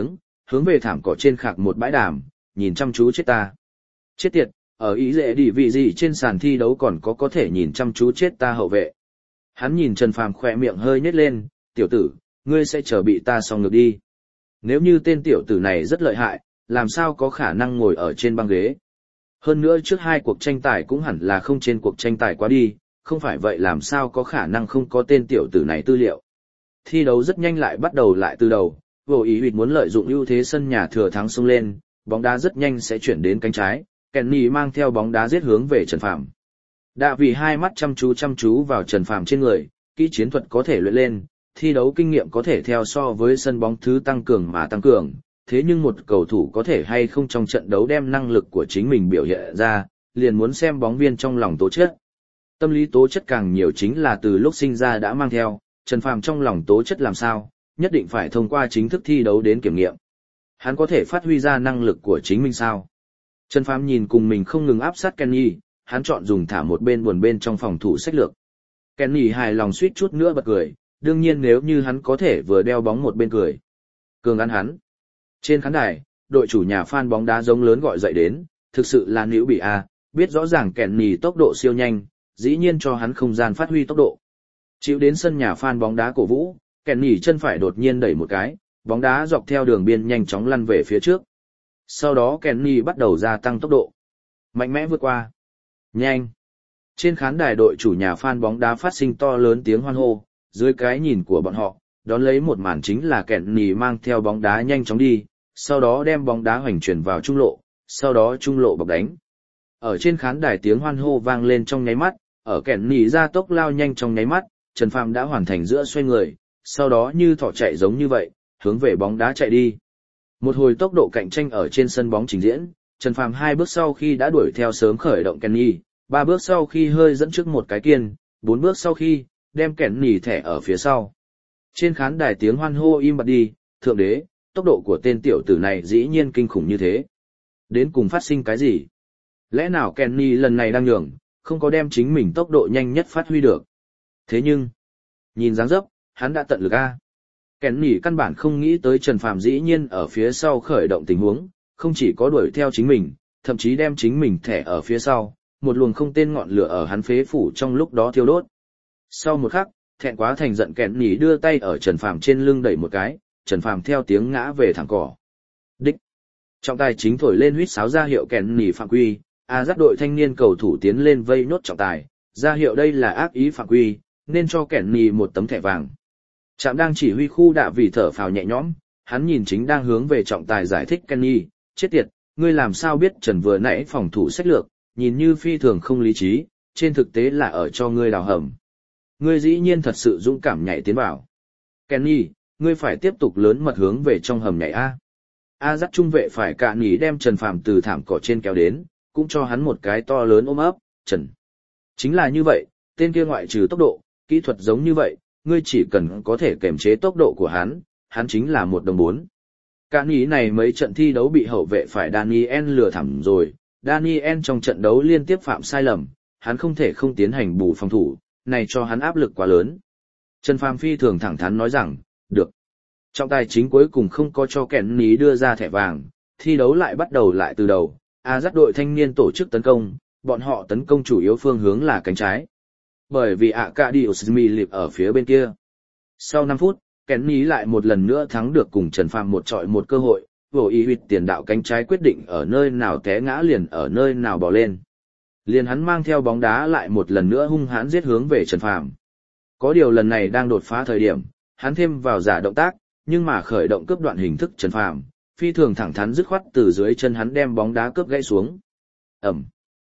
hướng về thảm cỏ trên khạc một bãi đàm, nhìn chăm chú chết ta. Chết tiệt, ở ý dễ đi vị gì trên sàn thi đấu còn có thể nhìn chăm chú chết ta hậu vệ. Hắn nhìn Trần Phàm khỏe miệng hơi nhếch lên, tiểu tử, ngươi sẽ chờ bị ta xong ngược đi. Nếu như tên tiểu tử này rất lợi hại, làm sao có khả năng ngồi ở trên băng ghế. Hơn nữa trước 2 cuộc tranh tài cũng hẳn là không trên cuộc tranh tài quá đi, không phải vậy làm sao có khả năng không có tên tiểu tử này tư liệu. Thi đấu rất nhanh lại bắt đầu lại từ đầu, vô ý huyệt muốn lợi dụng ưu thế sân nhà thừa thắng xông lên, bóng đá rất nhanh sẽ chuyển đến cánh trái, Kenny mang theo bóng đá giết hướng về Trần Phàm. Đã vì hai mắt chăm chú vào Trần Phàm trên người, kỹ chiến thuật có thể luyện lên, thi đấu kinh nghiệm có thể theo so với sân bóng thứ tăng cường mà tăng cường, thế nhưng một cầu thủ có thể hay không trong trận đấu đem năng lực của chính mình biểu hiện ra, liền muốn xem bóng viên trong lòng tố chất. Tâm lý tố chất càng nhiều chính là từ lúc sinh ra đã mang theo, Trần Phàm trong lòng tố chất làm sao, nhất định phải thông qua chính thức thi đấu đến kiểm nghiệm. Hắn có thể phát huy ra năng lực của chính mình sao? Trần Phàm nhìn cùng mình không ngừng áp sát Kenny, hắn chọn dùng thả một bên buồn bên trong phòng thủ sách lược. Kenny hài lòng suýt chút nữa bật cười, đương nhiên nếu như hắn có thể vừa đeo bóng một bên cười. Cường ăn hắn. Trên khán đài, đội chủ nhà fan bóng đá giống lớn gọi dậy đến, thực sự là nữ bị a, biết rõ ràng Kenny tốc độ siêu nhanh, dĩ nhiên cho hắn không gian phát huy tốc độ. Chịu đến sân nhà fan bóng đá cổ vũ, Kenny chân phải đột nhiên đẩy một cái, bóng đá dọc theo đường biên nhanh chóng lăn về phía trước. Sau đó Kenny bắt đầu gia tăng tốc độ. Mạnh mẽ vượt qua. Nhanh. Trên khán đài đội chủ nhà fan bóng đá phát sinh to lớn tiếng hoan hô, dưới cái nhìn của bọn họ, đón lấy một màn chính là Kenny mang theo bóng đá nhanh chóng đi, sau đó đem bóng đá hoành chuyển vào trung lộ, sau đó trung lộ bọc đánh. Ở trên khán đài tiếng hoan hô vang lên trong nháy mắt, ở Kenny ra tốc lao nhanh trong nháy mắt, Trần Phàm đã hoàn thành giữa xoay người, sau đó như thỏ chạy giống như vậy, hướng về bóng đá chạy đi. Một hồi tốc độ cạnh tranh ở trên sân bóng trình diễn, Trần Phàm 2 bước sau khi đã đuổi theo sớm khởi động Kenny, 3 bước sau khi hơi dẫn trước một cái kiên, 4 bước sau khi đem Kenny thẻ ở phía sau. Trên khán đài tiếng hoan hô im bặt đi, thượng đế, tốc độ của tên tiểu tử này dĩ nhiên kinh khủng như thế. Đến cùng phát sinh cái gì? Lẽ nào Kenny lần này đang nhường, không có đem chính mình tốc độ nhanh nhất phát huy được. Thế nhưng, nhìn dáng dấp, hắn đã tận lực a. Kenny căn bản không nghĩ tới Trần Phàm dĩ nhiên ở phía sau khởi động tình huống, không chỉ có đuổi theo chính mình, thậm chí đem chính mình thẻ ở phía sau, một luồng không tên ngọn lửa ở hắn phế phủ trong lúc đó thiêu đốt. Sau một khắc, thẹn quá thành giận Kenny đưa tay ở Trần Phàm trên lưng đẩy một cái, Trần Phàm theo tiếng ngã về thẳng cỏ. Đích. Trọng tài chính thổi lên huýt sáo ra hiệu Kenny phạm quy, dắt đội thanh niên cầu thủ tiến lên vây nốt trọng tài, ra hiệu đây là ác ý phạm quy, nên cho Kenny một tấm thẻ vàng. Trạm đang chỉ huy khu đạ vì thở phào nhẹ nhõm, hắn nhìn chính đang hướng về trọng tài giải thích Kenny, chết tiệt, ngươi làm sao biết Trần vừa nãy phòng thủ sách lược, nhìn như phi thường không lý trí, trên thực tế là ở cho ngươi đào hầm. Ngươi dĩ nhiên thật sự dũng cảm nhảy tiến vào. Kenny, ngươi phải tiếp tục lớn mật hướng về trong hầm nhảy a. Dắt trung vệ phải cạn nhỉ đem Trần Phàm từ thảm cỏ trên kéo đến, cũng cho hắn một cái to lớn ôm ấp, Trần. Chính là như vậy, tên kia ngoại trừ tốc độ, kỹ thuật giống như vậy, ngươi chỉ cần có thể kiềm chế tốc độ của hắn chính là một đồng 4. Cạn nhỉ này mấy trận thi đấu bị hậu vệ phải Daniel lừa thẳm rồi, Daniel trong trận đấu liên tiếp phạm sai lầm, hắn không thể không tiến hành bù phòng thủ, này cho hắn áp lực quá lớn. Trần Phàm phi thường thẳng thắn nói rằng, được. Trọng tài chính cuối cùng không có cho Kenny đưa ra thẻ vàng, thi đấu lại bắt đầu lại từ đầu, dắt đội thanh niên tổ chức tấn công, bọn họ tấn công chủ yếu phương hướng là cánh trái. Bởi vì Arkadiusz Milik ở phía bên kia. Sau 5 phút, Kenny lại một lần nữa thắng được cùng Trần Phàm một chọi một cơ hội, vô ý huyệt tiền đạo cánh trái quyết định ở nơi nào té ngã liền ở nơi nào bỏ lên. Liền hắn mang theo bóng đá lại một lần nữa hung hãn giết hướng về Trần Phàm. Có điều lần này đang đột phá thời điểm, hắn thêm vào giả động tác, nhưng mà khởi động cướp đoạn hình thức Trần Phàm, phi thường thẳng thắn dứt khoát từ dưới chân hắn đem bóng đá cướp gãy xuống. Ầm.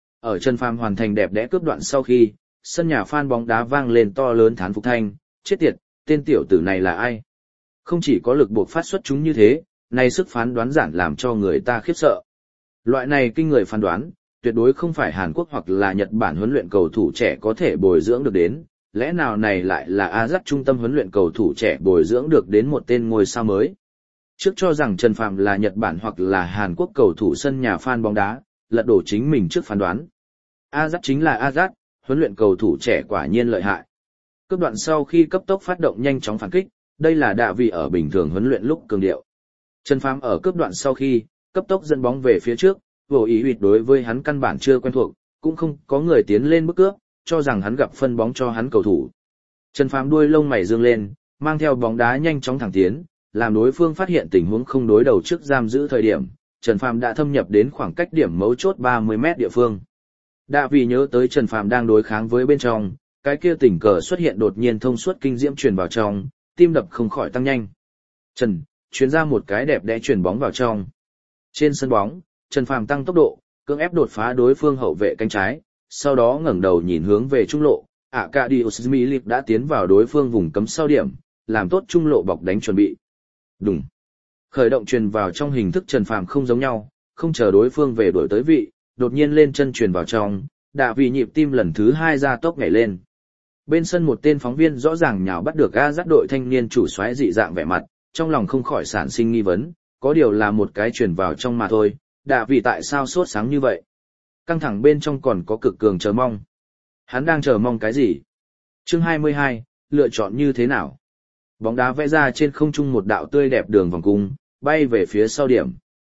Ở Trần Phàm hoàn thành đẹp đẽ cướp đoạn sau khi, sân nhà fan bóng đá vang lên to lớn thán phục thanh, chết tiệt, tên tiểu tử này là ai? Không chỉ có lực buộc phát xuất chúng như thế, này sức phán đoán giản làm cho người ta khiếp sợ. Loại này kinh người phán đoán, tuyệt đối không phải Hàn Quốc hoặc là Nhật Bản huấn luyện cầu thủ trẻ có thể bồi dưỡng được đến, lẽ nào này lại là Ajax trung tâm huấn luyện cầu thủ trẻ bồi dưỡng được đến một tên ngôi sao mới. Trước cho rằng Trần Phàm là Nhật Bản hoặc là Hàn Quốc cầu thủ sân nhà fan bóng đá, lật đổ chính mình trước phán đoán. Ajax chính là Ajax, huấn luyện cầu thủ trẻ quả nhiên lợi hại. Cướp đoạn sau khi cấp tốc phát động nhanh chóng phản kích, đây là đạ vị ở bình thường huấn luyện lúc cường điệu. Trần Phàm ở cướp đoạn sau khi, cấp tốc dẫn bóng về phía trước, vô ý huyệt đối với hắn căn bản chưa quen thuộc, cũng không có người tiến lên bức cướp, cho rằng hắn gặp phân bóng cho hắn cầu thủ. Trần Phàm đuôi lông mày dương lên, mang theo bóng đá nhanh chóng thẳng tiến, làm đối phương phát hiện tình huống không đối đầu trước giam giữ thời điểm, Trần Phàm đã thâm nhập đến khoảng cách điểm mấu chốt 30 mét địa phương. Đã vì nhớ tới Trần Phàm đang đối kháng với bên trong, cái kia tình cờ xuất hiện đột nhiên thông suốt kinh diễm truyền vào trong, tim đập không khỏi tăng nhanh. Trần, chuyến ra một cái đẹp đẽ chuyển bóng vào trong. Trên sân bóng, Trần Phàm tăng tốc độ, cưỡng ép đột phá đối phương hậu vệ cánh trái, sau đó ngẩng đầu nhìn hướng về trung lộ, Arkadiusz Milik đã tiến vào đối phương vùng cấm sau điểm, làm tốt trung lộ bọc đánh chuẩn bị. Đùng. Khởi động truyền vào trong hình thức Trần Phàm không giống nhau, không chờ đối phương về đổi tới vị, đột nhiên lên chân truyền vào trong, đã vì nhịp tim lần thứ 2 ra tốc nhảy lên. Bên sân một tên phóng viên rõ ràng nhào bắt được dắt đội thanh niên chủ soái dị dạng vẻ mặt, trong lòng không khỏi sản sinh nghi vấn, có điều là một cái truyền vào trong mà thôi, đã vì tại sao sốt sáng như vậy. Căng thẳng bên trong còn có cực cường chờ mong. Hắn đang chờ mong cái gì? Chương 22, lựa chọn như thế nào? Bóng đá vẽ ra trên không trung một đạo tươi đẹp đường vòng cung, bay về phía sau điểm.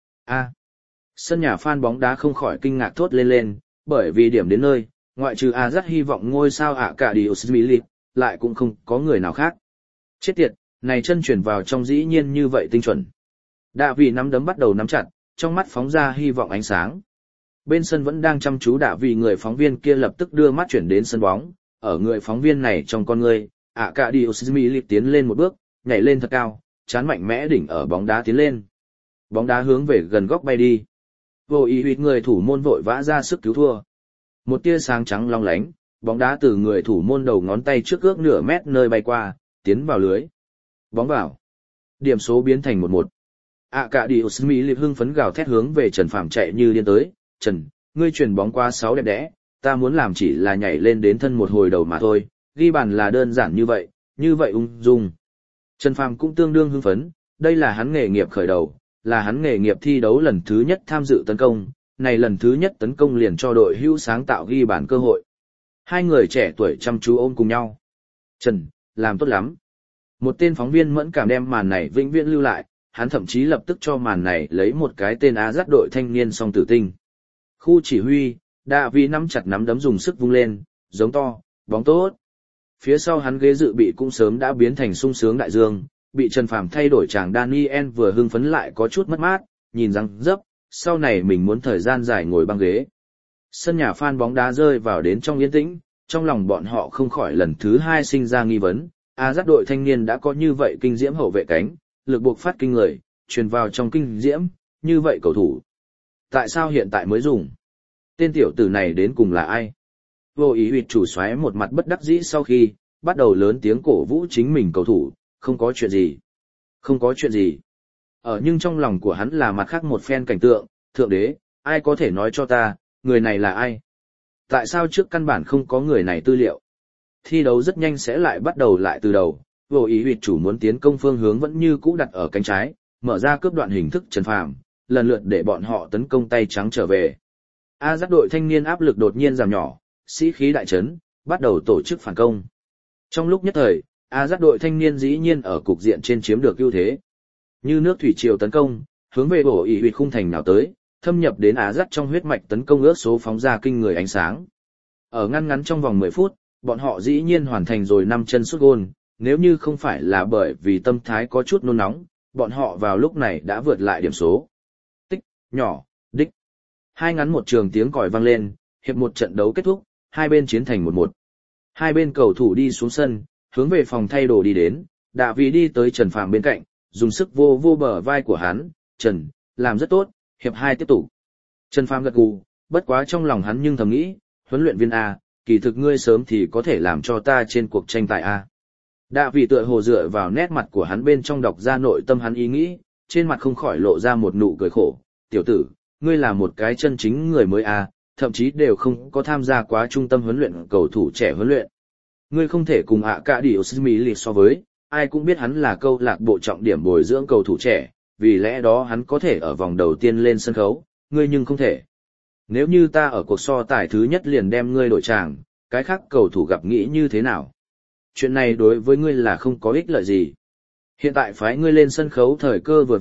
Sân nhà fan bóng đá không khỏi kinh ngạc thốt lên, bởi vì điểm đến nơi, ngoại trừ rất hy vọng ngôi sao Arkadiusz Milik, lại cũng không có người nào khác. Chết tiệt, này chân chuyển vào trong dĩ nhiên như vậy tinh chuẩn. Đạ vị nắm đấm bắt đầu nắm chặt, trong mắt phóng ra hy vọng ánh sáng. Bên sân vẫn đang chăm chú Đạ vị, người phóng viên kia lập tức đưa mắt chuyển đến sân bóng, ở người phóng viên này trong con người, Arkadiusz Milik tiến lên một bước, nhảy lên thật cao, chán mạnh mẽ đỉnh ở bóng đá tiến lên. Bóng đá hướng về gần góc bay đi. Vô ý huyệt người thủ môn vội vã ra sức cứu thua. Một tia sáng trắng long lánh, bóng đá từ người thủ môn đầu ngón tay trước ước nửa mét nơi bay qua, tiến vào lưới. Bóng vào. Điểm số biến thành 1-1. Arkadiusz Milik hưng phấn gào thét hướng về Trần Phàm chạy như điên tới. Trần, ngươi chuyển bóng qua 6 đẹp đẽ, ta muốn làm chỉ là nhảy lên đến thân một hồi đầu mà thôi, ghi bàn là đơn giản như vậy ung dung. Trần Phàm cũng tương đương hưng phấn, đây là hắn nghề nghiệp khởi đầu, là hắn nghề nghiệp thi đấu lần thứ nhất tham dự tấn công, này lần thứ nhất tấn công liền cho đội hữu sáng tạo ghi bàn cơ hội. Hai người trẻ tuổi chăm chú ôm cùng nhau. Trần, làm tốt lắm. Một tên phóng viên mẫn cảm đem màn này vĩnh viễn lưu lại, hắn thậm chí lập tức cho màn này lấy một cái tên dắt đội thanh niên song tử tinh. Khu chỉ huy, Đạ Vi nắm chặt nắm đấm dùng sức vung lên, giống to, bóng tốt. Phía sau hắn ghế dự bị cũng sớm đã biến thành sung sướng đại dương, bị Trần Phàm thay đổi chàng Daniel vừa hưng phấn lại có chút mất mát, nhìn răng dấp, sau này mình muốn thời gian dài ngồi băng ghế. Sân nhà fan bóng đá rơi vào đến trong yên tĩnh, trong lòng bọn họ không khỏi lần thứ 2 sinh ra nghi vấn, dắt đội thanh niên đã có như vậy kinh diễm hậu vệ cánh, lực buộc phát kinh người, truyền vào trong kinh diễm, như vậy cầu thủ. Tại sao hiện tại mới dùng? Tên tiểu tử này đến cùng là ai? Vô ý huyệt chủ soái một mặt bất đắc dĩ sau khi, bắt đầu lớn tiếng cổ vũ chính mình cầu thủ, không có chuyện gì. Không có chuyện gì. Nhưng trong lòng của hắn là mặt khác một phen cảnh tượng, thượng đế, ai có thể nói cho ta, người này là ai? Tại sao trước căn bản không có người này tư liệu? Thi đấu rất nhanh sẽ lại bắt đầu lại từ đầu, vô ý huyệt chủ muốn tiến công phương hướng vẫn như cũ đặt ở cánh trái, mở ra cướp đoạn hình thức Trần Phàm, lần lượt để bọn họ tấn công tay trắng trở về. Dắt đội thanh niên áp lực đột nhiên giảm nhỏ, sĩ khí đại trấn, bắt đầu tổ chức phản công. Trong lúc nhất thời, dắt đội thanh niên dĩ nhiên ở cục diện trên chiếm được ưu thế. Như nước thủy triều tấn công, hướng về bổ ỉ huyệt khung thành nào tới, thâm nhập đến dắt trong huyết mạch tấn công ước số phóng ra kinh người ánh sáng. Ở ngăn trong vòng 10 phút, bọn họ dĩ nhiên hoàn thành rồi 5 chân sút gôn, nếu như không phải là bởi vì tâm thái có chút nôn nóng, bọn họ vào lúc này đã vượt lại điểm số. Tích, nhỏ, đích. Hai ngắn một trường tiếng còi vang lên, hiệp một trận đấu kết thúc, hai bên chiến thành 1-1. Hai bên cầu thủ đi xuống sân, hướng về phòng thay đồ đi đến, Đạ Vì đi tới Trần Phàm bên cạnh, dùng sức vô bờ vai của hắn, Trần, làm rất tốt, hiệp 2 tiếp tục. Trần Phàm gật gù, bất quá trong lòng hắn nhưng thầm nghĩ, huấn luyện viên A, kỳ thực ngươi sớm thì có thể làm cho ta trên cuộc tranh tài A. Đạ Vì tựa hồ dựa vào nét mặt của hắn bên trong đọc ra nội tâm hắn ý nghĩ, trên mặt không khỏi lộ ra một nụ cười khổ, tiểu tử, ngươi là một cái chân chính người mới A, thậm chí đều không có tham gia quá trung tâm huấn luyện cầu thủ trẻ huấn luyện. Ngươi không thể cùng Arkadiusz Milik so với, ai cũng biết hắn là câu lạc bộ trọng điểm bồi dưỡng cầu thủ trẻ, vì lẽ đó hắn có thể ở vòng đầu tiên lên sân khấu, ngươi nhưng không thể. Nếu như ta ở cuộc so tài thứ nhất liền đem ngươi đổi tràng, cái khác cầu thủ gặp nghĩ như thế nào? Chuyện này đối với ngươi là không có ích lợi gì. Hiện tại phái ngươi lên sân khấu thời cơ vừa vặn,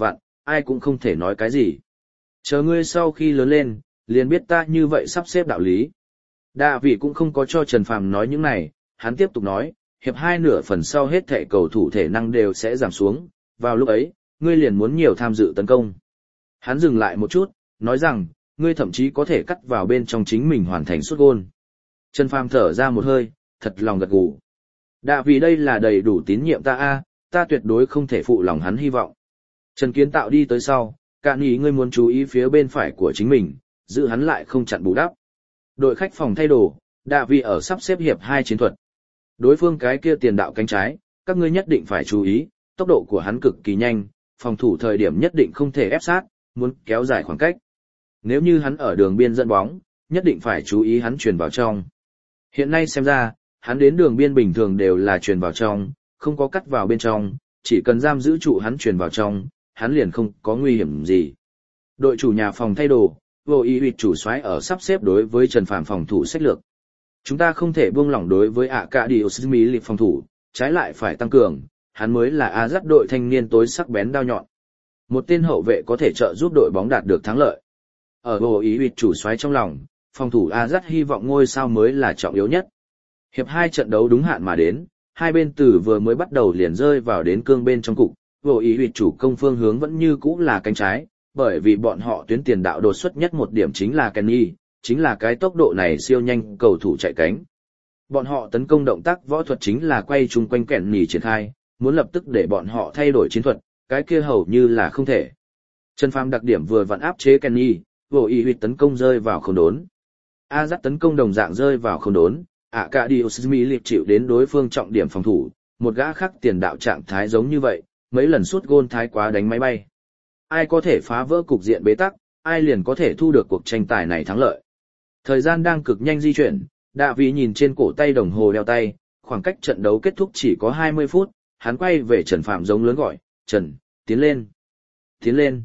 ai cũng không thể nói cái gì. Chờ ngươi sau khi lớn lên, liền biết ta như vậy sắp xếp đạo lý. Đạ vị cũng không có cho Trần Phàm nói những này, hắn tiếp tục nói, hiệp 2 nửa phần sau hết thể cầu thủ thể năng đều sẽ giảm xuống, vào lúc ấy, ngươi liền muốn nhiều tham dự tấn công. Hắn dừng lại một chút, nói rằng, ngươi thậm chí có thể cắt vào bên trong chính mình hoàn thành sút gôn. Trần Phàm thở ra một hơi, thật lòng gật gù. Đạ vì đây là đầy đủ tín nhiệm ta ta tuyệt đối không thể phụ lòng hắn hy vọng. Trần Kiến Tạo đi tới sau, Cạn ý ngươi muốn chú ý phía bên phải của chính mình, giữ hắn lại không chặn bù đắp. Đội khách phòng thay đồ, Đạ vì ở sắp xếp hiệp 2 chiến thuật. Đối phương cái kia tiền đạo cánh trái, các ngươi nhất định phải chú ý, tốc độ của hắn cực kỳ nhanh, phòng thủ thời điểm nhất định không thể ép sát, muốn kéo dài khoảng cách. Nếu như hắn ở đường biên dẫn bóng, nhất định phải chú ý hắn truyền vào trong. Hiện nay xem ra, hắn đến đường biên bình thường đều là truyền vào trong, không có cắt vào bên trong, chỉ cần giam giữ trụ hắn truyền vào trong, hắn liền không có nguy hiểm gì. Đội chủ nhà phòng thay đồ, vô ý huyệt chủ soái ở sắp xếp đối với Trần Phàm phòng thủ sách lược. Chúng ta không thể buông lỏng đối với Acadius Smith phòng thủ, trái lại phải tăng cường, hắn mới là Azat đội thanh niên tối sắc bén đao nhọn. Một tên hậu vệ có thể trợ giúp đội bóng đạt được thắng lợi. Ở vô ý huyệt chủ soái trong lòng, phòng thủ Azat hy vọng ngôi sao mới là trọng yếu nhất. Hiệp 2 trận đấu đúng hạn mà đến, hai bên từ vừa mới bắt đầu liền rơi vào đến cương bên trong cục, vô ý huyệt chủ công phương hướng vẫn như cũ là cánh trái, bởi vì bọn họ tuyến tiền đạo đột xuất nhất một điểm chính là Kenny, chính là cái tốc độ này siêu nhanh cầu thủ chạy cánh. Bọn họ tấn công động tác võ thuật chính là quay chung quanh Kenny triển khai, muốn lập tức để bọn họ thay đổi chiến thuật, cái kia hầu như là không thể. Trần Phàm đặc điểm vừa vặn áp chế Kenny, vô ý huyệt tấn công rơi vào không đốn. Azat tấn công đồng dạng rơi vào không đốn, Acadius Smith chịu đến đối phương trọng điểm phòng thủ, một gã khác tiền đạo trạng thái giống như vậy, mấy lần sút gôn thái quá đánh máy bay. Ai có thể phá vỡ cục diện bế tắc, ai liền có thể thu được cuộc tranh tài này thắng lợi. Thời gian đang cực nhanh di chuyển, Đạ Vĩ nhìn trên cổ tay đồng hồ đeo tay, khoảng cách trận đấu kết thúc chỉ có 20 phút, hắn quay về Trần Phạm giống lớn gọi, Trần, tiến lên, tiến lên.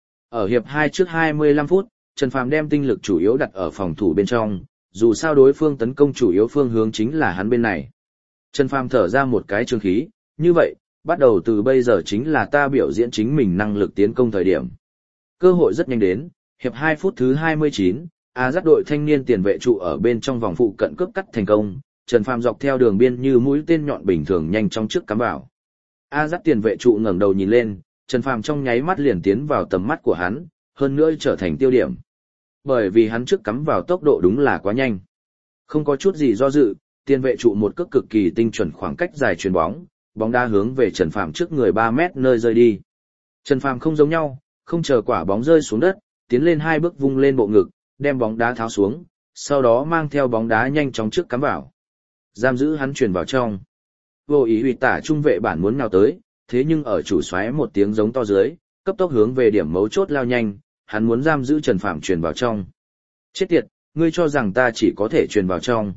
Ở hiệp 2 trước 25 phút, Trần Phạm đem tinh lực chủ yếu đặt ở phòng thủ bên trong, dù sao đối phương tấn công chủ yếu phương hướng chính là hắn bên này. Trần Phạm thở ra một cái trường khí, như vậy, bắt đầu từ bây giờ chính là ta biểu diễn chính mình năng lực tiến công thời điểm. Cơ hội rất nhanh đến, hiệp 2 phút thứ 29, Azat đội thanh niên tiền vệ trụ ở bên trong vòng phụ cận cướp cắt thành công, Trần Phàm dọc theo đường biên như mũi tên nhọn bình thường nhanh trong trước cắm vào. Azat tiền vệ trụ ngẩng đầu nhìn lên, Trần Phàm trong nháy mắt liền tiến vào tầm mắt của hắn, hơn nữa trở thành tiêu điểm. Bởi vì hắn trước cắm vào tốc độ đúng là quá nhanh. Không có chút gì do dự, tiền vệ trụ một cước cực kỳ tinh chuẩn khoảng cách dài chuyền bóng, bóng đá hướng về Trần Phàm trước người 3 mét nơi rơi đi. Trần Phàm không giống nhau, không chờ quả bóng rơi xuống đất, tiến lên 2 bước vung lên bộ ngực, đem bóng đá tháo xuống, sau đó mang theo bóng đá nhanh chóng trước cắm vào. Giam giữ hắn chuyển vào trong. Vô ý huy tả trung vệ bản muốn nào tới, thế nhưng ở chủ xoáy một tiếng giống to dưới, cấp tốc hướng về điểm mấu chốt lao nhanh, hắn muốn giam giữ Trần Phàm chuyển vào trong. Chết tiệt, ngươi cho rằng ta chỉ có thể chuyển vào trong.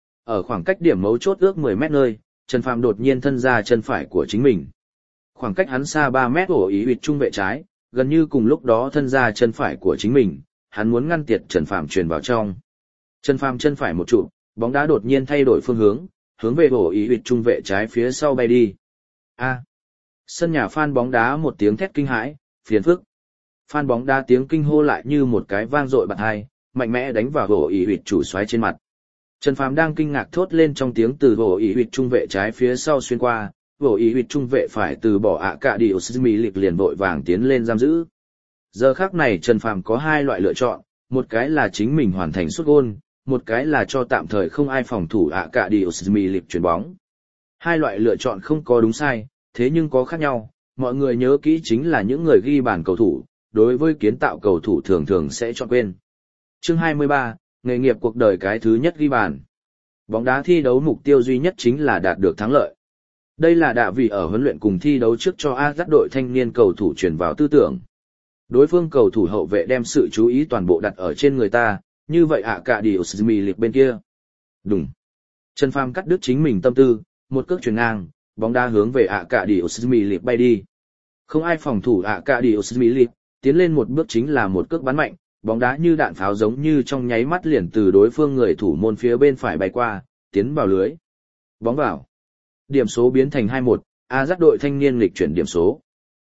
Ở khoảng cách điểm mấu chốt ước 10 mét nơi, Trần Phàm đột nhiên thân ra chân phải của chính mình. Khoảng cách hắn xa 3 mét của ý huyệt trung vệ trái, gần như cùng lúc đó thân ra chân phải của chính mình, hắn muốn ngăn tiệt Trần Phàm truyền vào trong. Trần Phàm chân phải một trụ, bóng đá đột nhiên thay đổi phương hướng về ổ ý huyệt trung vệ trái phía sau bay đi. Sân nhà fan bóng đá một tiếng thét kinh hãi, phiền phức. Fan bóng đá tiếng kinh hô lại như một cái vang dội bật hai, mạnh mẽ đánh vào ổ ý huyệt chủ xoáy trên mặt. Trần Phàm đang kinh ngạc thốt lên trong tiếng từ ổ ý huyệt trung vệ trái phía sau xuyên qua, ổ ý huyệt trung vệ phải từ bỏ Acadius Smith liền vội vàng tiến lên giam giữ. Giờ khắc này Trần Phàm có 2 loại lựa chọn, một cái là chính mình hoàn thành sút gôn, một cái là cho tạm thời không ai phòng thủ Acadius Smith chuyền bóng. 2 loại lựa chọn không có đúng sai, thế nhưng có khác nhau, mọi người nhớ kỹ chính là những người ghi bàn cầu thủ, đối với kiến tạo cầu thủ thường thường sẽ chọn quên. Chương 23, nghề nghiệp cuộc đời cái thứ nhất ghi bàn. Bóng đá thi đấu mục tiêu duy nhất chính là đạt được thắng lợi. Đây là Đạ Vĩ ở huấn luyện cùng thi đấu trước cho Azat đội thanh niên cầu thủ truyền vào tư tưởng. Đối phương cầu thủ hậu vệ đem sự chú ý toàn bộ đặt ở trên người ta, như vậy Acadius Smith bên kia. Đúng. Trần Phàm cắt đứt chính mình tâm tư, một cước chuyền ngang, bóng đá hướng về Acadius Smith bay đi. Không ai phòng thủ Acadius Smith, tiến lên một bước chính là một cước bắn mạnh, bóng đá như đạn pháo giống như trong nháy mắt liền từ đối phương người thủ môn phía bên phải bay qua, tiến vào lưới. Bóng vào. Điểm số biến thành 2-1, Azat đội thanh niên nghịch chuyển điểm số.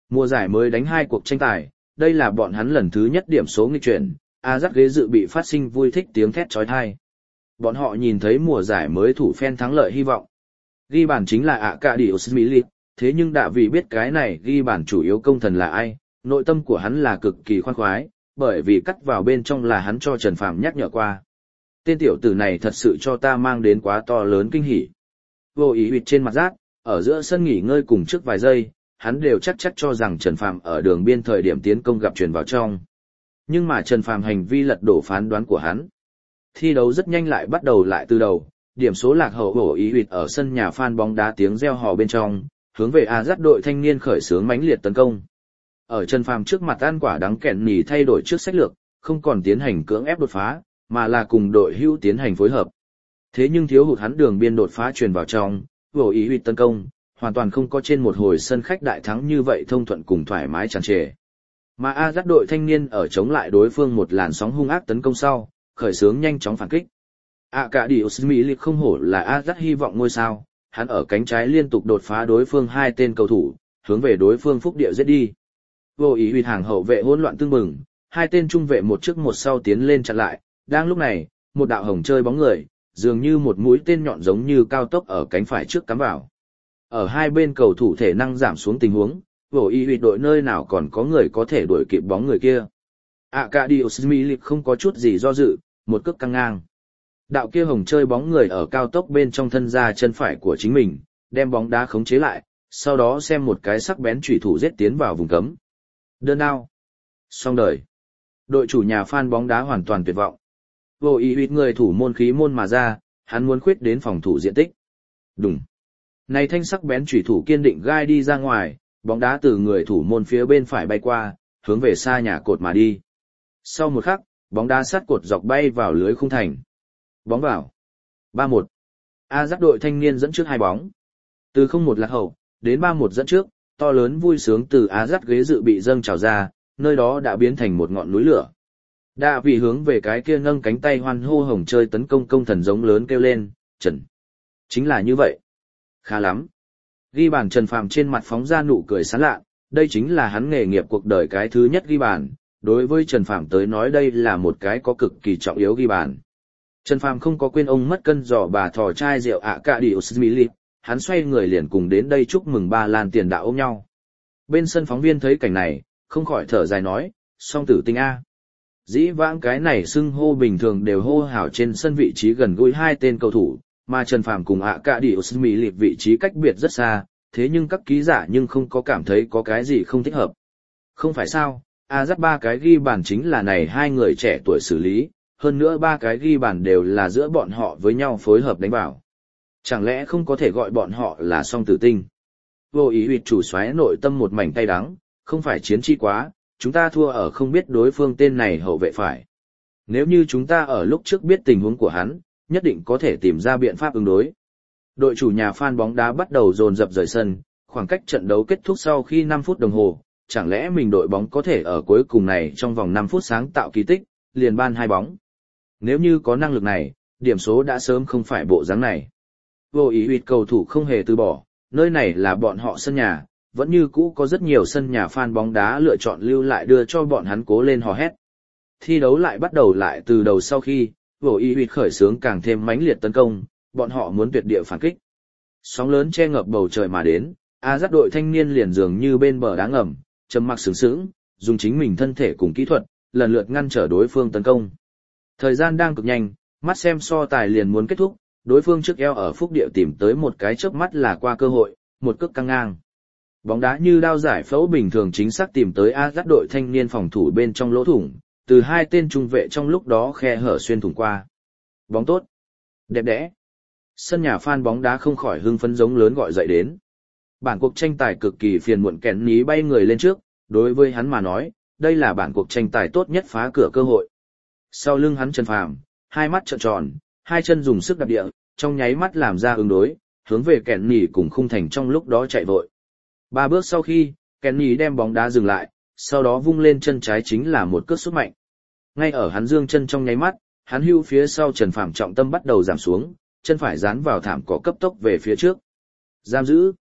Mùa giải mới đánh 2 cuộc tranh tài, đây là bọn hắn lần thứ nhất điểm số nghịch chuyển, Ajax ghế dự bị phát sinh vui thích tiếng thét chói tai. Bọn họ nhìn thấy mùa giải mới thủ phen thắng lợi hy vọng. Ghi bàn chính là Arkadiusz Milik, thế nhưng đã vì biết cái này ghi bàn chủ yếu công thần là ai, nội tâm của hắn là cực kỳ khoan khoái, bởi vì cắt vào bên trong là hắn cho Trần Phàm nhắc nhở qua. Tên tiểu tử này thật sự cho ta mang đến quá to lớn kinh hỉ. Vô ý huyệt trên mặt rác, ở giữa sân nghỉ ngơi cùng trước vài giây, hắn đều chắc cho rằng Trần Phàm ở đường biên thời điểm tiến công gặp truyền vào trong. Nhưng mà Trần Phàm hành vi lật đổ phán đoán của hắn. Thi đấu rất nhanh lại bắt đầu lại từ đầu, điểm số lạc hậu Vô ý huyệt ở sân nhà fan bóng đá tiếng reo hò bên trong, hướng về Ajax đội thanh niên khởi xướng mãnh liệt tấn công. Ở Trần Phàm trước mặt ăn quả đắng kẹn nỉ thay đổi trước sách lược, không còn tiến hành cưỡng ép đột phá, mà là cùng đội hữu tiến hành phối hợp. Thế nhưng thiếu hụt hắn đường biên đột phá truyền vào trong, Vô ý huyệt tấn công, hoàn toàn không có trên một hồi sân khách đại thắng như vậy thông thuận cùng thoải mái tràn trề. Mà Ajax đội thanh niên ở chống lại đối phương một làn sóng hung ác tấn công sau, khởi xướng nhanh chóng phản kích. Arkadiusz Milik không hổ là Ajax hy vọng ngôi sao, hắn ở cánh trái liên tục đột phá đối phương 2 tên cầu thủ, hướng về đối phương phúc địa giết đi. Vô ý huyệt hàng hậu vệ hỗn loạn tương bừng, 2 tên trung vệ một trước một sau tiến lên chặn lại, đang lúc này, một đạo hồng chơi bóng người, dường như một mũi tên nhọn giống như cao tốc ở cánh phải trước cắm vào. Ở hai bên cầu thủ thể năng giảm xuống tình huống, vô ý huyệt đội nơi nào còn có người có thể đuổi kịp bóng người kia. Arkadiusz Milik không có chút gì do dự, một cước căng ngang. Đạo kia hồng chơi bóng người ở cao tốc bên trong thân ra chân phải của chính mình, đem bóng đá khống chế lại, sau đó xem một cái sắc bén chủy thủ giết tiến vào vùng cấm. Đơn đao. Xong đời. Đội chủ nhà fan bóng đá hoàn toàn tuyệt vọng. Vô ý huyệt người thủ môn khí môn mà ra, hắn muốn khuyết đến phòng thủ diện tích. Đùng. Này thanh sắc bén chủy thủ kiên định gai đi ra ngoài, bóng đá từ người thủ môn phía bên phải bay qua, hướng về xa nhà cột mà đi. Sau một khắc, bóng đá sát cột dọc bay vào lưới khung thành. Bóng vào. 3-1. Ajax đội thanh niên dẫn trước 2 bóng. Từ 0-1 lạc hậu, đến 3-1 dẫn trước, to lớn vui sướng từ Ajax ghế dự bị dâng trào ra, nơi đó đã biến thành một ngọn núi lửa. Đã vì hướng về cái kia nâng cánh tay hoan hô hồng chơi tấn công công thần giống lớn kêu lên, Trần. Chính là như vậy. Khá lắm. Ghi bàn Trần Phàm trên mặt phóng ra nụ cười sán lạ, đây chính là hắn nghề nghiệp cuộc đời cái thứ nhất ghi bàn, đối với Trần Phàm tới nói đây là một cái có cực kỳ trọng yếu ghi bàn. Trần Phàm không có quên ông mất cân giỏ bà thò chai rượu Arkadiusz Milik, hắn xoay người liền cùng đến đây chúc mừng Ba Lan tiền đạo ôm nhau. Bên sân phóng viên thấy cảnh này, không khỏi thở dài nói, song tử tinh A. Dĩ vãng cái này xưng hô bình thường đều hô hào trên sân vị trí gần gũi 2 tên cầu thủ, mà Trần Phàm cùng Arkadiusz Milik vị trí cách biệt rất xa, thế nhưng các ký giả nhưng không có cảm thấy có cái gì không thích hợp. Không phải sao, Ajax 3 cái ghi bàn chính là này 2 người trẻ tuổi xử lý, hơn nữa 3 cái ghi bàn đều là giữa bọn họ với nhau phối hợp đánh vào. Chẳng lẽ không có thể gọi bọn họ là song tử tinh? Vô ý huyệt chủ soái nội tâm một mảnh cay đắng, không phải chiến chi quá, chúng ta thua ở không biết đối phương tên này hậu vệ phải. Nếu như chúng ta ở lúc trước biết tình huống của hắn, nhất định có thể tìm ra biện pháp ứng đối. Đội chủ nhà fan bóng đá bắt đầu dồn dập rời sân, khoảng cách trận đấu kết thúc sau khi 5 phút đồng hồ, chẳng lẽ mình đội bóng có thể ở cuối cùng này trong vòng 5 phút sáng tạo kỳ tích, liền ban 2 bóng. Nếu như có năng lực này, điểm số đã sớm không phải bộ dáng này. Vô ý huyệt cầu thủ không hề từ bỏ, nơi này là bọn họ sân nhà, vẫn như cũ có rất nhiều sân nhà fan bóng đá lựa chọn lưu lại đưa cho bọn hắn cố lên hò hét. Thi đấu lại bắt đầu lại từ đầu sau khi, vô ý huyệt khởi xướng càng thêm mãnh liệt tấn công, bọn họ muốn tuyệt địa phản kích. Sóng lớn che ngập bầu trời mà đến, Ajax đội thanh niên liền dường như bên bờ đá ngầm, trầm mặc sướng sướng, dùng chính mình thân thể cùng kỹ thuật, lần lượt ngăn trở đối phương tấn công. Thời gian đang cực nhanh, mắt xem so tài liền muốn kết thúc, đối phương trước eo ở phúc địa tìm tới một cái chớp mắt là qua cơ hội, một cước căng ngang. Bóng đá như đao giải phẫu bình thường chính xác tìm tới Ajax đội thanh niên phòng thủ bên trong lỗ thủng, từ 2 tên trung vệ trong lúc đó khe hở xuyên thủng qua. Bóng tốt, đẹp đẽ. Sân nhà fan bóng đá không khỏi hưng phấn giống lớn gọi dậy đến. Bản cuộc tranh tài cực kỳ phiền muộn kèn ní bay người lên trước, đối với hắn mà nói, đây là bản cuộc tranh tài tốt nhất phá cửa cơ hội. Sau lưng hắn Trần Phàm, 2 mắt trợn tròn, 2 chân dùng sức đạp địa, trong nháy mắt làm ra ứng đối, hướng về kèn ní cùng khung thành trong lúc đó chạy vội. 3 bước sau khi, kèn ní đem bóng đá dừng lại, sau đó vung lên chân trái chính là một cước sút mạnh. Ngay ở hắn dương chân trong nháy mắt, hắn hưu phía sau Trần Phàm trọng tâm bắt đầu giảm xuống, chân phải dán vào thảm cỏ cấp tốc về phía trước. Giam giữ.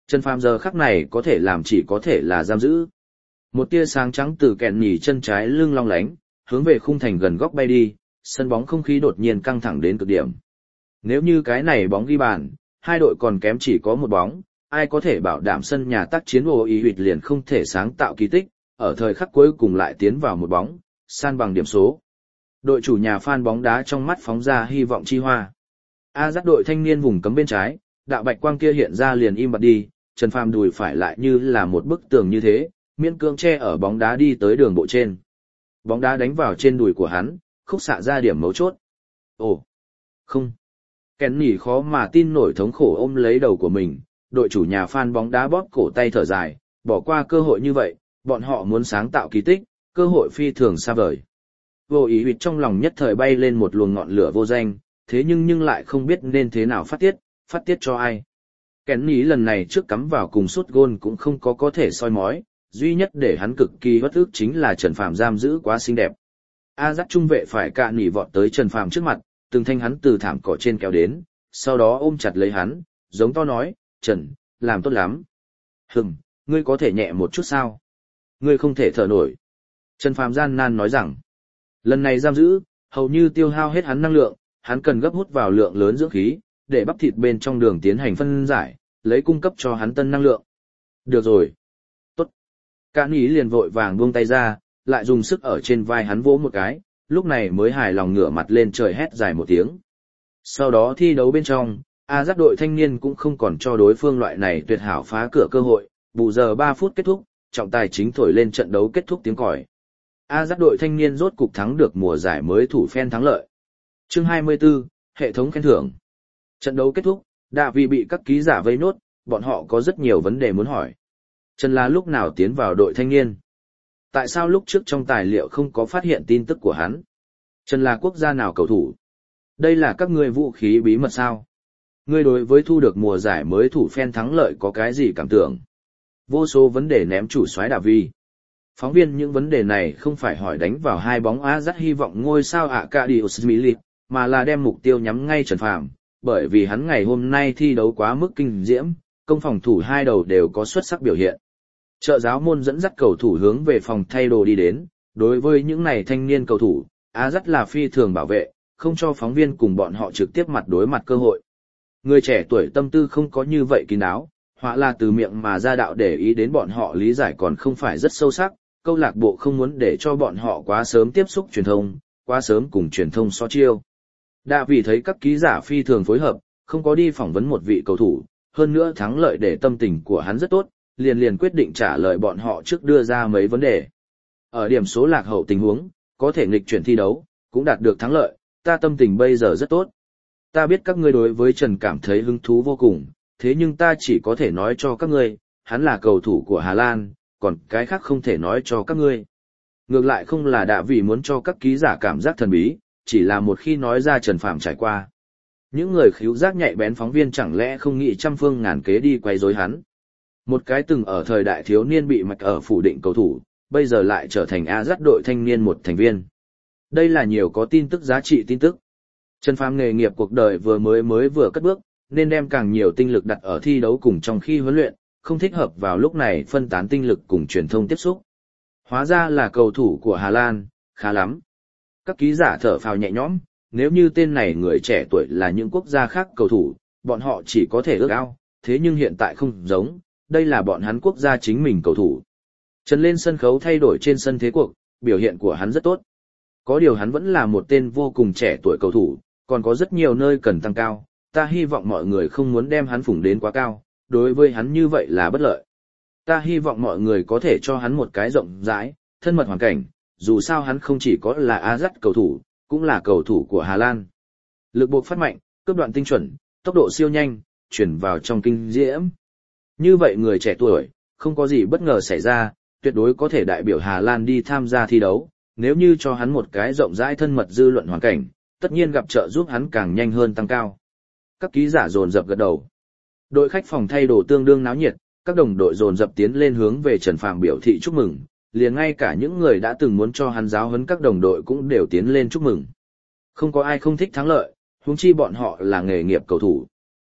Trần Phàm giờ khắc này có thể làm chỉ có thể là giam giữ. Một tia sáng trắng từ kẹn nhỉ chân trái lưng long lánh, hướng về khung thành gần góc bay đi, sân bóng không khí đột nhiên căng thẳng đến cực điểm. Nếu như cái này bóng ghi bàn, hai đội còn kém chỉ có một bóng, ai có thể bảo đảm sân nhà tác chiến vô ý huyệt liền không thể sáng tạo kỳ tích, ở thời khắc cuối cùng lại tiến vào một bóng, san bằng điểm số. Đội chủ nhà fan bóng đá trong mắt phóng ra hy vọng chi hoa. Dắt đội thanh niên vùng cấm bên trái, đạo bạch quang kia hiện ra liền im bặt đi, Trần Phàm đùi phải lại như là một bức tường như thế, miễn cưỡng che ở bóng đá đi tới đường bộ trên. Bóng đá đánh vào trên đùi của hắn, khúc xạ ra điểm mấu chốt. Ồ, không. Kenny khó mà tin nổi thống khổ ôm lấy đầu của mình, đội chủ nhà fan bóng đá bóp cổ tay thở dài, bỏ qua cơ hội như vậy, bọn họ muốn sáng tạo kỳ tích, cơ hội phi thường xa vời. Vô ý huyệt trong lòng nhất thời bay lên một luồng ngọn lửa vô danh, thế nhưng lại không biết nên thế nào phát tiết cho ai. Kenny lần này trước cắm vào cùng sút gôn cũng không có thể soi mói, duy nhất để hắn cực kỳ bất ức chính là Trần Phàm giam giữ quá xinh đẹp. Dắt trung vệ phải cạn nỉ vọt tới Trần Phàm trước mặt, từng thanh hắn từ thảm cỏ trên kéo đến, sau đó ôm chặt lấy hắn, giống to nói, Trần, làm tốt lắm. Ngươi có thể nhẹ một chút sao? Ngươi không thể thở nổi. Trần Phàm gian nan nói rằng, lần này giam giữ, hầu như tiêu hao hết hắn năng lượng, hắn cần gấp hút vào lượng lớn dưỡng khí, để bắp thịt bên trong đường tiến hành phân giải, lấy cung cấp cho hắn tân năng lượng. Được rồi. Tốt. Cạn ý liền vội vàng buông tay ra, lại dùng sức ở trên vai hắn vỗ một cái, lúc này mới hài lòng ngửa mặt lên trời hét dài một tiếng. Sau đó thi đấu bên trong, Dắt đội thanh niên cũng không còn cho đối phương loại này tuyệt hảo phá cửa cơ hội, bù giờ 3 phút kết thúc, trọng tài chính thổi lên trận đấu kết thúc tiếng còi. Dắt đội thanh niên rốt cục thắng được mùa giải mới thủ phen thắng lợi. Chương 24, hệ thống khen thưởng. Trận đấu kết thúc, Đạ Vị bị các ký giả vây nốt, bọn họ có rất nhiều vấn đề muốn hỏi. Trần là lúc nào tiến vào đội thanh niên? Tại sao lúc trước trong tài liệu không có phát hiện tin tức của hắn? Trần là quốc gia nào cầu thủ? Đây là các ngươi vũ khí bí mật sao? Ngươi đối với thu được mùa giải mới thủ phen thắng lợi có cái gì cảm tưởng? Vô số vấn đề ném chủ soái Đạ Vị. Phóng viên những vấn đề này không phải hỏi đánh vào hai bóng Dắt hy vọng ngôi sao Arkadiusz Milik, mà là đem mục tiêu nhắm ngay Trần Phàm, bởi vì hắn ngày hôm nay thi đấu quá mức kinh diễm, công phòng thủ hai đầu đều có xuất sắc biểu hiện. Trợ giáo môn dẫn dắt cầu thủ hướng về phòng thay đồ đi đến, đối với những này thanh niên cầu thủ, Dắt là phi thường bảo vệ, không cho phóng viên cùng bọn họ trực tiếp mặt đối mặt cơ hội. Người trẻ tuổi tâm tư không có như vậy kín đáo, hoặc là từ miệng mà ra đạo để ý đến bọn họ lý giải còn không phải rất sâu sắc, câu lạc bộ không muốn để cho bọn họ quá sớm tiếp xúc truyền thông, quá sớm cùng truyền thông so chiêu. Đạ Vị thấy các ký giả phi thường phối hợp, không có đi phỏng vấn một vị cầu thủ, hơn nữa thắng lợi để tâm tình của hắn rất tốt, liền quyết định trả lời bọn họ trước đưa ra mấy vấn đề. Ở điểm số lạc hậu tình huống, có thể nghịch chuyển thi đấu, cũng đạt được thắng lợi, ta tâm tình bây giờ rất tốt. Ta biết các ngươi đối với Trần cảm thấy hứng thú vô cùng, thế nhưng ta chỉ có thể nói cho các ngươi, hắn là cầu thủ của Hà Lan, còn cái khác không thể nói cho các ngươi. Ngược lại không là Đạ Vị muốn cho các ký giả cảm giác thần bí, chỉ là một khi nói ra Trần Phàm trải qua. Những người khíu giác nhạy bén phóng viên chẳng lẽ không nghĩ trăm phương ngàn kế đi quay rối hắn. Một cái từng ở thời đại thiếu niên bị mạch ở phủ định cầu thủ, bây giờ lại trở thành Dắt đội thanh niên một thành viên. Đây là nhiều có tin tức giá trị tin tức. Trần Phàm nghề nghiệp cuộc đời vừa cất bước, nên đem càng nhiều tinh lực đặt ở thi đấu cùng trong khi huấn luyện, không thích hợp vào lúc này phân tán tinh lực cùng truyền thông tiếp xúc. Hóa ra là cầu thủ của Hà Lan, khá lắm. Các ký giả thở phào nhẹ nhõm, nếu như tên này người trẻ tuổi là những quốc gia khác cầu thủ, bọn họ chỉ có thể ước ao, thế nhưng hiện tại không giống, đây là bọn hắn quốc gia chính mình cầu thủ. Trần lên sân khấu thay đổi trên sân thế cuộc, biểu hiện của hắn rất tốt. Có điều hắn vẫn là một tên vô cùng trẻ tuổi cầu thủ, còn có rất nhiều nơi cần tăng cao, ta hy vọng mọi người không muốn đem hắn phủng đến quá cao, đối với hắn như vậy là bất lợi. Ta hy vọng mọi người có thể cho hắn một cái rộng rãi, thân mật hoàn cảnh, dù sao hắn không chỉ có là Dắt cầu thủ, cũng là cầu thủ của Hà Lan. Lực buộc phát mạnh, cướp đoạn tinh chuẩn, tốc độ siêu nhanh, chuyển vào trong kinh diễm. Như vậy người trẻ tuổi, không có gì bất ngờ xảy ra, tuyệt đối có thể đại biểu Hà Lan đi tham gia thi đấu, nếu như cho hắn một cái rộng rãi thân mật dư luận hoàn cảnh, tất nhiên gặp trợ giúp hắn càng nhanh hơn tăng cao. Các ký giả dồn dập gật đầu. Đội khách phòng thay đồ tương đương náo nhiệt, các đồng đội dồn dập tiến lên hướng về Trần Phàm biểu thị chúc mừng, liền ngay cả những người đã từng muốn cho hắn giáo huấn các đồng đội cũng đều tiến lên chúc mừng. Không có ai không thích thắng lợi, huống chi bọn họ là nghề nghiệp cầu thủ.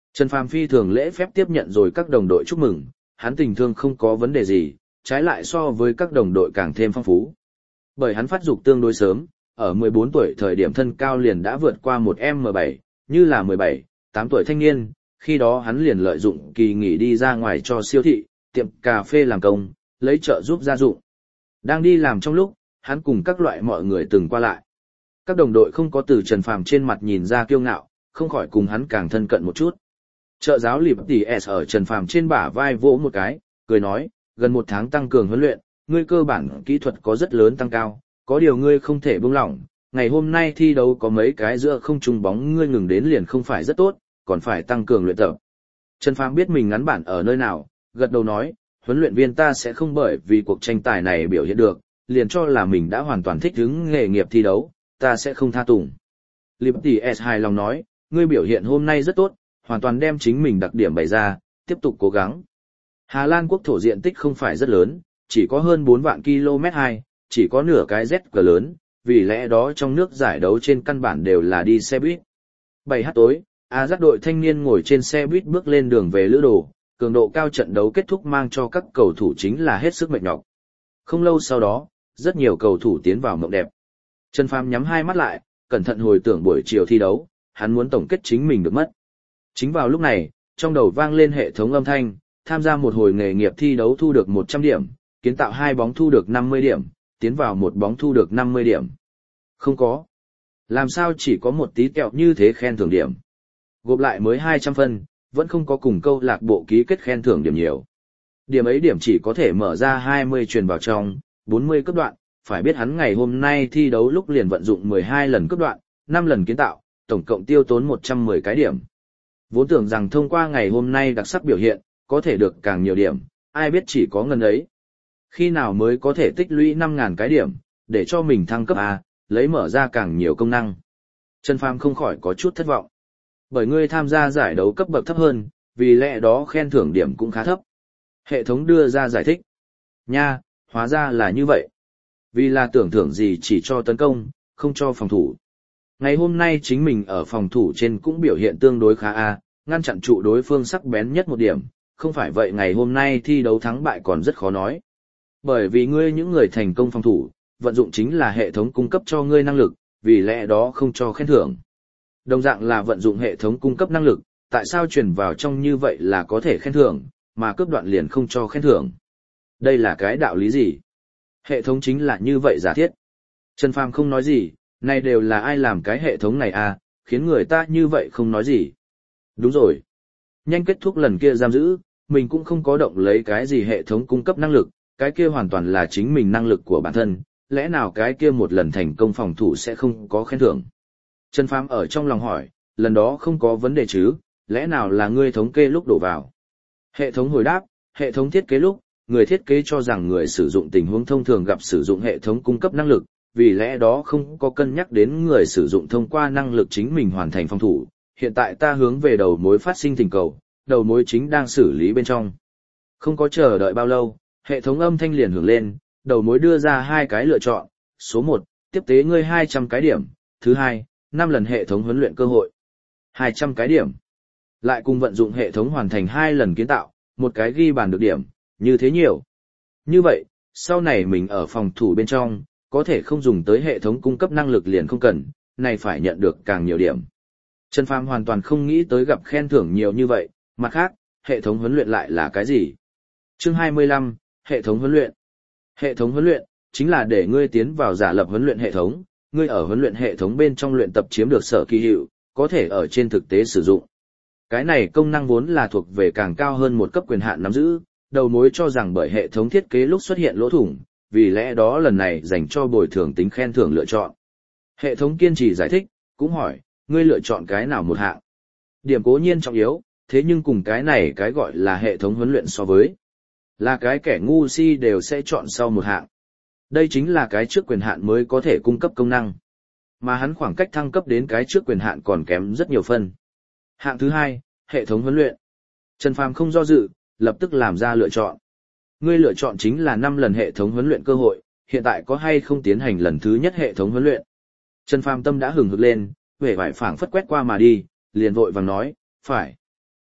Trần Phàm phi thường lễ phép tiếp nhận rồi các đồng đội chúc mừng, hắn tình thương không có vấn đề gì, trái lại so với các đồng đội càng thêm phong phú. Bởi hắn phát dục tương đối sớm, ở 14 tuổi thời điểm thân cao liền đã vượt qua 1m7, như là 17, 8 tuổi thanh niên, khi đó hắn liền lợi dụng kỳ nghỉ đi ra ngoài cho siêu thị, tiệm cà phê làm công, lấy trợ giúp gia dụng. Đang đi làm trong lúc, hắn cùng các loại mọi người từng qua lại. Các đồng đội không có từ Trần Phàm trên mặt nhìn ra kiêu ngạo, không khỏi cùng hắn càng thân cận một chút. Trợ giáo Lịp Tỷ S ở Trần Phàm trên bả vai vỗ một cái, cười nói, gần 1 tháng tăng cường huấn luyện, ngươi cơ bản kỹ thuật có rất lớn tăng cao, có điều ngươi không thể buông lỏng, ngày hôm nay thi đấu có mấy cái giữa không trung bóng ngươi ngừng đến liền không phải rất tốt, còn phải tăng cường luyện tập. Trần Phàm biết mình ngắn bản ở nơi nào, gật đầu nói, huấn luyện viên ta sẽ không bởi vì cuộc tranh tài này biểu hiện được, liền cho là mình đã hoàn toàn thích ứng nghề nghiệp thi đấu, ta sẽ không tha tùng. Liberty S hài lòng nói, ngươi biểu hiện hôm nay rất tốt, hoàn toàn đem chính mình đặc điểm bày ra, tiếp tục cố gắng. Hà Lan quốc thổ diện tích không phải rất lớn, chỉ có hơn 4 vạn km2, chỉ có nửa cái ZG lớn, vì lẽ đó trong nước giải đấu trên căn bản đều là đi xe buýt. 7h tối, Ajax đội thanh niên ngồi trên xe buýt bước lên đường về Lữ Đồ, cường độ cao trận đấu kết thúc mang cho các cầu thủ chính là hết sức mệt nhọc. Không lâu sau đó, rất nhiều cầu thủ tiến vào mộng đẹp. Trần Phàm nhắm hai mắt lại, cẩn thận hồi tưởng buổi chiều thi đấu, hắn muốn tổng kết chính mình được mất. Chính vào lúc này, trong đầu vang lên hệ thống âm thanh, tham gia một hồi nghề nghiệp thi đấu thu được 100 điểm, kiến tạo 2 bóng thu được 50 điểm, tiến vào 1 bóng thu được 50 điểm. Không có. Làm sao chỉ có một tí kẹo như thế khen thưởng điểm. Gộp lại mới 200 phân, vẫn không có cùng câu lạc bộ ký kết khen thưởng điểm nhiều. Điểm ấy điểm chỉ có thể mở ra 20 truyền vào trong, 40 cấp đoạn, phải biết hắn ngày hôm nay thi đấu lúc liền vận dụng 12 lần cấp đoạn, 5 lần kiến tạo, tổng cộng tiêu tốn 110 cái điểm. Vốn tưởng rằng thông qua ngày hôm nay đặc sắc biểu hiện, có thể được càng nhiều điểm, ai biết chỉ có ngần ấy. Khi nào mới có thể tích lũy 5.000 cái điểm, để cho mình thăng cấp A, lấy mở ra càng nhiều công năng. Trần Phàm không khỏi có chút thất vọng. Bởi ngươi tham gia giải đấu cấp bậc thấp hơn, vì lẽ đó khen thưởng điểm cũng khá thấp. Hệ thống đưa ra giải thích. Nha, hóa ra là như vậy. Vì là tưởng thưởng gì chỉ cho tấn công, không cho phòng thủ. Ngày hôm nay chính mình ở phòng thủ trên cũng biểu hiện tương đối khá A, ngăn chặn trụ đối phương sắc bén nhất một điểm, không phải vậy ngày hôm nay thi đấu thắng bại còn rất khó nói. Bởi vì ngươi những người thành công phòng thủ, vận dụng chính là hệ thống cung cấp cho ngươi năng lực, vì lẽ đó không cho khen thưởng. Đồng dạng là vận dụng hệ thống cung cấp năng lực, tại sao truyền vào trong như vậy là có thể khen thưởng, mà cướp đoạn liền không cho khen thưởng. Đây là cái đạo lý gì? Hệ thống chính là như vậy giả thiết. Trần Phàm không nói gì, này đều là ai làm cái hệ thống này à, khiến người ta như vậy không nói gì. Đúng rồi. Nhanh kết thúc lần kia giam giữ, mình cũng không có động lấy cái gì hệ thống cung cấp năng lực, cái kia hoàn toàn là chính mình năng lực của bản thân, lẽ nào cái kia một lần thành công phòng thủ sẽ không có khen thưởng. Trần Phàm ở trong lòng hỏi, lần đó không có vấn đề chứ, lẽ nào là ngươi thống kê lúc đổ vào. Hệ thống hồi đáp, hệ thống thiết kế lúc, người thiết kế cho rằng người sử dụng tình huống thông thường gặp sử dụng hệ thống cung cấp năng lực, vì lẽ đó không có cân nhắc đến người sử dụng thông qua năng lực chính mình hoàn thành phòng thủ. Hiện tại ta hướng về đầu mối phát sinh thỉnh cầu, đầu mối chính đang xử lý bên trong. Không có chờ đợi bao lâu, hệ thống âm thanh liền hưởng lên, đầu mối đưa ra 2 cái lựa chọn, số 1, tiếp tế ngươi 200 cái điểm, thứ 2, 5 lần hệ thống huấn luyện cơ hội. 200 cái điểm. Lại cùng vận dụng hệ thống hoàn thành 2 lần kiến tạo, một cái ghi bàn được điểm, như thế nhiều. Như vậy, sau này mình ở phòng thủ bên trong, có thể không dùng tới hệ thống cung cấp năng lực liền không cần, này phải nhận được càng nhiều điểm. Trần Phàm hoàn toàn không nghĩ tới gặp khen thưởng nhiều như vậy, mặt khác, hệ thống huấn luyện lại là cái gì? Chương 25, hệ thống huấn luyện. Hệ thống huấn luyện chính là để ngươi tiến vào giả lập huấn luyện hệ thống, ngươi ở huấn luyện hệ thống bên trong luyện tập chiếm được sở kỳ hiệu, có thể ở trên thực tế sử dụng. Cái này công năng vốn là thuộc về càng cao hơn một cấp quyền hạn nắm giữ, đầu mối cho rằng bởi hệ thống thiết kế lúc xuất hiện lỗ thủng, vì lẽ đó lần này dành cho bồi thường tính khen thưởng lựa chọn. Hệ thống kiên trì giải thích, cũng hỏi, ngươi lựa chọn cái nào một hạng? Điểm cố nhiên trọng yếu, thế nhưng cùng cái này cái gọi là hệ thống huấn luyện so với, là cái kẻ ngu si đều sẽ chọn sau một hạng. Đây chính là cái trước quyền hạn mới có thể cung cấp công năng. Mà hắn khoảng cách thăng cấp đến cái trước quyền hạn còn kém rất nhiều phân. Hạng thứ 2, hệ thống huấn luyện. Trần Phàm không do dự, lập tức làm ra lựa chọn. Ngươi lựa chọn chính là 5 lần hệ thống huấn luyện cơ hội, hiện tại có hay không tiến hành lần thứ nhất hệ thống huấn luyện? Trần Phàm tâm đã hừng hực lên, vẻ vải phảng phất quét qua mà đi, liền vội vàng nói, phải.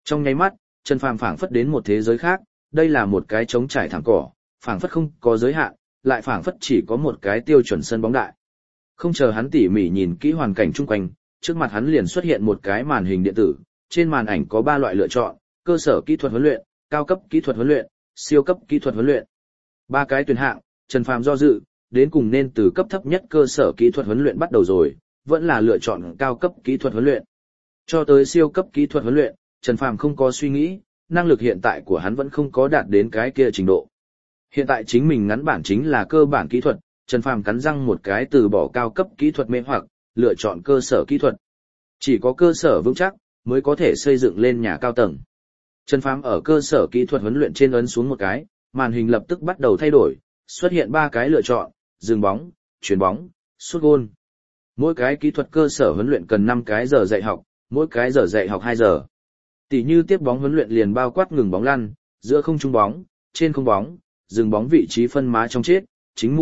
Trong nháy mắt, Trần Phàm phảng phất đến một thế giới khác, đây là một cái trống trải thẳng cỏ, phảng phất không có giới hạn, lại phảng phất chỉ có một cái tiêu chuẩn sân bóng đại. Không chờ hắn tỉ mỉ nhìn kỹ hoàn cảnh chung quanh, trước mặt hắn liền xuất hiện một cái màn hình điện tử, trên màn ảnh có 3 loại lựa chọn, cơ sở kỹ thuật huấn luyện, cao cấp kỹ thuật huấn luyện, siêu cấp kỹ thuật huấn luyện. 3 cái tuyển hạng, Trần Phàm do dự, đến cùng nên từ cấp thấp nhất cơ sở kỹ thuật huấn luyện bắt đầu rồi, vẫn là lựa chọn cao cấp kỹ thuật huấn luyện. Cho tới siêu cấp kỹ thuật huấn luyện, Trần Phàm không có suy nghĩ, năng lực hiện tại của hắn vẫn không có đạt đến cái kia trình độ. Hiện tại chính mình ngắn bản chính là cơ bản kỹ thuật, Trần Phàm cắn răng một cái từ bỏ cao cấp kỹ thuật mê hoặc, lựa chọn cơ sở kỹ thuật. Chỉ có cơ sở vững chắc mới có thể xây dựng lên nhà cao tầng. Trần Phàm ở cơ sở kỹ thuật huấn luyện trên ấn xuống một cái, màn hình lập tức bắt đầu thay đổi, xuất hiện 3 cái lựa chọn, dừng bóng, chuyền bóng, sút gôn. Mỗi cái kỹ thuật cơ sở huấn luyện cần 5 cái giờ dạy học, mỗi cái giờ dạy học 2 giờ. Tỷ như tiếp bóng huấn luyện liền bao quát ngừng bóng lăn, giữa không trung bóng, trên không bóng, dừng bóng vị trí phân má trong chết, chính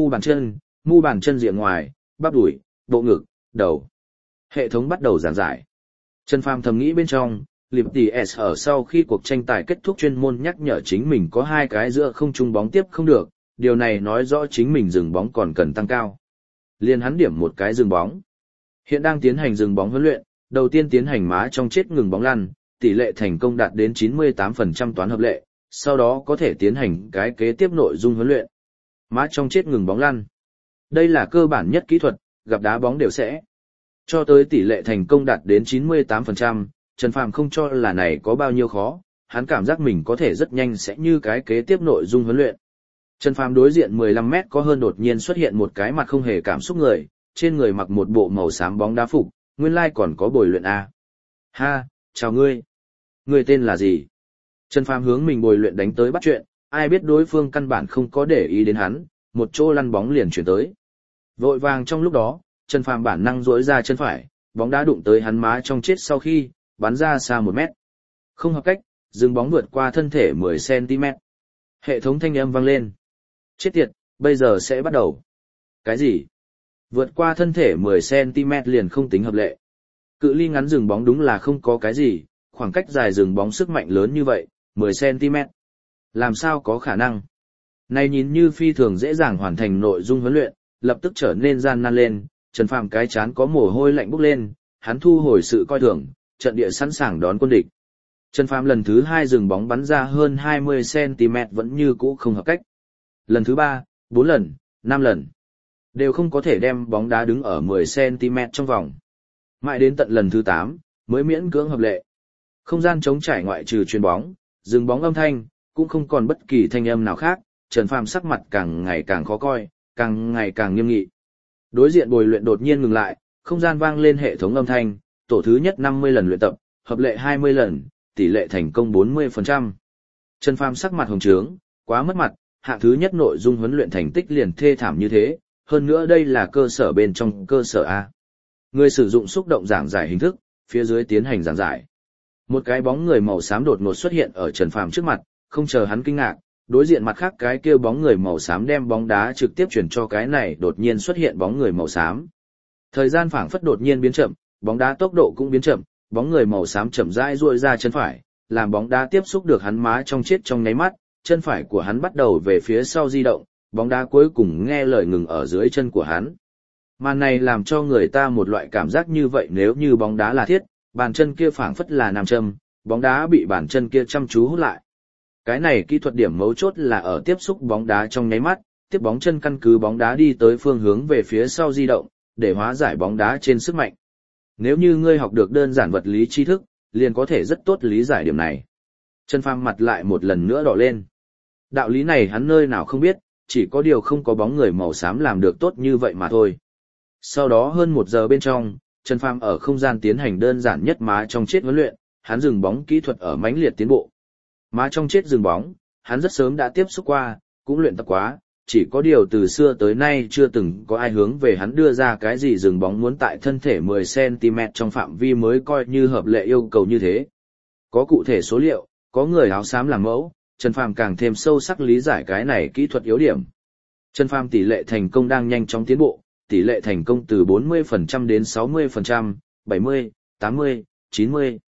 mu bàn chân rìa ngoài, bắp đùi, bộ ngực, đầu. Hệ thống bắt đầu giảng giải. Trần Phàm thầm nghĩ bên trong, Liberty S ở sau khi cuộc tranh tài kết thúc chuyên môn nhắc nhở chính mình có 2 cái giữa không trung bóng tiếp không được, điều này nói rõ chính mình dừng bóng còn cần tăng cao. Liền hắn điểm một cái dừng bóng. Hiện đang tiến hành dừng bóng huấn luyện, đầu tiên tiến hành má trong chết ngừng bóng lăn, tỷ lệ thành công đạt đến 98% toán hợp lệ, sau đó có thể tiến hành cái kế tiếp nội dung huấn luyện. Má trong chết ngừng bóng lăn. Đây là cơ bản nhất kỹ thuật, gặp đá bóng đều sẽ. Cho tới tỷ lệ thành công đạt đến 98%, Trần Phàm không cho là này có bao nhiêu khó, hắn cảm giác mình có thể rất nhanh sẽ như cái kế tiếp nội dung huấn luyện. Trần Phàm đối diện 15 mét có hơn đột nhiên xuất hiện một cái mặt không hề cảm xúc người, trên người mặc một bộ màu xám bóng đá phục, nguyên lai còn có bồi luyện A. Ha, chào ngươi. Ngươi tên là gì? Trần Phàm hướng mình bồi luyện đánh tới bắt chuyện, ai biết đối phương căn bản không có để ý đến hắn, một chỗ lăn bóng liền chuyển tới. Vội vàng trong lúc đó, Trần Phàm bản năng duỗi ra chân phải, bóng đá đụng tới hắn má trong chết sau khi, bắn ra xa 1 mét. Không hợp cách, dừng bóng vượt qua thân thể 10cm. Hệ thống thanh âm vang lên. Chết tiệt, bây giờ sẽ bắt đầu. Cái gì? Vượt qua thân thể 10cm liền không tính hợp lệ. Cự ly ngắn dừng bóng đúng là không có cái gì, khoảng cách dài dừng bóng sức mạnh lớn như vậy, 10cm. Làm sao có khả năng? Này nhìn như phi thường dễ dàng hoàn thành nội dung huấn luyện, lập tức trở nên gian nan lên, Trần Phàm cái chán có mồ hôi lạnh bốc lên, hắn thu hồi sự coi thường, trận địa sẵn sàng đón quân địch. Trần Phàm lần thứ 2 dừng bóng bắn ra hơn 20cm vẫn như cũ không hợp cách. Lần thứ 3, 4 lần, 5 lần, đều không có thể đem bóng đá đứng ở 10cm trong vòng. Mãi đến tận lần thứ 8, mới miễn cưỡng hợp lệ. Không gian trống trải ngoại trừ chuyền bóng, dừng bóng âm thanh, cũng không còn bất kỳ thanh âm nào khác, Trần Phàm sắc mặt càng ngày càng khó coi, càng ngày càng nghiêm nghị. Đối diện bồi luyện đột nhiên ngừng lại, không gian vang lên hệ thống âm thanh, tổ thứ nhất 50 lần luyện tập, hợp lệ 20 lần, tỷ lệ thành công 40%. Trần Phàm sắc mặt hồng trướng, quá mất mặt, hạng thứ nhất nội dung huấn luyện thành tích liền thê thảm như thế, hơn nữa đây là cơ sở bên trong cơ sở A. Người sử dụng xúc động giảng giải hình thức, phía dưới tiến hành giảng giải. Một cái bóng người màu xám đột ngột xuất hiện ở Trần Phàm trước mặt, không chờ hắn kinh ngạc, đối diện mặt khác cái kia bóng người màu xám đem bóng đá trực tiếp chuyển cho cái này đột nhiên xuất hiện bóng người màu xám. Thời gian phảng phất đột nhiên biến chậm, bóng đá tốc độ cũng biến chậm, bóng người màu xám chậm rãi duỗi ra chân phải, làm bóng đá tiếp xúc được hắn má trong chết trong nháy mắt, chân phải của hắn bắt đầu về phía sau di động, bóng đá cuối cùng nghe lời ngừng ở dưới chân của hắn. Màn này làm cho người ta một loại cảm giác như vậy, nếu như bóng đá là thiết, bàn chân kia phảng phất là nam châm, bóng đá bị bàn chân kia chăm chú hút lại. Cái này kỹ thuật điểm mấu chốt là ở tiếp xúc bóng đá trong nháy mắt, tiếp bóng chân căn cứ bóng đá đi tới phương hướng về phía sau di động, để hóa giải bóng đá trên sức mạnh. Nếu như ngươi học được đơn giản vật lý tri thức, liền có thể rất tốt lý giải điểm này. Trần Phàm mặt lại một lần nữa đỏ lên. Đạo lý này hắn nơi nào không biết, chỉ có điều không có bóng người màu xám làm được tốt như vậy mà thôi. Sau đó hơn 1 giờ bên trong, Trần Phàm ở không gian tiến hành đơn giản nhất má trong chết huấn luyện, hắn dừng bóng kỹ thuật ở mãnh liệt tiến bộ. Má trong chết dừng bóng, hắn rất sớm đã tiếp xúc qua, cũng luyện tập quá, chỉ có điều từ xưa tới nay chưa từng có ai hướng về hắn đưa ra cái gì dừng bóng muốn tại thân thể 10cm trong phạm vi mới coi như hợp lệ yêu cầu như thế. Có cụ thể số liệu, có người áo xám làm mẫu, Trần Phàm càng thêm sâu sắc lý giải cái này kỹ thuật yếu điểm. Trần Phàm tỷ lệ thành công đang nhanh chóng tiến bộ, tỷ lệ thành công từ 40% đến 60%, 70, 80, 90.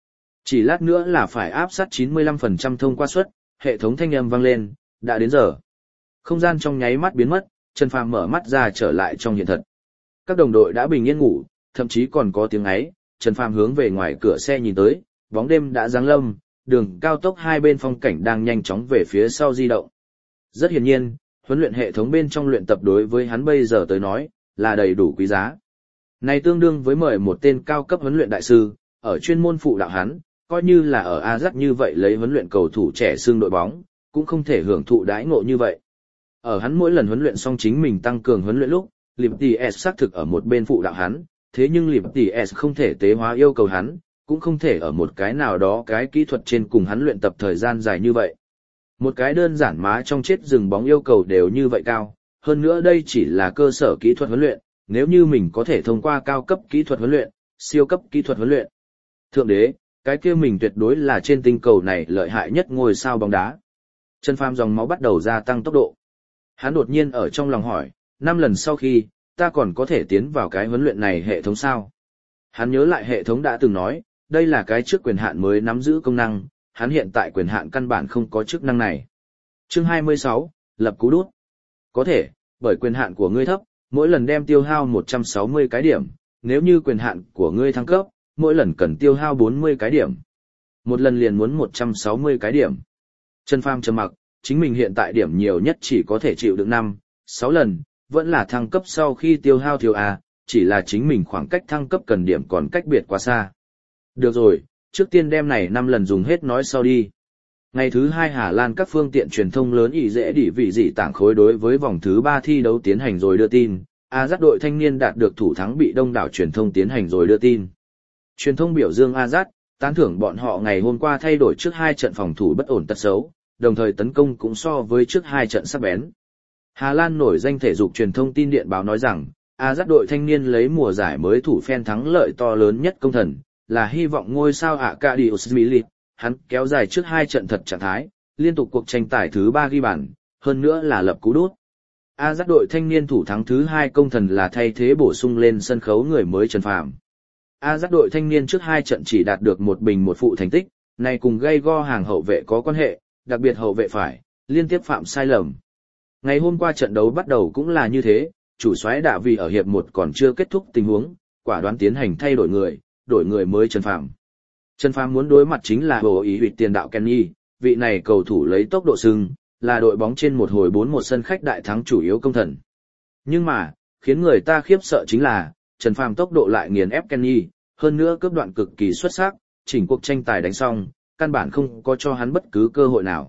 Chỉ lát nữa là phải áp sát 95% thông qua suất, hệ thống thanh âm vang lên, đã đến giờ. Không gian trong nháy mắt biến mất, Trần Phàm mở mắt ra trở lại trong hiện thật. Các đồng đội đã bình yên ngủ, thậm chí còn có tiếng ấy, Trần Phàm hướng về ngoài cửa xe nhìn tới, bóng đêm đã giáng lâm, đường cao tốc hai bên phong cảnh đang nhanh chóng về phía sau di động. Rất hiển nhiên, huấn luyện hệ thống bên trong luyện tập đối với hắn bây giờ tới nói, là đầy đủ quý giá. Này tương đương với mời một tên cao cấp huấn luyện đại sư, ở chuyên môn phụ đạo hắn, coi như là ở Ajax như vậy lấy huấn luyện cầu thủ trẻ xương đội bóng, cũng không thể hưởng thụ đãi ngộ như vậy. Ở hắn mỗi lần huấn luyện xong chính mình tăng cường huấn luyện lúc, Liberty S xác thực ở một bên phụ đạo hắn, thế nhưng Liberty S không thể tế hóa yêu cầu hắn, cũng không thể ở một cái nào đó cái kỹ thuật trên cùng hắn luyện tập thời gian dài như vậy. Một cái đơn giản má trong chết rừng bóng yêu cầu đều như vậy cao, hơn nữa đây chỉ là cơ sở kỹ thuật huấn luyện, nếu như mình có thể thông qua cao cấp kỹ thuật huấn luyện, siêu cấp kỹ thuật huấn luyện. Thượng đế, cái kia mình tuyệt đối là trên tinh cầu này lợi hại nhất ngôi sao bóng đá. Trần Phàm dòng máu bắt đầu gia tăng tốc độ. Hắn đột nhiên ở trong lòng hỏi, 5 lần sau khi, ta còn có thể tiến vào cái huấn luyện này hệ thống sao? Hắn nhớ lại hệ thống đã từng nói, đây là cái trước quyền hạn mới nắm giữ công năng, hắn hiện tại quyền hạn căn bản không có chức năng này. Chương 26, lập cú đút. Có thể, bởi quyền hạn của ngươi thấp, mỗi lần đem tiêu hao 160 cái điểm, nếu như quyền hạn của ngươi thăng cấp, mỗi lần cần tiêu hao 40 cái điểm. Một lần liền muốn 160 cái điểm. Trần Phàm trầm mặc, chính mình hiện tại điểm nhiều nhất chỉ có thể chịu được 5, 6 lần, vẫn là thăng cấp sau khi tiêu hao thiếu chỉ là chính mình khoảng cách thăng cấp cần điểm còn cách biệt quá xa. Được rồi, trước tiên đem này 5 lần dùng hết nói sau đi. Ngày thứ 2 Hà Lan các phương tiện truyền thông lớn ỷ dễ đỉ vị dị tảng khối đối với vòng thứ 3 thi đấu tiến hành rồi đưa tin, Ajax đội thanh niên đạt được thủ thắng bị đông đảo truyền thông tiến hành rồi đưa tin. Truyền thông biểu dương Ajax, tán thưởng bọn họ ngày hôm qua thay đổi trước 2 trận phòng thủ bất ổn tật xấu, đồng thời tấn công cũng so với trước 2 trận sắc bén. Hà Lan nổi danh thể dục truyền thông tin điện báo nói rằng, Ajax đội thanh niên lấy mùa giải mới thủ phen thắng lợi to lớn nhất công thần, là hy vọng ngôi sao Arkadiusz Milik, hắn kéo dài trước 2 trận thật trạng thái, liên tục cuộc tranh tài thứ 3 ghi bàn, hơn nữa là lập cú đút. Ajax đội thanh niên thủ thắng thứ 2 công thần là thay thế bổ sung lên sân khấu người mới Trần Phàm. Ajax đội thanh niên trước 2 trận chỉ đạt được một bình một phụ thành tích, này cùng gây go hàng hậu vệ có quan hệ, đặc biệt hậu vệ phải, liên tiếp phạm sai lầm. Ngày hôm qua trận đấu bắt đầu cũng là như thế, chủ soái đã vì ở hiệp 1 còn chưa kết thúc tình huống, quả đoán tiến hành thay đổi người mới Trần Phàm. Trần Phàm muốn đối mặt chính là hồ ý huyệt tiền đạo Kenny, vị này cầu thủ lấy tốc độ sưng, là đội bóng trên một hồi 4-1 sân khách đại thắng chủ yếu công thần. Nhưng mà, khiến người ta khiếp sợ chính là, Trần Phàm tốc độ lại nghiền ép Kenny, hơn nữa cướp đoạn cực kỳ xuất sắc, chỉnh cuộc tranh tài đánh xong, căn bản không có cho hắn bất cứ cơ hội nào.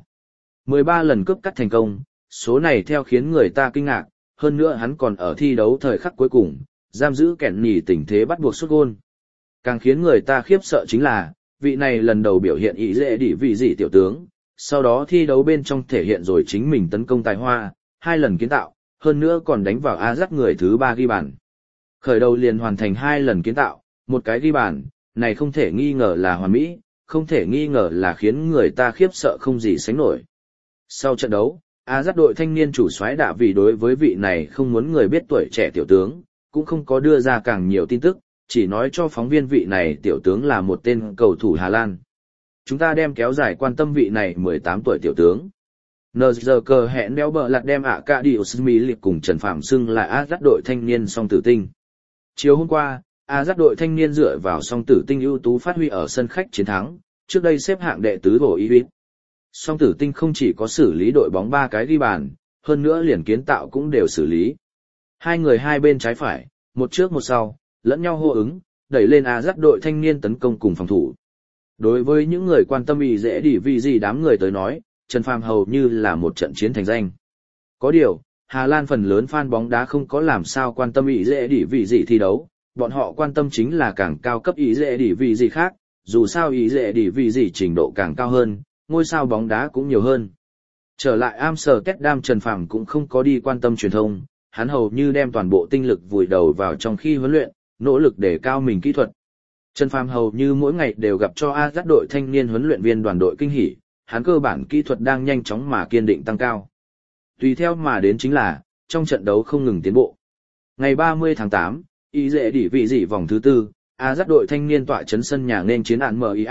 13 lần cướp cắt thành công, số này theo khiến người ta kinh ngạc, hơn nữa hắn còn ở thi đấu thời khắc cuối cùng, giam giữ Kenny tình thế bắt buộc sút gôn. Càng khiến người ta khiếp sợ chính là, vị này lần đầu biểu hiện ý dễ đỉ vị dị tiểu tướng, sau đó thi đấu bên trong thể hiện rồi chính mình tấn công tài hoa, 2 lần kiến tạo, hơn nữa còn đánh vào Ajax người thứ 3 ghi bàn. Khởi đầu liền hoàn thành 2 lần kiến tạo, một cái ghi bàn, này không thể nghi ngờ là hoàn mỹ, không thể nghi ngờ là khiến người ta khiếp sợ không gì sánh nổi. Sau trận đấu, Ajax đội thanh niên chủ soái đã vì đối với vị này không muốn người biết tuổi trẻ tiểu tướng, cũng không có đưa ra càng nhiều tin tức, chỉ nói cho phóng viên vị này tiểu tướng là một tên cầu thủ Hà Lan. Chúng ta đem kéo dài quan tâm vị này 18 tuổi tiểu tướng. NZK hẹn béo bờ lạt đem Arkadiusz Milik cùng Trần Phàm xưng là Ajax đội thanh niên song tử tinh. Chiều hôm qua, Ajax đội thanh niên dựa vào song tử tinh ưu tú phát huy ở sân khách chiến thắng, trước đây xếp hạng đệ tứ bộ y. Song tử tinh không chỉ có xử lý đội bóng 3 cái ghi bàn, hơn nữa liền kiến tạo cũng đều xử lý. Hai người hai bên trái phải, một trước một sau, lẫn nhau hô ứng, đẩy lên Ajax đội thanh niên tấn công cùng phòng thủ. Đối với những người quan tâm ý dễ đỉ vì gì đám người tới nói, Trần Phàm hầu như là một trận chiến thành danh. Có điều, Hà Lan phần lớn fan bóng đá không có làm sao quan tâm ý dễ đỉ vì gì thi đấu, bọn họ quan tâm chính là càng cao cấp ý dễ đỉ vì gì khác, dù sao ý dễ đỉ vì gì trình độ càng cao hơn, ngôi sao bóng đá cũng nhiều hơn. Trở lại Amsterdam, Trần Phàm cũng không có đi quan tâm truyền thông, hắn hầu như đem toàn bộ tinh lực vùi đầu vào trong khi huấn luyện, nỗ lực để cao mình kỹ thuật. Trần Phàm hầu như mỗi ngày đều gặp cho Ajax đội thanh niên huấn luyện viên đoàn đội kinh hỉ, hắn cơ bản kỹ thuật đang nhanh chóng mà kiên định tăng cao. Tùy theo mà đến chính là, trong trận đấu không ngừng tiến bộ. Ngày 30 tháng 8, ý dễ đỉ vị dị vòng thứ 4, Ajax đội thanh niên tọa trấn sân nhà nên chiến án MIA,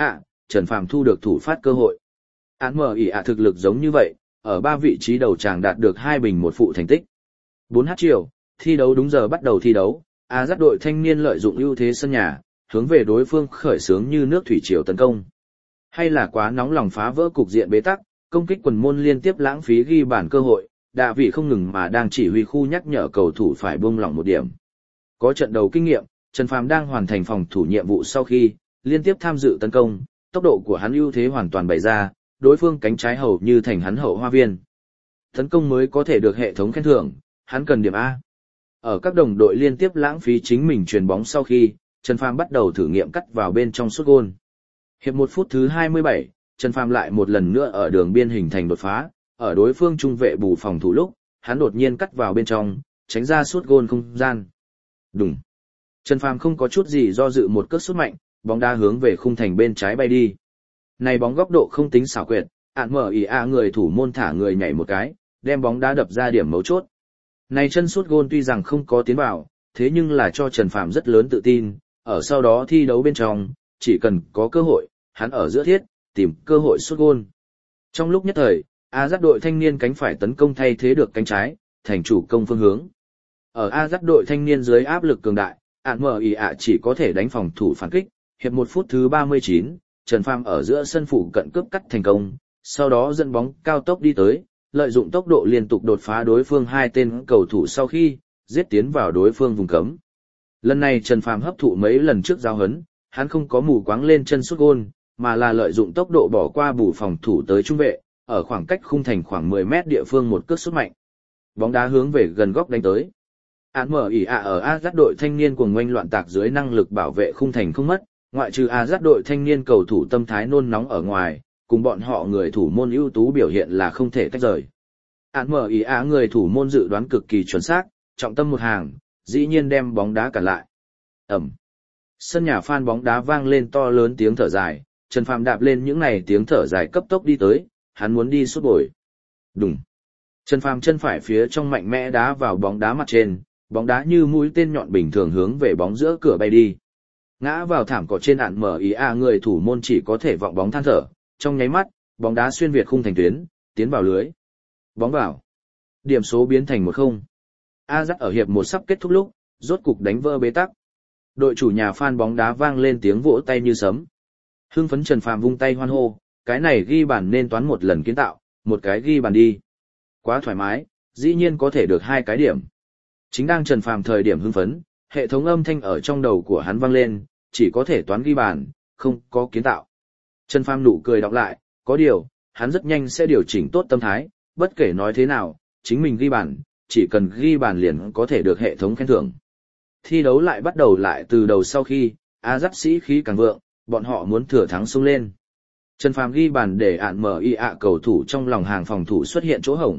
Trần Phàm thu được thủ phát cơ hội. Án mở ỉ ạ thực lực giống như vậy, ở 3 vị trí đầu chàng đạt được 2 bình 1 phụ thành tích. 4h chiều, thi đấu đúng giờ bắt đầu thi đấu, Azat đội thanh niên lợi dụng ưu thế sân nhà, hướng về đối phương khởi xướng như nước thủy triều tấn công. Hay là quá nóng lòng phá vỡ cục diện bế tắc, công kích quần môn liên tiếp lãng phí ghi bàn cơ hội, Đạ vị không ngừng mà đang chỉ huy khu nhắc nhở cầu thủ phải buông lỏng một điểm. Có trận đầu kinh nghiệm, Trần Phàm đang hoàn thành phòng thủ nhiệm vụ sau khi liên tiếp tham dự tấn công, tốc độ của hắn ưu thế hoàn toàn bày ra, đối phương cánh trái hầu như thành hắn hậu hoa viên. Tấn công mới có thể được hệ thống khen thưởng, hắn cần điểm A. Ở các đồng đội liên tiếp lãng phí chính mình chuyền bóng sau khi, Trần Phàm bắt đầu thử nghiệm cắt vào bên trong sút gôn. Hiệp 1 phút thứ 27, Trần Phàm lại một lần nữa ở đường biên hình thành đột phá, ở đối phương trung vệ bù phòng thủ lúc, hắn đột nhiên cắt vào bên trong, tránh ra sút gôn không gian. Đùng. Trần Phàm không có chút gì do dự một cước sút mạnh, bóng đá hướng về khung thành bên trái bay đi. Này bóng góc độ không tính xảo quyệt, ạn mở ỉ a người thủ môn thả người nhảy một cái, đem bóng đá đập ra điểm mấu chốt. Này chân sút gôn tuy rằng không có tiến vào, thế nhưng là cho Trần Phàm rất lớn tự tin, ở sau đó thi đấu bên trong, chỉ cần có cơ hội, hắn ở giữa thiết, tìm cơ hội sút gôn. Trong lúc nhất thời, Azat đội thanh niên cánh phải tấn công thay thế được cánh trái, thành chủ công phương hướng. Ở Azat đội thanh niên dưới áp lực cường đại, ạn mở ỉ ạ chỉ có thể đánh phòng thủ phản kích, hiệp 1 phút thứ 39, Trần Phàm ở giữa sân phụ cận cướp cắt thành công, sau đó dẫn bóng cao tốc đi tới, lợi dụng tốc độ liên tục đột phá đối phương 2 tên cầu thủ sau khi giết tiến vào đối phương vùng cấm. Lần này Trần Phàm hấp thụ mấy lần trước giao hấn, hắn không có mù quáng lên chân sút gôn, mà là lợi dụng tốc độ bỏ qua bù phòng thủ tới trung vệ, ở khoảng cách khung thành khoảng 10 mét địa phương một cước sút mạnh. Bóng đá hướng về gần góc đánh tới. Án mở ỉ ạ ở Azat đội thanh niên cuồng ngoanh loạn tạc dưới năng lực bảo vệ khung thành không mất, ngoại trừ Azat đội thanh niên cầu thủ tâm thái nôn nóng ở ngoài, cùng bọn họ người thủ môn ưu tú biểu hiện là không thể tách rời. Án mở ỉ ạ người thủ môn dự đoán cực kỳ chuẩn xác, trọng tâm một hàng, dĩ nhiên đem bóng đá cản lại. Ẩm. Sân nhà fan bóng đá vang lên to lớn tiếng thở dài, Trần Phàm đạp lên những này tiếng thở dài cấp tốc đi tới, hắn muốn đi sút bồi. Đùng. Trần Phàm chân phải phía trong mạnh mẽ đá vào bóng đá mặt trên, bóng đá như mũi tên nhọn bình thường hướng về bóng giữa cửa bay đi. Ngã vào thảm cỏ trên ạn mở ý a người thủ môn chỉ có thể vọng bóng than thở, trong nháy mắt, bóng đá xuyên việt khung thành tuyến, tiến vào lưới. Bóng vào. Điểm số biến thành 1-0. Azat ở hiệp 1 sắp kết thúc lúc, rốt cục đánh vỡ bế tắc. Đội chủ nhà fan bóng đá vang lên tiếng vỗ tay như sấm. Hưng phấn Trần Phàm vung tay hoan hô, cái này ghi bàn nên toán một lần kiến tạo, một cái ghi bàn đi. Quá thoải mái, dĩ nhiên có thể được 2 cái điểm. Chính đang Trần Phàm thời điểm hưng phấn, hệ thống âm thanh ở trong đầu của hắn vang lên, chỉ có thể toán ghi bàn, không có kiến tạo. Trần Phàm nụ cười đọc lại, có điều, hắn rất nhanh sẽ điều chỉnh tốt tâm thái, bất kể nói thế nào, chính mình ghi bàn, chỉ cần ghi bàn liền có thể được hệ thống khen thưởng. Thi đấu lại bắt đầu lại từ đầu sau khi, Azat sĩ khí càng vượng, bọn họ muốn thừa thắng xông lên. Trần Phàm ghi bàn để ạn mở y ạ cầu thủ trong lòng hàng phòng thủ xuất hiện chỗ hổng.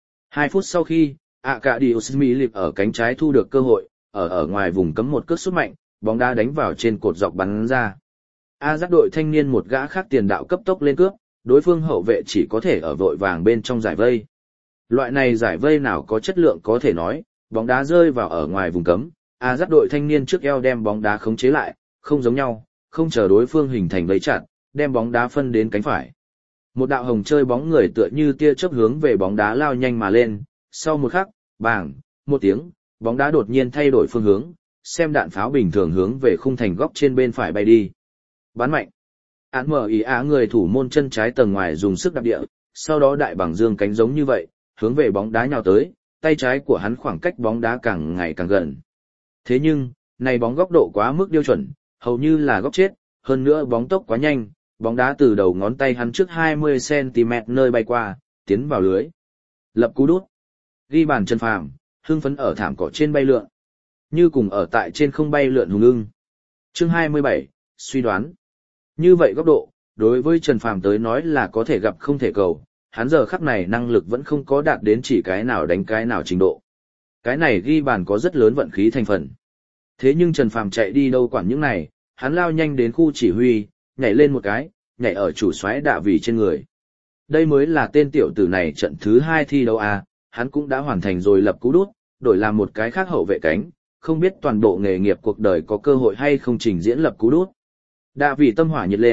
2 phút sau khi, Akadius Milip ở cánh trái thu được cơ hội, ở ngoài vùng cấm một cước sút mạnh, bóng đá đánh vào trên cột dọc bắn ra. Azat đội thanh niên một gã khác tiền đạo cấp tốc lên cướp, đối phương hậu vệ chỉ có thể ở vội vàng bên trong giải vây. Loại này giải vây nào có chất lượng có thể nói, bóng đá rơi vào ở ngoài vùng cấm, Azat đội thanh niên trước eo đem bóng đá khống chế lại, không giống nhau, không chờ đối phương hình thành vây chặn, đem bóng đá phân đến cánh phải. Một đạo hồng chơi bóng người tựa như tia chớp hướng về bóng đá lao nhanh mà lên, sau một khắc, bảng, một tiếng, bóng đá đột nhiên thay đổi phương hướng, xem đạn pháo bình thường hướng về khung thành góc trên bên phải bay đi. Bắn mạnh. Án mở ý á người thủ môn chân trái tầng ngoài dùng sức đạp địa, sau đó đại bằng dương cánh giống như vậy, hướng về bóng đá nhào tới, tay trái của hắn khoảng cách bóng đá càng ngày càng gần. Thế nhưng, này bóng góc độ quá mức điêu chuẩn, hầu như là góc chết, hơn nữa bóng tốc quá nhanh, bóng đá từ đầu ngón tay hắn trước 20cm nơi bay qua, tiến vào lưới. Lập cú đút. Ghi bàn Trần Phàm, hưng phấn ở thảm cỏ trên bay lượn. Như cùng ở tại trên không bay lượn hùng ưng. Chương 27, suy đoán. Như vậy góc độ, đối với Trần Phàm tới nói là có thể gặp không thể cầu, hắn giờ khắc này năng lực vẫn không có đạt đến chỉ cái nào đánh cái nào trình độ. Cái này ghi bàn có rất lớn vận khí thành phần. Thế nhưng Trần Phàm chạy đi đâu quản những này, hắn lao nhanh đến khu chỉ huy, nhảy lên một cái, nhảy ở chủ soái Đạ Vì trên người. Đây mới là tên tiểu tử này trận thứ 2 thi đấu à, hắn cũng đã hoàn thành rồi lập cú đút, đổi làm một cái khác hậu vệ cánh, không biết toàn bộ nghề nghiệp cuộc đời có cơ hội hay không trình diễn lập cú đút. Đạ Vì tâm hỏa nhiệt lên,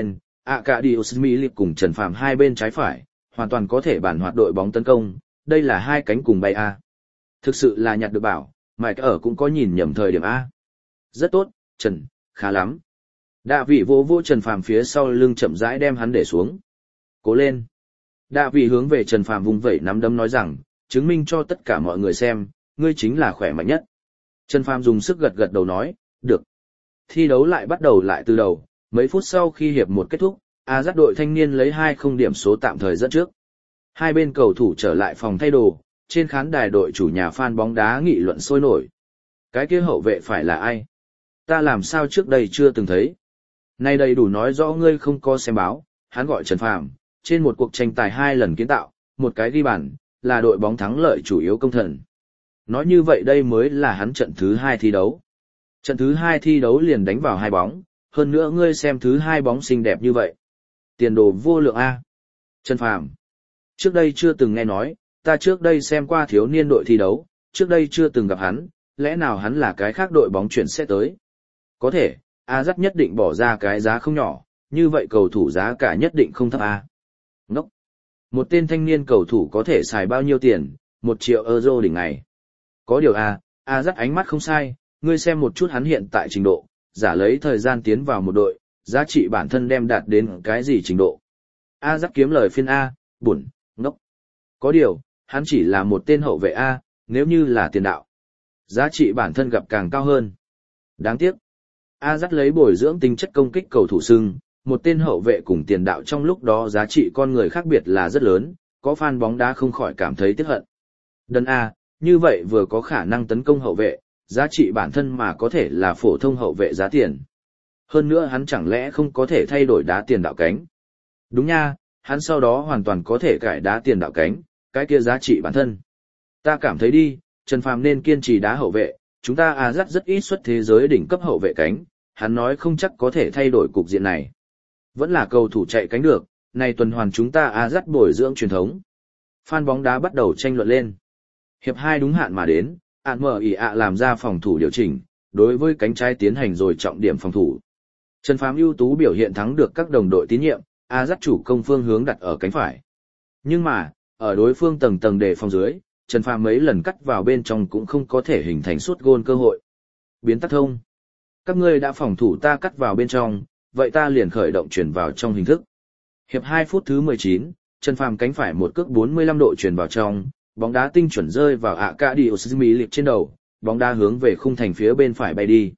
Arkadiusz Milik cùng Trần Phàm hai bên trái phải, hoàn toàn có thể bản hoạt đội bóng tấn công, đây là hai cánh cùng bay A. Thực sự là nhặt được bảo, Mike ở cũng có nhìn nhầm thời điểm A. Rất tốt, Trần, khá lắm. Đạ vị vô vô Trần Phàm phía sau lưng chậm rãi đem hắn để xuống. Cố lên. Đạ vị hướng về Trần Phàm vùng vẫy nắm đấm nói rằng, chứng minh cho tất cả mọi người xem, ngươi chính là khỏe mạnh nhất. Trần Phàm dùng sức gật gật đầu nói, được. Thi đấu lại bắt đầu lại từ đầu, mấy phút sau khi hiệp một kết thúc, Azat đội thanh niên lấy 2-0 điểm số tạm thời dẫn trước. Hai bên cầu thủ trở lại phòng thay đồ, trên khán đài đội chủ nhà fan bóng đá nghị luận sôi nổi. Cái kia hậu vệ phải là ai? Ta làm sao trước đây chưa từng thấy? Nay đầy đủ nói rõ ngươi không có xem báo, hắn gọi Trần Phàm, trên một cuộc tranh tài 2 lần kiến tạo, một cái ghi bàn, là đội bóng thắng lợi chủ yếu công thần. Nói như vậy đây mới là hắn trận thứ 2 thi đấu. Trận thứ 2 thi đấu liền đánh vào 2 bóng, hơn nữa ngươi xem thứ 2 bóng xinh đẹp như vậy. Tiền đồ vô lượng A. Trần Phàm. Trước đây chưa từng nghe nói, ta trước đây xem qua thiếu niên đội thi đấu, trước đây chưa từng gặp hắn, lẽ nào hắn là cái khác đội bóng chuyển sẽ tới. Có thể, Azat nhất định bỏ ra cái giá không nhỏ, như vậy cầu thủ giá cả nhất định không thấp A. Ngốc. Một tên thanh niên cầu thủ có thể xài bao nhiêu tiền, 1 triệu euro đỉnh ngày. Có điều Azat ánh mắt không sai, ngươi xem một chút hắn hiện tại trình độ, giả lấy thời gian tiến vào một đội, giá trị bản thân đem đạt đến cái gì trình độ. Azat kiếm lời phiên A, buồn, ngốc. Có điều, hắn chỉ là một tên hậu vệ A, nếu như là tiền đạo. Giá trị bản thân gặp càng cao hơn. Đáng tiếc. Azat lấy bồi dưỡng tính chất công kích cầu thủ sưng, một tên hậu vệ cùng tiền đạo trong lúc đó giá trị con người khác biệt là rất lớn, có fan bóng đá không khỏi cảm thấy tiếc hận. Đơn A, như vậy vừa có khả năng tấn công hậu vệ, giá trị bản thân mà có thể là phổ thông hậu vệ giá tiền. Hơn nữa hắn chẳng lẽ không có thể thay đổi đá tiền đạo cánh. Đúng nha, hắn sau đó hoàn toàn có thể cải đá tiền đạo cánh, cái kia giá trị bản thân. Ta cảm thấy đi, Trần Phàm nên kiên trì đá hậu vệ, chúng ta Azat rất ít xuất thế giới đỉnh cấp hậu vệ cánh, hắn nói không chắc có thể thay đổi cục diện này. Vẫn là cầu thủ chạy cánh được, này tuần hoàn chúng ta Azat bồi dưỡng truyền thống. Fan bóng đá bắt đầu tranh luận lên. Hiệp 2 đúng hạn mà đến, MIA làm ra phòng thủ điều chỉnh, đối với cánh trái tiến hành rồi trọng điểm phòng thủ. Trần Phàm ưu tú biểu hiện thắng được các đồng đội tín nhiệm, Azat chủ công phương hướng đặt ở cánh phải. Nhưng mà, ở đối phương tầng tầng đề phòng dưới, Trần Phàm mấy lần cắt vào bên trong cũng không có thể hình thành sút gôn cơ hội. Biến tắc thông. Các ngươi đã phòng thủ ta cắt vào bên trong, vậy ta liền khởi động chuyển vào trong hình thức. Hiệp 2 phút thứ 19, Trần Phàm cánh phải một cước 45 độ chuyển vào trong, bóng đá tinh chuẩn rơi vào Arkadiusz Milik trên đầu, bóng đá hướng về khung thành phía bên phải bay đi.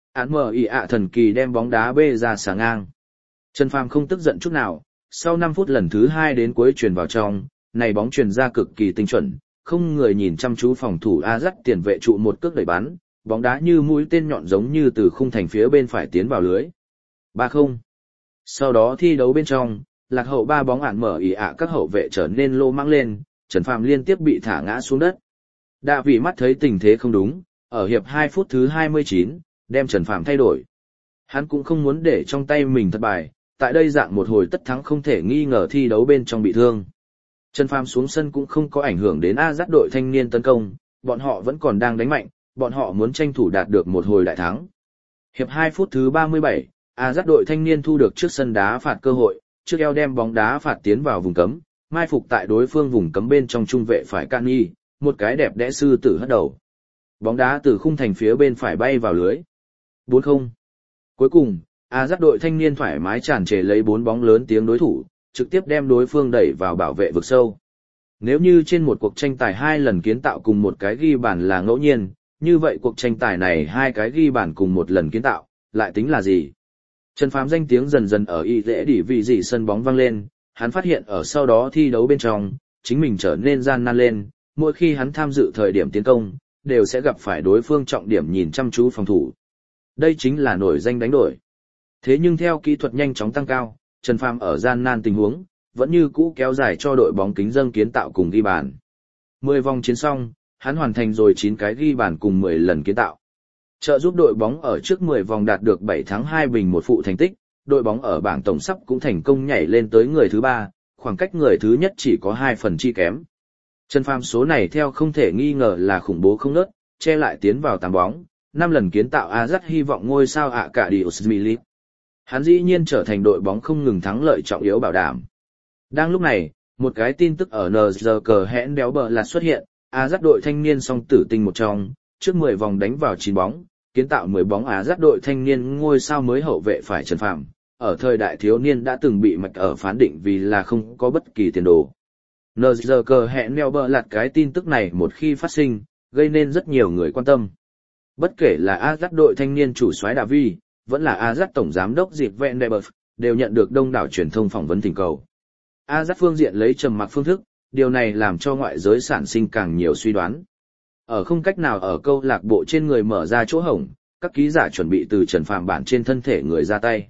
MIA thần kỳ đem bóng đá bê ra xà ngang. Trần Phàm không tức giận chút nào, sau 5 phút lần thứ 2 đến cuối chuyển vào trong, này bóng chuyển ra cực kỳ tinh chuẩn, không người nhìn chăm chú phòng thủ Azat tiền vệ trụ một cước đẩy bắn, bóng đá như mũi tên nhọn giống như từ khung thành phía bên phải tiến vào lưới. 3-0. Sau đó thi đấu bên trong, lạc hậu 3 bóng MIA các hậu vệ trở nên lô mãng lên, Trần Phàm liên tiếp bị thả ngã xuống đất. Đạ vị mắt thấy tình thế không đúng, ở hiệp 2 phút thứ 29, đem Trần Phàm thay đổi. Hắn cũng không muốn để trong tay mình thất bại, tại đây dạng một hồi tất thắng không thể nghi ngờ thi đấu bên trong bị thương. Trần Phàm xuống sân cũng không có ảnh hưởng đến Azat đội thanh niên tấn công, bọn họ vẫn còn đang đánh mạnh, bọn họ muốn tranh thủ đạt được một hồi đại thắng. Hiệp 2 phút thứ 37, Azat đội thanh niên thu được trước sân đá phạt cơ hội, trước eo đem bóng đá phạt tiến vào vùng cấm, mai phục tại đối phương vùng cấm bên trong trung vệ phải Cani, một cái đẹp đẽ sư tử hất đầu. Bóng đá từ khung thành phía bên phải bay vào lưới. 4-0. Cuối cùng, Azat đội thanh niên thoải mái tràn trề lấy 4 bóng lớn tiếng đối thủ, trực tiếp đem đối phương đẩy vào bảo vệ vực sâu. Nếu như trên một cuộc tranh tài 2 lần kiến tạo cùng một cái ghi bàn là ngẫu nhiên, như vậy cuộc tranh tài này 2 cái ghi bàn cùng một lần kiến tạo, lại tính là gì? Trần Phàm danh tiếng dần dần ở y dễ đỉ vị dị sân bóng vang lên, hắn phát hiện ở sau đó thi đấu bên trong, chính mình trở nên gian nan lên, mỗi khi hắn tham dự thời điểm tiến công, đều sẽ gặp phải đối phương trọng điểm nhìn chăm chú phòng thủ. Đây chính là nổi danh đánh đổi. Thế nhưng theo kỹ thuật nhanh chóng tăng cao, Trần Phàm ở gian nan tình huống, vẫn như cũ kéo dài cho đội bóng kính dâng kiến tạo cùng ghi bàn. 10 vòng chiến xong, hắn hoàn thành rồi 9 cái ghi bàn cùng 10 lần kiến tạo. Trợ giúp đội bóng ở trước 10 vòng đạt được 7 thắng 2 bình 1 phụ thành tích, đội bóng ở bảng tổng sắp cũng thành công nhảy lên tới người thứ 3, khoảng cách người thứ nhất chỉ có 2 phần chi kém. Trần Phàm số này theo không thể nghi ngờ là khủng bố không nớt, che lại tiến vào 8 bóng, 5 lần kiến tạo Azat hy vọng ngôi sao Arkadiusz Milik. Hắn dĩ nhiên trở thành đội bóng không ngừng thắng lợi trọng yếu bảo đảm. Đang lúc này, một cái tin tức ở NZ cờ hẽn đéo bờ lạt xuất hiện, Ajax đội thanh niên song tử tinh một trong, trước 10 vòng đánh vào 9 bóng, kiến tạo 10 bóng Ajax đội thanh niên ngôi sao mới hậu vệ phải Trần Phàm, ở thời đại thiếu niên đã từng bị mạch ở phán định vì là không có bất kỳ tiền đồ. NZ cờ hẹn đeo bờ lạt cái tin tức này một khi phát sinh, gây nên rất nhiều người quan tâm. Bất kể là Ajax đội thanh niên chủ soái Davi, vẫn là Ajax tổng giám đốc Diệp Van der Berg, đều nhận được đông đảo truyền thông phỏng vấn thỉnh cầu. Ajax phương diện lấy trầm mặc phương thức, điều này làm cho ngoại giới sản sinh càng nhiều suy đoán. Ở không cách nào ở câu lạc bộ trên người mở ra chỗ hổng, các ký giả chuẩn bị từ Trần Phàm bản trên thân thể người ra tay.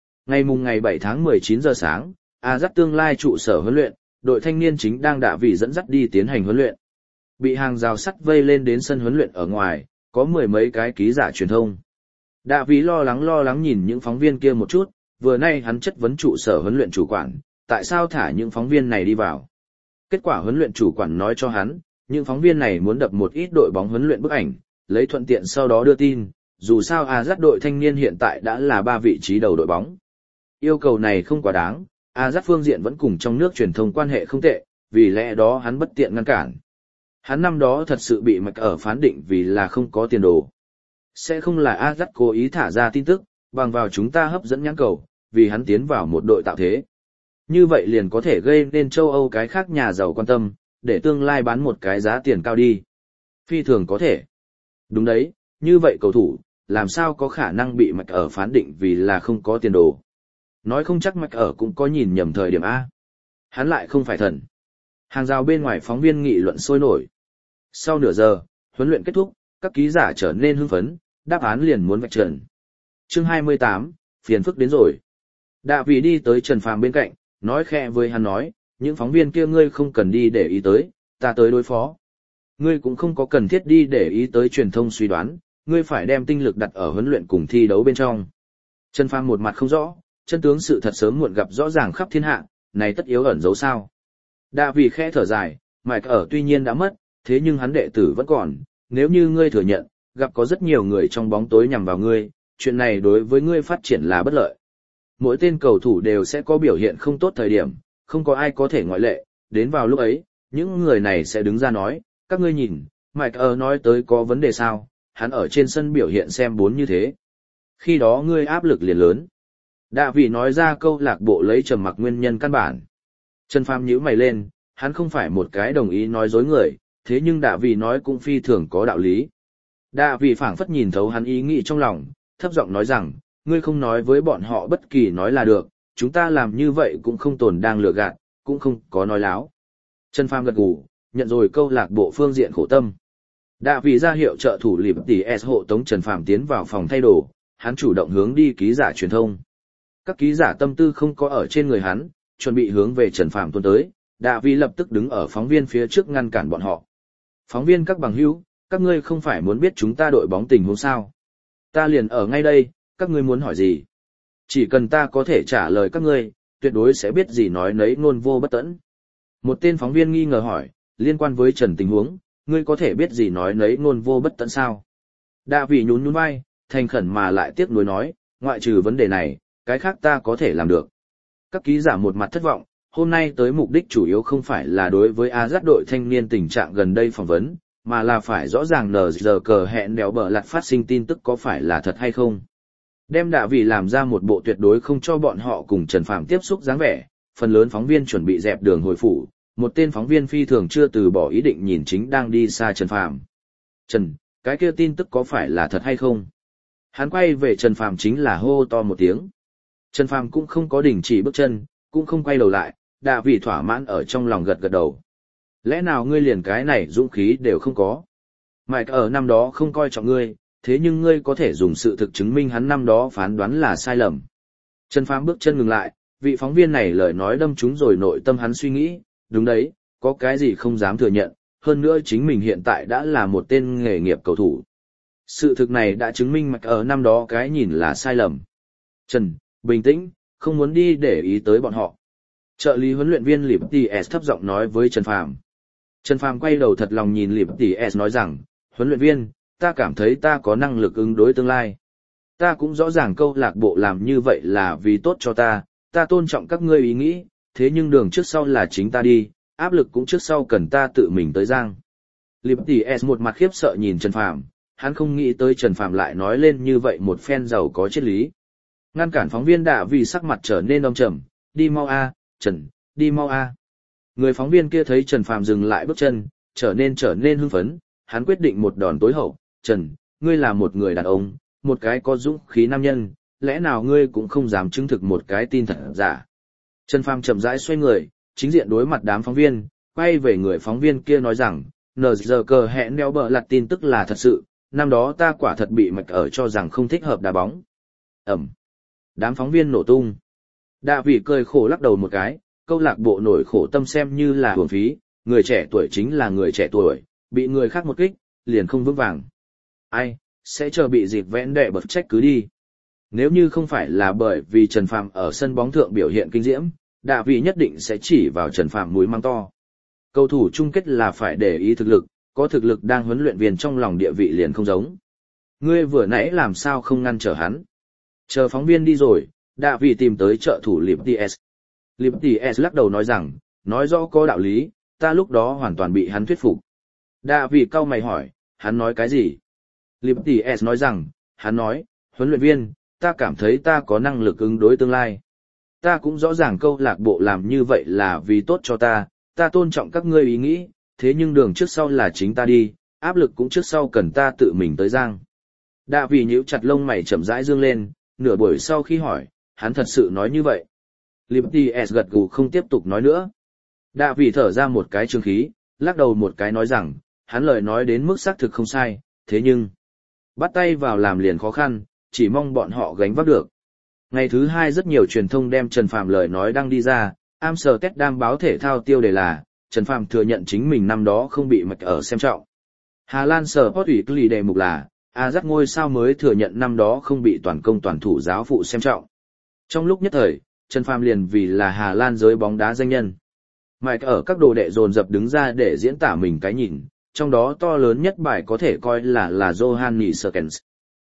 Ngày 7 tháng 19 giờ sáng, Ajax tương lai trụ sở huấn luyện, đội thanh niên chính đang đạ vị dẫn dắt đi tiến hành huấn luyện. Bị hàng rào sắt vây lên đến sân huấn luyện ở ngoài, có mười mấy cái ký giả truyền thông. Đạ vị lo lắng nhìn những phóng viên kia một chút, vừa nay hắn chất vấn trụ sở huấn luyện chủ quản, tại sao thả những phóng viên này đi vào. Kết quả huấn luyện chủ quản nói cho hắn, những phóng viên này muốn đập một ít đội bóng huấn luyện bức ảnh, lấy thuận tiện sau đó đưa tin, dù sao Ajax đội thanh niên hiện tại đã là 3 vị trí đầu đội bóng. Yêu cầu này không quá đáng, Ajax phương diện vẫn cùng trong nước truyền thông quan hệ không tệ, vì lẽ đó hắn bất tiện ngăn cản. Hắn năm đó thật sự bị mạch ở phán định vì là không có tiền đồ. Sẽ không là Ajax cố ý thả ra tin tức, bằng vào chúng ta hấp dẫn nhãn cầu, vì hắn tiến vào một đội tạo thế. Như vậy liền có thể gây nên châu Âu cái khác nhà giàu quan tâm, để tương lai bán một cái giá tiền cao đi. Phi thường có thể. Đúng đấy, như vậy cầu thủ, làm sao có khả năng bị mạch ở phán định vì là không có tiền đồ. Nói không chắc mạch ở cũng có nhìn nhầm thời điểm A. Hắn lại không phải thần. Hàng rào bên ngoài phóng viên nghị luận sôi nổi. Sau nửa giờ, huấn luyện kết thúc, các ký giả trở nên hưng phấn, đáp án liền muốn vạch trần. Chương 28, phiền phức đến rồi. Đạ vị đi tới Trần Phàm bên cạnh, nói khẽ với hắn nói, những phóng viên kia ngươi không cần đi để ý tới, ta tới đối phó. Ngươi cũng không có cần thiết đi để ý tới truyền thông suy đoán, ngươi phải đem tinh lực đặt ở huấn luyện cùng thi đấu bên trong. Trần Phàm một mặt không rõ, chân tướng sự thật sớm muộn gặp rõ ràng khắp thiên hạ, này tất yếu ẩn giấu sao. Đạ vị khẽ thở dài, Mike ở tuy nhiên đã mất, thế nhưng hắn đệ tử vẫn còn, nếu như ngươi thừa nhận, gặp có rất nhiều người trong bóng tối nhằm vào ngươi, chuyện này đối với ngươi phát triển là bất lợi. Mỗi tên cầu thủ đều sẽ có biểu hiện không tốt thời điểm, không có ai có thể ngoại lệ, đến vào lúc ấy, những người này sẽ đứng ra nói, các ngươi nhìn, Mike nói tới có vấn đề sao, hắn ở trên sân biểu hiện xem bốn như thế. Khi đó ngươi áp lực liền lớn. Đạ vị nói ra câu lạc bộ lấy trầm mặc nguyên nhân căn bản. Trần Phàm nhíu mày lên, hắn không phải một cái đồng ý nói dối người, thế nhưng Đạ vị nói cũng phi thường có đạo lý. Đạ vị phảng phất nhìn thấu hắn ý nghĩ trong lòng, thấp giọng nói rằng, ngươi không nói với bọn họ bất kỳ nói là được, chúng ta làm như vậy cũng không tồn đang lừa gạt, cũng không có nói láo. Trần Phàm gật gù, nhận rồi câu lạc bộ phương diện khổ tâm. Đạ vị ra hiệu trợ thủ Liệp Tỷ S hộ tống Trần Phàm tiến vào phòng thay đồ, hắn chủ động hướng đi ký giả truyền thông. Các ký giả tâm tư không có ở trên người hắn, chuẩn bị hướng về Trần Phàm tuôn tới, Đạ vị lập tức đứng ở phóng viên phía trước ngăn cản bọn họ. Phóng viên các bằng hữu, các ngươi không phải muốn biết chúng ta đội bóng tình huống sao? Ta liền ở ngay đây, các ngươi muốn hỏi gì? Chỉ cần ta có thể trả lời các ngươi, tuyệt đối sẽ biết gì nói nấy ngôn vô bất tẫn. Một tên phóng viên nghi ngờ hỏi, liên quan với Trần tình huống, ngươi có thể biết gì nói nấy ngôn vô bất tẫn sao? Đạ vị nhún nhún vai, thành khẩn mà lại tiếc nuối nói, ngoại trừ vấn đề này, cái khác ta có thể làm được. Các ký giả một mặt thất vọng, hôm nay tới mục đích chủ yếu không phải là đối với Ajax đội thanh niên tình trạng gần đây phỏng vấn, mà là phải rõ ràng NZ cờ hẹn đéo bờ lặt phát sinh tin tức có phải là thật hay không. Đem Đạ vị làm ra một bộ tuyệt đối không cho bọn họ cùng Trần Phàm tiếp xúc dáng vẻ, phần lớn phóng viên chuẩn bị dẹp đường hồi phủ, một tên phóng viên phi thường chưa từ bỏ ý định nhìn chính đang đi xa Trần Phàm. Trần, cái kia tin tức có phải là thật hay không? Hắn quay về Trần Phàm chính là hô to một tiếng. Trần Phàm cũng không có đình chỉ bước chân, cũng không quay đầu lại, Đạ vị thỏa mãn ở trong lòng gật gật đầu. Lẽ nào ngươi liền cái này dũng khí đều không có? Mike ở năm đó không coi trọng ngươi, thế nhưng ngươi có thể dùng sự thực chứng minh hắn năm đó phán đoán là sai lầm. Trần Phàm bước chân ngừng lại, vị phóng viên này lời nói đâm trúng rồi nội tâm hắn suy nghĩ, đúng đấy, có cái gì không dám thừa nhận, hơn nữa chính mình hiện tại đã là một tên nghề nghiệp cầu thủ. Sự thực này đã chứng minh Mike ở năm đó cái nhìn là sai lầm. Trần, bình tĩnh, không muốn đi để ý tới bọn họ. Trợ lý huấn luyện viên Liệp Tỷ S thấp giọng nói với Trần Phàm. Trần Phàm quay đầu thật lòng nhìn Liệp Tỷ S nói rằng, huấn luyện viên, ta cảm thấy ta có năng lực ứng đối tương lai. Ta cũng rõ ràng câu lạc bộ làm như vậy là vì tốt cho ta tôn trọng các ngươi ý nghĩ, thế nhưng đường trước sau là chính ta đi, áp lực cũng trước sau cần ta tự mình tới giang. Liberty S một mặt khiếp sợ nhìn Trần Phàm, hắn không nghĩ tới Trần Phàm lại nói lên như vậy một phen giàu có triết lý. Ngăn cản phóng viên Đạ vì sắc mặt trở nên âm trầm, đi mau a, Trần, đi mau a. Người phóng viên kia thấy Trần Phàm dừng lại bước chân, trở nên hưng phấn, hắn quyết định một đòn tối hậu, Trần, ngươi là một người đàn ông, một cái có dũng khí nam nhân, lẽ nào ngươi cũng không dám chứng thực một cái tin thật giả. Trần Phàm chậm rãi xoay người, chính diện đối mặt đám phóng viên, quay về người phóng viên kia nói rằng, NG cờ hẹn đeo bờ lặt tin tức là thật sự, năm đó ta quả thật bị mạch ở cho rằng không thích hợp đá bóng. Ẩm. Đám phóng viên nổ tung. Đạ vị cười khổ lắc đầu một cái, câu lạc bộ nổi khổ tâm xem như là hưởng phí, người trẻ tuổi chính là người trẻ tuổi, bị người khác một kích, liền không vững vàng. Ai, sẽ chờ bị dịp vẽn đệ bật trách cứ đi. Nếu như không phải là bởi vì Trần Phàm ở sân bóng thượng biểu hiện kinh diễm, Đạ vị nhất định sẽ chỉ vào Trần Phàm mũi mắng to. Cầu thủ chung kết là phải để ý thực lực, có thực lực đang huấn luyện viên trong lòng địa vị liền không giống. Ngươi vừa nãy làm sao không ngăn trở hắn? Chờ phóng viên đi rồi, Đạ vị tìm tới trợ thủ Liberty S. Liberty S lắc đầu nói rằng, nói rõ có đạo lý, ta lúc đó hoàn toàn bị hắn thuyết phục. Đạ vị cau mày hỏi, hắn nói cái gì? Liberty S nói rằng, hắn nói, huấn luyện viên, ta cảm thấy ta có năng lực ứng đối tương lai. Ta cũng rõ ràng câu lạc bộ làm như vậy là vì tốt cho ta tôn trọng các ngươi ý nghĩ, thế nhưng đường trước sau là chính ta đi, áp lực cũng trước sau cần ta tự mình tới giang. Đạ vị nhíu chặt lông mày chậm rãi dương lên, nửa buổi sau khi hỏi, hắn thật sự nói như vậy. Liberty S gật gù không tiếp tục nói nữa. Đạ vị thở ra một cái trương khí, lắc đầu một cái nói rằng, hắn lời nói đến mức xác thực không sai, thế nhưng bắt tay vào làm liền khó khăn, chỉ mong bọn họ gánh vác được. Ngày thứ hai rất nhiều truyền thông đem Trần Phàm lời nói đăng đi ra, Amsterdam báo thể thao tiêu đề là, Trần Phàm thừa nhận chính mình năm đó không bị mạch ở xem trọng. Hà Lan Sport Weekly đề mục là, Ajax ngôi sao mới thừa nhận năm đó không bị toàn công toàn thủ giáo phụ xem trọng. Trong lúc nhất thời, Trần Phàm liền vì là Hà Lan giới bóng đá danh nhân. Mike ở các đồ đệ dồn dập đứng ra để diễn tả mình cái nhìn, trong đó to lớn nhất bài có thể coi là Johanny Serkens.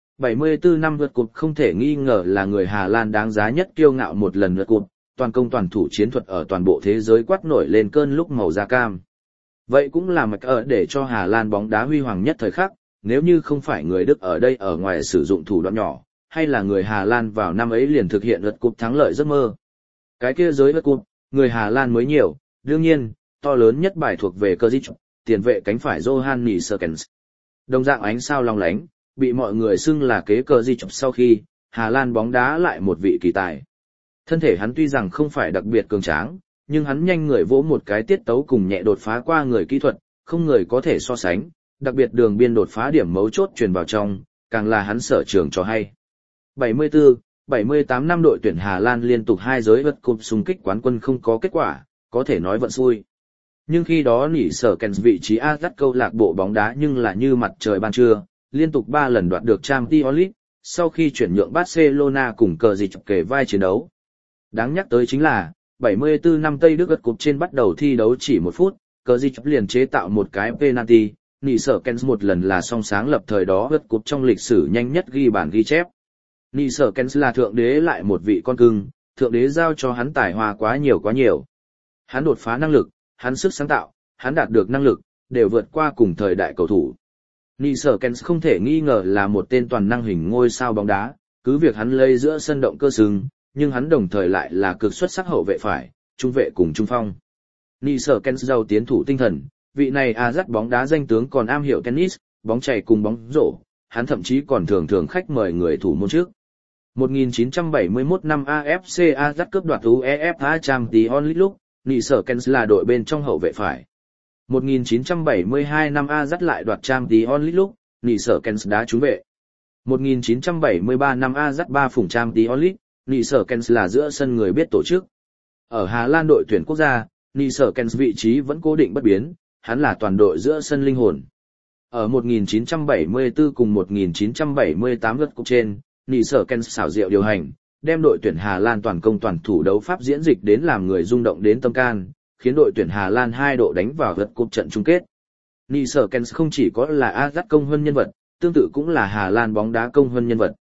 74 năm vượt cúp không thể nghi ngờ là người Hà Lan đáng giá nhất kiêu ngạo một lần vượt cúp, toàn công toàn thủ chiến thuật ở toàn bộ thế giới quát nổi lên cơn lúc màu da cam. Vậy cũng là Mike ở để cho Hà Lan bóng đá huy hoàng nhất thời khắc, nếu như không phải người Đức ở đây ở ngoài sử dụng thủ đoạn nhỏ, hay là người Hà Lan vào năm ấy liền thực hiện vượt cúp thắng lợi giấc mơ. Cái kia giới vượt cúp, người Hà Lan mới nhiều, đương nhiên, to lớn nhất bài thuộc về Krzic, tiền vệ cánh phải Johanny Serkens. Đồng dạng ánh sao long lánh, bị mọi người xưng là kế Krzic sau khi, Hà Lan bóng đá lại một vị kỳ tài. Thân thể hắn tuy rằng không phải đặc biệt cường tráng, nhưng hắn nhanh người vỗ một cái tiết tấu cùng nhẹ đột phá qua người kỹ thuật, không người có thể so sánh, đặc biệt đường biên đột phá điểm mấu chốt truyền vào trong, càng là hắn sở trường cho hay. 74, 78 năm đội tuyển Hà Lan liên tục hai giới vượt cúp xung kích quán quân không có kết quả, có thể nói vận xui. Nhưng khi đó nỉ sở kèn vị trí Ajax câu lạc bộ bóng đá nhưng là như mặt trời ban trưa, liên tục 3 lần đoạt được Champions League, sau khi chuyển nhượng Barcelona cùng Krzic kề vai chiến đấu. Đáng nhắc tới chính là, 74 năm Tây Đức vượt cúp trên bắt đầu thi đấu chỉ 1 phút, Krzic liền chế tạo một cái penalty, nỉ sở kèn một lần là song sáng lập thời đó vượt cúp trong lịch sử nhanh nhất ghi bản ghi chép. Nỉ sở kèn là thượng đế lại một vị con cưng, thượng đế giao cho hắn tài hoa quá nhiều. Hắn đột phá năng lực, hắn sức sáng tạo, hắn đạt được năng lực, đều vượt qua cùng thời đại cầu thủ. Nỉ sở kèn không thể nghi ngờ là một tên toàn năng hình ngôi sao bóng đá, cứ việc hắn lây giữa sân động cơ sừng, nhưng hắn đồng thời lại là cực xuất sắc hậu vệ phải, trung vệ cùng trung phong. Nỉ sở kèn giàu tiến thủ tinh thần, vị này Ajax bóng đá danh tướng còn am hiểu tennis, bóng chày cùng bóng rổ, hắn thậm chí còn thường khách mời người thủ môn trước. 1971 năm AFC Ajax cướp đoạt UEFA Champions League lúc, Nỉ sở kèn là đội bên trong hậu vệ phải. 1972 năm Ajax lại đoạt Champions League lúc, Nỉ sở kèn đá trúng vệ. 1973 năm Ajax 3 phủng Champions League, Nỉ sở kèn là giữa sân người biết tổ chức. Ở Hà Lan đội tuyển quốc gia, Nỉ sở kèn vị trí vẫn cố định bất biến, hắn là toàn đội giữa sân linh hồn. Ở 1974 cùng 1978 lượt cúp trên, Nỉ sở kèn xảo diệu điều hành, đem đội tuyển Hà Lan toàn công toàn thủ đấu pháp diễn dịch đến làm người rung động đến tâm can, khiến đội tuyển Hà Lan 2 độ đánh vào lượt cúp trận chung kết. Nỉ sở kèn không chỉ có là Ajax công huân nhân vật, tương tự cũng là Hà Lan bóng đá công huân nhân vật.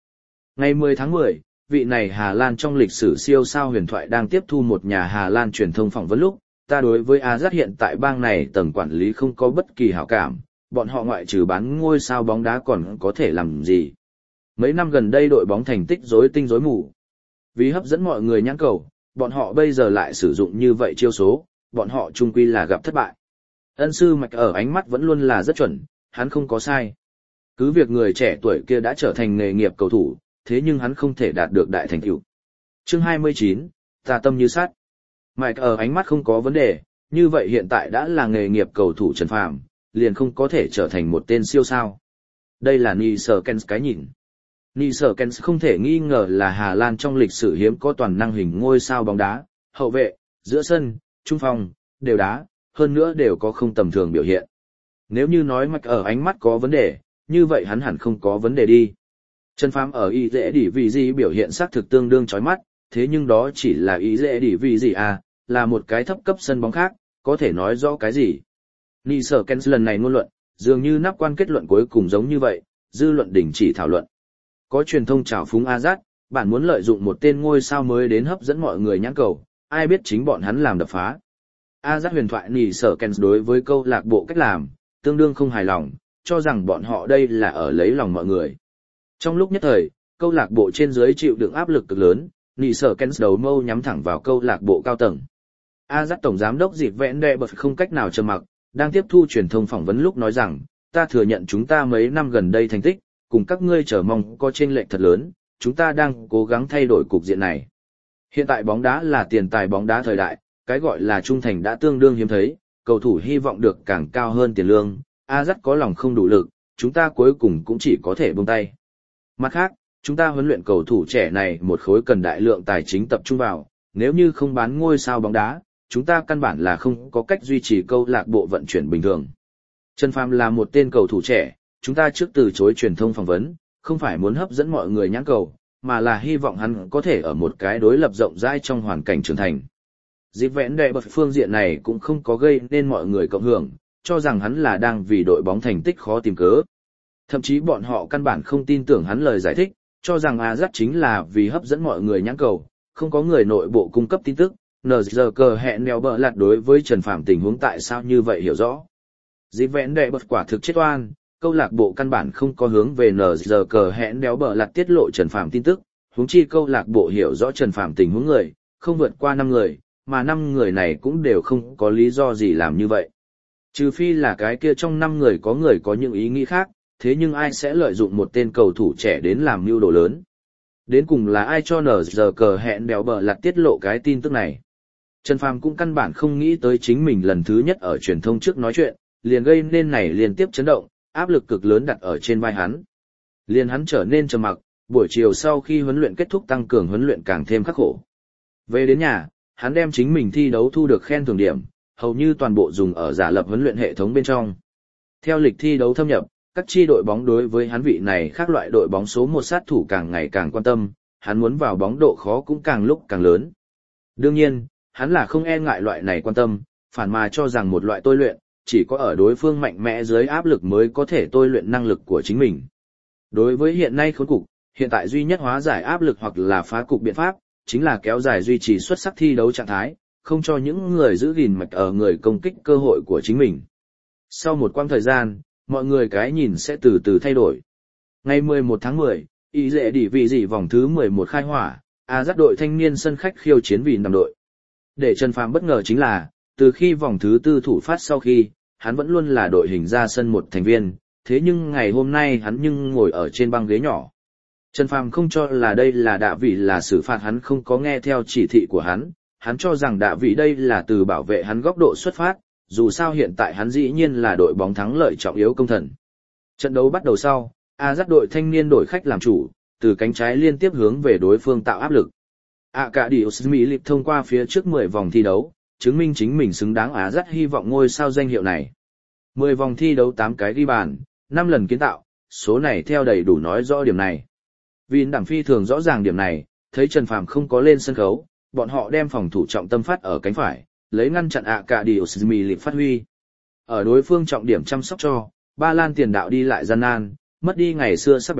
Ngày 10 tháng 10, vị này Hà Lan trong lịch sử siêu sao huyền thoại đang tiếp thu một nhà Hà Lan truyền thông phỏng vấn lúc, ta đối với Ajax hiện tại bang này tầng quản lý không có bất kỳ hảo cảm, bọn họ ngoại trừ bán ngôi sao bóng đá còn có thể làm gì. Mấy năm gần đây đội bóng thành tích rối tinh rối mù. Vì hấp dẫn mọi người nhãn cầu, bọn họ bây giờ lại sử dụng như vậy chiêu số, bọn họ chung quy là gặp thất bại. Ân sư Mạch ở ánh mắt vẫn luôn là rất chuẩn, hắn không có sai. Cứ việc người trẻ tuổi kia đã trở thành nghề nghiệp cầu thủ, thế nhưng hắn không thể đạt được đại thành tựu. Chương 29, tà tâm như sắt. Mike ở ánh mắt không có vấn đề, như vậy hiện tại đã là nghề nghiệp cầu thủ Trần Phàm, liền không có thể trở thành một tên siêu sao. Đây là Nielsen cái nhìn. Nielsen không thể nghi ngờ là Hà Lan trong lịch sử hiếm có toàn năng hình ngôi sao bóng đá, hậu vệ, giữa sân, trung phong, đều đá, hơn nữa đều có không tầm thường biểu hiện. Nếu như nói Mike ở ánh mắt có vấn đề, như vậy hắn hẳn không có vấn đề đi. Trần Phàm ở ý dễ đỉ vì gì biểu hiện xác thực tương đương chói mắt, thế nhưng đó chỉ là ý dễ đỉ vì gì à, là một cái thấp cấp sân bóng khác, có thể nói rõ cái gì. Nielsen lần này ngôn luận, dường như nắp quan kết luận cuối cùng giống như vậy, dư luận đình chỉ thảo luận. Có truyền thông trào phúng Ajax, bạn muốn lợi dụng một tên ngôi sao mới đến hấp dẫn mọi người nhãn cầu, ai biết chính bọn hắn làm đập phá. Ajax huyền thoại Nielsen đối với câu lạc bộ cách làm, tương đương không hài lòng, cho rằng bọn họ đây là ở lấy lòng mọi người. Trong lúc nhất thời, câu lạc bộ trên dưới chịu đựng áp lực cực lớn, Nielsen đầu mâu nhắm thẳng vào câu lạc bộ cao tầng. Ajax tổng giám đốc Dịp Vẽn Đệ Bật không cách nào trầm mặc, đang tiếp thu truyền thông phỏng vấn lúc nói rằng, ta thừa nhận chúng ta mấy năm gần đây thành tích, cùng các ngươi chờ mong có chênh lệch thật lớn, chúng ta đang cố gắng thay đổi cục diện này. Hiện tại bóng đá là tiền tài bóng đá thời đại, cái gọi là trung thành đã tương đương hiếm thấy, cầu thủ hy vọng được càng cao hơn tiền lương, Ajax có lòng không đủ lực, chúng ta cuối cùng cũng chỉ có thể buông tay. Mặt khác, chúng ta huấn luyện cầu thủ trẻ này một khối cần đại lượng tài chính tập trung vào, nếu như không bán ngôi sao bóng đá, chúng ta căn bản là không có cách duy trì câu lạc bộ vận chuyển bình thường. Trần Phàm là một tên cầu thủ trẻ, chúng ta trước từ chối truyền thông phỏng vấn, không phải muốn hấp dẫn mọi người nhãn cầu, mà là hy vọng hắn có thể ở một cái đối lập rộng rãi trong hoàn cảnh trưởng thành. Dịp Vẽn Đệ Bật phương diện này cũng không có gây nên mọi người cộng hưởng, cho rằng hắn là đang vì đội bóng thành tích khó tìm cớ. Thậm chí bọn họ căn bản không tin tưởng hắn lời giải thích, cho rằng Ajax chính là vì hấp dẫn mọi người nhãn cầu, không có người nội bộ cung cấp tin tức. NZK hẹn nèo bờ lạt đối với Trần Phàm tình huống tại sao như vậy hiểu rõ. Dịp Vẽn Đệ Bật quả thực chết oan, câu lạc bộ căn bản không có hướng về NZK hẹn nèo bờ lạt tiết lộ Trần Phàm tin tức, huống chi câu lạc bộ hiểu rõ Trần Phàm tình huống người, không vượt qua 5 người, mà 5 người này cũng đều không có lý do gì làm như vậy. Trừ phi là cái kia trong 5 người có những ý nghĩ khác, thế nhưng ai sẽ lợi dụng một tên cầu thủ trẻ đến làm mưu đồ lớn? Đến cùng là ai cho NZK hẹn đéo bờ lạt tiết lộ cái tin tức này? Trần Phàm cũng căn bản không nghĩ tới chính mình lần thứ nhất ở truyền thông trước nói chuyện, liền gây nên này liên tiếp chấn động, áp lực cực lớn đặt ở trên vai hắn. Liền hắn trở nên trầm mặc, buổi chiều sau khi huấn luyện kết thúc tăng cường huấn luyện càng thêm khắc khổ. Về đến nhà, hắn đem chính mình thi đấu thu được khen thưởng điểm, hầu như toàn bộ dùng ở giả lập huấn luyện hệ thống bên trong. Theo lịch thi đấu thâm nhập, các chi đội bóng đối với hắn vị này khác loại đội bóng số 1 sát thủ càng ngày càng quan tâm, hắn muốn vào bóng độ khó cũng càng lúc càng lớn. Đương nhiên, hắn là không e ngại loại này quan tâm, phản mà cho rằng một loại tôi luyện, chỉ có ở đối phương mạnh mẽ dưới áp lực mới có thể tôi luyện năng lực của chính mình. Đối với hiện nay khốn cục, hiện tại duy nhất hóa giải áp lực hoặc là phá cục biện pháp, chính là kéo dài duy trì xuất sắc thi đấu trạng thái, không cho những người giữ gìn mạch ở người công kích cơ hội của chính mình. Sau một quãng thời gian, mọi người cái nhìn sẽ từ từ thay đổi. Ngày 11 tháng 10, ý dễ đỉ vị gì vòng thứ 11 khai hỏa, Ajax đội thanh niên sân khách khiêu chiến vì nằm đội. Để Trần Phàm bất ngờ chính là, từ khi vòng thứ 4 thủ phát sau khi, hắn vẫn luôn là đội hình ra sân một thành viên, thế nhưng ngày hôm nay hắn nhưng ngồi ở trên băng ghế nhỏ. Trần Phàm không cho là đây là đạ vị là xử phạt hắn không có nghe theo chỉ thị của hắn cho rằng đạ vị đây là từ bảo vệ hắn góc độ xuất phát, dù sao hiện tại hắn dĩ nhiên là đội bóng thắng lợi trọng yếu công thần. Trận đấu bắt đầu sau, Ajax đội thanh niên đổi khách làm chủ, từ cánh trái liên tiếp hướng về đối phương tạo áp lực. Arkadiusz Milik thông qua phía trước 10 vòng thi đấu, chứng minh chính mình xứng đáng Ajax hy vọng ngôi sao danh hiệu này. 10 vòng thi đấu 8 cái ghi bàn, 5 lần kiến tạo, số này theo đầy đủ nói rõ điểm này. Vin Đẳng phi thường rõ ràng điểm này, thấy Trần Phàm không có lên sân khấu, bọn họ đem phòng thủ trọng tâm phát ở cánh phải, lấy ngăn chặn Arkadiusz Milik phát huy. Ở đối phương trọng điểm chăm sóc cho, Ba Lan tiền đạo đi lại gian nan, mất đi ngày xưa sắc bén,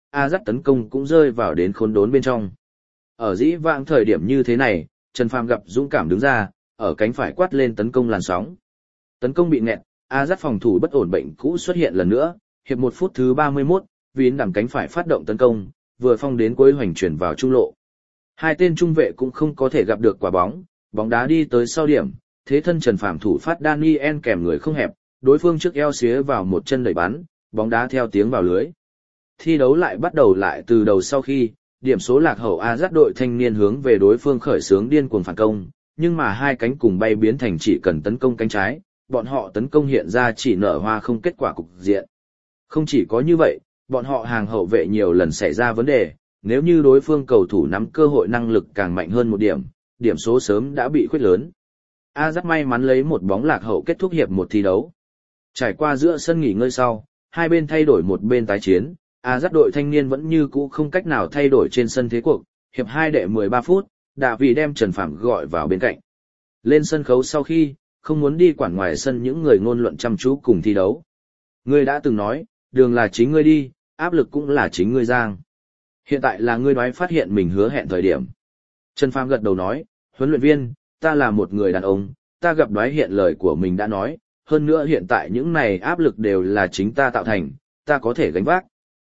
Ajax tấn công cũng rơi vào đến khốn đốn bên trong. Ở dĩ vãng thời điểm như thế này, Trần Phàm gặp dũng cảm đứng ra, ở cánh phải quát lên tấn công làn sóng. Tấn công bị nghẹt, Ajax phòng thủ bất ổn bệnh cũ xuất hiện lần nữa, hiệp 1 phút thứ 31, Vín đằng cánh phải phát động tấn công, vừa phong đến cuối hoành chuyển vào trung lộ. Hai tên trung vệ cũng không có thể gặp được quả bóng, bóng đá đi tới sau điểm, thế thân Trần Phàm thủ phát Daniel kèm người không hẹp, đối phương trước eo xía vào một chân đẩy bắn, bóng đá theo tiếng vào lưới. Thi đấu lại bắt đầu lại từ đầu sau khi, điểm số lạc hậu Ajax đội thanh niên hướng về đối phương khởi xướng điên cuồng phản công, nhưng mà hai cánh cùng bay biến thành chỉ cần tấn công cánh trái, bọn họ tấn công hiện ra chỉ nở hoa không kết quả cục diện. Không chỉ có như vậy, bọn họ hàng hậu vệ nhiều lần xảy ra vấn đề, nếu như đối phương cầu thủ nắm cơ hội năng lực càng mạnh hơn một điểm, điểm số sớm đã bị khuyết lớn. Ajax may mắn lấy một bóng lạc hậu kết thúc hiệp 1 thi đấu. Trải qua giữa sân nghỉ ngơi sau, hai bên thay đổi một bên tái chiến, Ajax đội thanh niên vẫn như cũ không cách nào thay đổi trên sân thế cuộc, hiệp 2 đệ 13 phút, Đạ Vì đem Trần Phàm gọi vào bên cạnh. Lên sân khấu sau khi, không muốn đi quản ngoài sân những người ngôn luận chăm chú cùng thi đấu. Ngươi đã từng nói, đường là chính ngươi đi, áp lực cũng là chính ngươi giang. Hiện tại là ngươi nói phát hiện mình hứa hẹn thời điểm. Trần Phàm gật đầu nói, huấn luyện viên, ta là một người đàn ông, ta gặp đoái hiện lời của mình đã nói, hơn nữa hiện tại những này áp lực đều là chính ta tạo thành, ta có thể gánh vác.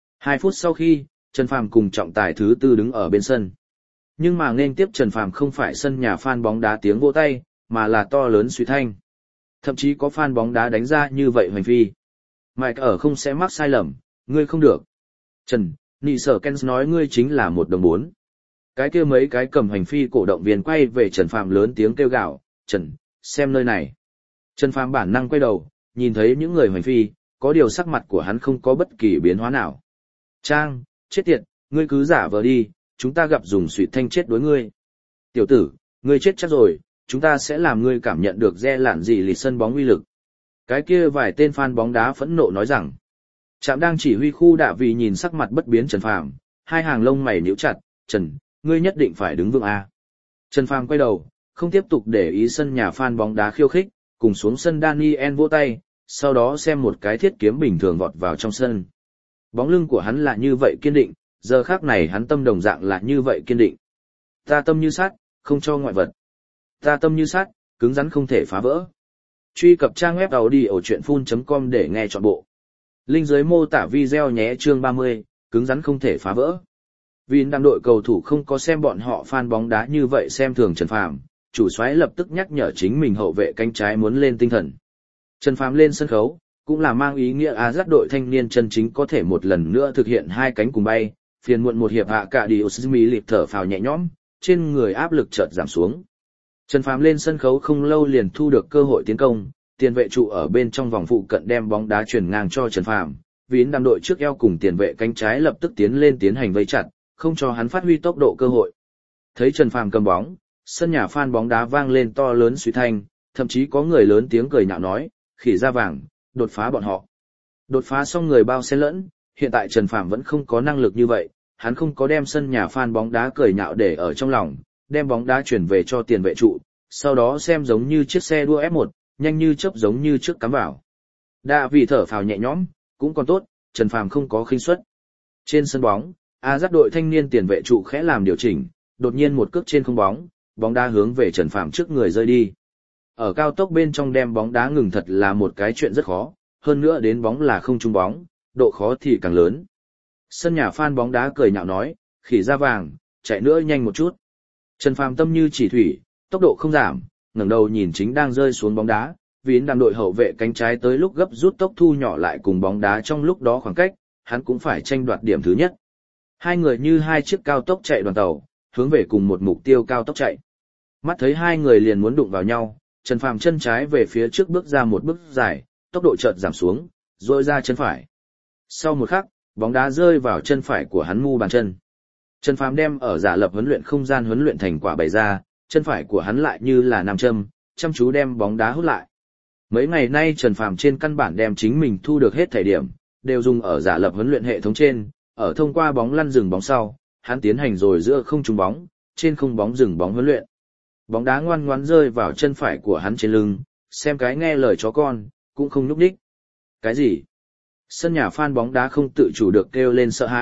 2 phút sau khi, Trần Phàm cùng trọng tài thứ tư đứng ở bên sân. Nhưng mà nên tiếp Trần Phàm không phải sân nhà fan bóng đá tiếng vỗ tay, mà là to lớn suy thanh. Thậm chí có fan bóng đá đánh ra như vậy hoành phi. Mike ở không sẽ mắc sai lầm, ngươi không được. Trần, Nị Sở Kens nói ngươi chính là một đồng bốn. Cái kia mấy cái cầm hành phi cổ động viên quay về Trần Phàm lớn tiếng kêu gào, Trần, xem nơi này. Trần Phàm bản năng quay đầu, nhìn thấy những người hành phi, có điều sắc mặt của hắn không có bất kỳ biến hóa nào. Trang, chết tiệt, ngươi cứ giả vờ đi, chúng ta gặp dùng suy thanh chết đối ngươi. Tiểu tử, ngươi chết chắc rồi, chúng ta sẽ làm ngươi cảm nhận được re lạn gì lì sân bóng uy lực. Cái kia vài tên fan bóng đá phẫn nộ nói rằng, Trạm đang chỉ huy khu Đạ Vì nhìn sắc mặt bất biến Trần Phàm, hai hàng lông mày nhíu chặt, Trần, ngươi nhất định phải đứng vững a. Trần Phàm quay đầu, không tiếp tục để ý sân nhà fan bóng đá khiêu khích, cùng xuống sân Daniel vỗ tay, sau đó xem một cái thiết kiếm bình thường vọt vào trong sân. Bóng lưng của hắn là như vậy kiên định, giờ khác này hắn tâm đồng dạng là như vậy kiên định. Ta tâm như sắt, không cho ngoại vật. Ta tâm như sắt, cứng rắn không thể phá vỡ. Truy cập trang web audiochuyenphun.com để nghe trọn bộ. Link dưới mô tả video nhé. Chương 30, cứng rắn không thể phá vỡ. Vì đăng đội cầu thủ không có xem bọn họ fan bóng đá như vậy xem thường Trần Phàm, chủ soái lập tức nhắc nhở chính mình hậu vệ cánh trái muốn lên tinh thần. Trần Phàm lên sân khấu, cũng là mang ý nghĩa Ajax đội thanh niên chân chính có thể một lần nữa thực hiện hai cánh cùng bay, phiền muộn một hiệp hạ cả đi Osmi lịp thở phào nhẹ nhõm, trên người áp lực chợt giảm xuống. Trần Phàm lên sân khấu không lâu liền thu được cơ hội tiến công, tiền vệ trụ ở bên trong vòng phụ cận đem bóng đá chuyển ngang cho Trần Phàm, Vín đam đội trước eo cùng tiền vệ cánh trái lập tức tiến lên tiến hành vây chặt, không cho hắn phát huy tốc độ cơ hội. Thấy Trần Phàm cầm bóng, sân nhà fan bóng đá vang lên to lớn suy thanh, thậm chí có người lớn tiếng cười nhạo nói, khỉ da vàng, đột phá bọn họ. Đột phá xong người bao xen lẫn, hiện tại Trần Phàm vẫn không có năng lực như vậy, hắn không có đem sân nhà fan bóng đá cười nhạo để ở trong lòng, đem bóng đá chuyển về cho tiền vệ trụ, sau đó xem giống như chiếc xe đua F1, nhanh như chớp giống như trước cắm vào. Đạ Vì thở phào nhẹ nhõm, cũng còn tốt, Trần Phàm không có khinh suất. Trên sân bóng, Ajax đội thanh niên tiền vệ trụ khẽ làm điều chỉnh, đột nhiên một cước trên không bóng, bóng đá hướng về Trần Phàm trước người rơi đi. Ở cao tốc bên trong đem bóng đá ngừng thật là một cái chuyện rất khó, hơn nữa đến bóng là không trúng bóng, độ khó thì càng lớn. Sân nhà fan bóng đá cười nhạo nói, khỉ da vàng, chạy nữa nhanh một chút. Trần Phàm tâm như chỉ thủy, tốc độ không giảm, ngẩng đầu nhìn chính đang rơi xuống bóng đá, Vín đam đội hậu vệ cánh trái tới lúc gấp rút tốc thu nhỏ lại cùng bóng đá trong lúc đó khoảng cách, hắn cũng phải tranh đoạt điểm thứ nhất. Hai người như hai chiếc cao tốc chạy đoàn tàu, hướng về cùng một mục tiêu cao tốc chạy. Mắt thấy hai người liền muốn đụng vào nhau, Trần Phàm chân trái về phía trước bước ra một bước dài, tốc độ chợt giảm xuống, rồi ra chân phải. Sau một khắc, bóng đá rơi vào chân phải của hắn mu bàn chân. Trần Phàm đem ở giả lập huấn luyện không gian huấn luyện thành quả bày ra, chân phải của hắn lại như là nam châm, chăm chú đem bóng đá hút lại. Mấy ngày nay Trần Phàm trên căn bản đem chính mình thu được hết thời điểm, đều dùng ở giả lập huấn luyện hệ thống trên, ở thông qua bóng lăn dừng bóng sau, hắn tiến hành rồi giữa không trúng bóng, trên không bóng dừng bóng huấn luyện. Bóng đá ngoan ngoãn rơi vào chân phải của hắn trên lưng, xem cái nghe lời chó con, cũng không nhúc nhích. Cái gì? Sân nhà fan bóng đá không tự chủ được kêu lên sợ hãi,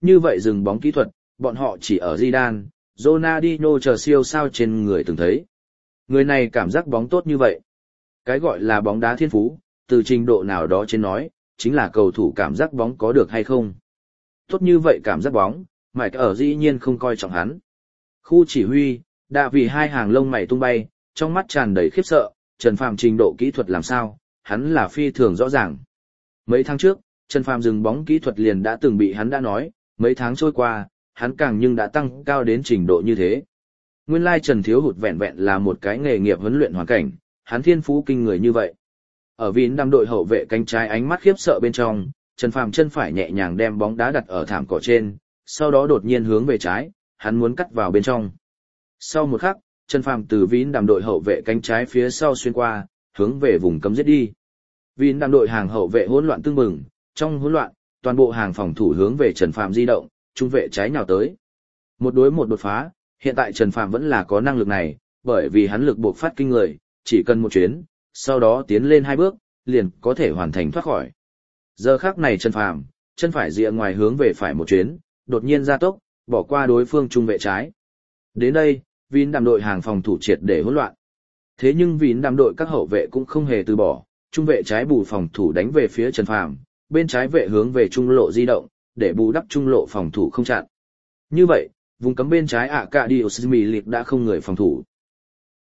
như vậy dừng bóng kỹ thuật, bọn họ chỉ ở Zidane, Ronaldinho chờ siêu sao trên người từng thấy. Người này cảm giác bóng tốt như vậy. Cái gọi là bóng đá thiên phú, từ trình độ nào đó trên nói, chính là cầu thủ cảm giác bóng có được hay không. Tốt như vậy cảm giác bóng, Mike ở dĩ nhiên không coi trọng hắn. Khu chỉ huy, đã vì hai hàng lông mày tung bay, trong mắt tràn đầy khiếp sợ, Trần Phàm trình độ kỹ thuật làm sao, hắn là phi thường rõ ràng. Mấy tháng trước, Trần Phàm dừng bóng kỹ thuật liền đã từng bị hắn đã nói, mấy tháng trôi qua, hắn càng nhưng đã tăng cao đến trình độ như thế. Nguyên lai Trần Thiếu Hụt vẹn vẹn là một cái nghề nghiệp huấn luyện hoàn cảnh, hắn thiên phú kinh người như vậy. Ở Vín đam đội hậu vệ cánh trái ánh mắt khiếp sợ bên trong, Trần Phàm chân phải nhẹ nhàng đem bóng đá đặt ở thảm cỏ trên, sau đó đột nhiên hướng về trái, hắn muốn cắt vào bên trong. Sau một khắc, Trần Phàm từ Vín đam đội hậu vệ cánh trái phía sau xuyên qua, hướng về vùng cấm giết đi. Vín đam đội hàng hậu vệ hỗn loạn tương mừng, trong hỗn loạn, toàn bộ hàng phòng thủ hướng về Trần Phàm di động, trung vệ trái nhào tới. Một đối một đột phá, hiện tại Trần Phàm vẫn là có năng lực này, bởi vì hắn lực bộc phát kinh người, chỉ cần một chuyến, sau đó tiến lên 2 bước, liền có thể hoàn thành thoát khỏi. Giờ khắc này Trần Phàm, chân phải rìa ngoài hướng về phải một chuyến, đột nhiên gia tốc, bỏ qua đối phương trung vệ trái. Đến đây, Vín đam đội hàng phòng thủ triệt để hỗn loạn. Thế nhưng Vín đam đội các hậu vệ cũng không hề từ bỏ, trung vệ trái bù phòng thủ đánh về phía Trần Phàm, bên trái vệ hướng về trung lộ di động, để bù đắp trung lộ phòng thủ không chặn. Như vậy, vùng cấm bên trái Acadius Milik đã không người phòng thủ.